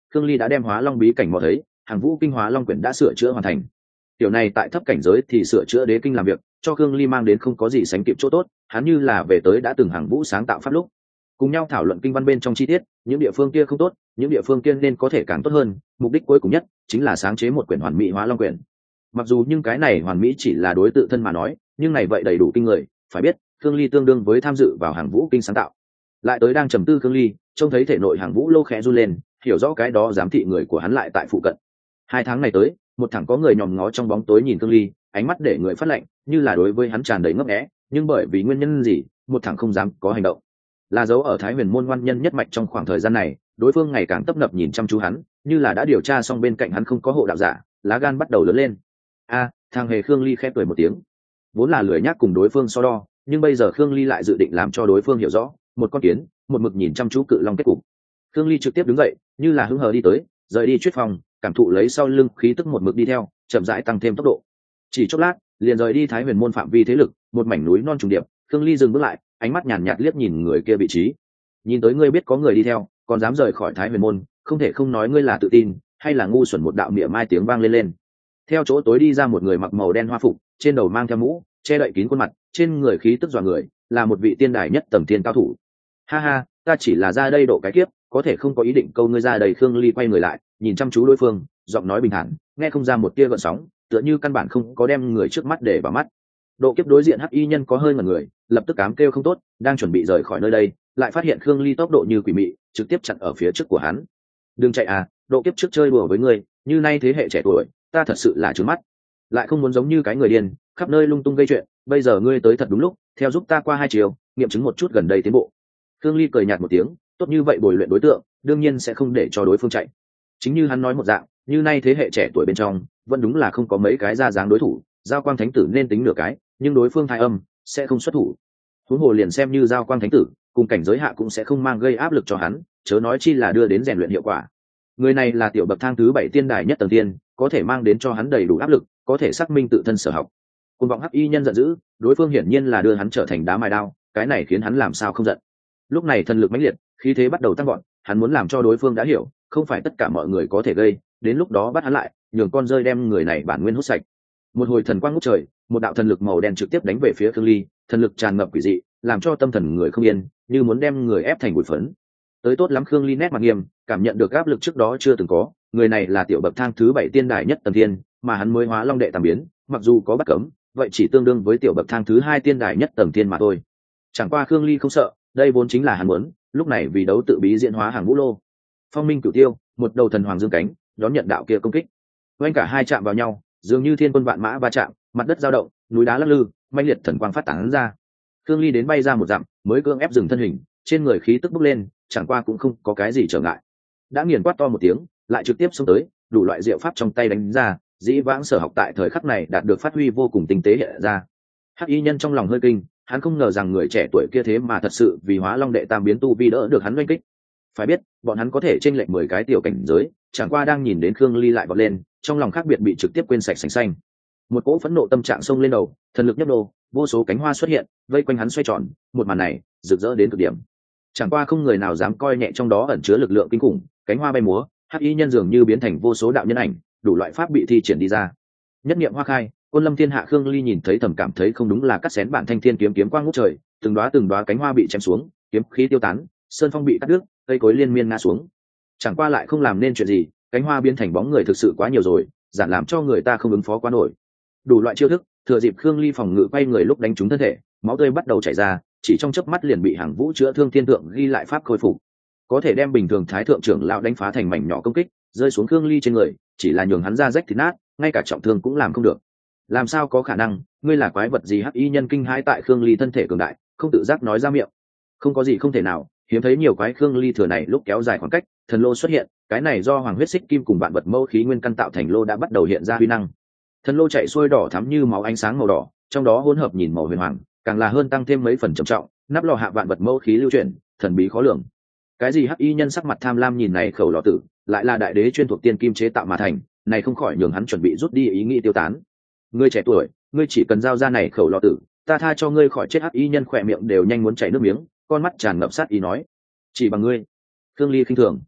S1: Khương Ly đã đem Hóa Long bí cảnh mò thấy, Hàng Vũ Kinh Hóa Long quyển đã sửa chữa hoàn thành. Điều này tại thấp cảnh giới thì sửa chữa đế kinh làm việc, cho Khương Ly mang đến không có gì sánh kịp chỗ tốt, hắn như là về tới đã từng Hàng Vũ sáng tạo pháp lúc. Cùng nhau thảo luận kinh văn bên trong chi tiết, những địa phương kia không tốt, những địa phương kia nên có thể càng tốt hơn, mục đích cuối cùng nhất chính là sáng chế một quyển hoàn mỹ Hóa Long quyển. Mặc dù nhưng cái này hoàn mỹ chỉ là đối tự thân mà nói, nhưng này vậy đầy đủ kinh người, phải biết, Khương Ly tương đương với tham dự vào Hàng Vũ Kinh sáng tạo. Lại tới đang trầm tư Khương Ly, trông thấy thể nội Hàng Vũ lô khẽ run lên, hiểu rõ cái đó giám thị người của hắn lại tại phụ cận. 2 tháng này tới, một thằng có người nhòm ngó trong bóng tối nhìn Khương Ly, ánh mắt để người phát lạnh, như là đối với hắn tràn đầy ngấp nghé, nhưng bởi vì nguyên nhân gì, một thằng không dám có hành động. Là dấu ở Thái Huyền môn ngoan nhân nhất mạch trong khoảng thời gian này, đối phương ngày càng tấp nập nhìn chăm chú hắn, như là đã điều tra xong bên cạnh hắn không có hộ đạo giả, lá gan bắt đầu lớn lên. Thằng hề Khương Ly khẽ cười một tiếng, vốn là lười nhác cùng đối phương so đo, nhưng bây giờ Khương Ly lại dự định làm cho đối phương hiểu rõ, một con kiến, một mực nhìn chăm chú cự long kết cục. Khương Ly trực tiếp đứng dậy, như là hứng hờ đi tới, rời đi chuyết phòng, cảm thụ lấy sau lưng khí tức một mực đi theo, chậm rãi tăng thêm tốc độ. Chỉ chốc lát, liền rời đi Thái Huyền môn phạm vi thế lực, một mảnh núi non trùng điệp. Khương Ly dừng bước lại, ánh mắt nhàn nhạt liếc nhìn người kia vị trí. Nhìn tới ngươi biết có người đi theo, còn dám rời khỏi Thái Huyền môn, không thể không nói ngươi là tự tin, hay là ngu xuẩn. Một đạo mỉa mai tiếng vang lên. Theo chỗ tối đi ra một người mặc màu đen hoa phục, trên đầu mang theo mũ, che đậy kín khuôn mặt, trên người khí tức dọa người, là một vị tiên đài nhất tầng tiên cao thủ. Ha ha, ta chỉ là ra đây độ cái kiếp, có thể không có ý định câu ngươi ra đây. Khương Ly quay người lại, nhìn chăm chú đối phương, giọng nói bình thản, nghe không ra một tia gợn sóng, tựa như căn bản không có đem người trước mắt để vào mắt. Độ kiếp đối diện hắc y nhân có hơi ngẩn người, lập tức ám kêu không tốt, đang chuẩn bị rời khỏi nơi đây, lại phát hiện Khương Ly tốc độ như quỷ mị, trực tiếp chặn ở phía trước của hắn. Đừng chạy à, độ kiếp trước chơi đùa với ngươi, như nay thế hệ trẻ tuổi, ta thật sự là trướng mắt, lại không muốn giống như cái người điên, khắp nơi lung tung gây chuyện. Bây giờ ngươi tới thật đúng lúc, theo giúp ta qua 2 chiều, nghiệm chứng một chút gần đây tiến bộ. Khương Ly cười nhạt một tiếng, tốt như vậy bồi luyện đối tượng, đương nhiên sẽ không để cho đối phương chạy. Chính như hắn nói một dạng, như nay thế hệ trẻ tuổi bên trong, vẫn đúng là không có mấy cái ra dáng đối thủ. Giao Quang Thánh Tử nên tính nửa cái, nhưng đối phương thai âm sẽ không xuất thủ. Huống hồ liền xem như Giao Quang Thánh Tử, cùng cảnh giới hạ cũng sẽ không mang gây áp lực cho hắn, chớ nói chi là đưa đến rèn luyện hiệu quả. Người này là tiểu bậc thang thứ 7 tiên đài nhất tầng tiên, có thể mang đến cho hắn đầy đủ áp lực, có thể xác minh tự thân sở học. Cùng vọng hắc y nhân giận dữ, đối phương hiển nhiên là đưa hắn trở thành đá mài đao, cái này khiến hắn làm sao không giận. Lúc này thần lực mãnh liệt, khí thế bắt đầu tăng gọn, hắn muốn làm cho đối phương đã hiểu, không phải tất cả mọi người có thể gây, đến lúc đó bắt hắn lại, nhường con rơi đem người này bản nguyên hút sạch. Một hồi thần quang ngút trời, một đạo thần lực màu đen trực tiếp đánh về phía Khương Ly, thần lực tràn ngập quỷ dị, làm cho tâm thần người không yên, như muốn đem người ép thành bụi phấn. Tới tốt lắm. Khương Ly nét mặt nghiêm, cảm nhận được áp lực trước đó chưa từng có, người này là tiểu bậc thang thứ 7 tiên đài nhất tầng thiên, mà hắn mới Hóa Long đệ tam biến, mặc dù có bắt cấm, vậy chỉ tương đương với tiểu bậc thang thứ 2 tiên đài nhất tầng thiên mà thôi. Chẳng qua Khương Ly không sợ, đây vốn chính là hắn muốn, lúc này vì đấu tự bí diễn hóa Hàng Vũ lô. Phong minh cửu tiêu, một đầu thần hoàng dương cánh, đón nhận đạo kia công kích. Oanh cả hai chạm vào nhau, dường như thiên quân vạn mã va chạm, mặt đất dao động, núi đá lắc lư, mãnh liệt thần quang phát tán ra. Khương Ly đến bay ra một dặm, mới cưỡng ép dừng thân hình, trên người khí tức bốc lên, chẳng qua cũng không có cái gì trở ngại. Đã nghiền quát to một tiếng, lại trực tiếp xông tới, đủ loại diệu pháp trong tay đánh ra, dĩ vãng sở học tại thời khắc này đạt được phát huy vô cùng tinh tế hiện ra. Hắc y nhân trong lòng hơi kinh, hắn không ngờ rằng người trẻ tuổi kia thế mà thật sự vì Hóa Long đệ tam biến tu vi đỡ được hắn oanh kích. Phải biết, bọn hắn có thể chênh lệch 10 cái tiểu cảnh giới, chẳng qua đang nhìn đến Khương Ly lại vọt lên, trong lòng khác biệt bị trực tiếp quên sạch sành xanh. Một cỗ phẫn nộ tâm trạng xông lên đầu, thần lực nhấp đô, vô số cánh hoa xuất hiện, vây quanh hắn xoay tròn, một màn này rực rỡ đến cực điểm. Chẳng qua không người nào dám coi nhẹ trong đó ẩn chứa lực lượng kinh khủng, cánh hoa bay múa, hắc y nhân dường như biến thành vô số đạo nhân ảnh, đủ loại pháp bị thi triển đi ra. Nhất niệm hoa khai, Côn Lâm Thiên Hạ. Khương Ly nhìn thấy thầm cảm thấy không đúng, là cắt xén bản thanh thiên kiếm, kiếm quang ngút trời, từng đóa cánh hoa bị chém xuống, kiếm khí tiêu tán, sơn phong bị cắt đứt, cây cối liên miên ngã xuống. Chẳng qua lại không làm nên chuyện gì, cánh hoa biến thành bóng người thực sự quá nhiều rồi, giản làm cho người ta không ứng phó quá nổi. Đủ loại chiêu thức, thừa dịp Khương Ly phòng ngự quay người lúc đánh trúng thân thể, máu tươi bắt đầu chảy ra, chỉ trong chớp mắt liền bị Hàng Vũ chữa thương thiên tượng ghi lại pháp khôi phục, có thể đem bình thường thái thượng trưởng lão đánh phá thành mảnh nhỏ công kích, rơi xuống Khương Ly trên người, chỉ là nhường hắn ra rách thịt nát, ngay cả trọng thương cũng làm không được. Làm sao có khả năng, ngươi là quái vật gì? Hắc y nhân kinh hãi tại Khương Ly thân thể cường đại, không tự giác nói ra miệng. Không có gì không thể nào, hiếm thấy nhiều quái. Khương Ly thừa này lúc kéo dài khoảng cách, thần lô xuất hiện, cái này do hoàng huyết xích kim cùng vạn vật mâu khí nguyên căn tạo thành lô đã bắt đầu hiện ra huy năng. Thần lô chạy xuôi đỏ thắm như máu, ánh sáng màu đỏ, trong đó hỗn hợp nhìn màu huyền hoàng, càng là hơn tăng thêm mấy phần trầm trọng. Nắp lò hạ vạn vật mâu khí lưu chuyển, thần bí khó lường. Cái gì? Hắc y nhân sắc mặt tham lam nhìn này khẩu lò tử, lại là đại đế chuyên thuộc tiên kim chế tạo mà thành, này không khỏi nhường hắn chuẩn bị rút đi ý nghĩ tiêu tán. Ngươi trẻ tuổi, ngươi chỉ cần giao ra này khẩu lò tử, ta tha cho ngươi khỏi chết. Hắc y nhân khỏe miệng đều nhanh muốn chảy nước miếng, con mắt tràn ngập sát ý nói, chỉ bằng ngươi. Khương Ly khinh thường,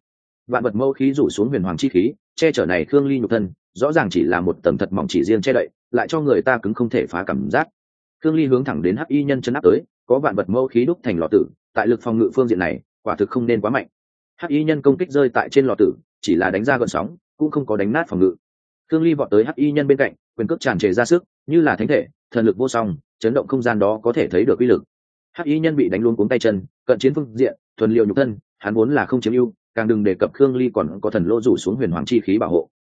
S1: vạn vật mâu khí rủ xuống huyền hoàng chi khí che chở này khương ly nhục thân rõ ràng chỉ là một tầm thật mỏng chỉ riêng che đậy lại cho người ta cứng không thể phá cảm giác. Khương ly hướng thẳng đến hắc y nhân chân áp tới, có vạn vật mâu khí đúc thành lò tử, tại lực phòng ngự phương diện này quả thực không nên quá mạnh. Hắc y nhân công kích rơi tại trên lò tử chỉ là đánh ra gợn sóng cũng không có đánh nát phòng ngự. Khương ly vọt tới hắc y nhân bên cạnh, quyền cước tràn trề ra sức như là thánh thể, thần lực vô song, chấn động không gian đó có thể thấy được uy lực. Hắc y nhân bị đánh luôn cuống tay chân, cận chiến phương diện thuần liệu nhục thân hắn vốn là không chiếm ưu, càng đừng đề cập Khương ly còn có thần lô rủ xuống huyền hoàng chi khí bảo hộ.